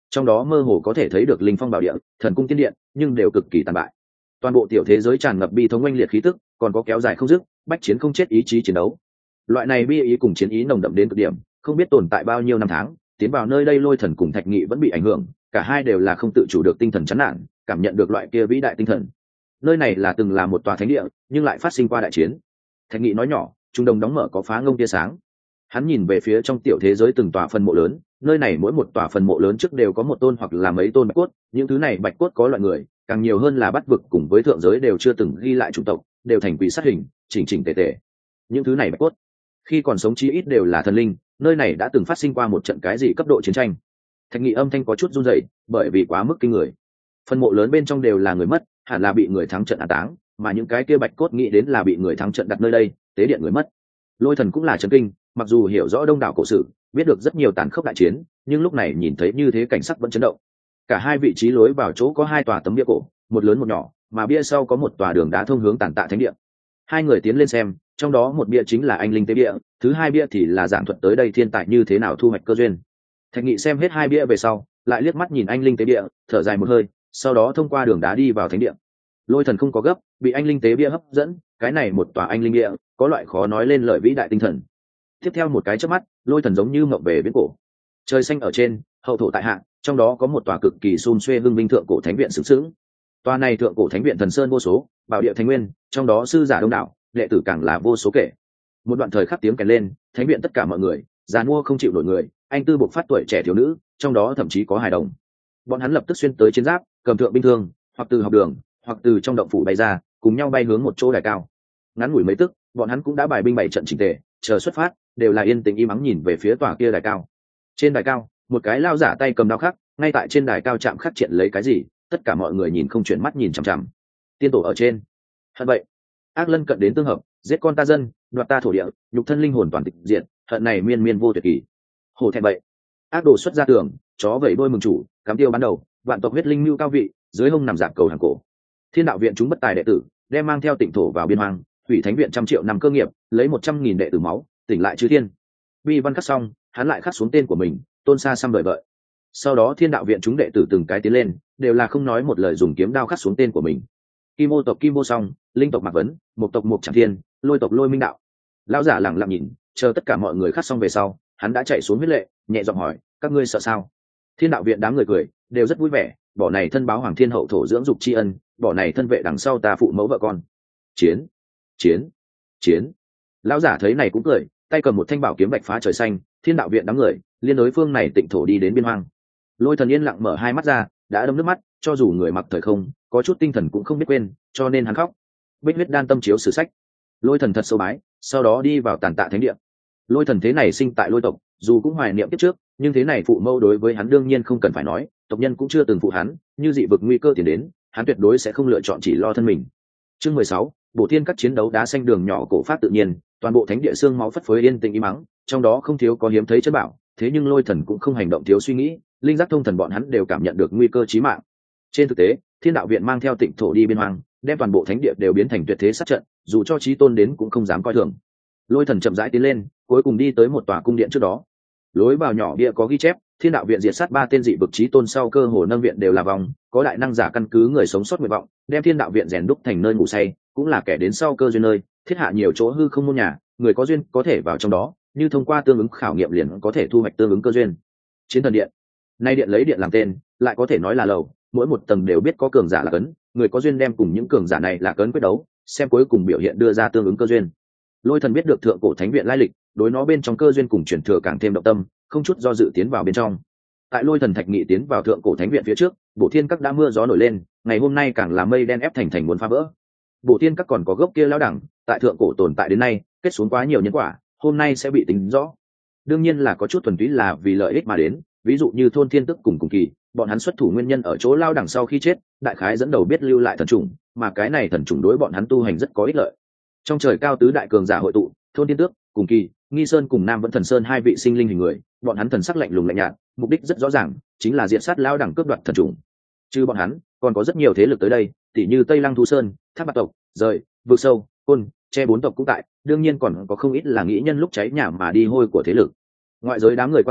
trong đó mơ hồ có thể thấy được linh phong bảo địa, thần cung tiên điện, nhưng đều cực kỳ tàn bại. Toàn bộ tiểu thế giới tràn ngập bi thống oanh liệt khí tức, còn có kéo dài không dứt, bách chiến không chết ý chí chiến đấu. Loại này bi ý cùng chiến ý nồng đậm đến cực điểm, không biết tồn tại bao nhiêu năm tháng, tiến vào nơi đây Lôi Thần cùng Thạch Nghị vẫn bị ảnh hưởng, cả hai đều là không tự chủ được tinh thần chán nản, cảm nhận được loại kia vĩ đại tinh thần. Nơi này là từng là một tòa thánh địa, nhưng lại phát sinh qua đại chiến. Thạch Nghị nói nhỏ, trung đồng đóng mở có phá ngông tia sáng. Hắn nhìn về phía trong tiểu thế giới từng tòa phần mộ lớn, nơi này mỗi một tòa phần mộ lớn trước đều có một tôn hoặc là mấy tôn bạch cốt, những thứ này bạch cốt có loại người, càng nhiều hơn là bắt vực cùng với thượng giới đều chưa từng ghi lại chủng tộc, đều thành quỷ sát hình, chỉnh chỉnh tề tề. Những thứ này bạch cốt, khi còn sống chí ít đều là thần linh, nơi này đã từng phát sinh qua một trận cái gì cấp độ chiến tranh. Thạch Nghị âm thanh có chút run rẩy, bởi vì quá mức kinh người. Phần mộ lớn bên trong đều là người mất, hẳn là bị người thắng trận an táng, mà những cái kia bạch cốt nghĩ đến là bị người thắng trận đặt nơi đây, tế điện người mất. Lôi Thần cũng là chấn kinh, mặc dù hiểu rõ đông đảo cổ sự, biết được rất nhiều tàn khốc đại chiến, nhưng lúc này nhìn thấy như thế cảnh sắc vẫn chấn động. Cả hai vị trí lối vào chỗ có hai tòa tấm bia cổ, một lớn một nhỏ, mà bia sau có một tòa đường đá thông hướng tàn tạ thánh địa. Hai người tiến lên xem, trong đó một bia chính là anh linh tế bia, thứ hai bia thì là giảng thuật tới đây thiên tài như thế nào thu hoạch cơ duyên. Thạch Nghị xem hết hai bia về sau, lại liếc mắt nhìn anh linh tế bia, thở dài một hơi, sau đó thông qua đường đá đi vào thánh địa. Lôi Thần không có gấp, bị anh linh tế bia hấp dẫn, cái này một tòa anh linh bia, có loại khó nói lên lời vĩ đại tinh thần. Tiếp theo một cái chớp mắt, Lôi Thần giống như mộng về viễn cổ. Trời xanh ở trên, hậu thổ tại hạ, trong đó có một tòa cực kỳ xun xuê hưng vinh thượng cổ thánh viện sướng sướng. Tòa này thượng cổ thánh viện thần sơn vô số, bảo địa thánh nguyên, trong đó sư giả đông đảo, đệ tử càng là vô số kể. Một đoạn thời khắc tiếng kèn lên, thánh viện tất cả mọi người, già mua không chịu nổi người, anh tư bộc phát tuổi trẻ thiếu nữ, trong đó thậm chí có hài đồng. Bọn hắn lập tức xuyên tới chiến giáp, cầm thượng binh thương, hoặc từ học đường, hoặc từ trong động phủ bay ra, cùng nhau bay hướng một chỗ đài cao. Ngắn ngủi mấy tức, bọn hắn cũng đã bài binh bày trận chỉnh tề, chờ xuất phát, đều là yên tĩnh im ắng nhìn về phía tòa kia đài cao. Trên đài cao, một cái lao giả tay cầm đao khắc, ngay tại trên đài cao chạm khắc triện lấy cái gì, tất cả mọi người nhìn không chuyển mắt nhìn chằm chằm. Tiên tổ ở trên. Hận vậy, ác lân cận đến tương hợp, giết con ta dân, đoạt ta thổ địa, nhục thân linh hồn toàn tịch diệt, hận này miên miên vô tuyệt kỳ. Hổ thẹn vậy, ác đồ xuất ra tường, chó vẩy đôi mừng chủ, cắm tiêu bắn đầu, vạn tộc huyết linh lưu cao vị, dưới hông nằm dạng cầu hàng cổ. Thiên đạo viện chúng bất tài đệ tử, đem mang theo tịnh thổ vào biên hoang, hủy thánh viện trăm triệu năm cơ nghiệp, lấy một trăm nghìn đệ tử máu, tỉnh lại chư thiên. Vi văn khắc xong, hắn lại khắc xuống tên của mình, tôn xa xăm đợi vợi. Sau đó thiên đạo viện chúng đệ tử từng cái tiến lên, đều là không nói một lời dùng kiếm đao khắc xuống tên của mình. Kim ô tộc Kim vô song, linh tộc Mạc Vấn, một tộc Mục Tràng Thiên, lôi tộc Lôi Minh Đạo. Lão giả lẳng lặng nhìn, chờ tất cả mọi người khắc xong về sau, hắn đã chạy xuống huyết lệ, nhẹ giọng hỏi, các ngươi sợ sao? Thiên đạo viện đám người cười, đều rất vui vẻ, bỏ này thân báo hoàng thiên hậu thổ dưỡng dục tri ân, bỏ này thân vệ đằng sau ta phụ mẫu vợ con. Chiến, chiến, chiến. Lão giả thấy này cũng cười, tay cầm một thanh bảo kiếm bạch phá trời xanh. Thiên đạo viện đám người liên đối phương này tịnh thổ đi đến biên hoang. Lôi Thần yên lặng mở hai mắt ra, đã đâm nước mắt, cho dù người mặc thời không, có chút tinh thần cũng không biết quên, cho nên hắn khóc. Bích huyết đan tâm chiếu sử sách. Lôi Thần thật sâu bái, sau đó đi vào tàn tạ thánh địa. Lôi Thần thế này sinh tại lôi tộc, dù cũng hoài niệm kiếp trước, nhưng thế này phụ mẫu đối với hắn đương nhiên không cần phải nói, tộc nhân cũng chưa từng phụ hắn, như dị vực nguy cơ tiến đến, hắn tuyệt đối sẽ không lựa chọn chỉ lo thân mình. Chương mười sáu, bổ thiên các chiến đấu đá xanh đường nhỏ cổ phát tự nhiên, toàn bộ thánh địa xương máu phất phới yên tĩnh im mắng, trong đó không thiếu có hiếm thấy chất bảo, thế nhưng Lôi Thần cũng không hành động thiếu suy nghĩ, linh giác thông thần bọn hắn đều cảm nhận được nguy cơ chí mạng. Trên thực tế, Thiên đạo viện mang theo tịnh thổ đi biên hoang, đem toàn bộ thánh địa đều biến thành tuyệt thế sát trận, dù cho chí tôn đến cũng không dám coi thường. Lôi Thần chậm rãi tiến lên, cuối cùng đi tới một tòa cung điện trước đó. Lối vào nhỏ bia có ghi chép, Thiên đạo viện diệt sát ba tên dị vực chí tôn sau cơ hồ nâng viện đều là vòng, có đại năng giả căn cứ người sống sót nguyện vọng, đem Thiên đạo viện rèn đúc thành nơi ngủ say, cũng là kẻ đến sau cơ duyên nơi, thiết hạ nhiều chỗ hư không môn nhà, người có duyên có thể vào trong đó, như thông qua tương ứng khảo nghiệm liền có thể thu hoạch tương ứng cơ duyên. Chiến thần điện, nay điện lấy điện làm tên, lại có thể nói là lầu, mỗi một tầng đều biết có cường giả là cấn, người có duyên đem cùng những cường giả này là cấn quyết đấu, xem cuối cùng biểu hiện đưa ra tương ứng cơ duyên. Lôi Thần biết được thượng cổ thánh viện lai lịch, đối nó bên trong cơ duyên cùng truyền thừa càng thêm động tâm, không chút do dự tiến vào bên trong. Tại Lôi Thần Thạch Nghị tiến vào thượng cổ thánh viện phía trước, Bổ Thiên Các đã mưa gió nổi lên, ngày hôm nay càng là mây đen ép thành thành muốn phá vỡ. Bổ Thiên Các còn có gốc kia lão đẳng, tại thượng cổ tồn tại đến nay, kết xuống quá nhiều nhân quả, hôm nay sẽ bị tính rõ. Đương nhiên là có chút thuần túy là vì lợi ích mà đến, ví dụ như thôn Thiên Tức cùng cùng kỳ, bọn hắn xuất thủ nguyên nhân ở chỗ lao đẳng sau khi chết, đại khái dẫn đầu biết lưu lại thần trùng, mà cái này thần trùng đối bọn hắn tu hành rất có ích lợi. Trong trời cao tứ đại cường giả hội tụ, thôn Thiên Tước, cùng kỳ, Nghi Sơn cùng Nam Vẫn Thần Sơn hai vị sinh linh hình người, bọn hắn thần sắc lạnh lùng lạnh nhạt, mục đích rất rõ ràng, chính là diệt sát lao đẳng cướp đoạt thần trùng. Chứ bọn hắn, còn có rất nhiều thế lực tới đây, tỷ như Tây Lăng Thu Sơn, Thác Bạt tộc, rời, vực sâu, côn, che bốn tộc cũng tại, đương nhiên còn có không ít là nghĩ nhân lúc cháy nhà mà đi hôi của thế lực. Ngoại giới đám người quan sát,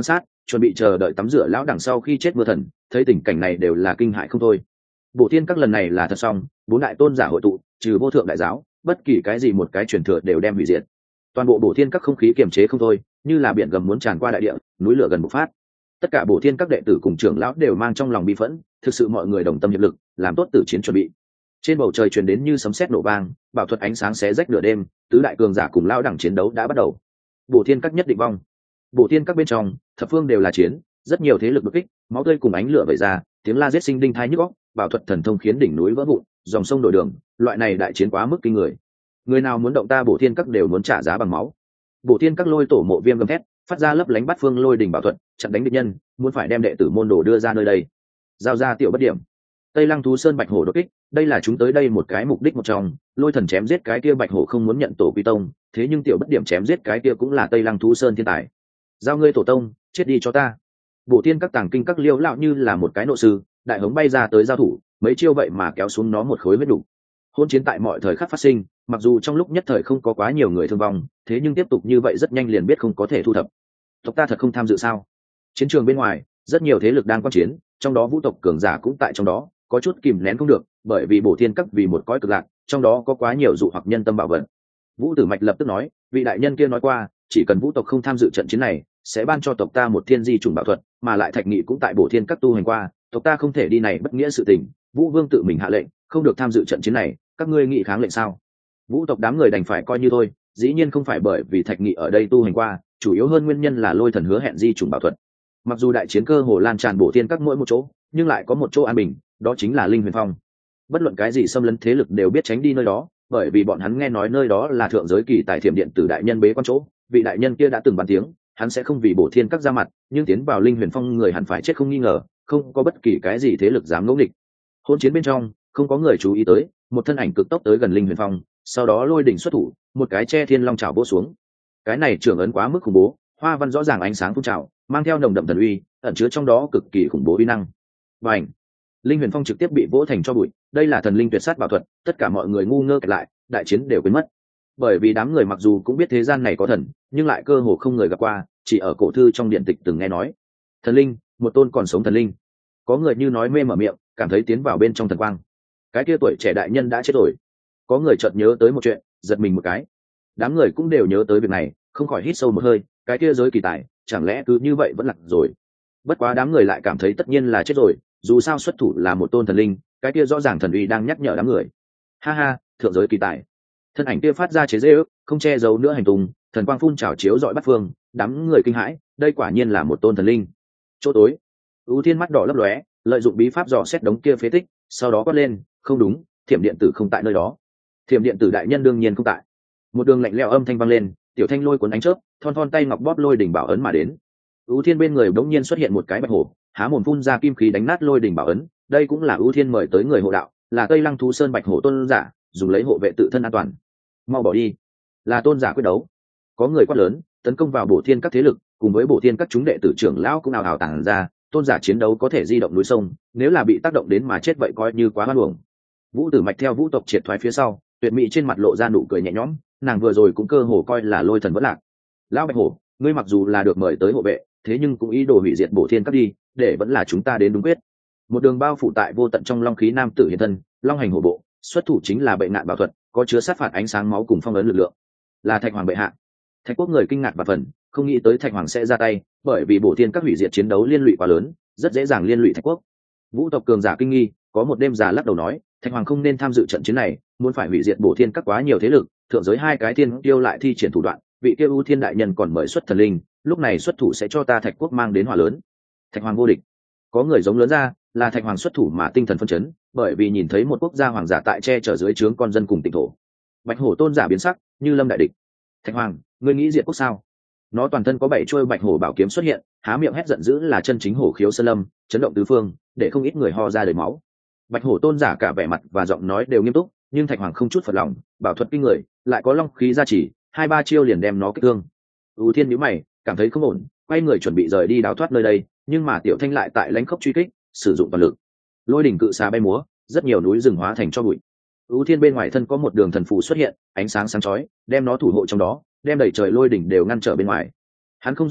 chuẩn bị chờ đợi tắm rửa lão đằng sau khi chết mưa thần thấy tình cảnh này đều là kinh hại không thôi. Bổ thiên các lần này là thật xong, bốn đại tôn giả hội tụ, trừ vô thượng đại giáo, bất kỳ cái gì một cái truyền thừa đều đem hủy diệt. Toàn bộ bổ thiên các không khí kiềm chế không thôi, như là biển gầm muốn tràn qua đại địa, núi lửa gần bộc phát. Tất cả bổ thiên các đệ tử cùng trưởng lão đều mang trong lòng bi phẫn, thực sự mọi người đồng tâm hiệp lực, làm tốt tử chiến chuẩn bị. Trên bầu trời truyền đến như sấm sét nổ vang, bảo thuật ánh sáng xé rách nửa đêm, tứ đại cường giả cùng lão đẳng chiến đấu đã bắt đầu. Bổ thiên các nhất định vong. Bổ thiên các bên trong, thập phương đều là chiến, rất nhiều thế lực đột kích, máu tươi cùng ánh lửa vẩy ra, tiếng la giết sinh đinh thai nhức óc, bảo thuật thần thông khiến đỉnh núi vỡ vụn, dòng sông đổi đường, loại này đại chiến quá mức kinh người. Người nào muốn động ta bổ thiên các đều muốn trả giá bằng máu. Bổ thiên các lôi tổ mộ viêm gầm thét, phát ra lấp lánh bát phương lôi đỉnh bảo thuật, chặn đánh địch nhân, muốn phải đem đệ tử môn đồ đưa ra nơi đây. Giao ra tiểu bất điểm. Tây Lăng Thú Sơn Bạch Hổ đột kích, đây là chúng tới đây một cái mục đích một trong, lôi thần chém giết cái kia Bạch Hổ không muốn nhận tổ quy tông, thế nhưng tiểu bất điểm chém giết cái kia cũng là Tây Lăng Thú Sơn thiên tài. Giao ngươi tổ tông, chết đi cho ta. Bổ thiên các tàng kinh các liêu lão như là một cái nộ sư, đại hống bay ra tới giao thủ, mấy chiêu vậy mà kéo xuống nó một khối huyết đủ. Hôn chiến tại mọi thời khắc phát sinh, mặc dù trong lúc nhất thời không có quá nhiều người thương vong, thế nhưng tiếp tục như vậy rất nhanh liền biết không có thể thu thập. Tộc ta thật không tham dự sao? Chiến trường bên ngoài, rất nhiều thế lực đang quan chiến, trong đó vũ tộc cường giả cũng tại trong đó, có chút kìm nén không được, bởi vì bổ thiên các vì một cõi cực lạc, trong đó có quá nhiều dụ hoặc nhân tâm bảo vận. Vũ Tử Mạch lập tức nói, vị đại nhân kia nói qua, chỉ cần vũ tộc không tham dự trận chiến này, sẽ ban cho tộc ta một thiên di trùng bảo thuật, mà lại Thạch Nghị cũng tại bổ thiên các tu hành qua, tộc ta không thể đi này bất nghĩa sự tình. Vũ Vương tự mình hạ lệnh, không được tham dự trận chiến này, các ngươi nghị kháng lệnh sao? Vũ tộc đám người đành phải coi như thôi, dĩ nhiên không phải bởi vì Thạch Nghị ở đây tu hành qua, chủ yếu hơn nguyên nhân là lôi thần hứa hẹn di trùng bảo thuật. Mặc dù đại chiến cơ hồ lan tràn bổ thiên các mỗi một chỗ, nhưng lại có một chỗ an bình, đó chính là Linh Huyền Phong. Bất luận cái gì xâm lấn thế lực đều biết tránh đi nơi đó, bởi vì bọn hắn nghe nói nơi đó là thượng giới kỳ tài thiểm điện tử đại nhân bế quan chỗ, vị đại nhân kia đã từng bàn tiếng, hắn sẽ không vì bổ thiên các ra mặt, nhưng tiến vào Linh Huyền Phong người hẳn phải chết không nghi ngờ, không có bất kỳ cái gì thế lực dám ngỗ nghịch. Hỗn chiến bên trong, không có người chú ý tới, một thân ảnh cực tốc tới gần Linh Huyền Phong, sau đó lôi đỉnh xuất thủ, một cái che thiên long chảo vỗ xuống. Cái này trưởng ấn quá mức khủng bố, hoa văn rõ ràng ánh sáng phun trào, mang theo nồng đậm thần uy, ẩn chứa trong đó cực kỳ khủng bố uy năng. Bành! Linh Huyền Phong trực tiếp bị vỗ thành cho bụi, đây là thần linh tuyệt sát bảo thuật, tất cả mọi người ngu ngơ kẹt lại, đại chiến đều quên mất. Bởi vì đám người mặc dù cũng biết thế gian này có thần, nhưng lại cơ hồ không người gặp qua, chỉ ở cổ thư trong điện tịch từng nghe nói. Thần linh, một tôn còn sống thần linh. Có người như nói mê mở miệng, cảm thấy tiến vào bên trong thần quang. Cái kia tuổi trẻ đại nhân đã chết rồi. Có người chợt nhớ tới một chuyện, giật mình một cái. Đám người cũng đều nhớ tới việc này, không khỏi hít sâu một hơi, cái kia giới kỳ tài, chẳng lẽ cứ như vậy vẫn lạc rồi. Bất quá đám người lại cảm thấy tất nhiên là chết rồi, dù sao xuất thủ là một tôn thần linh, cái kia rõ ràng thần uy đang nhắc nhở đám người. Ha ha, thượng giới kỳ tài. Thân ảnh kia phát ra chế giễu, không che giấu nữa hành tung, thần quang phun trào chiếu rọi bát phương, đám người kinh hãi, đây quả nhiên là một tôn thần linh. Chỗ tối, ưu thiên mắt đỏ lấp lóe, lợi dụng bí pháp dò xét đống kia phế tích, sau đó quát lên, không đúng, thiểm điện tử không tại nơi đó. Thiểm điện tử đại nhân đương nhiên không tại. Một đường lạnh lẽo âm thanh vang lên, tiểu thanh lôi cuốn ánh chớp, thon thon tay ngọc bóp lôi đỉnh bảo ấn mà đến. ưu thiên bên người đống nhiên xuất hiện một cái bạch hổ, há mồm phun ra kim khí đánh nát lôi đỉnh bảo ấn, đây cũng là ưu thiên mời tới người hộ đạo, là Tây Lăng Thú Sơn Bạch Hổ tôn giả, dùng lấy hộ vệ tự thân an toàn. Mau bỏ đi, là tôn giả quyết đấu. Có người quát lớn, tấn công vào bổ thiên các thế lực, cùng với bổ thiên các chúng đệ tử trưởng lão cũng ào ào tàng ra, tôn giả chiến đấu có thể di động núi sông, nếu là bị tác động đến mà chết vậy coi như quá hoan uổng. Vũ Tử Mạch theo vũ tộc triệt thoái phía sau, tuyệt mỹ trên mặt lộ ra nụ cười nhẹ nhõm, nàng vừa rồi cũng cơ hồ coi là lôi thần vẫn lạc. Lão Bạch Hổ, ngươi mặc dù là được mời tới hộ vệ, thế nhưng cũng ý đồ hủy diệt bổ thiên các đi, để vẫn là chúng ta đến đúng quyết. Một đường bao phủ tại vô tận trong long khí nam tử hiện thân, long hành hổ bộ, xuất thủ chính là bệnh nạn bảo thuật, có chứa sát phạt ánh sáng máu cùng phong ấn lực lượng, là Thạch Hoàng bệ hạ. Thạch Quốc người kinh ngạc và phần, không nghĩ tới Thạch Hoàng sẽ ra tay, bởi vì bổ thiên các hủy diệt chiến đấu liên lụy quá lớn, rất dễ dàng liên lụy Thạch Quốc. Vũ tộc cường giả kinh nghi, có một đêm giả lắc đầu nói, Thạch Hoàng không nên tham dự trận chiến này, muốn phải hủy diệt bổ thiên các quá nhiều thế lực, thượng giới hai cái thiên tiêu lại thi triển thủ đoạn, vị kia ưu thiên đại nhân còn mời xuất thần linh, lúc này xuất thủ sẽ cho ta Thạch Quốc mang đến họa lớn. Thạch Hoàng vô địch. Có người giống lớn ra, là Thạch Hoàng xuất thủ mà tinh thần phân chấn, bởi vì nhìn thấy một quốc gia hoàng giả tại che chở dưới trướng con dân cùng tịnh thổ. Bạch hổ tôn giả biến sắc, như lâm đại địch. Thạch Hoàng, ngươi nghĩ diệt quốc sao? Nó toàn thân có bảy chuôi bạch hổ bảo kiếm xuất hiện, há miệng hét giận dữ là chân chính hổ khiếu sơn lâm, chấn động tứ phương, để không ít người ho ra đầy máu. Bạch hổ tôn giả cả vẻ mặt và giọng nói đều nghiêm túc, nhưng Thạch Hoàng không chút phật lòng, bảo thuật kinh người, lại có long khí gia trì, hai ba chiêu liền đem nó kích thương. ưu thiên nhíu mày, cảm thấy không ổn, quay người chuẩn bị rời đi đào thoát nơi đây, nhưng mà tiểu thanh lại tại lãnh khốc truy kích, sử dụng toàn lực. Lôi đỉnh cự xà bay múa, rất nhiều núi rừng hóa thành cho bụi. ưu thiên bên ngoài thân có một đường thần phù xuất hiện, ánh sáng sáng chói, đem nó thủ hộ trong đó, đem đẩy trời lôi đỉnh đều ngăn trở bên ngoài. Hắn không do dự,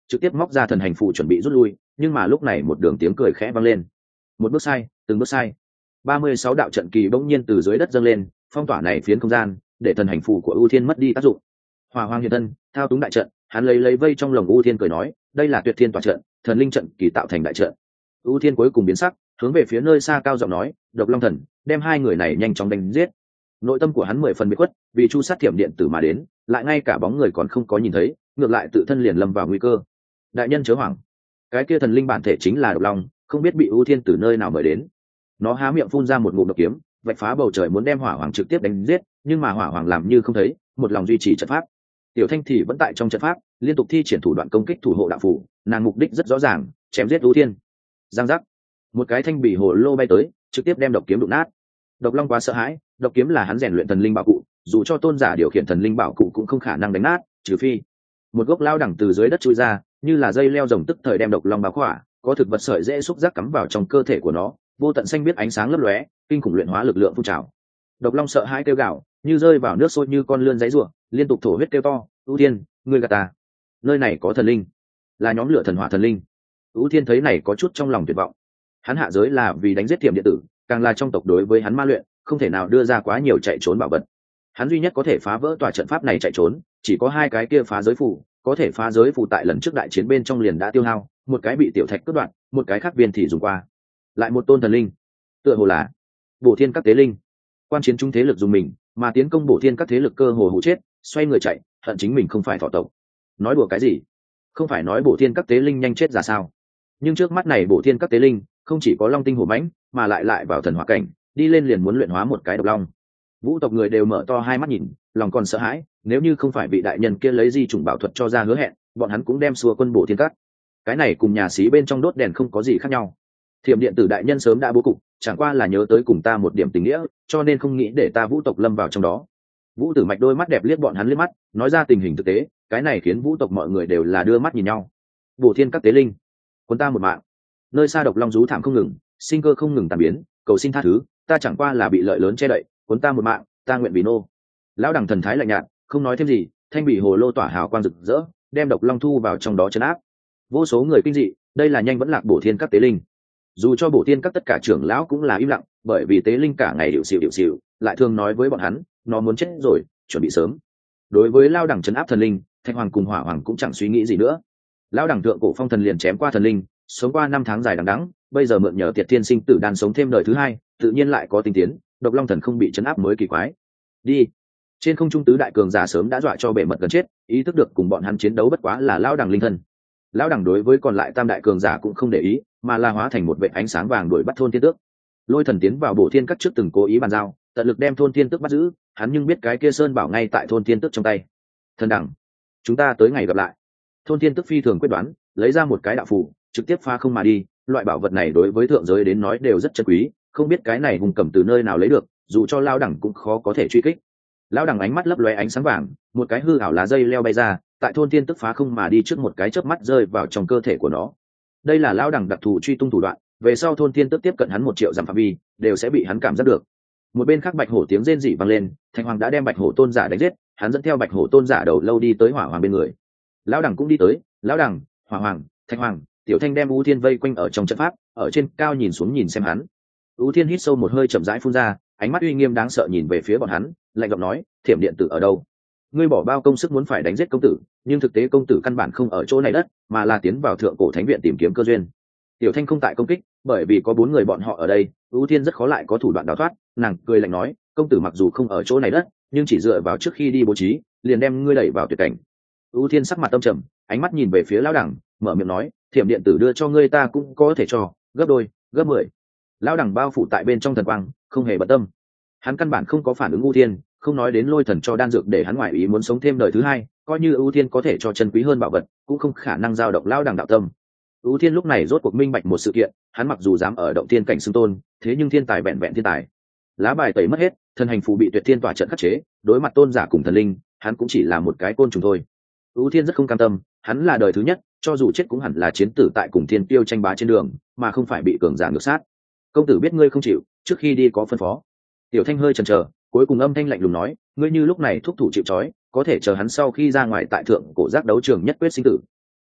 trực tiếp móc ra thần hành phù chuẩn bị rút lui, nhưng mà lúc này một đường tiếng cười khẽ vang lên. Một bước sai, từng bước sai. ba mươi sáu đạo trận kỳ bỗng nhiên từ dưới đất dâng lên, phong tỏa này phiến không gian, để thần hành phù của ưu thiên mất đi tác dụng. Hỏa Hoàng hiện thân, thao túng đại trận, hắn lấy lấy vây trong lồng ưu thiên cười nói, đây là tuyệt thiên tỏa trận, thần linh trận kỳ tạo thành đại trận. ưu thiên cuối cùng biến sắc, hướng về phía nơi xa cao giọng nói, độc long thần, đem hai người này nhanh chóng đánh giết. Nội tâm của hắn mười phần biệt khuất, vì chu sát thiểm điện tử mà đến, lại ngay cả bóng người còn không có nhìn thấy, ngược lại tự thân liền lâm vào nguy cơ. Đại nhân chớ hoảng, cái kia thần linh bản thể chính là độc long, không biết bị ưu thiên từ nơi nào mời đến. Nó há miệng phun ra một ngụm độc kiếm, vạch phá bầu trời muốn đem hỏa hoàng trực tiếp đánh giết, nhưng mà hỏa hoàng làm như không thấy, một lòng duy trì trận pháp. Tiểu Thanh thì vẫn tại trong trận pháp, liên tục thi triển thủ đoạn công kích thủ hộ đạo phủ, nàng mục đích rất rõ ràng, chém giết ưu thiên. Giang giác, một cái thanh bỉ hồ lô bay tới, trực tiếp đem độc kiếm đụng nát. Độc long quá sợ hãi, độc kiếm là hắn rèn luyện thần linh bảo cụ, dù cho tôn giả điều khiển thần linh bảo cụ cũng không khả năng đánh nát, trừ phi một gốc lao đẳng từ dưới đất chui ra, như là dây leo rồng tức thời đem độc long bao khỏa, có thực vật sợi dễ xúc giác cắm vào trong cơ thể của nó, vô tận xanh biết ánh sáng lấp lóe, kinh khủng luyện hóa lực lượng phun trào. Độc long sợ hãi kêu gào, như rơi vào nước sôi như con lươn giấy rủa, liên tục thổ huyết kêu to, ưu thiên, ngươi gạt ta, nơi này có thần linh, là nhóm lửa thần hỏa thần linh. ưu thiên thấy này có chút trong lòng tuyệt vọng, hắn hạ giới là vì đánh giết tiềm điện tử, càng là trong tộc đối với hắn ma luyện, không thể nào đưa ra quá nhiều chạy trốn bảo vật. Hắn duy nhất có thể phá vỡ tòa trận pháp này chạy trốn, chỉ có hai cái kia phá giới phù, có thể phá giới phù tại lần trước đại chiến bên trong liền đã tiêu hao, một cái bị tiểu thạch cướp đoạn, một cái khác viên thì dùng qua. Lại một tôn thần linh, tựa hồ là Bổ Thiên các tế linh. Quan chiến chúng thế lực dùng mình, mà tiến công Bổ Thiên các thế lực cơ hồ hụ chết, xoay người chạy, hận chính mình không phải thọ tộc. Nói đùa cái gì? Không phải nói Bổ Thiên các tế linh nhanh chết ra sao? Nhưng trước mắt này Bổ Thiên các tế linh, không chỉ có long tinh hổ mãnh, mà lại lại vào thần hỏa cảnh, đi lên liền muốn luyện hóa một cái độc long. Vũ tộc người đều mở to hai mắt nhìn, lòng còn sợ hãi, nếu như không phải vị đại nhân kia lấy di chủng bảo thuật cho ra hứa hẹn, bọn hắn cũng đem xua quân Bổ Thiên các. Cái này cùng nhà xí bên trong đốt đèn không có gì khác nhau. Thiểm điện tử đại nhân sớm đã bố cục, chẳng qua là nhớ tới cùng ta một điểm tình nghĩa, cho nên không nghĩ để ta Vũ tộc lâm vào trong đó. Vũ Tử Mạch đôi mắt đẹp liếc bọn hắn liếc mắt, nói ra tình hình thực tế, cái này khiến Vũ tộc mọi người đều là đưa mắt nhìn nhau. Bổ Thiên các tế linh, quân ta một mạng. Nơi xa độc long rú thảm không ngừng, sinh cơ không ngừng tàn biến, cầu xin tha thứ, ta chẳng qua là bị lợi lớn che đậy, quân ta một mạng, ta nguyện vì nô. Lão đẳng thần thái lạnh nhạt, không nói thêm gì, thanh bị hồ lô tỏa hào quang rực rỡ, đem độc long thu vào trong đó trấn áp. Vô số người kinh dị, đây là nhanh vẫn lạc Bổ Thiên các tế linh. Dù cho Bổ Thiên các tất cả trưởng lão cũng là im lặng, bởi vì tế linh cả ngày điệu xỉu điệu xỉu, lại thường nói với bọn hắn, nó muốn chết rồi, chuẩn bị sớm. Đối với lao đẳng trấn áp thần linh, Thanh Hoàng cùng Hỏa Hoàng cũng chẳng suy nghĩ gì nữa. Lao đẳng thượng cổ phong thần liền chém qua thần linh, sống qua năm tháng dài đằng đẵng, bây giờ mượn nhờ Tiệt Thiên sinh tử đan sống thêm đời thứ hai, tự nhiên lại có tinh tiến, độc long thần không bị trấn áp mới kỳ quái. Đi. Trên không trung tứ đại cường giả sớm đã dọa cho bể mật gần chết, ý thức được cùng bọn hắn chiến đấu bất quá là lao đẳng linh thân. Lão đẳng đối với còn lại tam đại cường giả cũng không để ý, mà là hóa thành một vệt ánh sáng vàng đuổi bắt thôn thiên tước. Lôi thần tiến vào Bổ Thiên các trước từng cố ý bàn giao, tận lực đem thôn thiên tước bắt giữ, hắn nhưng biết cái kia sơn bảo ngay tại thôn thiên tước trong tay. Thần đẳng, chúng ta tới ngày gặp lại. Thôn thiên tước phi thường quyết đoán, lấy ra một cái đạo phù, trực tiếp phá không mà đi. Loại bảo vật này đối với thượng giới đến nói đều rất chân quý, không biết cái này hùng cầm từ nơi nào lấy được, dù cho lao đẳng cũng khó có thể truy kích. Lao đẳng ánh mắt lấp lóe ánh sáng vàng, một cái hư ảo lá dây leo bay ra, tại thôn thiên tức phá không mà đi trước một cái chớp mắt rơi vào trong cơ thể của nó. Đây là lao đẳng đặc thù truy tung thủ đoạn, về sau thôn thiên tức tiếp cận hắn một triệu dặm phạm vi đều sẽ bị hắn cảm giác được. Một bên khác bạch hổ tiếng rên rỉ vang lên, Thanh Hoàng đã đem bạch hổ tôn giả đánh giết, hắn dẫn theo bạch hổ tôn giả đầu lâu đi tới Hỏa Hoàng bên người. Lão đẳng cũng đi tới, lão đẳng, Hỏa Hoàng, Thanh Hoàng, Tiểu Thanh đem U Thiên vây quanh ở trong trận pháp, ở trên cao nhìn xuống nhìn xem hắn. U Thiên hít sâu một hơi chậm rãi phun ra, ánh mắt uy nghiêm đáng sợ nhìn về phía bọn hắn, lạnh giọng nói, Thiểm điện tử ở đâu? Ngươi bỏ bao công sức muốn phải đánh giết công tử, nhưng thực tế công tử căn bản không ở chỗ này đất, mà là tiến vào thượng cổ thánh viện tìm kiếm cơ duyên. Tiểu Thanh không tại công kích, bởi vì có bốn người bọn họ ở đây, U Thiên rất khó lại có thủ đoạn đào thoát. Nàng cười lạnh nói, công tử mặc dù không ở chỗ này đất, nhưng chỉ dựa vào trước khi đi bố trí, liền đem ngươi đẩy vào tuyệt cảnh. U Thiên sắc mặt tâm trầm, ánh mắt nhìn về phía lão đẳng, mở miệng nói, Thiểm điện tử đưa cho ngươi ta cũng có thể cho, gấp đôi, gấp mười. Lão đẳng bao phủ tại bên trong thần quang, không hề bận tâm. Hắn căn bản không có phản ứng U Thiên, không nói đến lôi thần cho đan dược để hắn ngoại ý muốn sống thêm đời thứ hai, coi như ưu thiên có thể cho chân quý hơn bảo vật cũng không khả năng giao động lao đằng đạo tâm. ưu thiên lúc này rốt cuộc minh bạch một sự kiện, hắn mặc dù dám ở động thiên cảnh xưng tôn, thế nhưng thiên tài vẹn vẹn thiên tài, lá bài tẩy mất hết, thần hành phù bị tuyệt thiên tỏa trận khắc chế, đối mặt tôn giả cùng thần linh hắn cũng chỉ là một cái côn trùng thôi. ưu thiên rất không cam tâm, hắn là đời thứ nhất, cho dù chết cũng hẳn là chiến tử tại cùng thiên tiêu tranh bá trên đường, mà không phải bị cường giả ngược sát. Công tử biết ngươi không chịu, trước khi đi có phân phó. Tiểu Thanh hơi chần chờ, cuối cùng âm thanh lạnh lùng nói, ngươi như lúc này thúc thủ chịu trói, có thể chờ hắn sau khi ra ngoài tại thượng cổ giác đấu trường nhất quyết sinh tử.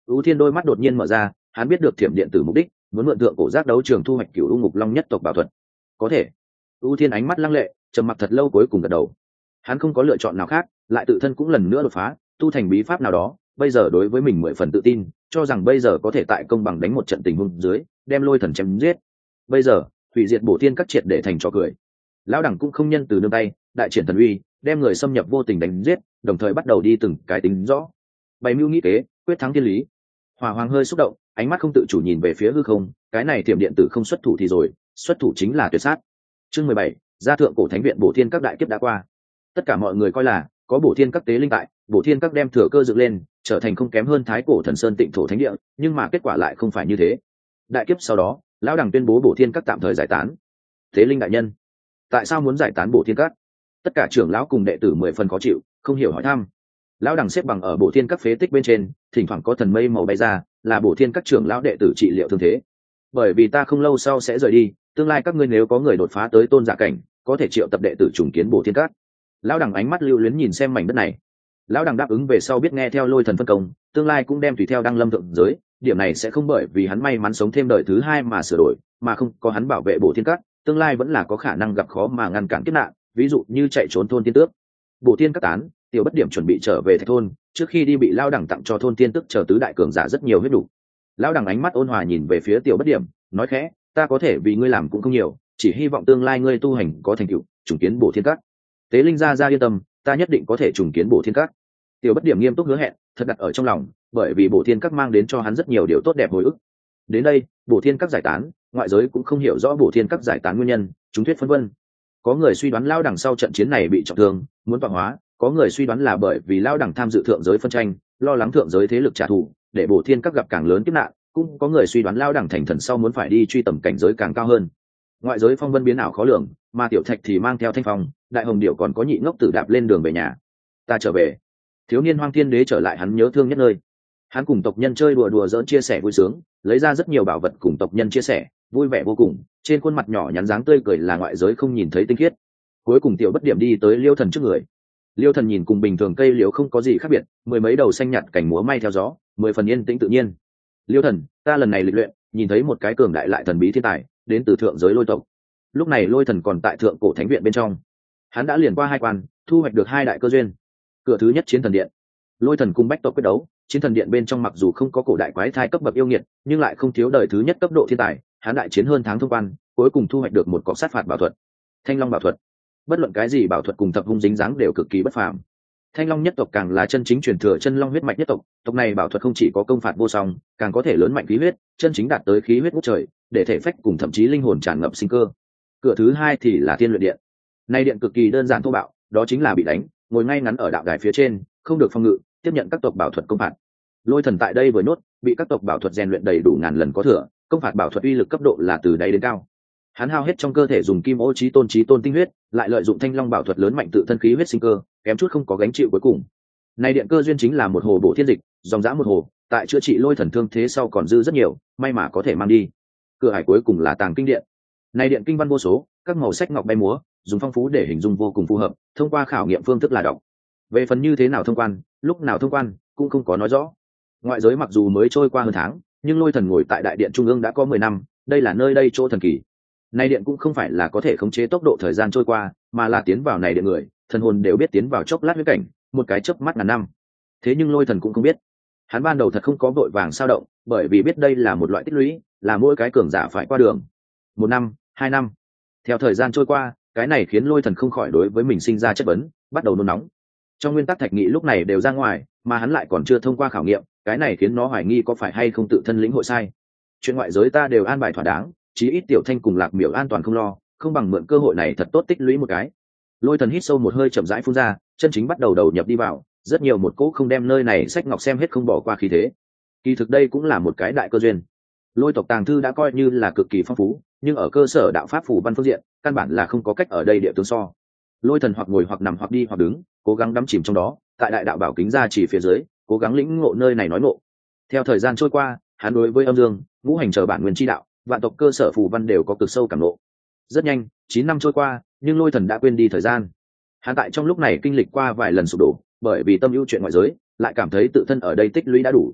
ưu thiên đôi mắt đột nhiên mở ra, hắn biết được thiểm điện tử mục đích, muốn mượn thượng cổ giác đấu trường thu hoạch cửu u ngục long nhất tộc bảo thuật. Có thể. ưu thiên ánh mắt lăng lệ, trầm mặc thật lâu cuối cùng gật đầu. Hắn không có lựa chọn nào khác, lại tự thân cũng lần nữa đột phá, tu thành bí pháp nào đó, bây giờ đối với mình mười phần tự tin, cho rằng bây giờ có thể tại công bằng đánh một trận tình huống dưới, đem lôi thần chém giết. Bây giờ, hủy diệt bổ thiên các triệt để thành trò cười. Lão đẳng cũng không nhân từ nương tay, đại triển thần uy, đem người xâm nhập vô tình đánh giết, đồng thời bắt đầu đi từng cái tính rõ. Bày mưu nghĩ kế, quyết thắng thiên lý. Hỏa Hoàng hơi xúc động, ánh mắt không tự chủ nhìn về phía hư không, cái này tiềm điện tử không xuất thủ thì rồi, xuất thủ chính là tuyệt sát. Chương mười bảy, gia thượng cổ thánh viện bổ thiên các đại kiếp đã qua. Tất cả mọi người coi là có bổ thiên các tế linh tại, bổ thiên các đem thừa cơ dựng lên, trở thành không kém hơn thái cổ thần sơn tịnh thổ thánh địa, nhưng mà kết quả lại không phải như thế. Đại kiếp sau đó, lão đẳng tuyên bố bổ thiên các tạm thời giải tán. Tế linh đại nhân, tại sao muốn giải tán bổ thiên các? Tất cả trưởng lão cùng đệ tử mười phần khó chịu, không hiểu hỏi thăm. Lão đẳng xếp bằng ở bổ thiên các phế tích bên trên, thỉnh thoảng có thần mây màu bay ra, là bổ thiên các trưởng lão đệ tử trị liệu thương thế. Bởi vì ta không lâu sau sẽ rời đi, tương lai các ngươi nếu có người đột phá tới tôn giả cảnh, có thể triệu tập đệ tử trùng kiến bổ thiên các. Lão đẳng ánh mắt lưu luyến nhìn xem mảnh đất này. Lão đẳng đáp ứng về sau biết nghe theo lôi thần phân công, tương lai cũng đem tùy theo đăng lâm thượng giới, điểm này sẽ không bởi vì hắn may mắn sống thêm đời thứ hai mà sửa đổi, mà không có hắn bảo vệ bổ thiên các, tương lai vẫn là có khả năng gặp khó mà ngăn cản kiếp nạn, ví dụ như chạy trốn thôn tiên tước. Bổ thiên các tán, tiểu bất điểm chuẩn bị trở về thạch thôn, trước khi đi bị Lão đẳng tặng cho thôn tiên tước chờ tứ đại cường giả rất nhiều huyết đủ. Lão đẳng ánh mắt ôn hòa nhìn về phía tiểu bất điểm, nói khẽ, ta có thể vì ngươi làm cũng không nhiều, chỉ hy vọng tương lai ngươi tu hành có thành tựu, trùng kiến bổ thiên các. Tế linh gia gia yên tâm, ta nhất định có thể trùng kiến bổ thiên các. Tiểu bất điểm nghiêm túc hứa hẹn, thật đặt ở trong lòng, bởi vì bổ thiên các mang đến cho hắn rất nhiều điều tốt đẹp hồi ức. Đến đây, bổ thiên các giải tán, ngoại giới cũng không hiểu rõ bổ thiên các giải tán nguyên nhân, chúng thuyết phân vân. Có người suy đoán Lão đẳng sau trận chiến này bị trọng thương, muốn tọa hóa, có người suy đoán là bởi vì Lão đẳng tham dự thượng giới phân tranh, lo lắng thượng giới thế lực trả thù, để bổ thiên các gặp càng lớn kiếp nạn, cũng có người suy đoán Lão đẳng thành thần sau muốn phải đi truy tầm cảnh giới càng cao hơn. Ngoại giới phong vân biến ảo khó lường, mà tiểu thạch thì mang theo thanh phong, đại hồng điệu còn có nhị ngốc tử đạp lên đường về nhà. Ta trở về. Thiếu niên Hoang Thiên Đế trở lại hắn nhớ thương nhất nơi. Hắn cùng tộc nhân chơi đùa đùa giỡn chia sẻ vui sướng, lấy ra rất nhiều bảo vật cùng tộc nhân chia sẻ, vui vẻ vô cùng, trên khuôn mặt nhỏ nhắn dáng tươi cười là ngoại giới không nhìn thấy tinh khiết. Cuối cùng tiểu bất điểm đi tới Liêu Thần trước người. Liêu Thần nhìn cùng bình thường cây liễu không có gì khác biệt, mười mấy đầu xanh nhạt cảnh múa may theo gió, mười phần yên tĩnh tự nhiên. Liêu Thần, ta lần này lịch luyện, nhìn thấy một cái cường đại lại thần bí thiên tài, đến từ thượng giới Lôi tộc. Lúc này Lôi Thần còn tại thượng cổ thánh viện bên trong, hắn đã liền qua hai quan, thu hoạch được hai đại cơ duyên. Cửa thứ nhất chiến thần điện, Lôi Thần cùng bách tộc quyết đấu. Chiến thần điện bên trong mặc dù không có cổ đại quái thai cấp bậc yêu nghiệt, nhưng lại không thiếu đời thứ nhất cấp độ thiên tài, hắn đại chiến hơn tháng thông quan, cuối cùng thu hoạch được một cọc sát phạt bảo thuật, Thanh Long bảo thuật. Bất luận cái gì bảo thuật cùng thập hung dính dáng đều cực kỳ bất phàm. Thanh Long nhất tộc càng là chân chính truyền thừa chân long huyết mạch nhất tộc, tộc này bảo thuật không chỉ có công phạt vô song, càng có thể lớn mạnh khí huyết, chân chính đạt tới khí huyết ngút trời, để thể phách cùng thậm chí linh hồn tràn ngập sinh cơ. Cửa thứ hai thì là Thiên Luyện điện. Nay điện cực kỳ đơn giản thô bạo, đó chính là bị đánh, ngồi ngay ngắn ở đạo đài phía trên, không được phòng ngự, tiếp nhận các tộc bảo thuật công phạt. Lôi Thần tại đây vừa nốt, bị các tộc bảo thuật rèn luyện đầy đủ ngàn lần có thừa, công phạt bảo thuật uy lực cấp độ là từ đáy đến cao. Hắn hao hết trong cơ thể dùng kim ô chí tôn chí tôn tinh huyết, lại lợi dụng Thanh Long bảo thuật lớn mạnh tự thân khí huyết sinh cơ, kém chút không có gánh chịu cuối cùng. Này điện cơ duyên chính là một hồ bổ thiên dịch, dòng dã một hồ, tại chữa trị Lôi Thần thương thế sau còn dư rất nhiều, may mà có thể mang đi. Cửa hải cuối cùng là Tàng Kinh điện. Này điện kinh văn vô số, các màu sách ngọc bay múa, dùng phong phú để hình dung vô cùng phù hợp, thông qua khảo nghiệm phương thức là đọc. Về phần như thế nào thông quan, lúc nào thông quan, cũng không có nói rõ. Ngoại giới mặc dù mới trôi qua hơn tháng, nhưng Lôi Thần ngồi tại đại điện trung ương đã có mười năm, đây là nơi đây chỗ thần kỳ. Này điện cũng không phải là có thể khống chế tốc độ thời gian trôi qua, mà là tiến vào này điện người, thần hồn đều biết tiến vào chốc lát huyết cảnh, một cái chớp mắt ngàn năm. Thế nhưng Lôi Thần cũng không biết, hắn ban đầu thật không có vội vàng sao động, bởi vì biết đây là một loại tích lũy, là mỗi cái cường giả phải qua đường. Một năm, hai năm, theo thời gian trôi qua, cái này khiến Lôi Thần không khỏi đối với mình sinh ra chất vấn, bắt đầu nôn nóng. Trong nguyên tắc thạch nghị lúc này đều ra ngoài, mà hắn lại còn chưa thông qua khảo nghiệm, cái này khiến nó hoài nghi có phải hay không tự thân lĩnh hội sai. Chuyện ngoại giới ta đều an bài thỏa đáng, chí ít Tiểu Thanh cùng Lạc Miểu an toàn không lo, không bằng mượn cơ hội này thật tốt tích lũy một cái. Lôi Thần hít sâu một hơi chậm rãi phun ra, chân chính bắt đầu đầu nhập đi vào, rất nhiều một cỗ không đem nơi này sách ngọc xem hết không bỏ qua khí thế. Kỳ thực đây cũng là một cái đại cơ duyên. Lôi tộc tàng thư đã coi như là cực kỳ phong phú, nhưng ở cơ sở đạo pháp phù văn phương diện, căn bản là không có cách ở đây địa tướng so. Lôi Thần hoặc ngồi hoặc nằm hoặc đi hoặc đứng, cố gắng đắm chìm trong đó, tại đại đạo bảo kính ra chỉ phía dưới, cố gắng lĩnh ngộ nơi này nói ngộ. Theo thời gian trôi qua, hắn đối với âm dương, ngũ hành chờ bản nguyên chi đạo, vạn tộc cơ sở phù văn đều có cực sâu cảm ngộ. Rất nhanh, chín năm trôi qua, nhưng Lôi Thần đã quên đi thời gian. Hắn tại trong lúc này kinh lịch qua vài lần sụp đổ, bởi vì tâm ưu chuyện ngoại giới, lại cảm thấy tự thân ở đây tích lũy đã đủ.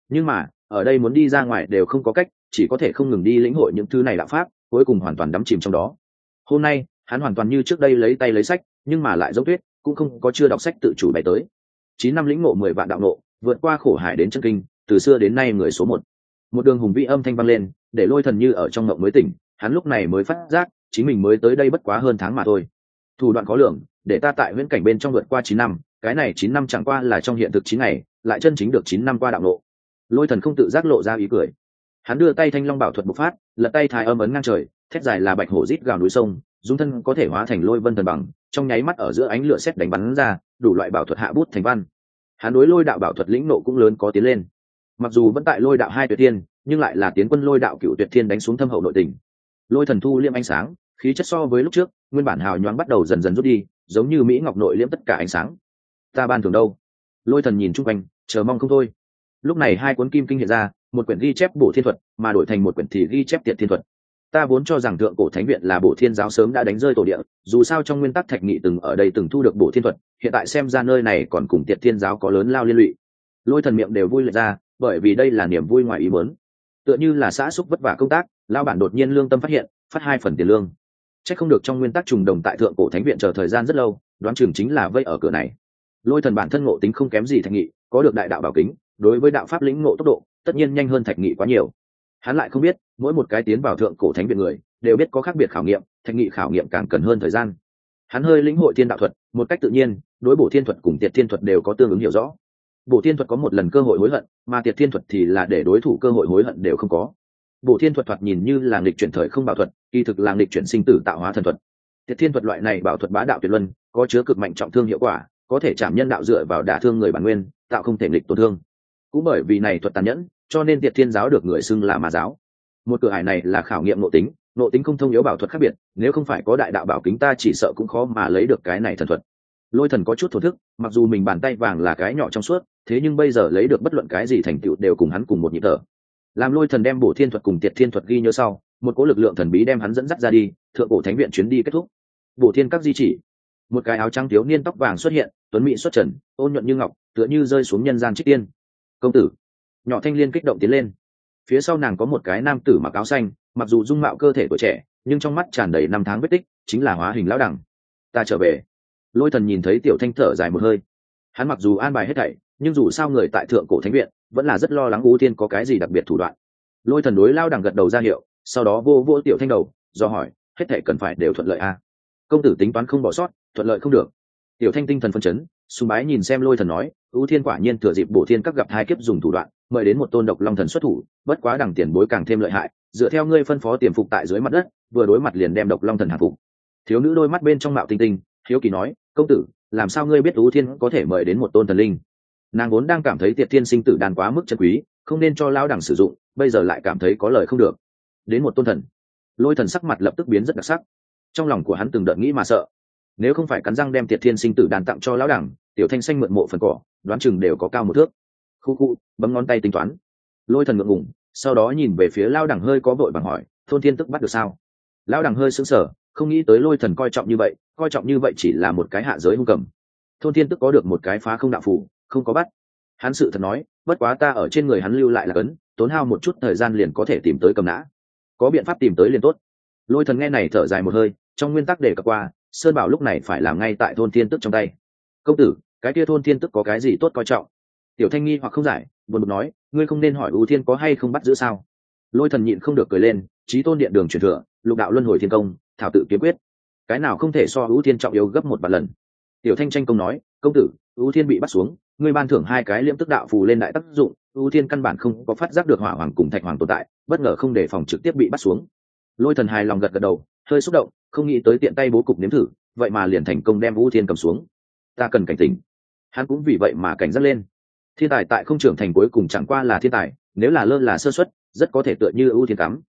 nhưng mà ở đây muốn đi ra ngoài đều không có cách, chỉ có thể không ngừng đi lĩnh hội những thứ này đạo pháp, cuối cùng hoàn toàn đắm chìm trong đó. Hôm nay hắn hoàn toàn như trước đây lấy tay lấy sách, nhưng mà lại giống tuyết, cũng không có chưa đọc sách tự chủ bày tới. Chín năm lĩnh ngộ mười vạn đạo ngộ, vượt qua khổ hải đến chân kinh, từ xưa đến nay người số một. Một đường hùng vĩ âm thanh vang lên, để Lôi Thần như ở trong mộng mới tỉnh, hắn lúc này mới phát giác chính mình mới tới đây bất quá hơn tháng mà thôi. Thủ đoạn khó lường, để ta tại huyễn cảnh bên trong vượt qua chín năm, cái này chín năm chẳng qua là trong hiện thực chín ngày, lại chân chính được chín năm qua đạo ngộ. Lôi Thần không tự giác lộ ra ý cười. Hắn đưa tay thanh long bảo thuật bộc phát, lật tay thái âm ấn ngang trời, thét dài là bạch hổ rít gào núi sông, dung thân có thể hóa thành lôi vân thần bằng, trong nháy mắt ở giữa ánh lửa sét đánh bắn ra, đủ loại bảo thuật hạ bút thành văn. Hắn đối lôi đạo bảo thuật lĩnh nộ cũng lớn có tiến lên. Mặc dù vẫn tại lôi đạo hai tuyệt thiên, nhưng lại là tiến quân lôi đạo cựu tuyệt thiên đánh xuống thâm hậu nội tình. Lôi Thần thu liêm ánh sáng, khí chất so với lúc trước, nguyên bản hào nhoáng bắt đầu dần dần rút đi, giống như mỹ ngọc nội liễm tất cả ánh sáng. Ta ban thưởng đâu? Lôi Thần nhìn chung quanh, chờ mong không thôi. Lúc này hai cuốn kim kinh hiện ra, một quyển ghi chép bổ thiên thuật, mà đổi thành một quyển thì ghi chép tiệt thiên thuật. Ta vốn cho rằng thượng cổ thánh viện là bổ thiên giáo sớm đã đánh rơi tổ địa, dù sao trong nguyên tắc thạch nghị từng ở đây từng thu được bổ thiên thuật, hiện tại xem ra nơi này còn cùng tiệt thiên giáo có lớn lao liên lụy. Lôi Thần miệng đều vui lệ ra, bởi vì đây là niềm vui ngoài ý muốn. Tựa như là xã xúc vất vả công tác, lao bản đột nhiên lương tâm phát hiện, phát hai phần tiền lương. Chắc không được trong nguyên tắc trùng đồng tại thượng cổ thánh viện chờ thời gian rất lâu, đoán chừng chính là vây ở cửa này. Lôi Thần bản thân ngộ tính không kém gì thạch nghị, có được đại đạo bảo kính, đối với đạo pháp lĩnh ngộ tốc độ tất nhiên nhanh hơn thạch nghị quá nhiều. Hắn lại không biết, mỗi một cái tiến vào thượng cổ thánh viện người đều biết có khác biệt khảo nghiệm, thạch nghị khảo nghiệm càng cần hơn thời gian. Hắn hơi lĩnh hội thiên đạo thuật, một cách tự nhiên, đối bổ thiên thuật cùng tiệt thiên thuật đều có tương ứng hiểu rõ. Bổ thiên thuật có một lần cơ hội hối hận, mà tiệt thiên thuật thì là để đối thủ cơ hội hối hận đều không có. Bổ thiên thuật thoạt nhìn như là nghịch chuyển thời không bảo thuật, kỳ thực là nghịch chuyển sinh tử tạo hóa thần thuật. Tiệt thiên thuật loại này bảo thuật bá đạo tuyệt luân, có chứa cực mạnh trọng thương hiệu quả, có thể chạm nhân đạo dựa vào đả thương người bản nguyên, tạo không thể nghịch tổn thương. Cũng bởi vì này thuật tàn nhẫn, cho nên tiệt thiên giáo được người xưng là ma giáo. Một cửa ải này là khảo nghiệm nội tính, nội tính không thông yếu bảo thuật khác biệt, nếu không phải có đại đạo bảo kính ta chỉ sợ cũng khó mà lấy được cái này thần thuật. Lôi Thần có chút thổ thức, mặc dù mình bàn tay vàng là cái nhỏ trong suốt, thế nhưng bây giờ lấy được bất luận cái gì thành tựu đều cùng hắn cùng một nhịp thở. Làm Lôi Thần đem bổ thiên thuật cùng tiệt thiên thuật ghi nhớ sau, một cỗ lực lượng thần bí đem hắn dẫn dắt ra đi, thượng cổ thánh viện chuyến đi kết thúc. Bổ thiên các di chỉ, một cái áo trắng thiếu niên tóc vàng xuất hiện, tuấn mỹ xuất trần, ôn nhuận như ngọc, tựa như rơi xuống nhân gian trích tiên. Công tử. Nhỏ thanh liên kích động tiến lên. Phía sau nàng có một cái nam tử mặc áo xanh, mặc dù dung mạo cơ thể tuổi trẻ, nhưng trong mắt tràn đầy năm tháng vết tích, chính là hóa hình lão đẳng. Ta trở về. Lôi Thần nhìn thấy tiểu thanh thở dài một hơi. Hắn mặc dù an bài hết thảy, nhưng dù sao người tại thượng cổ thánh viện vẫn là rất lo lắng U Thiên có cái gì đặc biệt thủ đoạn. Lôi Thần đối lao đẳng gật đầu ra hiệu, sau đó vô vô tiểu thanh đầu, do hỏi, hết thảy cần phải đều thuận lợi à? Công tử tính toán không bỏ sót, thuận lợi không được. Tiểu thanh tinh thần phân chấn, sùng bái nhìn xem Lôi Thần nói, U Thiên quả nhiên thừa dịp bổ thiên các gặp hai kiếp dùng thủ đoạn, mời đến một tôn độc long thần xuất thủ, bất quá đẳng tiền bối càng thêm lợi hại, dựa theo ngươi phân phó tiềm phục tại dưới mặt đất, vừa đối mặt liền đem độc long thần hạ phục. Thiếu nữ đôi mắt bên trong mạo tinh tinh, hiếu kỳ nói, công tử, làm sao ngươi biết U Thiên có thể mời đến một tôn thần linh? Nàng vốn đang cảm thấy tiệt thiên sinh tử đàn quá mức chân quý, không nên cho lão đẳng sử dụng, bây giờ lại cảm thấy có lời không được. Đến một tôn thần. Lôi Thần sắc mặt lập tức biến rất đặc sắc. Trong lòng của hắn từng đợt nghĩ mà sợ, nếu không phải cắn răng đem tiệt thiên sinh tử đàn tặng cho lão đẳng, tiểu thanh xanh mượn mộ phần cỏ, đoán chừng đều có cao một thước. Khu khu, bấm ngón tay tính toán. Lôi Thần ngượng ngùng, sau đó nhìn về phía lão đẳng hơi có vội vàng hỏi, thôn thiên tức bắt được sao? Lão đẳng hơi sững sờ, không nghĩ tới Lôi Thần coi trọng như vậy, coi trọng như vậy chỉ là một cái hạ giới hung cầm. Thôn thiên tức có được một cái phá không đạo phù, không có bắt. Hắn sự thật nói, bất quá ta ở trên người hắn lưu lại là cấn, tốn hao một chút thời gian liền có thể tìm tới cầm nã. Có biện pháp tìm tới liền tốt. Lôi Thần nghe này thở dài một hơi, trong nguyên tắc để cập qua, Sơn Bảo lúc này phải làm ngay tại thôn thiên tức trong tay. Công tử, cái kia thôn thiên tức có cái gì tốt coi trọng? Tiểu thanh nghi hoặc không giải, buồn bực nói, ngươi không nên hỏi U Thiên có hay không bắt giữ sao? Lôi Thần nhịn không được cười lên, chí tôn điện đường truyền thừa, lục đạo luân hồi thiên công, thảo tự kiếm quyết, cái nào không thể so U Thiên trọng yếu gấp một vạn lần. Tiểu thanh tranh công nói, công tử, U Thiên bị bắt xuống, ngươi ban thưởng hai cái liễm tức đạo phù lên đại tác dụng, U Thiên căn bản không có phát giác được hỏa hoàng cùng thạch hoàng tồn tại, bất ngờ không đề phòng trực tiếp bị bắt xuống. Lôi Thần hài lòng gật gật đầu, hơi xúc động, không nghĩ tới tiện tay bố cục nếm thử, vậy mà liền thành công đem U Thiên cầm xuống. Ta cần cảnh tỉnh. Hắn cũng vì vậy mà cảnh giác lên. Thiên tài tại không trưởng thành cuối cùng chẳng qua là thiên tài, nếu là lơ là sơ suất, rất có thể tựa như U Thiên cắm.